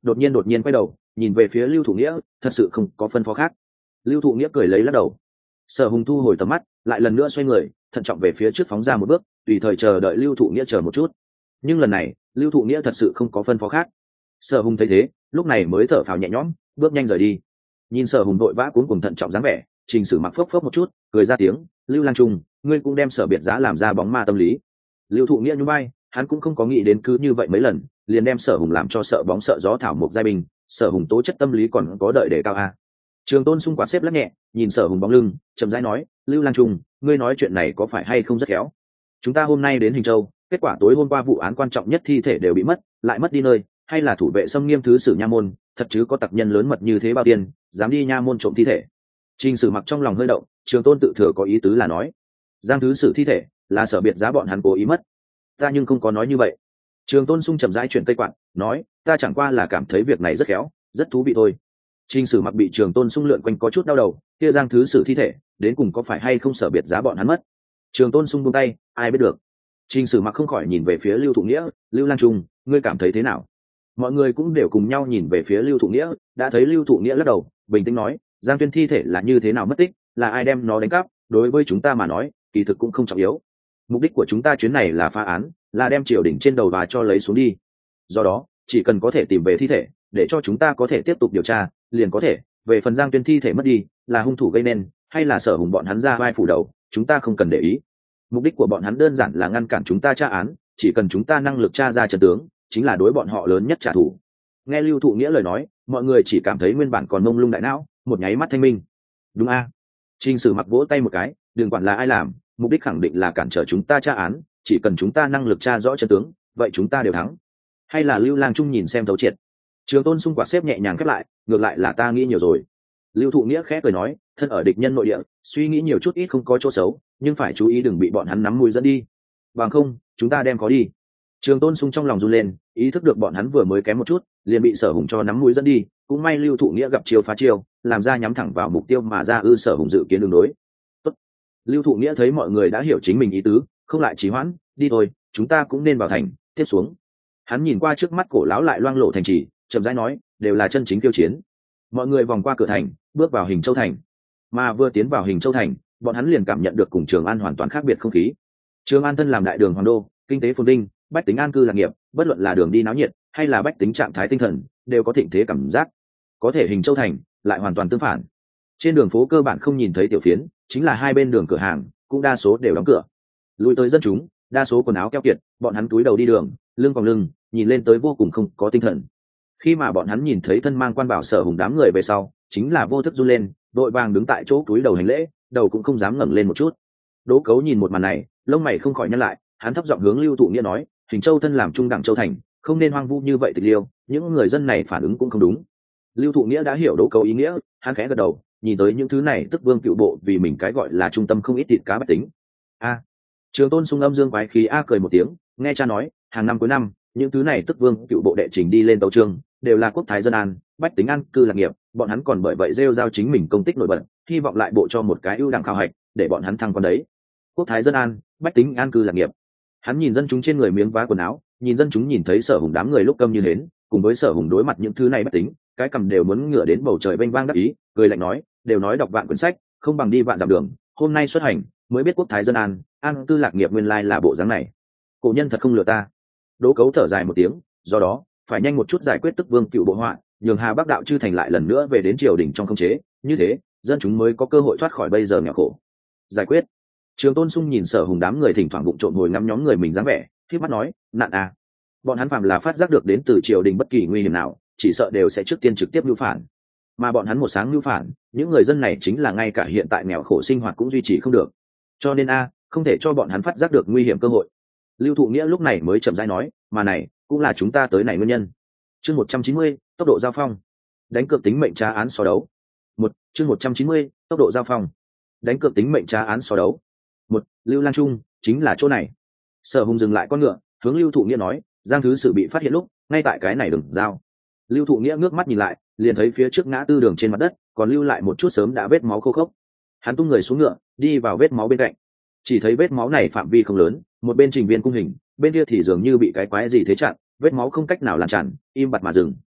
đột nhiên quay đầu nhìn về phía Lưu Thụ Nghĩa, thật sự không có phân phó khác. Lưu Thụ Nghĩa cười lấy lắc đầu. Sở Hùng thu hồi tầm mắt, lại lần nữa xoay người, thận trọng về phía trước phóng ra một bước, tùy thời chờ đợi Lưu Thụ Nghĩa chờ một chút. Nhưng lần này Lưu Thụ Nghĩa thật sự không có phân phó khác. Sở Hùng thấy thế, lúc này mới thở phào nhẹ nhõm, bước nhanh rời đi. Nhìn Sở Hùng đội vã cuốn cùng thận trọng dáng vẻ, Trình Sử Mặc phốc phốc một chút, cười ra tiếng, Lưu Lang Trung, ngươi cũng đem Sở Biệt Giá làm ra bóng ma tâm lý. Lưu Thụ Nghĩa nhún vai, hắn cũng không có nghĩ đến cứ như vậy mấy lần, liền đem Sở Hùng làm cho sợ bóng sợ gió thảo mộc giai bình. Sở Hùng tố chất tâm lý còn có đợi để cao a. Trường Tôn Sung quạt xếp lắc nhẹ, nhìn Sở Hùng bóng lưng, chậm rãi nói, Lưu Lang Trung, ngươi nói chuyện này có phải hay không rất khéo? Chúng ta hôm nay đến Hình Châu, kết quả tối hôm qua vụ án quan trọng nhất thi thể đều bị mất, lại mất đi nơi, hay là thủ vệ xâm nghiêm thứ sử nha môn, thật chứ có tặc nhân lớn mật như thế bao tiền, dám đi nha môn trộm thi thể. Trình Sử Mặc trong lòng hơi động, Trường Tôn tự thừa có ý tứ là nói, Giang thứ sử thi thể là Sở Biệt Giá bọn hắn cố ý mất. Ta nhưng không có nói như vậy. Trường Tôn Sung chậm rãi chuyển cây quạt, nói, ta chẳng qua là cảm thấy việc này rất khéo, rất thú vị thôi. Trình Sử Mặc bị Trường Tôn Sung lượn quanh có chút đau đầu, kia Giang thứ sử thi thể đến cùng có phải hay không Sở Biệt Giá bọn hắn mất. Trường Tôn Sung buông tay, ai biết được. Trình Sử Mặc không khỏi nhìn về phía Lưu Thụ Nghĩa, Lưu Lang Trung, ngươi cảm thấy thế nào? Mọi người cũng đều cùng nhau nhìn về phía Lưu Thụ Nghĩa, đã thấy Lưu Thụ Nghĩa lắc đầu, bình tĩnh nói, Giang Tuyên thi thể là như thế nào mất tích, là ai đem nó đánh cắp, đối với chúng ta mà nói, kỳ thực cũng không trọng yếu. Mục đích của chúng ta chuyến này là phá án, là đem triều đình trên đầu và cho lấy xuống đi. Do đó, chỉ cần có thể tìm về thi thể, để cho chúng ta có thể tiếp tục điều tra, liền có thể. Về phần Giang Tuyên thi thể mất đi, là hung thủ gây nên, hay là Sở Hùng bọn hắn ra vai phủ đầu, chúng ta không cần để ý. Mục đích của bọn hắn đơn giản là ngăn cản chúng ta tra án, chỉ cần chúng ta năng lực tra ra trận tướng, chính là đối bọn họ lớn nhất trả thù. Nghe Lưu Thụ Nghĩa lời nói, mọi người chỉ cảm thấy nguyên bản còn mông lung đại não, một nháy mắt thanh minh. Đúng a? Trình Sử Mặc vỗ tay một cái, đừng quản là ai làm, mục đích khẳng định là cản trở chúng ta tra án, chỉ cần chúng ta năng lực tra rõ trận tướng, vậy chúng ta đều thắng. Hay là Lưu Lang Trung nhìn xem thấu triệt. Trường Tôn Sung quạt xếp nhẹ nhàng khép lại, ngược lại là ta nghĩ nhiều rồi. Lưu Thụ Nghĩa khẽ cười nói, thân ở địch nhân nội địa, suy nghĩ nhiều chút ít không có chỗ xấu, nhưng phải chú ý đừng bị bọn hắn nắm mũi dẫn đi. Bằng không, chúng ta đem có đi. Trường Tôn Sung trong lòng run lên, ý thức được bọn hắn vừa mới kém một chút, liền bị Sở Hùng cho nắm mũi dẫn đi, cũng may Lưu Thụ Nghĩa gặp chiêu phá chiêu, làm ra nhắm thẳng vào mục tiêu mà ra Sở Hùng dự kiến đường đối. Tốt. Lưu Thụ Nghĩa thấy mọi người đã hiểu chính mình ý tứ, không lại trì hoãn, đi thôi, chúng ta cũng nên vào thành, tiếp xuống. Hắn nhìn qua trước mắt cổ lão lại loang lộ thành trì, chậm rãi nói, đều là chân chính tiêu chiến. Mọi người vòng qua cửa thành, bước vào Hình Châu thành. Mà vừa tiến vào Hình Châu thành, bọn hắn liền cảm nhận được cùng Trường An hoàn toàn khác biệt không khí. Trường An thân làm đại đường hoàng đô, kinh tế phồn vinh, bách tính an cư lạc nghiệp, bất luận là đường đi náo nhiệt hay là bách tính trạng thái tinh thần đều có thịnh thế cảm giác. Có thể Hình Châu thành lại hoàn toàn tương phản. Trên đường phố cơ bản không nhìn thấy tiểu phiến, chính là hai bên đường cửa hàng cũng đa số đều đóng cửa. Lui tới dân chúng, đa số quần áo keo kiệt, bọn hắn túi đầu đi đường, lưng còng lưng, nhìn lên tới vô cùng không có tinh thần. Khi mà bọn hắn nhìn thấy thân mang quan bảo Sở Hùng đám người về sau, chính là vô thức run lên, đội vàng đứng tại chỗ túi đầu hành lễ, đầu cũng không dám ngẩng lên một chút. Đỗ Cấu nhìn một màn này, lông mày không khỏi nhăn lại, hắn thấp giọng hướng Lưu Thụ Nghĩa nói, Hình Châu thân làm trung đẳng châu thành, không nên hoang vu như vậy tịch liêu, những người dân này phản ứng cũng không đúng. Lưu Thụ Nghĩa đã hiểu Đỗ Cấu ý nghĩa, hắn khẽ gật đầu, nhìn tới những thứ này tức vương cựu bộ vì mình cái gọi là trung tâm không ít thịt cá bách tính. A. Trường Tôn Sung âm dương quái khí a cười một tiếng, nghe cha nói, hàng năm cuối năm, những thứ này tức vương cựu bộ đệ trình đi lên tấu chương, đều là quốc thái dân an, bách tính an cư lạc nghiệp, bọn hắn còn bởi vậy rêu rao chính mình công tích nổi bật, hy vọng lại bộ cho một cái ưu đẳng khảo hạch, để bọn hắn thăng quan đấy. Quốc thái dân an, bách tính an cư lạc nghiệp. Hắn nhìn dân chúng trên người miếng vá quần áo, nhìn dân chúng nhìn thấy Sở Hùng đám người lúc câm như hến, cùng với Sở Hùng đối mặt những thứ này bách tính, cái cầm đều muốn ngửa đến bầu trời vênh vang đắc ý, cười lạnh nói, đều nói đọc vạn quyển sách, không bằng đi vạn dặm đường, hôm nay xuất hành, mới biết quốc thái dân an, an cư lạc nghiệp nguyên lai là bộ dáng này. Cổ nhân thật không lừa ta. Đỗ Cấu thở dài một tiếng, do đó, phải nhanh một chút giải quyết tức vương cựu bộ họa, nhường Hà Bắc đạo chư thành lại lần nữa về đến triều đình trong khống chế, như thế, dân chúng mới có cơ hội thoát khỏi bây giờ nghèo khổ. Giải quyết. Trường Tôn Sung nhìn Sở Hùng đám người thỉnh thoảng bụng trộn hồi ngắm nhóm người mình dáng vẻ, khép mắt nói, nạn à. Bọn hắn phàm là phát giác được đến từ triều đình bất kỳ nguy hiểm nào, chỉ sợ đều sẽ trước tiên trực tiếp mưu phản. Mà bọn hắn một sáng mưu phản, những người dân này chính là ngay cả hiện tại nghèo khổ sinh hoạt cũng duy trì không được. Cho nên không thể cho bọn hắn phát giác được nguy hiểm cơ hội. Lưu Thụ Nghĩa lúc này mới chậm rãi nói, mà này cũng là chúng ta tới này nguyên nhân. Chương 190, tốc độ giao phong. Đánh cược tính mệnh tra án so đấu. Chương 190, tốc độ giao phong. Đánh cược tính mệnh tra án so đấu. Lưu Lang Trung, chính là chỗ này. Sở Hùng dừng lại con ngựa, hướng Lưu Thụ Nghĩa nói, Giang thứ sử bị phát hiện lúc, ngay tại cái này đường giao. Lưu Thụ Nghĩa ngước mắt nhìn lại, liền thấy phía trước ngã tư đường trên mặt đất, còn lưu lại một chút sớm đã vết máu khô khốc. Hắn tung người xuống ngựa, đi vào vết máu bên cạnh. Chỉ thấy vết máu này phạm vi không lớn, một bên trình viên cung hình, bên kia thì dường như bị cái quái gì thế chặn, vết máu không cách nào lan tràn, im bặt mà dừng.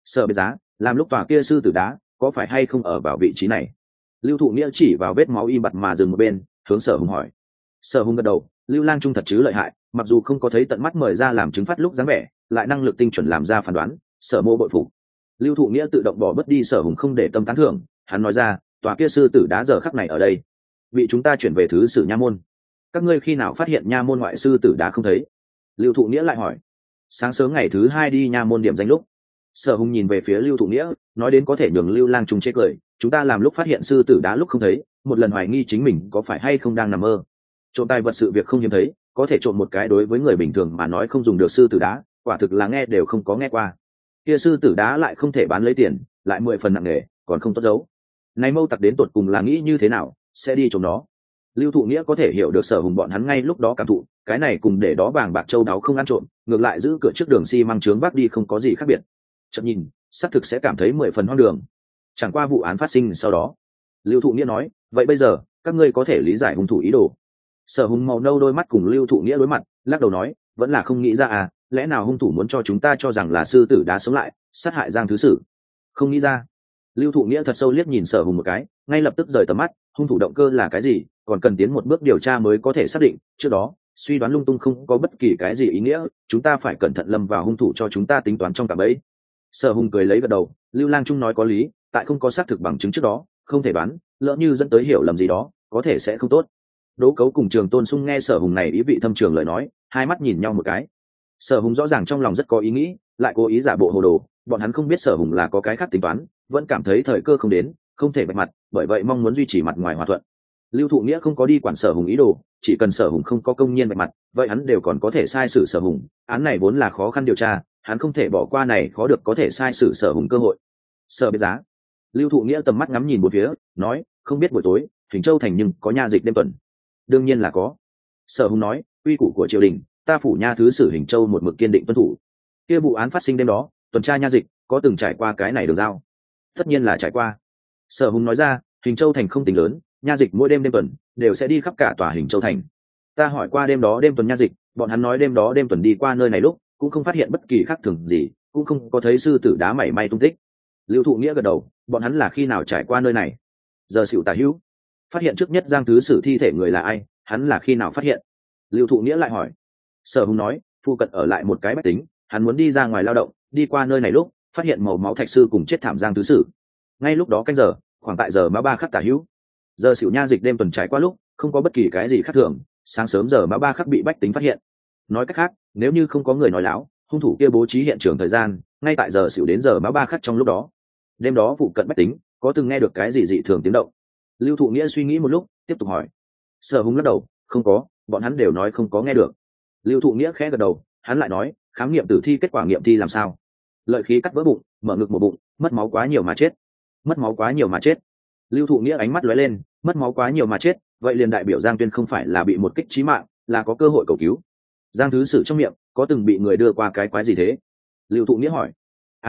Sở biệt giá, làm lúc tòa kia sư tử đá có phải hay không ở vào vị trí này? Lưu thụ nghĩa chỉ vào vết máu im bặt mà dừng một bên, hướng Sở Hùng hỏi. Sở Hùng gật đầu, Lưu Lang Trung thật chứ lợi hại, mặc dù không có thấy tận mắt mời ra làm chứng phát lúc dáng vẻ, lại năng lực tinh chuẩn làm ra phán đoán, Sở Mộ bội phục. Lưu thụ nghĩa tự động bỏ bớt đi Sở Hùng không để tâm tán thưởng, hắn nói ra, tòa kia sư tử đá giờ khắc này ở đây, vị chúng ta chuyển về thứ sử nha môn. Các ngươi khi nào phát hiện nha môn ngoại sư tử đá không thấy? Lưu thụ nghĩa lại hỏi. Sáng sớm ngày thứ 2 đi nha môn điểm danh lúc. Sở Hùng nhìn về phía Lưu thụ nghĩa, nói đến có thể nhường Lưu Lang Trung chê cười, chúng ta làm lúc phát hiện sư tử đá lúc không thấy, một lần hoài nghi chính mình có phải hay không đang nằm mơ. Trộm tài vật sự việc không hiếm thấy, có thể trộm một cái đối với người bình thường mà nói không dùng được sư tử đá, quả thực là nghe đều không có nghe qua. Kia sư tử đá lại không thể bán lấy tiền, lại 10 phần nặng nề, còn không tốt giấu. Này mâu tặc đến tột cùng là nghĩ như thế nào, sẽ đi trộm nó. Lưu thụ nghĩa có thể hiểu được Sở Hùng bọn hắn ngay lúc đó cảm thụ, cái này cùng để đó vàng bạc châu đáo không ăn trộm, ngược lại giữ cửa trước đường xi măng trướng bắc đi không có gì khác biệt. Chợt nhìn, xác thực sẽ cảm thấy 10 phần hoang đường. Chẳng qua vụ án phát sinh sau đó, Lưu thụ nghĩa nói, vậy bây giờ các ngươi có thể lý giải hung thủ ý đồ. Sở Hùng màu nâu đôi mắt cùng Lưu thụ nghĩa đối mặt, lắc đầu nói, vẫn là không nghĩ ra à, lẽ nào hung thủ muốn cho chúng ta cho rằng là sư tử đá sống lại, sát hại Giang thứ sử? Không nghĩ ra. Lưu thụ nghĩa thật sâu liếc nhìn Sở Hùng một cái, ngay lập tức rời tầm mắt, hung thủ động cơ là cái gì, còn cần tiến một bước điều tra mới có thể xác định, trước đó suy đoán lung tung không có bất kỳ cái gì ý nghĩa, chúng ta phải cẩn thận lâm vào hung thủ cho chúng ta tính toán trong cả bẫy. Sở Hùng cười lấy gật đầu, Lưu Lang Trung nói có lý, tại không có xác thực bằng chứng trước đó, không thể đoán, lỡ như dẫn tới hiểu lầm gì đó, có thể sẽ không tốt. Đỗ Cấu cùng Trường Tôn Sung nghe Sở Hùng này ý vị thâm trường lời nói, hai mắt nhìn nhau một cái. Sở Hùng rõ ràng trong lòng rất có ý nghĩ, lại cố ý giả bộ hồ đồ, bọn hắn không biết Sở Hùng là có cái khác tính toán, vẫn cảm thấy thời cơ không đến, không thể bạch mặt, bởi vậy mong muốn duy trì mặt ngoài hòa thuận. Lưu thụ nghĩa không có đi quản Sở Hùng ý đồ, chỉ cần Sở Hùng không có công nhiên bạch mặt, vậy hắn đều còn có thể sai xử Sở Hùng, án này vốn là khó khăn điều tra, hắn không thể bỏ qua này khó được có thể sai xử Sở Hùng cơ hội. Sở biệt giá. Lưu thụ nghĩa tầm mắt ngắm nhìn một phía, nói, không biết buổi tối Hình Châu thành nhưng có nha dịch đêm tuần? Đương nhiên là có. Sở Hùng nói, uy củ của triều đình, ta phủ nha thứ sử Hình Châu một mực kiên định tuân thủ. Kia vụ án phát sinh đêm đó, tuần tra nha dịch có từng trải qua cái này được giao? Tất nhiên là trải qua. Sở Hùng nói ra, Hình Châu thành không tính lớn, nha dịch mỗi đêm tuần đều sẽ đi khắp cả tòa Hình Châu thành. Ta hỏi qua đêm đó đêm tuần nha dịch, bọn hắn nói đêm đó đêm tuần đi qua nơi này lúc cũng không phát hiện bất kỳ khác thường gì, cũng không có thấy sư tử đá mảy may tung tích. Lưu thụ nghĩa gật đầu, bọn hắn là khi nào trải qua nơi này? Giờ Sửu tả hữu. Phát hiện trước nhất Giang thứ sử thi thể người là ai, hắn là khi nào phát hiện? Lưu thụ nghĩa lại hỏi. Sở Hùng nói, phu cận ở lại một cái bách tính, hắn muốn đi ra ngoài lao động, đi qua nơi này lúc phát hiện màu máu thạch sư cùng chết thảm Giang thứ sử. Ngay lúc đó canh giờ khoảng tại giờ mã 3 khắc tả hữu. Giờ Sửu nha dịch đêm tuần trải qua lúc không có bất kỳ cái gì khác thường, sáng sớm giờ mã 3 khắc bị bách tính phát hiện. Nói cách khác, nếu như không có người nói láo, hung thủ kia bố trí hiện trường thời gian ngay tại giờ Sửu đến giờ mã 3 khắc trong lúc đó. Đêm đó phụ cận bách tính có từng nghe được cái gì dị thường tiếng động? Lưu thụ nghĩa suy nghĩ một lúc, tiếp tục hỏi. Sở Hùng lắc đầu, không có, bọn hắn đều nói không có nghe được. Lưu thụ nghĩa khẽ gật đầu, hắn lại nói, khám nghiệm tử thi kết quả nghiệm thi làm sao? Lợi khí cắt vỡ bụng, mở ngực một bụng, mất máu quá nhiều mà chết. Mất máu quá nhiều mà chết. Lưu thụ nghĩa ánh mắt lóe lên, mất máu quá nhiều mà chết, vậy liền đại biểu Giang Tuyên không phải là bị một kích chí mạng, là có cơ hội cầu cứu. Giang thứ sử trong miệng có từng bị người đưa qua cái quái gì thế? Lưu thụ nghĩa hỏi.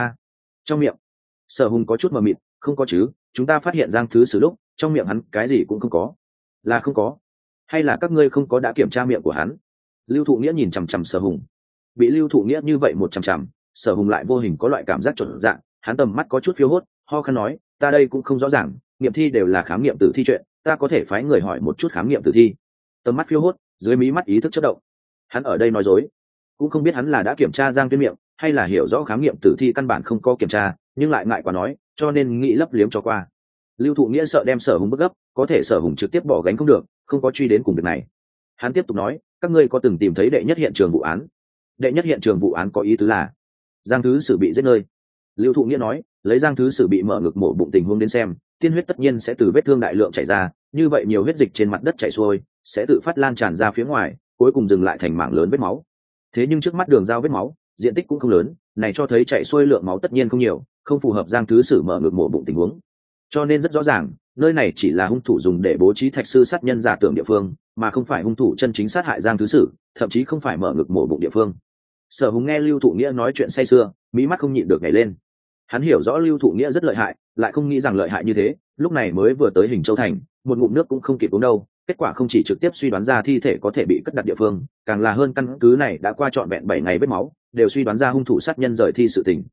Trong miệng. Sở Hùng có chút mờ mịt, không có chứ, chúng ta phát hiện Giang thứ sử lúc trong miệng hắn cái gì cũng không có. Là không có? Hay là các ngươi không có đã kiểm tra miệng của hắn? Lưu thụ nghĩa nhìn chằm chằm Sở Hùng. Bị Lưu thụ nghĩa như vậy một chằm chằm, Sở Hùng lại vô hình có loại cảm giác chột dạ, hắn tầm mắt có chút phiêu hốt, ho khan nói, ta đây cũng không rõ ràng, nghiệm thi đều là khám nghiệm tử thi chuyện, ta có thể phái người hỏi một chút khám nghiệm tử thi. Tầm mắt phiêu hốt, dưới mí mắt ý thức chớp động. Hắn ở đây nói dối, cũng không biết hắn là đã kiểm tra Giang Tuyên miệng, hay là hiểu rõ khám nghiệm tử thi căn bản không có kiểm tra, nhưng lại ngại quá nói, cho nên nghĩ lấp liếm cho qua. Lưu thụ nghĩa sợ đem Sở Hùng bức gấp, có thể Sở Hùng trực tiếp bỏ gánh không được, không có truy đến cùng việc này. Hắn tiếp tục nói, các ngươi có từng tìm thấy đệ nhất hiện trường vụ án? Đệ nhất hiện trường vụ án có ý tứ là Giang thứ sử bị giết nơi. Lưu thụ nghĩa nói, lấy Giang thứ sử bị mở ngực mổ bụng tình huống đến xem, tiên huyết tất nhiên sẽ từ vết thương đại lượng chảy ra, như vậy nhiều huyết dịch trên mặt đất chảy xuôi sẽ tự phát lan tràn ra phía ngoài, cuối cùng dừng lại thành mảng lớn vết máu. Thế nhưng trước mắt đường giao vết máu diện tích cũng không lớn, này cho thấy chảy xuôi lượng máu tất nhiên không nhiều, không phù hợp Giang thứ sử mở ngực mổ bụng tình huống. Cho nên rất rõ ràng, nơi này chỉ là hung thủ dùng để bố trí thạch sư sát nhân giả tưởng địa phương, mà không phải hung thủ chân chính sát hại Giang thứ sử, thậm chí không phải mở ngực mổ bụng địa phương. Sở Hùng nghe Lưu thụ nghĩa nói chuyện say sưa, mí mắt không nhịn được nhảy lên. Hắn hiểu rõ Lưu thụ nghĩa rất lợi hại, lại không nghĩ rằng lợi hại như thế, lúc này mới vừa tới Hình Châu thành, một ngụm nước cũng không kịp uống đâu, kết quả không chỉ trực tiếp suy đoán ra thi thể có thể bị cất đặt địa phương, càng là hơn căn cứ này đã qua trọn vẹn 7 ngày vết máu, đều suy đoán ra hung thủ sát nhân rời thi sự tình.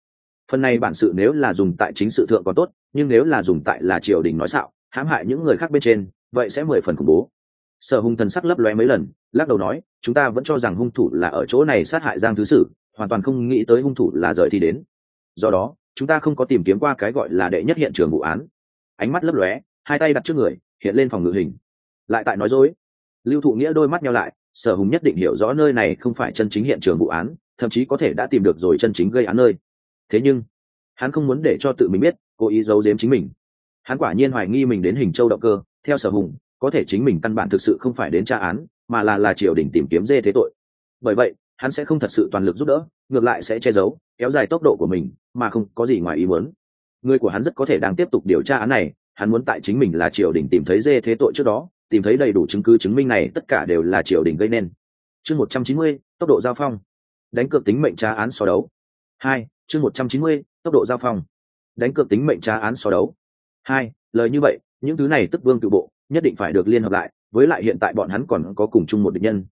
Phần này bản sự nếu là dùng tại chính sự thượng còn tốt, nhưng nếu là dùng tại là triều đình nói xạo hãm hại những người khác bên trên, vậy sẽ 10 phần khủng bố. Sở Hùng thần sắc lấp lóe mấy lần, lắc đầu nói, chúng ta vẫn cho rằng hung thủ là ở chỗ này sát hại Giang thứ sử, hoàn toàn không nghĩ tới hung thủ là rời thì đến. Do đó chúng ta không có tìm kiếm qua cái gọi là đệ nhất hiện trường vụ án. Ánh mắt lấp lóe, hai tay đặt trước người, hiện lên phòng ngự hình. Lại tại nói dối. Lưu Thụ Nghĩa đôi mắt nheo lại, Sở Hùng nhất định hiểu rõ nơi này không phải chân chính hiện trường vụ án, thậm chí có thể đã tìm được rồi chân chính gây án nơi. Thế nhưng hắn không muốn để cho tự mình biết, cố ý giấu giếm chính mình. Hắn quả nhiên hoài nghi mình đến Hình Châu động cơ, theo Sở Hùng có thể chính mình căn bản thực sự không phải đến tra án, mà là triều đình tìm kiếm dê thế tội. Bởi vậy hắn sẽ không thật sự toàn lực giúp đỡ, ngược lại sẽ che giấu, kéo dài tốc độ của mình, mà không có gì ngoài ý muốn. Người của hắn rất có thể đang tiếp tục điều tra án này, hắn muốn tại chính mình là triều đình tìm thấy dê thế tội trước đó, tìm thấy đầy đủ chứng cứ chứng minh này tất cả đều là triều đình gây nên. Chương 190, tốc độ giao phong. Đánh cược tính mệnh tra án so đấu. 2, chương 190, tốc độ giao phong. Đánh cược tính mệnh tra án so đấu. 2, lời như vậy, những thứ này tức vương cựu bộ nhất định phải được liên hợp lại, với lại hiện tại bọn hắn còn có cùng chung một địch nhân,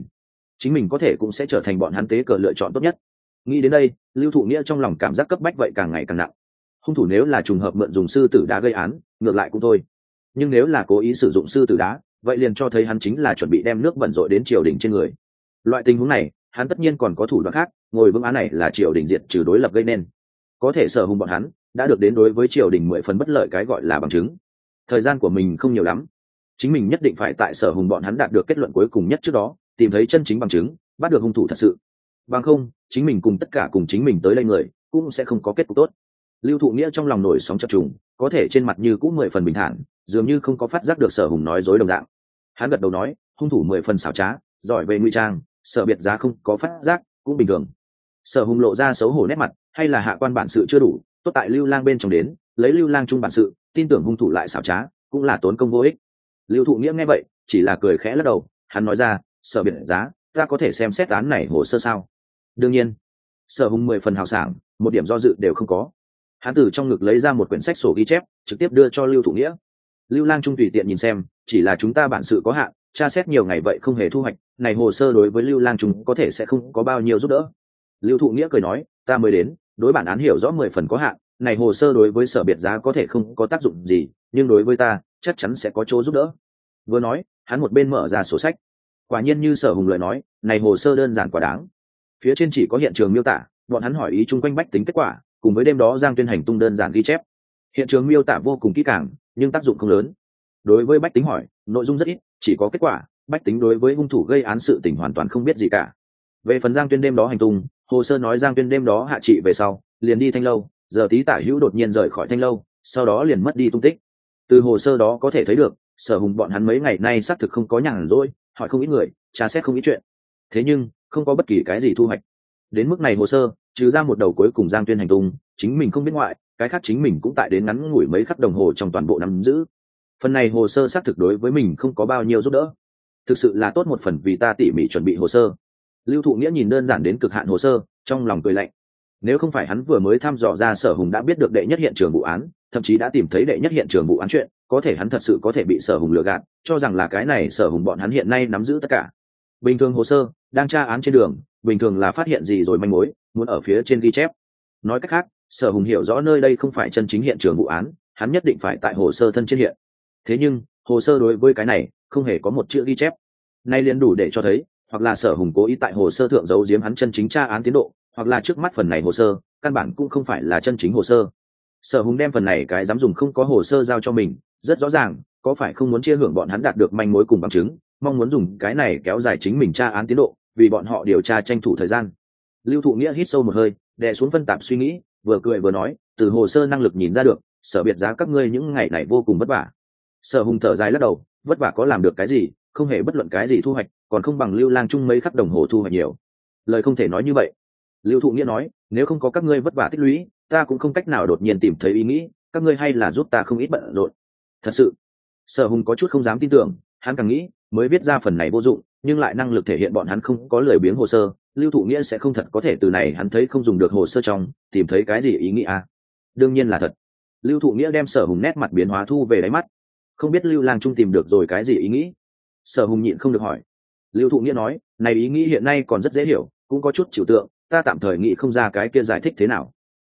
chính mình có thể cũng sẽ trở thành bọn hắn tế cờ lựa chọn tốt nhất. Nghĩ đến đây, Lưu Thụ Nghĩa trong lòng cảm giác cấp bách vậy càng ngày càng nặng. Hung thủ nếu là trùng hợp mượn dùng sư tử đá gây án, ngược lại cũng thôi, nhưng nếu là cố ý sử dụng sư tử đá, vậy liền cho thấy hắn chính là chuẩn bị đem nước bẩn rội đến triều đình trên người. Loại tình huống này hắn tất nhiên còn có thủ đoạn khác, ngồi vững án này là triều đình diệt trừ đối lập gây nên. Có thể Sở Hùng bọn hắn đã được đến đối với triều đình 10 phần bất lợi cái gọi là bằng chứng. Thời gian của mình không nhiều lắm, chính mình nhất định phải tại Sở Hùng bọn hắn đạt được kết luận cuối cùng nhất trước đó tìm thấy chân chính bằng chứng, bắt được hung thủ thật sự. Bằng không chính mình cùng tất cả cùng chính mình tới đây người cũng sẽ không có kết cục tốt. Lưu Thụ Nghĩa trong lòng nổi sóng chập trùng, có thể trên mặt như cũng 10 phần bình thản, dường như không có phát giác được Sở Hùng nói dối đồng dạng. Hắn gật đầu nói, hung thủ 10 phần xảo trá, giỏi về ngụy trang, Sở Biệt Giá không có phát giác cũng bình thường. Sở Hùng lộ ra xấu hổ nét mặt, hay là hạ quan bản sự chưa đủ, tốt tại Lưu Lang bên trong đến, lấy Lưu Lang chung bản sự, tin tưởng hung thủ lại xảo trá, cũng là tốn công vô ích. Lưu Thụ Nghĩa nghe vậy, chỉ là cười khẽ lắc đầu, hắn nói ra, Sở Biệt Giá, ta có thể xem xét án này hồ sơ sao? Đương nhiên. Sở Hùng 10 phần hào sảng, một điểm do dự đều không có. Hắn từ trong ngực lấy ra một quyển sách sổ ghi chép, trực tiếp đưa cho Lưu Thụ Nghĩa. Lưu Lang trung tùy tiện nhìn xem, chỉ là chúng ta bản sự có hạn, tra xét nhiều ngày vậy không hề thu hoạch, này hồ sơ đối với Lưu Lang trung có thể sẽ không có bao nhiêu giúp đỡ. Lưu Thụ Nghĩa cười nói, ta mới đến, đối bản án hiểu rõ 10 phần có hạn, này hồ sơ đối với Sở Biệt Giá có thể không có tác dụng gì, nhưng đối với ta chắc chắn sẽ có chỗ giúp đỡ. Vừa nói, hắn một bên mở ra sổ sách. Quả nhiên như Sở Hùng lời nói, này hồ sơ đơn giản quá đáng. Phía trên chỉ có hiện trường miêu tả, bọn hắn hỏi ý chung quanh bách tính kết quả, cùng với đêm đó Giang Tuyên hành tung đơn giản ghi chép. Hiện trường miêu tả vô cùng kỹ càng, nhưng tác dụng không lớn. Đối với bách tính hỏi, nội dung rất ít, chỉ có kết quả, bách tính đối với hung thủ gây án sự tình hoàn toàn không biết gì cả. Về phần Giang Tuyên đêm đó hành tung, hồ sơ nói Giang Tuyên đêm đó hạ trị về sau, liền đi Thanh Lâu, giờ tí tả hữu đột nhiên rời khỏi Thanh Lâu, sau đó liền mất đi tung tích. Từ hồ sơ đó có thể thấy được, Sở Hùng bọn hắn mấy ngày nay xác thực không có nhàn rỗi, hỏi không ít người, tra xét không ít chuyện. Thế nhưng không có bất kỳ cái gì thu hoạch. Đến mức này hồ sơ, trừ ra một đầu cuối cùng Giang Tuyên hành tung, chính mình không biết ngoại, cái khác chính mình cũng tại đến ngắn ngủi mấy khắc đồng hồ trong toàn bộ nắm giữ. Phần này hồ sơ xác thực đối với mình không có bao nhiêu giúp đỡ, thực sự là tốt một phần vì ta tỉ mỉ chuẩn bị hồ sơ. Lưu Thụ Nghĩa nhìn đơn giản đến cực hạn hồ sơ, trong lòng cười lạnh. Nếu không phải hắn vừa mới thăm dò ra Sở Hùng đã biết được đệ nhất hiện trường vụ án, thậm chí đã tìm thấy đệ nhất hiện trường vụ án chuyện, có thể hắn thật sự có thể bị Sở Hùng lừa gạt, cho rằng là cái này Sở Hùng bọn hắn hiện nay nắm giữ tất cả. Bình thường hồ sơ đang tra án trên đường, bình thường là phát hiện gì rồi manh mối, muốn ở phía trên ghi chép. Nói cách khác, Sở Hùng hiểu rõ nơi đây không phải chân chính hiện trường vụ án, hắn nhất định phải tại hồ sơ thân trên hiện. Thế nhưng hồ sơ đối với cái này không hề có một chữ ghi chép. Nay liền đủ để cho thấy, hoặc là Sở Hùng cố ý tại hồ sơ thượng giấu giếm hắn chân chính tra án tiến độ, hoặc là trước mắt phần này hồ sơ căn bản cũng không phải là chân chính hồ sơ. Sở Hùng đem phần này cái dám dùng không có hồ sơ giao cho mình, rất rõ ràng, có phải không muốn chia hưởng bọn hắn đạt được manh mối cùng bằng chứng, mong muốn dùng cái này kéo dài chính mình tra án tiến độ, vì bọn họ điều tra tranh thủ thời gian. Lưu Thụ Nghĩa hít sâu một hơi, đè xuống phân tạp suy nghĩ, vừa cười vừa nói, từ hồ sơ năng lực nhìn ra được, Sở Biệt Giá các ngươi những ngày này vô cùng vất vả. Sở Hùng thở dài lắc đầu, vất vả có làm được cái gì, không hề bất luận cái gì thu hoạch, còn không bằng Lưu Lang chung mấy khắc đồng hồ thu hoạch nhiều. Lời không thể nói như vậy. Lưu Thụ Nghĩa nói, nếu không có các ngươi vất vả tích lũy, ta cũng không cách nào đột nhiên tìm thấy ý nghĩ, các ngươi hay là giúp ta không ít bận rộn. Thật sự. Sở Hùng có chút không dám tin tưởng, hắn càng nghĩ, mới viết ra phần này vô dụng, nhưng lại năng lực thể hiện bọn hắn không có lười biếng hồ sơ, Lưu Thụ Nghĩa sẽ không thật có thể từ này hắn thấy không dùng được hồ sơ trong tìm thấy cái gì ý nghĩa à? Đương nhiên là thật. Lưu Thụ Nghĩa đem Sở Hùng nét mặt biến hóa thu về đáy mắt, không biết Lưu Lang trung tìm được rồi cái gì ý nghĩ. Sở Hùng nhịn không được hỏi. Lưu Thụ Nghĩa nói, này ý nghĩ hiện nay còn rất dễ hiểu, cũng có chút trừu tượng, ta tạm thời nghĩ không ra cái kia giải thích thế nào.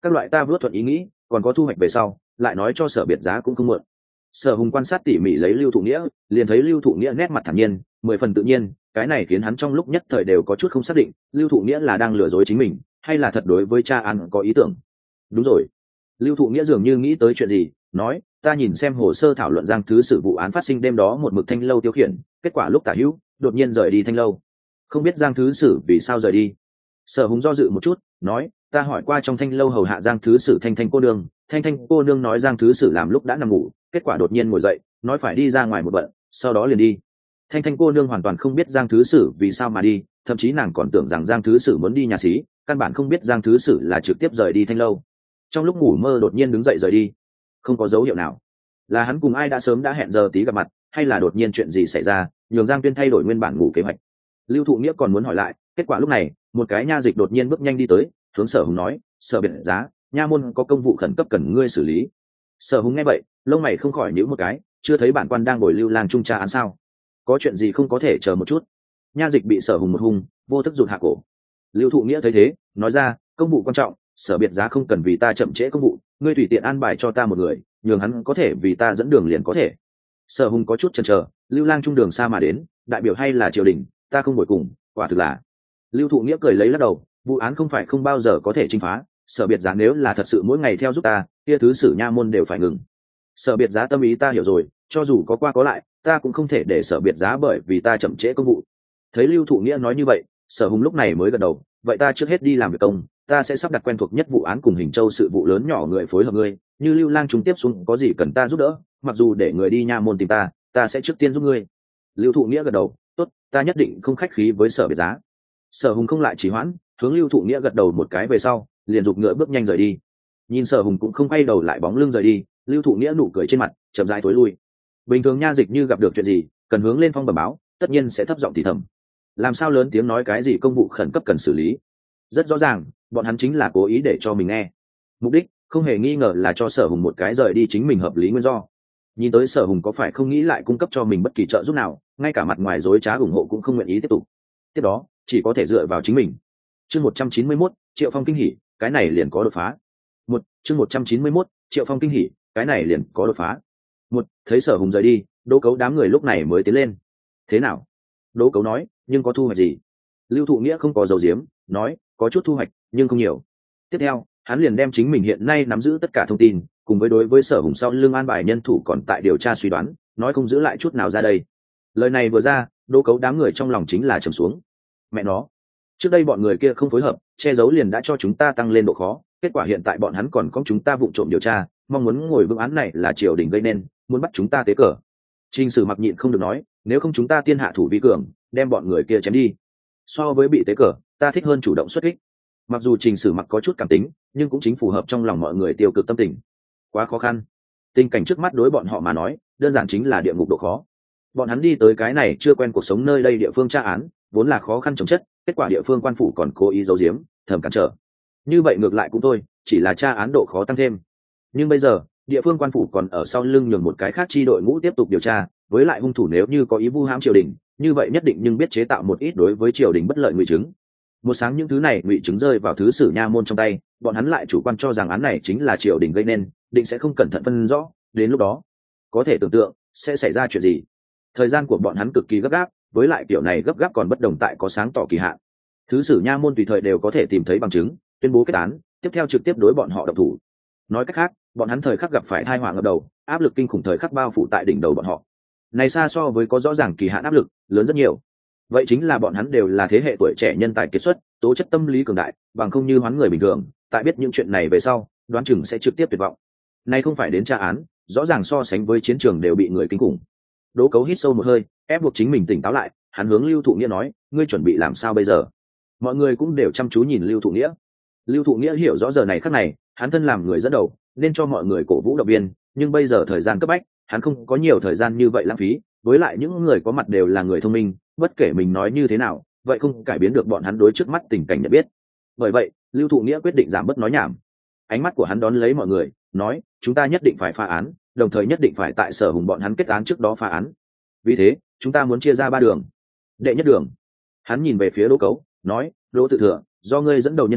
các loại ta vớt thuận ý nghĩ, còn có thu hoạch về sau lại nói cho Sở Biệt Giá cũng không muộn. Sở Hùng quan sát tỉ mỉ lấy Lưu Thụ Nghĩa, liền thấy Lưu Thụ Nghĩa nét mặt thản nhiên, 10 phần tự nhiên, cái này khiến hắn trong lúc nhất thời đều có chút không xác định, Lưu Thụ Nghĩa là đang lừa dối chính mình, hay là thật đối với cha ăn có ý tưởng. Đúng rồi. Lưu Thụ Nghĩa dường như nghĩ tới chuyện gì, nói, ta nhìn xem hồ sơ thảo luận Giang Thứ Sử vụ án phát sinh đêm đó một mực Thanh Lâu tiêu khiển, kết quả lúc tả hữu, đột nhiên rời đi Thanh Lâu. Không biết Giang Thứ Sử vì sao rời đi. Sở Hùng do dự một chút, nói, ta hỏi qua trong Thanh Lâu hầu hạ Giang Thứ Sử Thanh cô nương, Thanh cô nương nói Giang Thứ Sử làm lúc đã nằm ngủ, kết quả đột nhiên ngồi dậy, nói phải đi ra ngoài một bận, sau đó liền đi. Thanh cô nương hoàn toàn không biết Giang Thứ Sử vì sao mà đi, thậm chí nàng còn tưởng rằng Giang Thứ Sử muốn đi nhà xí, căn bản không biết Giang Thứ Sử là trực tiếp rời đi Thanh Lâu. Trong lúc ngủ mơ đột nhiên đứng dậy rời đi, không có dấu hiệu nào. Là hắn cùng ai đã sớm đã hẹn giờ tí gặp mặt, hay là đột nhiên chuyện gì xảy ra, nhường Giang Tuyên thay đổi nguyên bản ngủ kế hoạch. Lưu Thụ Nghĩa còn muốn hỏi lại, kết quả lúc này, một cái nha dịch đột nhiên bước nhanh đi tới, hướng Sở Hùng nói, Sở Biệt Giá, nha môn có công vụ khẩn cấp cần ngươi xử lý. Sở Hùng nghe vậy, lông mày không khỏi nhíu một cái, chưa thấy bản quan đang ngồi Lưu Lang trung tra án sao? Có chuyện gì không có thể chờ một chút? Nha dịch bị Sở Hùng một hung, vô thức rụt hạ cổ. Lưu Thụ Nghĩa thấy thế, nói ra, công vụ quan trọng, Sở Biệt Giá không cần vì ta chậm trễ công vụ, ngươi tùy tiện an bài cho ta một người, nhường hắn có thể vì ta dẫn đường liền có thể. Sở Hùng có chút chần chờ, Lưu Lang trung đường xa mà đến, đại biểu hay là triều đình, ta không ngồi cùng, quả thực là. Lưu Thụ Nghĩa cười lấy lắc đầu, vụ án không phải không bao giờ có thể chinh phá, Sở Biệt Giá nếu là thật sự mỗi ngày theo giúp ta, kia thứ sử nha môn đều phải ngừng. Sở Biệt Giá tâm ý ta hiểu rồi, cho dù có qua có lại, ta cũng không thể để Sở Biệt Giá bởi vì ta chậm trễ công vụ. Thấy Lưu Thụ Nghĩa nói như vậy, Sở Hùng lúc này mới gật đầu, vậy ta trước hết đi làm việc công, ta sẽ sắp đặt quen thuộc nhất vụ án cùng Hình Châu sự vụ lớn nhỏ người phối hợp ngươi, như Lưu Lang chúng tiếp xuống có gì cần ta giúp đỡ, mặc dù để người đi nha môn tìm ta, ta sẽ trước tiên giúp ngươi. Lưu Thụ Nghĩa gật đầu, tốt, ta nhất định không khách khí với Sở Biệt Giá. Sở Hùng không lại trì hoãn, hướng Lưu Thụ Nghĩa gật đầu một cái về sau, liền giục ngựa bước nhanh rời đi. Nhìn Sở Hùng cũng không quay đầu lại bóng lưng rời đi, Lưu Thụ Nghĩa nụ cười trên mặt, chậm rãi tối lui. Bình thường nha dịch như gặp được chuyện gì, cần hướng lên phong bẩm báo, tất nhiên sẽ thấp giọng thì thầm. Làm sao lớn tiếng nói cái gì công vụ khẩn cấp cần xử lý? Rất rõ ràng, bọn hắn chính là cố ý để cho mình nghe. Mục đích không hề nghi ngờ là cho Sở Hùng một cái rời đi chính mình hợp lý nguyên do. Nhìn tới Sở Hùng có phải không nghĩ lại cung cấp cho mình bất kỳ trợ giúp nào, ngay cả mặt ngoài dối trá ủng hộ cũng không nguyện ý tiếp tục. Tiếp đó, chỉ có thể dựa vào chính mình. Chương 191, Triệu Phong kinh hỉ, cái này liền có đột phá. Chương 191, Triệu Phong kinh hỉ, cái này liền có đột phá. Thấy Sở Hùng rời đi, Đỗ Cấu đám người lúc này mới tiến lên. Thế nào? Đỗ Cấu nói, nhưng có thu hoạch gì? Lưu Thụ Nghĩa không có dầu diếm, nói, có chút thu hoạch, nhưng không nhiều. Tiếp theo, hắn liền đem chính mình hiện nay nắm giữ tất cả thông tin, cùng với đối với Sở Hùng sau lưng an bài nhân thủ còn tại điều tra suy đoán, nói không giữ lại chút nào ra đây. Lời này vừa ra, Đỗ Cấu đám người trong lòng chính là trầm xuống. Mẹ nó, trước đây bọn người kia không phối hợp, che giấu liền đã cho chúng ta tăng lên độ khó, kết quả hiện tại bọn hắn còn có chúng ta vụng trộm điều tra, mong muốn ngồi vững án này là triều đình gây nên, muốn bắt chúng ta tế cờ. Trình Sử mặc nhịn không được nói, nếu không chúng ta tiên hạ thủ vi cường, đem bọn người kia chém đi. So với bị tế cờ, ta thích hơn chủ động xuất kích. Mặc dù Trình Sử mặc có chút cảm tính, nhưng cũng chính phù hợp trong lòng mọi người tiêu cực tâm tình. Quá khó khăn. Tình cảnh trước mắt đối bọn họ mà nói, đơn giản chính là địa ngục độ khó. Bọn hắn đi tới cái này chưa quen cuộc sống nơi đây địa phương tra án, vốn là khó khăn chồng chất, kết quả địa phương quan phủ còn cố ý giấu giếm, thầm cản trở. Như vậy ngược lại cũng thôi, chỉ là tra án độ khó tăng thêm. Nhưng bây giờ, địa phương quan phủ còn ở sau lưng nhường một cái khác chi đội ngũ tiếp tục điều tra, với lại hung thủ nếu như có ý vu hãm triều đình, như vậy nhất định nhưng biết chế tạo một ít đối với triều đình bất lợi ngụy chứng. Một sáng những thứ này ngụy chứng rơi vào thứ sử nha môn trong tay, bọn hắn lại chủ quan cho rằng án này chính là triều đình gây nên, định sẽ không cẩn thận phân rõ, đến lúc đó có thể tưởng tượng sẽ xảy ra chuyện gì. Thời gian của bọn hắn cực kỳ gấp gáp, với lại kiểu này gấp gáp còn bất đồng tại có sáng tỏ kỳ hạn. Thứ sử nha môn tùy thời đều có thể tìm thấy bằng chứng, tuyên bố kết án, tiếp theo trực tiếp đối bọn họ động thủ. Nói cách khác, bọn hắn thời khắc gặp phải tai họa ngập đầu, áp lực kinh khủng thời khắc bao phủ tại đỉnh đầu bọn họ. Này xa so với có rõ ràng kỳ hạn áp lực lớn rất nhiều. Vậy chính là bọn hắn đều là thế hệ tuổi trẻ nhân tài kiệt xuất, tố chất tâm lý cường đại, bằng không như hoán người bình thường, tại biết những chuyện này về sau, đoán chừng sẽ trực tiếp tuyệt vọng. Này không phải đến tra án, rõ ràng so sánh với chiến trường đều bị người kinh khủng. Đỗ Cấu hít sâu một hơi, ép buộc chính mình tỉnh táo lại, hắn hướng Lưu Thụ Nghĩa nói, ngươi chuẩn bị làm sao bây giờ? Mọi người cũng đều chăm chú nhìn Lưu Thụ Nghĩa. Lưu Thụ Nghĩa hiểu rõ giờ này khắc này, hắn thân làm người dẫn đầu, nên cho mọi người cổ vũ động viên, nhưng bây giờ thời gian cấp bách, hắn không có nhiều thời gian như vậy lãng phí, với lại những người có mặt đều là người thông minh, bất kể mình nói như thế nào, vậy không cải biến được bọn hắn đối trước mắt tình cảnh nhận biết. Bởi vậy, Lưu Thụ Nghĩa quyết định giảm bớt nói nhảm. Ánh mắt của hắn đón lấy mọi người, nói, chúng ta nhất định phải phá án, đồng thời nhất định phải tại Sở Hùng bọn hắn kết án trước đó phá án. Vì thế, chúng ta muốn chia ra 3 đường. Đệ nhất đường. Hắn nhìn về phía Đỗ Cấu, nói, Đỗ Tự Thừa, do ngươi dẫn đầu nhân viên,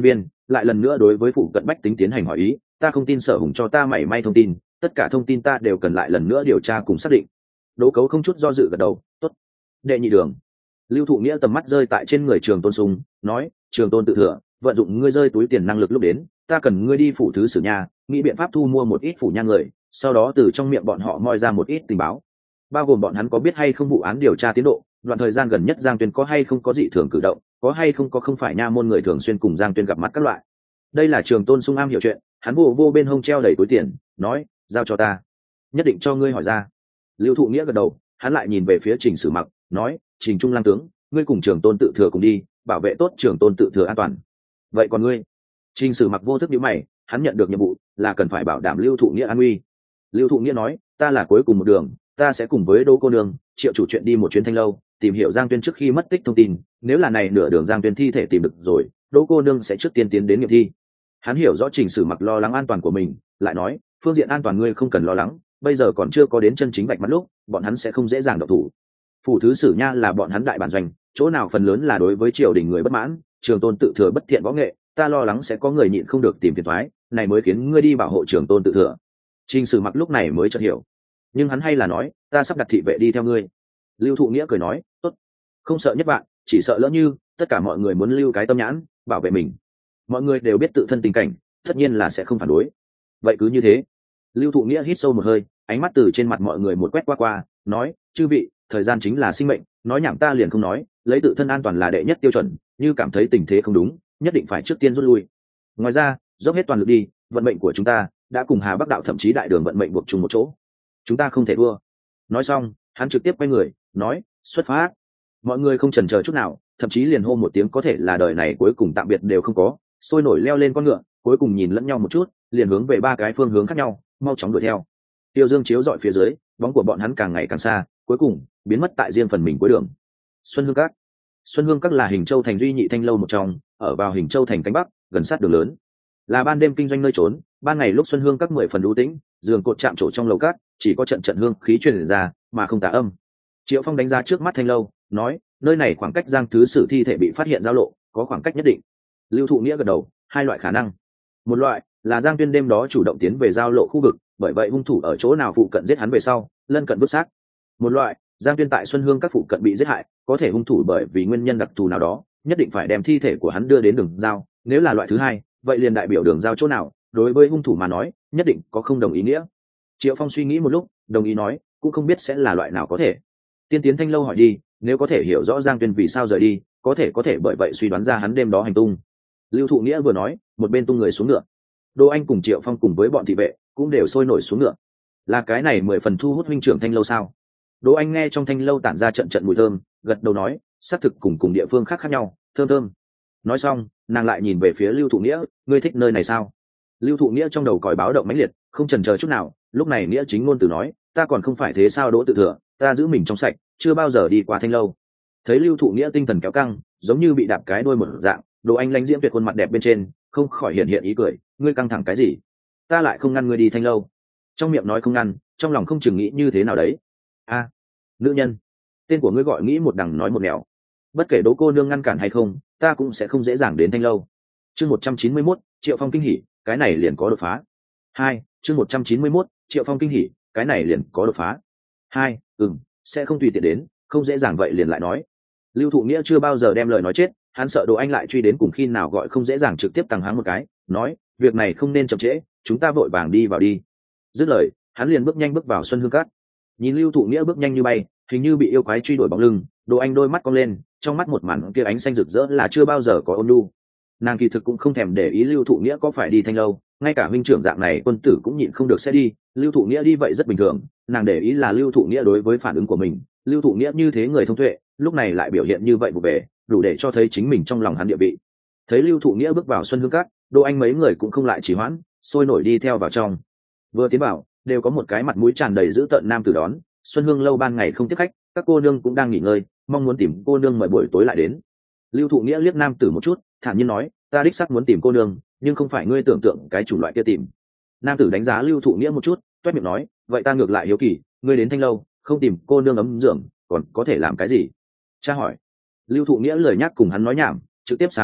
lại lần nữa đối với phụ cận bách tính tiến hành hỏi ý. Ta không tin Sở Hùng cho ta mảy may thông tin, tất cả thông tin ta đều cần lại lần nữa điều tra cùng xác định. Đỗ Cấu không chút do dự gật đầu. Tốt. Đệ nhị đường. Lưu Thụ Nghĩa tầm mắt rơi tại trên người Trường Tôn Sung, nói: Trường Tôn tự thừa, vận dụng ngươi rơi túi tiền năng lực lúc đến, ta cần ngươi đi phủ thứ sử nhà, nghĩ biện pháp thu mua một ít phủ nha người, sau đó từ trong miệng bọn họ moi ra một ít tình báo, bao gồm bọn hắn có biết hay không vụ án điều tra tiến độ, đoạn thời gian gần nhất Giang Tuyên có hay không có dị thường cử động, có hay không có không phải nha môn người thường xuyên cùng Giang Tuyên gặp mặt các loại. Đây là Trường Tôn Sung am hiểu chuyện, hắn vô bên hông treo đầy túi tiền, nói: giao cho ta, nhất định cho ngươi hỏi ra. Lưu Thụ Nghĩa gật đầu, hắn lại nhìn về phía Trình Sử Mặc, nói: Trình Trung lang tướng, ngươi cùng Trường Tôn tự thừa cùng đi, bảo vệ tốt Trường Tôn tự thừa an toàn. Vậy còn ngươi? Trình Sử Mặc vô thức nhíu mày, hắn nhận được nhiệm vụ là cần phải bảo đảm Lưu Thụ Nghĩa an nguy. Lưu Thụ Nghĩa nói: ta là cuối cùng một đường, ta sẽ cùng với Đỗ cô nương, Triệu chủ chuyện đi một chuyến Thanh Lâu, tìm hiểu Giang Tuyên trước khi mất tích thông tin, nếu là này nửa đường Giang Tuyên thi thể tìm được rồi, Đỗ cô nương sẽ trước tiên tiến đến nghiệm thi. Hắn hiểu rõ Trình Sử Mặc lo lắng an toàn của mình, lại nói: phương diện an toàn ngươi không cần lo lắng, bây giờ còn chưa có đến chân chính vạch mặt lúc, bọn hắn sẽ không dễ dàng động thủ. Phủ thứ sử nha là bọn hắn đại bản doanh, chỗ nào phần lớn là đối với triều đình người bất mãn, Trường Tôn tự thừa bất thiện võ nghệ, ta lo lắng sẽ có người nhịn không được tìm phiền toái, này mới khiến ngươi đi bảo hộ Trường Tôn tự thừa. Trình Sử Mặc lúc này mới chợt hiểu, nhưng hắn hay là nói: ta sắp đặt thị vệ đi theo ngươi. Lưu Thụ Nghĩa cười nói: tốt, không sợ nhất bạn, chỉ sợ lỡ như tất cả mọi người muốn lưu cái tâm nhãn bảo vệ mình, mọi người đều biết tự thân tình cảnh, tất nhiên là sẽ không phản đối. Vậy cứ như thế. Lưu Thụ Nghĩa hít sâu một hơi, ánh mắt từ trên mặt mọi người một quét qua, nói: chư vị, thời gian chính là sinh mệnh, nói nhảm ta liền không nói, lấy tự thân an toàn là đệ nhất tiêu chuẩn, như cảm thấy tình thế không đúng, nhất định phải trước tiên rút lui. Ngoài ra, dốc hết toàn lực đi, vận mệnh của chúng ta đã cùng Hà Bắc đạo thậm chí đại đường vận mệnh buộc chung một chỗ, chúng ta không thể thua. Nói xong, hắn trực tiếp quay người, nói: xuất phát. Mọi người không chần chờ chút nào, thậm chí liền hô một tiếng có thể là đời này cuối cùng tạm biệt đều không có, sôi nổi leo lên con ngựa, cuối cùng nhìn lẫn nhau một chút, liền hướng về ba cái phương hướng khác nhau, mau chóng đuổi theo. Tiêu dương chiếu dọi phía dưới, bóng của bọn hắn càng ngày càng xa, cuối cùng biến mất tại riêng phần mình cuối đường. Xuân Hương Các. Xuân Hương Các là Hình Châu thành duy nhị thanh lâu một trong, ở vào Hình Châu thành cánh bắc, gần sát đường lớn, là ban đêm kinh doanh nơi trốn. Ban ngày lúc Xuân Hương Các 10 phần u tĩnh, giường cột chạm trổ trong lầu cát, chỉ có trận trận hương khí truyền ra, mà không tà âm. Triệu Phong đánh giá trước mắt thanh lâu, nói: nơi này khoảng cách Giang thứ sử thi thể bị phát hiện giao lộ có khoảng cách nhất định. Lưu Thụ Nghĩa gật đầu: hai loại khả năng, một loại là Giang Tuyên đêm đó chủ động tiến về giao lộ khu vực, bởi vậy hung thủ ở chỗ nào phụ cận giết hắn về sau lân cận vứt xác. Một loại, Giang Tuyên tại Xuân Hương Các phụ cận bị giết hại, có thể hung thủ bởi vì nguyên nhân đặc thù nào đó nhất định phải đem thi thể của hắn đưa đến đường giao. Nếu là loại thứ hai, vậy liền đại biểu đường giao chỗ nào đối với hung thủ mà nói nhất định có không đồng ý nghĩa. Triệu Phong suy nghĩ một lúc, đồng ý nói: cũng không biết sẽ là loại nào có thể. Tiên tiến thanh lâu hỏi đi, nếu có thể hiểu rõ Giang Tuyên vì sao rời đi, có thể bởi vậy suy đoán ra hắn đêm đó hành tung. Lưu Thụ Nghĩa vừa nói, một bên tung người xuống ngựa. Đỗ Anh cùng Triệu Phong cùng với bọn thị vệ cũng đều sôi nổi xuống ngựa. Là cái này 10 phần thu hút huynh trưởng thanh lâu sao? Đỗ Anh nghe trong thanh lâu tản ra trận trận mùi thơm, gật đầu nói: xác thực cùng địa phương khác nhau, thơm thơm. Nói xong, nàng lại nhìn về phía Lưu Thụ Nghĩa: ngươi thích nơi này sao? Lưu Thụ Nghĩa trong đầu còi báo động mãnh liệt, không chần chờ chút nào, lúc này nghĩa chính ngôn từ nói: ta còn không phải thế sao Đỗ tự thừa, ta giữ mình trong sạch, chưa bao giờ đi qua thanh lâu. Thấy Lưu Thụ Nghĩa tinh thần kéo căng, giống như bị đạp cái đuôi một dạng, Đỗ Anh lãnh diễm tuyệt khuôn mặt đẹp bên trên không khỏi hiện ý cười: ngươi căng thẳng cái gì? Ta lại không ngăn ngươi đi thanh lâu. Trong miệng nói không ngăn, trong lòng không chừng nghĩ như thế nào đấy. A, nữ nhân, tên của ngươi gọi nghĩ một đằng nói một nẻo. Bất kể Đỗ cô nương ngăn cản hay không, ta cũng sẽ không dễ dàng đến thanh lâu. Chương 191, Triệu Phong kinh hỉ, cái này liền có đột phá. 2, chương 191, Triệu Phong kinh hỉ, cái này liền có đột phá. 2, sẽ không tùy tiện đến, không dễ dàng vậy liền lại nói. Lưu Thụ Nghĩa chưa bao giờ đem lời nói chết, hắn sợ Đỗ Anh lại truy đến cùng khi nào gọi không dễ dàng trực tiếp tăng háng một cái, nói: việc này không nên chậm trễ, chúng ta vội vàng đi vào đi. Dứt lời, hắn liền bước nhanh bước vào Xuân Hương Các. Nhìn Lưu Thụ Nghĩa bước nhanh như bay, hình như bị yêu quái truy đuổi bóng lưng, Đỗ Anh đôi mắt cong lên, trong mắt một màn kia ánh xanh rực rỡ là chưa bao giờ có ôn nhu. Nàng kỳ thực cũng không thèm để ý Lưu Thụ Nghĩa có phải đi thanh lâu, ngay cả huynh trưởng dạng này quân tử cũng nhịn không được sẽ đi. Lưu Thụ Nghĩa đi vậy rất bình thường, nàng để ý là Lưu Thụ Nghĩa đối với phản ứng của mình. Lưu Thụ Nghĩa như thế người thông tuệ, lúc này lại biểu hiện như vậy vụ về, đủ để cho thấy chính mình trong lòng hắn địa vị. Thấy Lưu Thụ Nghĩa bước vào Xuân Hương Các, Đỗ Anh mấy người cũng không lại trì hoãn, sôi nổi đi theo vào trong. Vừa tiến vào, đều có một cái mặt mũi tràn đầy dữ tợn nam tử đón. Xuân Hương lâu ban ngày không tiếp khách, các cô nương cũng đang nghỉ ngơi, mong muốn tìm cô nương mời buổi tối lại đến. Lưu Thụ Nghĩa liếc nam tử một chút, thản nhiên nói: ta đích xác muốn tìm cô nương, nhưng không phải ngươi tưởng tượng cái chủng loại kia tìm. Nam tử đánh giá Lưu Thụ Nghĩa một chút, toét miệng nói: vậy ta ngược lại hiếu kỳ, ngươi đến thanh lâu không tìm cô nương ấm giường, còn có thể làm cái gì? Cha hỏi. Lưu Thụ Nghĩa lời nhắc cùng hắn nói nhảm, trực tiếp sáng thân phận,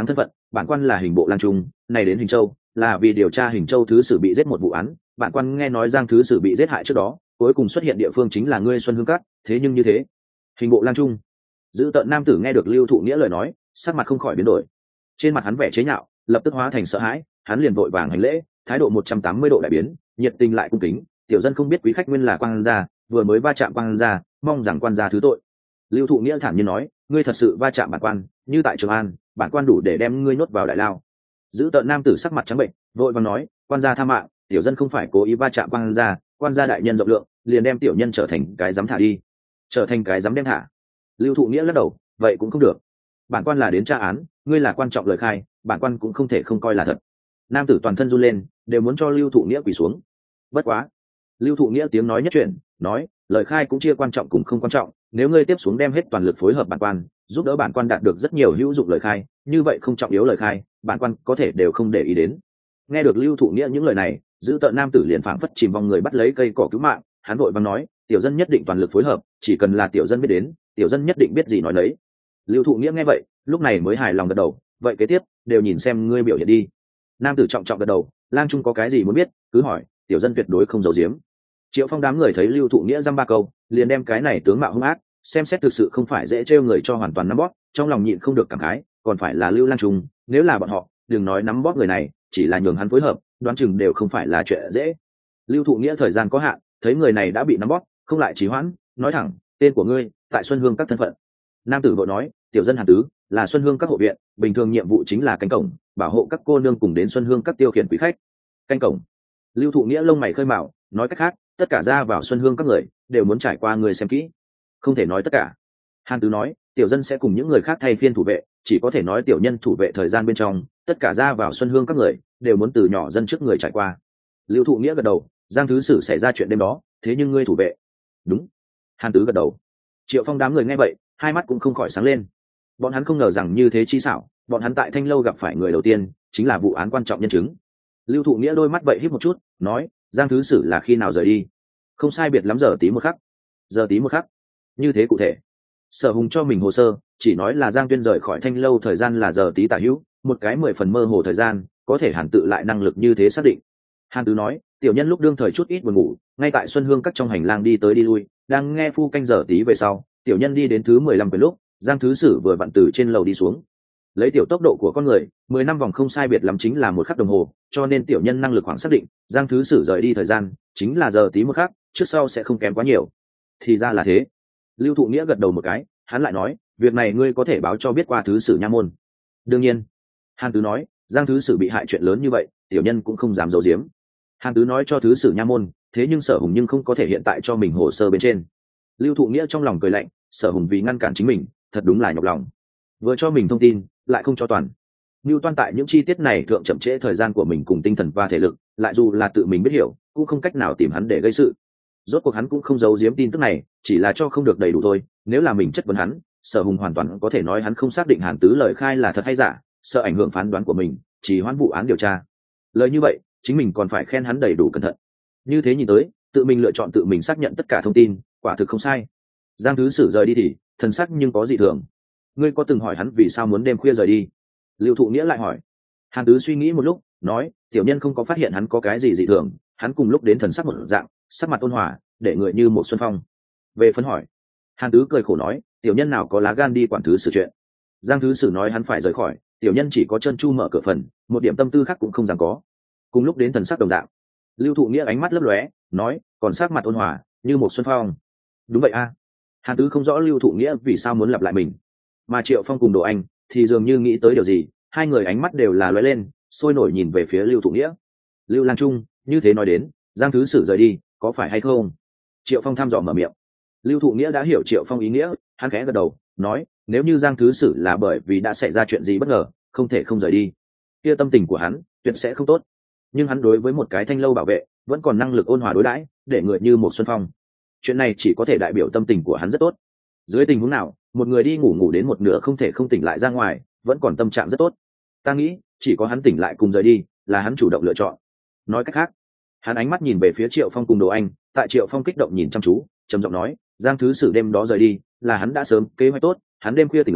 bản quan là Hình bộ lang trung, này đến Hình Châu là vì điều tra Hình Châu thứ sử bị giết một vụ án. Bản quan nghe nói Giang thứ sử bị giết hại trước đó, cuối cùng xuất hiện địa phương chính là ngươi Xuân Hương Các, thế nhưng như thế. Hình bộ lang trung. Dữ tợn nam tử nghe được Lưu Thụ Nghĩa lời nói, sắc mặt không khỏi biến đổi. Trên mặt hắn vẻ chế nhạo lập tức hóa thành sợ hãi, hắn liền vội vàng hành lễ, thái độ 180 độ đại biến, nhiệt tình lại cung kính. Tiểu dân không biết quý khách nguyên là quan gia, vừa mới va chạm quan gia, mong rằng quan gia thứ tội. Lưu Thụ Nghĩa thản nhiên nói, ngươi thật sự va chạm bản quan, như tại Trường An, bản quan đủ để đem ngươi nhốt vào đại lao. Dữ tợn nam tử sắc mặt trắng bệnh, vội vàng nói, quan gia tha mạng, tiểu dân không phải cố ý va chạm quan gia đại nhân rộng lượng, liền đem tiểu nhân trở thành cái dám thả đi. Trở thành cái dám đem thả. Lưu Thụ Nghĩa lắc đầu, vậy cũng không được. Bản quan là đến tra án, ngươi là quan trọng lời khai, bản quan cũng không thể không coi là thật. Nam tử toàn thân run lên, đều muốn cho Lưu Thụ Nghĩa quỳ xuống. Bất quá, Lưu Thụ Nghĩa tiếng nói nhất chuyển, nói, lời khai cũng chia quan trọng cùng không quan trọng, nếu ngươi tiếp xuống đem hết toàn lực phối hợp bản quan, giúp đỡ bản quan đạt được rất nhiều hữu dụng lời khai, như vậy không trọng yếu lời khai, bản quan có thể đều không để ý đến. Nghe được Lưu Thụ Nghĩa những lời này, giữ tợn nam tử liền phảng phất chìm vòng người bắt lấy cây cỏ cứu mạng, hắn vội vàng nói, tiểu dân nhất định toàn lực phối hợp, chỉ cần là tiểu dân biết đến, tiểu dân nhất định biết gì nói đấy. Lưu Thụ Nghĩa nghe vậy, lúc này mới hài lòng gật đầu, vậy kế tiếp đều nhìn xem ngươi biểu hiện đi. Nam tử trọng trọng gật đầu, lang trung có cái gì muốn biết cứ hỏi, tiểu dân tuyệt đối không giấu giếm. Triệu Phong đám người thấy Lưu Thụ Nghĩa dăm ba câu, liền đem cái này tướng mạo hung ác, xem xét thực sự không phải dễ trêu người cho hoàn toàn nắm bóp, trong lòng nhịn không được cảm khái, còn phải là Lưu Lang Trung, nếu là bọn họ, đừng nói nắm bóp người này, chỉ là nhường hắn phối hợp, đoán chừng đều không phải là chuyện dễ. Lưu Thụ Nghĩa thời gian có hạn, thấy người này đã bị nắm bóp, không lại trì hoãn, nói thẳng, tên của ngươi, tại Xuân Hương các thân phận. Nam tử vội nói, tiểu dân Hàn Tứ, là Xuân Hương các hộ viện, bình thường nhiệm vụ chính là canh cổng, bảo hộ các cô nương cùng đến Xuân Hương các tiêu khiển quý khách. Canh cổng. Lưu Thụ Nghĩa lông mày khơi mào, nói cách khác, tất cả ra vào Xuân Hương các người đều muốn trải qua người xem kỹ. Không thể nói tất cả. Hàn Tứ nói, tiểu dân sẽ cùng những người khác thay phiên thủ vệ, chỉ có thể nói tiểu nhân thủ vệ thời gian bên trong, tất cả ra vào Xuân Hương các người đều muốn từ nhỏ dân trước người trải qua. Lưu Thụ Nghĩa gật đầu, Giang thứ sử xảy ra chuyện đêm đó, thế nhưng ngươi thủ vệ. Đúng. Hàn Tứ gật đầu. Triệu Phong đám người nghe vậy, hai mắt cũng không khỏi sáng lên. Bọn hắn không ngờ rằng như thế chi xảo, bọn hắn tại Thanh lâu gặp phải người đầu tiên chính là vụ án quan trọng nhân chứng. Lưu Thụ Nghĩa đôi mắt vậy híp một chút, nói, Giang thứ sử là khi nào rời đi? Không sai biệt lắm giờ tí một khắc. Giờ tí một khắc. Như thế cụ thể. Sở Hùng cho mình hồ sơ, chỉ nói là Giang Tuyên rời khỏi Thanh lâu thời gian là giờ tí tả hữu, một cái 10 phần mơ hồ thời gian, có thể Hàn tự lại năng lực như thế xác định. Hàn Tứ nói, tiểu nhân lúc đương thời chút ít buồn ngủ, ngay tại Xuân Hương các trong hành lang đi tới đi lui, đang nghe phu canh giờ tí về sau, tiểu nhân đi đến thứ 15 quyển lúc, Giang thứ sử vừa vặn từ trên lầu đi xuống. Lấy tiểu tốc độ của con người, 10 năm vòng không sai biệt lắm chính là một khắc đồng hồ, cho nên tiểu nhân năng lực khoảng xác định, Giang thứ sử rời đi thời gian chính là giờ tí một khắc, trước sau sẽ không kém quá nhiều. Thì ra là thế. Lưu Thụ Nghĩa gật đầu một cái, hắn lại nói, việc này ngươi có thể báo cho biết qua thứ sử nha môn. Đương nhiên. Hàn Tứ nói, Giang thứ sử bị hại chuyện lớn như vậy, tiểu nhân cũng không dám giấu giếm. Hàn Tứ nói cho thứ sử nha môn, thế nhưng Sở Hùng nhưng không có thể hiện tại cho mình hồ sơ bên trên. Lưu Thụ Nghĩa trong lòng cười lạnh, Sở Hùng vì ngăn cản chính mình, thật đúng là nhọc lòng. Vừa cho mình thông tin, lại không cho toàn. Nưu toan tại những chi tiết này thượng chậm trễ thời gian của mình cùng tinh thần và thể lực, lại dù là tự mình biết hiểu, cũng không cách nào tìm hắn để gây sự. Rốt cuộc hắn cũng không giấu giếm tin tức này, chỉ là cho không được đầy đủ thôi. Nếu là mình chất vấn hắn, Sở Hùng hoàn toàn có thể nói hắn không xác định Hàn Tứ lời khai là thật hay giả, sợ ảnh hưởng phán đoán của mình, chỉ hoãn vụ án điều tra. Lời như vậy, chính mình còn phải khen hắn đầy đủ cẩn thận. Như thế nhìn tới, tự mình lựa chọn tự mình xác nhận tất cả thông tin, quả thực không sai. Giang thứ sử rời đi thì thần sắc nhưng có dị thường. Ngươi có từng hỏi hắn vì sao muốn đêm khuya rời đi? Lưu Thụ Nghĩa lại hỏi. Hàn Tứ suy nghĩ một lúc, nói, tiểu nhân không có phát hiện hắn có cái gì dị thường, hắn cùng lúc đến thần sắc một dạng, sắc mặt ôn hòa, để người như một xuân phong. Về phân hỏi. Hàn Tứ cười khổ nói, tiểu nhân nào có lá gan đi quản thứ xử chuyện. Giang thứ sử nói hắn phải rời khỏi, tiểu nhân chỉ có chân chu mở cửa phần, một điểm tâm tư khác cũng không dám có. Cùng lúc đến thần sắc đồng dạng. Lưu Thụ Nghĩa ánh mắt lấp lóe, nói, còn sắc mặt ôn hòa, như một xuân phong. Đúng vậy a. Hàn Tứ không rõ Lưu Thụ Nghĩa vì sao muốn lặp lại mình, mà Triệu Phong cùng Đồ Anh thì dường như nghĩ tới điều gì, hai người ánh mắt đều là lóe lên, sôi nổi nhìn về phía Lưu Thụ Nghĩa. Lưu Lang Trung, như thế nói đến, Giang thứ sử rời đi, có phải hay không? Triệu Phong thăm dò mở miệng. Lưu Thụ Nghĩa đã hiểu Triệu Phong ý nghĩa, hắn khẽ gật đầu, nói, nếu như Giang thứ sử là bởi vì đã xảy ra chuyện gì bất ngờ, không thể không rời đi, kia tâm tình của hắn tuyệt sẽ không tốt. Nhưng hắn đối với một cái Thanh lâu bảo vệ, vẫn còn năng lực ôn hòa đối đãi, để người như một xuân phong. Chuyện này chỉ có thể đại biểu tâm tình của hắn rất tốt. Dưới tình huống nào, một người đi ngủ đến một nửa không thể không tỉnh lại ra ngoài, vẫn còn tâm trạng rất tốt. Ta nghĩ, chỉ có hắn tỉnh lại cùng rời đi, là hắn chủ động lựa chọn. Nói cách khác, hắn ánh mắt nhìn về phía Triệu Phong cùng Đồ Anh, tại Triệu Phong kích động nhìn chăm chú, trầm giọng nói, Giang thứ sử đêm đó rời đi, là hắn đã sớm kế hoạch tốt, hắn đêm khuya tỉnh lại,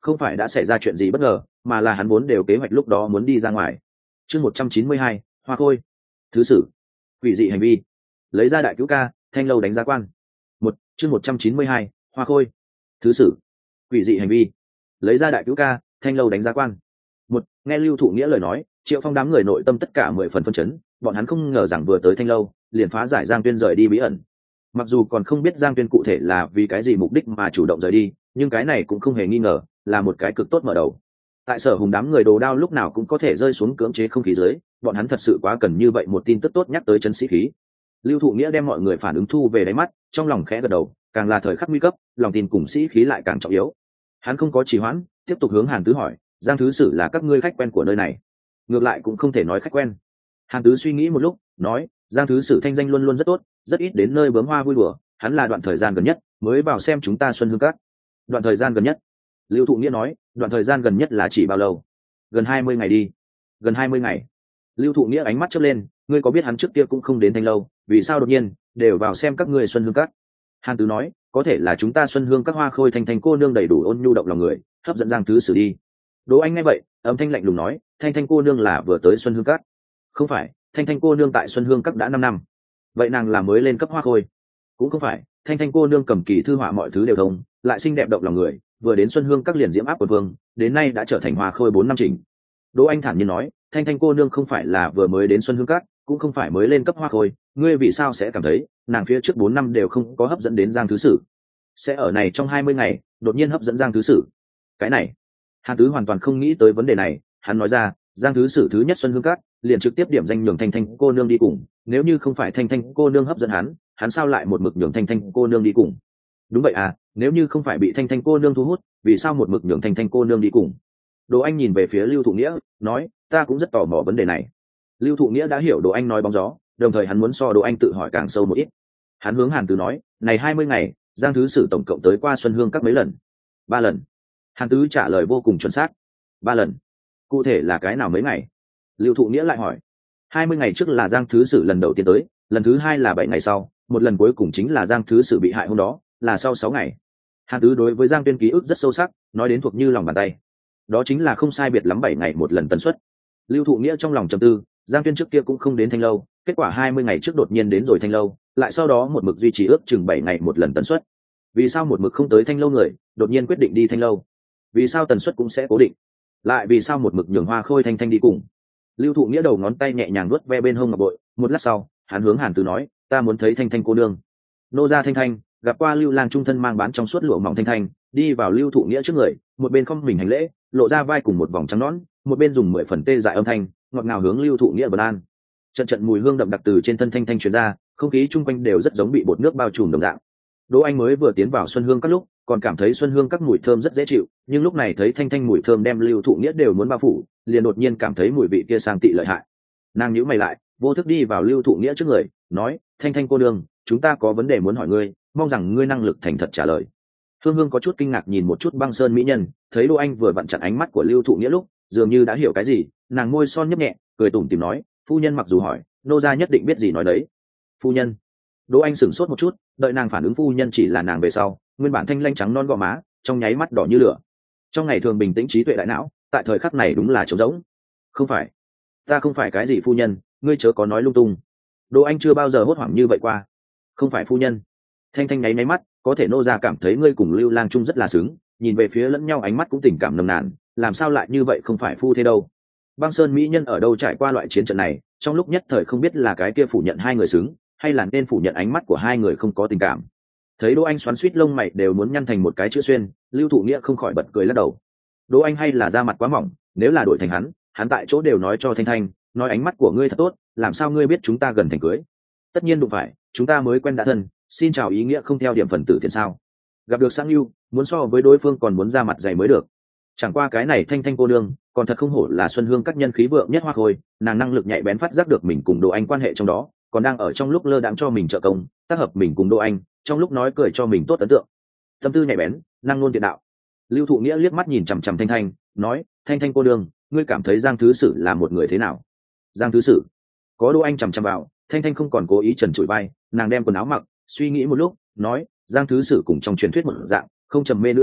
không phải đã xảy ra chuyện gì bất ngờ, mà là hắn vốn đều kế hoạch lúc đó muốn đi ra ngoài. Chương 192, Hoa Khôi. Thứ sử. Quỷ dị hành vi. Lấy ra đại cứu ca, Thanh Lâu đánh giá quan. Chương 192, Hoa Khôi. Thứ sử. Quỷ dị hành vi. Lấy ra đại cứu ca, Thanh Lâu đánh giá quan. Nghe Lưu Thụ Nghĩa lời nói, Triệu Phong đám người nội tâm tất cả 10 phần phân chấn, bọn hắn không ngờ rằng vừa tới Thanh Lâu, liền phá giải Giang Tuyên rời đi bí ẩn. Mặc dù còn không biết Giang Tuyên cụ thể là vì cái gì mục đích mà chủ động rời đi, nhưng cái này cũng không hề nghi ngờ, là một cái cực tốt mở đầu. Tại Sở Hùng đám người đồ đao lúc nào cũng có thể rơi xuống cưỡng chế không khí dưới, bọn hắn thật sự quá cần như vậy một tin tức tốt nhắc tới chấn sĩ khí. Lưu Thụ Nghĩa đem mọi người phản ứng thu về đáy mắt, trong lòng khẽ gật đầu, càng là thời khắc nguy cấp, lòng tin cùng sĩ khí lại càng trọng yếu. Hắn không có trì hoãn, tiếp tục hướng Hàn Tứ hỏi, Giang thứ sử là các ngươi khách quen của nơi này? Ngược lại cũng không thể nói khách quen. Hàn Tứ suy nghĩ một lúc, nói, Giang thứ sử thanh danh luôn luôn rất tốt, rất ít đến nơi bướm hoa vui đùa, hắn là đoạn thời gian gần nhất mới vào xem chúng ta Xuân Hương Các. Đoạn thời gian gần nhất? Lưu Thụ Nghĩa nói, đoạn thời gian gần nhất là chỉ bao lâu? Gần 20 ngày đi. Gần 20 ngày. Lưu Thụ Nghĩa ánh mắt chớp lên, ngươi có biết hắn trước kia cũng không đến Thanh Lâu, vì sao đột nhiên đều vào xem các ngươi Xuân Hương Các? Hàn Tứ nói, có thể là chúng ta Xuân Hương Các Hoa Khôi Thanh cô nương đầy đủ ôn nhu động lòng người, hấp dẫn Giang thứ sử đi. Đỗ Anh nghe vậy, âm thanh lạnh lùng nói, Thanh cô nương là vừa tới Xuân Hương Các. Không phải, Thanh cô nương tại Xuân Hương Các đã 5 năm. Vậy nàng là mới lên cấp Hoa Khôi? Cũng không phải, Thanh cô nương cầm kỳ thư họa mọi thứ đều thông, lại xinh đẹp động lòng người, vừa đến Xuân Hương Các liền diễm áp quần vương, đến nay đã trở thành Hoa Khôi 4 năm chỉnh. Đỗ Anh thản nhiên nói, Thanh cô nương không phải là vừa mới đến Xuân Hương Các, cũng không phải mới lên cấp Hoa Khôi, ngươi vì sao sẽ cảm thấy nàng phía trước 4 năm đều không có hấp dẫn đến Giang thứ sử, sẽ ở này trong 20 ngày đột nhiên hấp dẫn Giang thứ sử? Cái này, Hàn Tứ hoàn toàn không nghĩ tới vấn đề này, hắn nói ra, Giang thứ sử thứ nhất Xuân Hương Các, liền trực tiếp điểm danh nhường Thanh cô nương đi cùng, nếu như không phải Thanh cô nương hấp dẫn hắn sao lại một mực nhường Thanh cô nương đi cùng? Đúng vậy à, nếu như không phải bị Thanh cô nương thu hút, vì sao một mực nhường Thanh cô nương đi cùng? Đỗ Anh nhìn về phía Lưu Thụ Nghĩa, nói, ta cũng rất tò mò vấn đề này. Lưu Thụ Nghĩa đã hiểu Đỗ Anh nói bóng gió, đồng thời hắn muốn so Đỗ Anh tự hỏi càng sâu một ít. Hắn hướng Hàn Tứ nói, này 20 ngày, Giang thứ sử tổng cộng tới qua Xuân Hương Các mấy lần? 3 lần. Hàn Tứ trả lời vô cùng chuẩn xác. 3 lần. Cụ thể là cái nào mấy ngày? Lưu Thụ Nghĩa lại hỏi. 20 ngày trước là Giang thứ sử lần đầu tiên tới, lần thứ 2 là 7 ngày sau, một lần cuối cùng chính là Giang thứ sử bị hại hôm đó, là sau 6 ngày. Hàn Tứ đối với Giang Tuyên ký ức rất sâu sắc, nói đến thuộc như lòng bàn tay. Đó chính là không sai biệt lắm 7 ngày một lần tần suất. Lưu Thụ Nghĩa trong lòng trầm tư, Giang Tuyên trước kia cũng không đến Thanh Lâu, kết quả 20 ngày trước đột nhiên đến rồi Thanh Lâu, lại sau đó một mực duy trì ước chừng 7 ngày một lần tần suất. Vì sao một mực không tới Thanh Lâu người, đột nhiên quyết định đi Thanh Lâu? Vì sao tần suất cũng sẽ cố định? Lại vì sao một mực nhường Hoa Khôi Thanh đi cùng? Lưu Thụ Nghĩa đầu ngón tay nhẹ nhàng vuốt ve bên hông ngọc bội, một lát sau, hắn hướng Hàn Tứ nói, ta muốn thấy Thanh cô nương. Nô gia Thanh gặp qua Lưu Lang trung thân mang bán trong suốt lụa mỏng Thanh, đi vào Lưu Thụ Nghĩa trước người, một bên không mình hành lễ, lộ ra vai cùng một vòng trắng nõn, một bên dùng 10 phần tê dại âm thanh, ngọt ngào hướng Lưu Thụ Nghĩa vấn an. Trận mùi hương đậm đặc từ trên thân Thanh truyền ra, không khí chung quanh đều rất giống bị bột nước bao trùm đồng dạng. Đỗ Anh mới vừa tiến vào Xuân Hương Các lúc, còn cảm thấy Xuân Hương Các mùi thơm rất dễ chịu, nhưng lúc này thấy Thanh mùi thơm đem Lưu Thụ Nghĩa đều muốn bao phủ, liền đột nhiên cảm thấy mùi vị kia sang tị lợi hại. Nàng nhíu mày lại, vô thức đi vào Lưu Thụ Nghĩa trước người, nói, Thanh cô nương, chúng ta có vấn đề muốn hỏi ngươi, mong rằng ngươi năng lực thành thật trả lời. Hương có chút kinh ngạc nhìn một chút Băng Sơn mỹ nhân, thấy Đỗ Anh vừa vặn chặn ánh mắt của Lưu Thụ Nghĩa lúc, dường như đã hiểu cái gì, nàng môi son nhấp nhẹ, cười tủm tỉm nói, phu nhân mặc dù hỏi, nô gia nhất định biết gì nói đấy. Phu nhân. Đỗ Anh sửng sốt một chút, đợi nàng phản ứng phu nhân chỉ là nàng về sau, nguyên bản thanh lanh trắng non gò má, trong nháy mắt đỏ như lửa. Trong ngày thường bình tĩnh trí tuệ đại não, tại thời khắc này đúng là trống rỗng. Không phải, ta không phải cái gì phu nhân, ngươi chớ có nói lung tung. Đỗ Anh chưa bao giờ hốt hoảng như vậy qua. Không phải phu nhân. Thanh nháy mắt, có thể nô gia cảm thấy ngươi cùng Lưu Lang Trung rất là xứng, nhìn về phía lẫn nhau ánh mắt cũng tình cảm nồng nàn, làm sao lại như vậy không phải phu thế đâu. Băng Sơn mỹ nhân ở đâu trải qua loại chiến trận này, trong lúc nhất thời không biết là cái kia phủ nhận hai người xứng, hay là nên phủ nhận ánh mắt của hai người không có tình cảm. Thấy Đỗ Anh xoắn xuýt lông mày đều muốn nhăn thành một cái chữ xuyên, Lưu Thụ Nghĩa không khỏi bật cười lắc đầu. Đỗ Anh hay là da mặt quá mỏng, nếu là đổi thành hắn tại chỗ đều nói cho Thanh, nói ánh mắt của ngươi thật tốt, làm sao ngươi biết chúng ta gần thành cưới? Tất nhiên đụng phải, chúng ta mới quen đã thân, xin chào ý nghĩa không theo điểm phần tử tiền sao? Gặp được sang lưu, muốn so với đối phương còn muốn ra mặt dày mới được. Chẳng qua cái này Thanh cô nương, còn thật không hổ là Xuân Hương Các nhân khí vượng nhất Hoa Khôi, nàng năng lực nhạy bén phát giác được mình cùng Đỗ Anh quan hệ trong đó, còn đang ở trong lúc lơ đãng cho mình trợ công, tác hợp mình cùng Đỗ Anh, trong lúc nói cười cho mình tốt ấn tượng. Tâm tư nhạy bén, năng ngôn tiện đạo. Lưu Thụ Nghĩa liếc mắt nhìn chằm chằm Thanh, nói, Thanh cô nương, ngươi cảm thấy Giang thứ sử là một người thế nào? Giang thứ sử? Có Đỗ Anh chằm chằm vào, Thanh không còn cố ý trần trụi vai, nàng đem quần áo mặc, suy nghĩ một lúc, nói, Giang thứ sử cùng trong truyền thuyết một dạng, không trầm mê nữ sắc,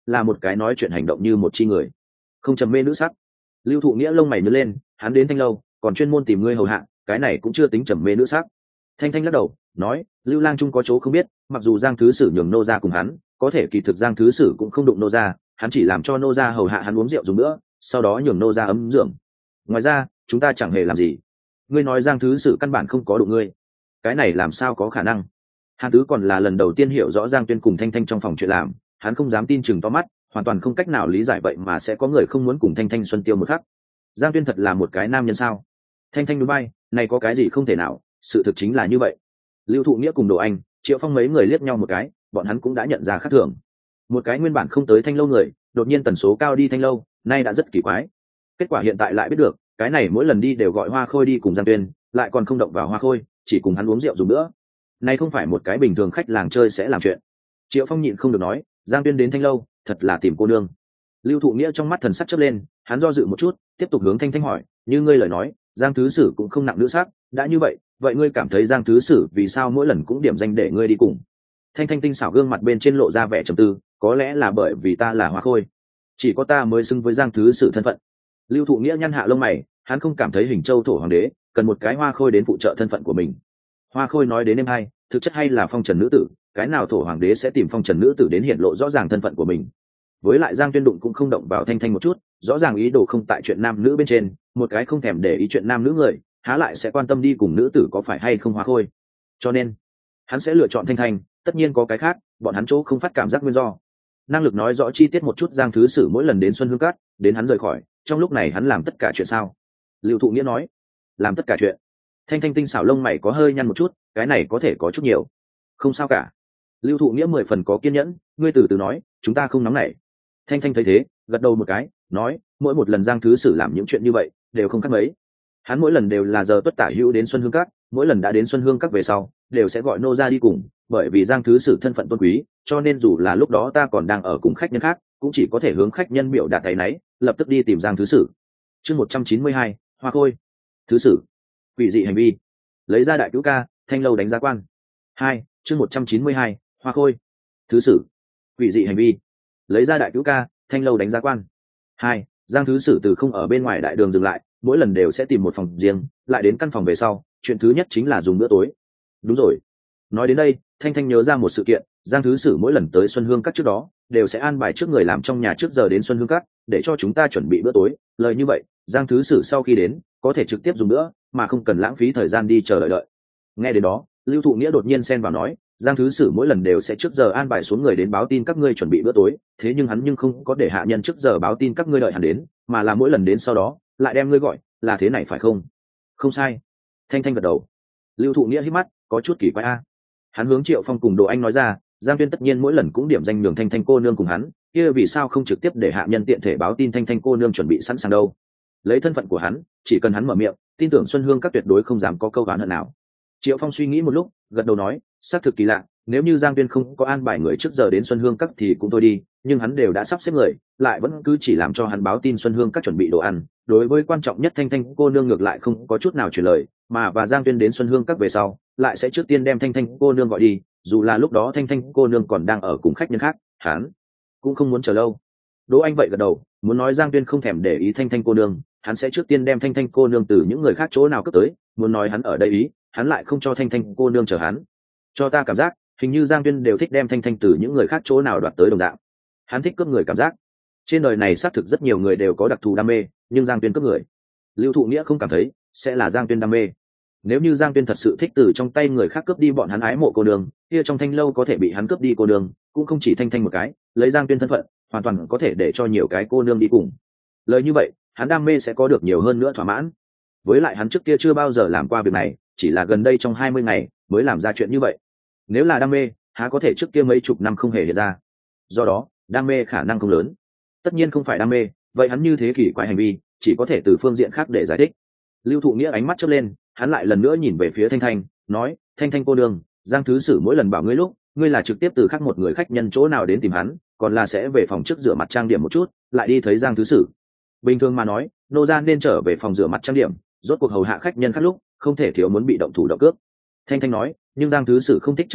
là một cái nói chuyện hành động như một chi người, không trầm mê nữ sắc. Lưu Thụ Nghĩa lông mày nhớ lên, hắn đến Thanh lâu còn chuyên môn tìm ngươi hầu hạ, cái này cũng chưa tính trầm mê nữ sắc. Thanh Thanh lắc đầu nói, Lưu Lang Trung có chỗ không biết, mặc dù Giang Thứ Sử nhường nô gia cùng hắn, có thể kỳ thực Giang Thứ Sử cũng không đụng nô gia, hắn chỉ làm cho nô gia hầu hạ hắn uống rượu dùng nữa, sau đó nhường nô gia ấm dưỡng. Ngoài ra chúng ta chẳng hề làm gì. Ngươi nói Giang Thứ Sử căn bản không có đụng ngươi, cái này làm sao có khả năng? Hàn Tứ còn là lần đầu tiên hiểu rõ Giang Tuyên cùng Thanh Thanh trong phòng chuyện làm, hắn không dám tin chừng to mắt, hoàn toàn không cách nào lý giải vậy mà sẽ có người không muốn cùng Thanh Thanh xuân tiêu một khắc. Giang Tuyên thật là một cái nam nhân sao? Thanh Thanh núi bay, này có cái gì không thể nào, sự thực chính là như vậy. Lưu Thụ Nghĩa cùng Đồ Anh, Triệu Phong mấy người liếc nhau một cái, bọn hắn cũng đã nhận ra khác thường. Một cái nguyên bản không tới Thanh lâu người, đột nhiên tần số cao đi Thanh lâu, nay đã rất kỳ quái. Kết quả hiện tại lại biết được, cái này mỗi lần đi đều gọi Hoa Khôi đi cùng Giang Tuyên, lại còn không động vào Hoa Khôi, chỉ cùng hắn uống rượu dùng nữa. Này không phải một cái bình thường khách làng chơi sẽ làm chuyện. Triệu Phong nhịn không được nói, Giang Tuyên đến Thanh lâu, thật là tìm cô nương. Lưu Thụ Nghĩa trong mắt thần sắc chớp lên, hắn do dự một chút, tiếp tục hướng Thanh Thanh hỏi, như ngươi lời nói, Giang Thứ Sử cũng không nặng nữ sắc, đã như vậy, vậy ngươi cảm thấy Giang Thứ Sử vì sao mỗi lần cũng điểm danh để ngươi đi cùng? Thanh Thanh tinh xảo gương mặt bên trên lộ ra vẻ trầm tư, có lẽ là bởi vì ta là Hoa Khôi, chỉ có ta mới xứng với Giang Thứ Sử thân phận. Lưu Thụ Nghĩa nhăn hạ lông mày, hắn không cảm thấy Hình Châu thổ hoàng đế cần một cái Hoa Khôi đến phụ trợ thân phận của mình. Hoa Khôi nói đến em hay, thực chất hay là phong trần nữ tử, cái nào thổ hoàng đế sẽ tìm phong trần nữ tử đến hiện lộ rõ ràng thân phận của mình? Với lại Giang Tuyên đụng cũng không động vào Thanh Thanh một chút, rõ ràng ý đồ không tại chuyện nam nữ bên trên, một cái không thèm để ý chuyện nam nữ người, há lại sẽ quan tâm đi cùng nữ tử có phải hay không Hoa Khôi? Cho nên hắn sẽ lựa chọn Thanh Thanh, tất nhiên có cái khác, bọn hắn chỗ không phát cảm giác nguyên do. Năng lực nói rõ chi tiết một chút Giang Thứ Sử mỗi lần đến Xuân Hương Cát, đến hắn rời khỏi, trong lúc này hắn làm tất cả chuyện sao? Lưu Thụ Nghĩa nói, làm tất cả chuyện. Thanh Thanh tinh xảo lông mày có hơi nhăn một chút, cái này có thể có chút nhiều. Không sao cả. Lưu Thụ Nghĩa 10 phần có kiên nhẫn, ngươi từ từ nói, chúng ta không nóng nảy. Thanh Thanh thấy thế, gật đầu một cái, nói, mỗi một lần Giang Thứ Sử làm những chuyện như vậy, đều không khác mấy. Hắn mỗi lần đều là giờ tuất tả hữu đến Xuân Hương Các, mỗi lần đã đến Xuân Hương Các về sau, đều sẽ gọi nô ra đi cùng, bởi vì Giang Thứ Sử thân phận tôn quý, cho nên dù là lúc đó ta còn đang ở cùng khách nhân khác, cũng chỉ có thể hướng khách nhân biểu đạt thấy nấy, lập tức đi tìm Giang Thứ Sử. Chương 192, Hoa Khôi. Thứ Sử. Quỷ dị hành vi. Lấy ra đại cứu ca, Thanh lâu đánh giá quan. 2, chương 192, Hoa Khôi. Thứ Sử. Quỷ dị hành vi. Lấy ra đại cứu ca, Thanh lâu đánh giá quan. 2, Giang Thứ Sử từ không ở bên ngoài đại đường dừng lại, mỗi lần đều sẽ tìm một phòng riêng, lại đến căn phòng về sau, chuyện thứ nhất chính là dùng bữa tối. Đúng rồi. Nói đến đây, Thanh Thanh nhớ ra một sự kiện, Giang Thứ Sử mỗi lần tới Xuân Hương Các trước đó, đều sẽ an bài trước người làm trong nhà trước giờ đến Xuân Hương Các, để cho chúng ta chuẩn bị bữa tối. Lời như vậy, Giang Thứ Sử sau khi đến, có thể trực tiếp dùng bữa, mà không cần lãng phí thời gian đi chờ đợi. Nghe đến đó, Lưu Thụ Nghĩa đột nhiên xen vào nói, Giang Thứ Sử mỗi lần đều sẽ trước giờ an bài xuống người đến báo tin các ngươi chuẩn bị bữa tối, thế nhưng hắn không có để hạ nhân trước giờ báo tin các ngươi đợi hắn đến, mà là mỗi lần đến sau đó lại đem ngươi gọi, là thế này phải không? Không sai. Thanh Thanh gật đầu. Lưu Thụ Nghĩa hít mắt, có chút kỳ quái a. Hắn hướng Triệu Phong cùng Đồ Anh nói ra, Giang Tuyên tất nhiên mỗi lần cũng điểm danh nhường Thanh Thanh cô nương cùng hắn, kia vì sao không trực tiếp để hạ nhân tiện thể báo tin Thanh Thanh cô nương chuẩn bị sẵn sàng đâu? Lấy thân phận của hắn, chỉ cần hắn mở miệng, tin tưởng Xuân Hương Các tuyệt đối không dám có câu oán hận nào. Triệu Phong suy nghĩ một lúc, gật đầu nói, xác thực kỳ lạ, nếu như Giang Tuyên không có an bài người trước giờ đến Xuân Hương Các thì cũng thôi đi, nhưng hắn đều đã sắp xếp người, lại vẫn cứ chỉ làm cho hắn báo tin Xuân Hương Các chuẩn bị đồ ăn. Đối với quan trọng nhất Thanh Thanh cô nương ngược lại không có chút nào truyền lời, mà và Giang Tuyên đến Xuân Hương Các về sau, lại sẽ trước tiên đem Thanh Thanh cô nương gọi đi, dù là lúc đó Thanh Thanh cô nương còn đang ở cùng khách nhân khác, hắn cũng không muốn chờ lâu. Đỗ Anh vậy gật đầu, muốn nói Giang Tuyên không thèm để ý Thanh Thanh cô nương, hắn sẽ trước tiên đem Thanh Thanh cô nương từ những người khác chỗ nào cướp tới, muốn nói hắn ở đây ý, hắn lại không cho Thanh Thanh cô nương chờ hắn. Cho ta cảm giác, hình như Giang Tuyên đều thích đem Thanh Thanh từ những người khác chỗ nào đoạt tới đồng dạng. Hắn thích cướp người cảm giác. Trên đời này xác thực rất nhiều người đều có đặc thù đam mê, nhưng Giang Tuyên cướp người, Lưu Thụ Nghĩa không cảm thấy sẽ là Giang Tuyên đam mê. Nếu như Giang Tuyên thật sự thích từ trong tay người khác cướp đi bọn hắn ái mộ cô nương, kia trong Thanh lâu có thể bị hắn cướp đi cô nương, cũng không chỉ Thanh Thanh một cái, lấy Giang Tuyên thân phận, hoàn toàn có thể để cho nhiều cái cô nương đi cùng. Lời như vậy, hắn đam mê sẽ có được nhiều hơn nữa thỏa mãn. Với lại hắn trước kia chưa bao giờ làm qua việc này, chỉ là gần đây trong 20 ngày mới làm ra chuyện như vậy. Nếu là đam mê, há có thể trước kia mấy chục năm không hề hiện ra. Do đó, đam mê khả năng không lớn. Tất nhiên không phải đam mê, vậy hắn như thế kỳ quái hành vi, chỉ có thể từ phương diện khác để giải thích. Lưu Thụ Nghĩa ánh mắt chớp lên, hắn lại lần nữa nhìn về phía Thanh Thanh, nói, Thanh Thanh cô nương, Giang Thứ Sử mỗi lần bảo ngươi lúc, ngươi là trực tiếp từ khác một người khách nhân chỗ nào đến tìm hắn, còn là sẽ về phòng trước rửa mặt trang điểm một chút, lại đi thấy Giang Thứ Sử. Bình thường mà nói, nô gia nên trở về phòng rửa mặt trang điểm, rốt cuộc hầu hạ khách nhân khác lúc, không thể thiếu muốn bị động thủ động cướp. Thanh Thanh nói, nhưng Giang Thứ Sử không thích chờ đợi,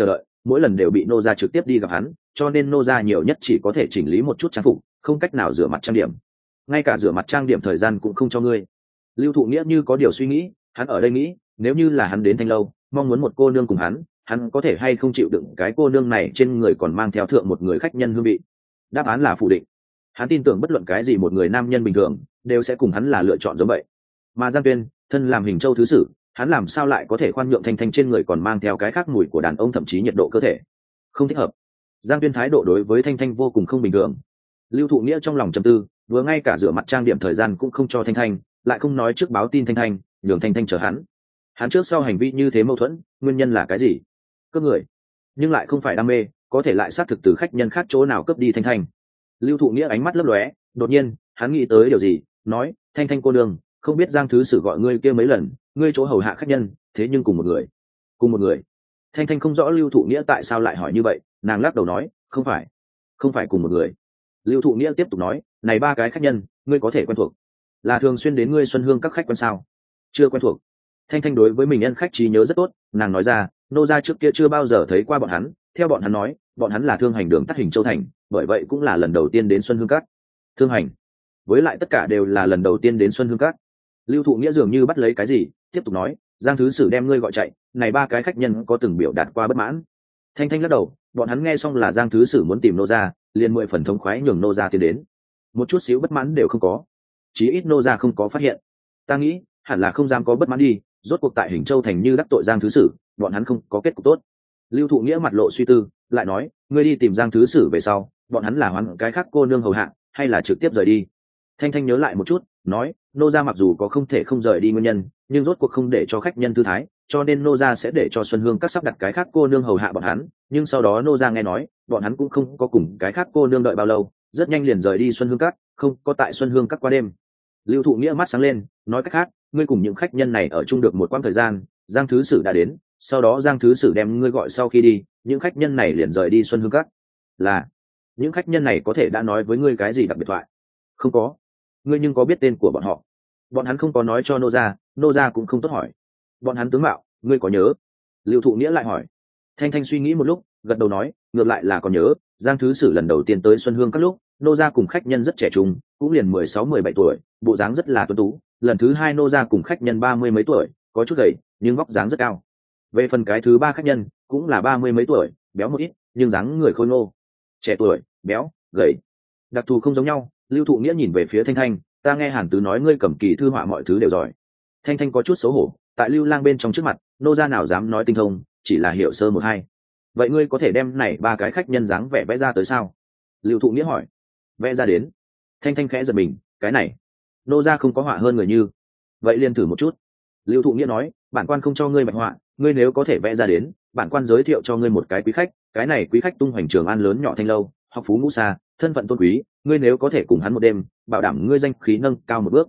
mỗi lần đều bị nô gia trực tiếp đi gặp hắn, cho nên nô gia nhiều nhất chỉ có thể chỉnh lý một chút trang phục, không cách nào rửa mặt trang điểm, ngay cả rửa mặt trang điểm thời gian cũng không cho ngươi. Lưu Thụ Nghĩa như có điều suy nghĩ, hắn ở đây nghĩ, nếu như là hắn đến Thanh lâu, mong muốn một cô nương cùng hắn có thể hay không chịu đựng cái cô nương này trên người còn mang theo thượng một người khách nhân hương vị. Đáp án là phủ định. Hắn tin tưởng bất luận cái gì một người nam nhân bình thường đều sẽ cùng hắn là lựa chọn giống vậy. Mà Giang Tuyên, thân làm Hình Châu thứ sử, hắn làm sao lại có thể khoan nhượng Thanh Thanh trên người còn mang theo cái khác mùi của đàn ông, thậm chí nhiệt độ cơ thể. Không thích hợp. Giang Tuyên thái độ đối với Thanh Thanh vô cùng không bình thường. Lưu Thụ Nghĩa trong lòng trầm tư, vừa ngay cả rửa mặt trang điểm thời gian cũng không cho Thanh Thanh, lại không nói trước báo tin Thanh Thanh, nhường Thanh Thanh chờ hắn trước sau hành vi như thế mâu thuẫn, nguyên nhân là cái gì? Cướp người, nhưng lại không phải đam mê, có thể lại xác thực từ khách nhân khác chỗ nào cướp đi Thanh Thanh. Lưu Thụ Nghĩa ánh mắt lấp lóe, đột nhiên hắn nghĩ tới điều gì, nói: Thanh Thanh cô nương, không biết Giang thứ sử gọi ngươi kia mấy lần, ngươi chỗ hầu hạ khách nhân, thế nhưng cùng một người. Thanh Thanh không rõ Lưu Thụ Nghĩa tại sao lại hỏi như vậy, nàng lắc đầu nói: không phải cùng một người. Lưu Thụ Nghĩa tiếp tục nói: này ba cái khách nhân, ngươi có thể quen thuộc, là thường xuyên đến ngươi Xuân Hương các khách quen sao? Chưa quen thuộc. Thanh Thanh đối với mình nhân khách trí nhớ rất tốt, nàng nói ra: nô gia trước kia chưa bao giờ thấy qua bọn hắn, theo bọn hắn nói, bọn hắn là thương hành đường tắt Hình Châu thành, bởi vậy cũng là lần đầu tiên đến Xuân Hương các. Thương hành, với lại tất cả đều là lần đầu tiên đến Xuân Hương các. Lưu Thụ Nghĩa dường như bắt lấy cái gì, tiếp tục nói: Giang thứ sử đem ngươi gọi chạy, này ba cái khách nhân có từng biểu đạt qua bất mãn? Thanh Thanh lắc đầu, bọn hắn nghe xong là Giang thứ sử muốn tìm nô gia, liền 10 phần thống khoái nhường nô gia tiến đến, một chút xíu bất mãn đều không có, chí ít nô gia không có phát hiện. Ta nghĩ hẳn là không dám có bất mãn đi, rốt cuộc tại Hình Châu thành như đắc tội Giang thứ sử, bọn hắn không có kết cục tốt. Lưu Thụ Nghĩa mặt lộ suy tư, lại nói: ngươi đi tìm Giang thứ sử về sau, bọn hắn là hoán cái khác cô nương hầu hạ, hay là trực tiếp rời đi? Thanh Thanh nhớ lại một chút, nói: nô gia mặc dù có không thể không rời đi nguyên nhân, nhưng rốt cuộc không để cho khách nhân thư thái, cho nên nô gia sẽ để cho Xuân Hương các sắp đặt cái khác cô nương hầu hạ bọn hắn. Nhưng sau đó nô gia nghe nói, bọn hắn cũng không có cùng cái khác cô nương đợi bao lâu, rất nhanh liền rời đi Xuân Hương các, không có tại Xuân Hương các qua đêm. Lưu Thụ Nghĩa mắt sáng lên, nói cách khác, ngươi cùng những khách nhân này ở chung được một quãng thời gian, Giang thứ sử đã đến, sau đó Giang thứ sử đem ngươi gọi sau khi đi, những khách nhân này liền rời đi Xuân Hương các. Là, những khách nhân này có thể đã nói với ngươi cái gì đặc biệt thoại? Không có. Ngươi nhưng có biết tên của bọn họ? Bọn hắn không có nói cho nô gia cũng không tốt hỏi. Bọn hắn tướng mạo, ngươi có nhớ? Lưu Thụ Nghĩa lại hỏi. Thanh Thanh suy nghĩ một lúc, gật đầu nói: ngược lại là còn nhớ, Giang thứ sử lần đầu tiên tới Xuân Hương các lúc, nô gia cùng khách nhân rất trẻ trung, cũng liền 16-17 tuổi, bộ dáng rất là tuấn tú. Lần thứ hai nô gia cùng khách nhân 30 mấy tuổi, có chút gầy, nhưng vóc dáng rất cao. Về phần cái thứ ba khách nhân, cũng là 30 mấy tuổi, béo một ít, nhưng dáng người khôi ngô. Trẻ tuổi, béo, gầy, đặc thù không giống nhau. Lưu Thụ Nghĩa nhìn về phía Thanh Thanh: ta nghe Hàn Tứ nói ngươi cầm kỳ thư họa mọi thứ đều giỏi. Thanh Thanh có chút xấu hổ, tại Lưu Lang bên trong trước mặt, nô gia nào dám nói tinh thông, chỉ là hiểu sơ một hai. Vậy ngươi có thể đem này ba cái khách nhân dáng vẻ vẽ ra tới sao? Lưu Thụ Nghĩa hỏi. Vẽ ra đến. Thanh Thanh khẽ giật mình, cái này nô gia không có họa hơn người như vậy, liền thử một chút. Lưu Thụ Nghĩa nói: bản quan không cho ngươi bạch họa, ngươi nếu có thể vẽ ra đến, bản quan giới thiệu cho ngươi một cái quý khách, cái này quý khách tung hoành Trường An lớn nhỏ Thanh lâu, học phú ngũ xa, thân phận tôn quý, ngươi nếu có thể cùng hắn một đêm, bảo đảm ngươi danh khí nâng cao một bước.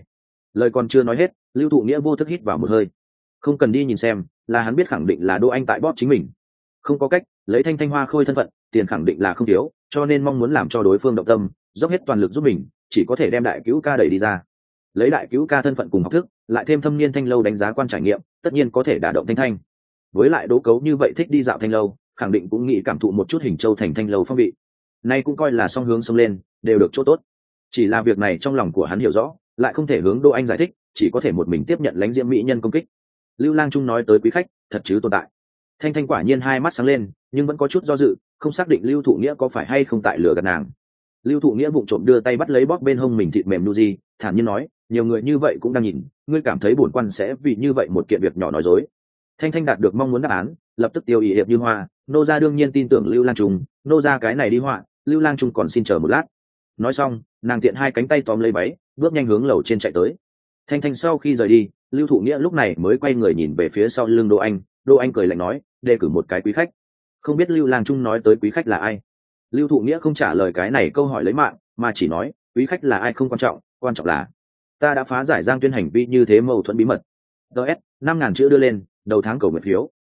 Lời còn chưa nói hết, Lưu Thụ Nghĩa vô thức hít vào một hơi. Không cần đi nhìn xem, là hắn biết khẳng định là Đỗ Anh tại bóp chính mình. Không có cách, lấy Thanh Thanh hoa khôi thân phận, tiền khẳng định là không thiếu, cho nên mong muốn làm cho đối phương động tâm, dốc hết toàn lực giúp mình, chỉ có thể đem đại cứu ca đẩy đi ra. Lấy đại cứu ca thân phận cùng học thức, lại thêm thâm niên Thanh lâu đánh giá quan trải nghiệm, tất nhiên có thể đả động Thanh Thanh. Với lại Đỗ Cấu như vậy thích đi dạo Thanh lâu, khẳng định cũng nghĩ cảm thụ một chút Hình Châu thành Thanh lâu phong vị. Nay cũng coi là song hướng xông lên, đều được chỗ tốt. Chỉ là việc này trong lòng của hắn hiểu rõ, lại không thể hướng Đỗ Anh giải thích, chỉ có thể một mình tiếp nhận lãnh diễm mỹ nhân công kích. Lưu Lang Trung nói tới quý khách, thật chứ tồn tại. Thanh Thanh quả nhiên hai mắt sáng lên, nhưng vẫn có chút do dự, không xác định Lưu Thụ Nghĩa có phải hay không tại lừa gạt nàng. Lưu Thụ Nghĩa vụng trộm đưa tay bắt lấy bóp bên hông mình thịt mềm nu di, thản nhiên nói: nhiều người như vậy cũng đang nhìn, ngươi cảm thấy bổn quan sẽ vì như vậy một kiện việc nhỏ nói dối? Thanh Thanh đạt được mong muốn đáp án, lập tức tiêu ý hiệp như hoa. Nô gia đương nhiên tin tưởng Lưu Lang Trung, nô gia cái này đi họa, Lưu Lang Trung còn xin chờ một lát. Nói xong, nàng tiện hai cánh tay tóm lấy váy, bước nhanh hướng lầu trên chạy tới. Thanh Thanh sau khi rời đi, Lưu Thụ Nghĩa lúc này mới quay người nhìn về phía sau lưng Đỗ Anh. Đỗ Anh cười lạnh nói: đề cử một cái quý khách. Không biết Lưu Lang Trung nói tới quý khách là ai? Lưu Thụ Nghĩa không trả lời cái này câu hỏi lấy mạng, mà chỉ nói: quý khách là ai không quan trọng là ta đã phá giải Giang Tuyên hành vi như thế mâu thuẫn bí mật. DS 5.000 chữ đưa lên, đầu tháng cầu nguyện phiếu.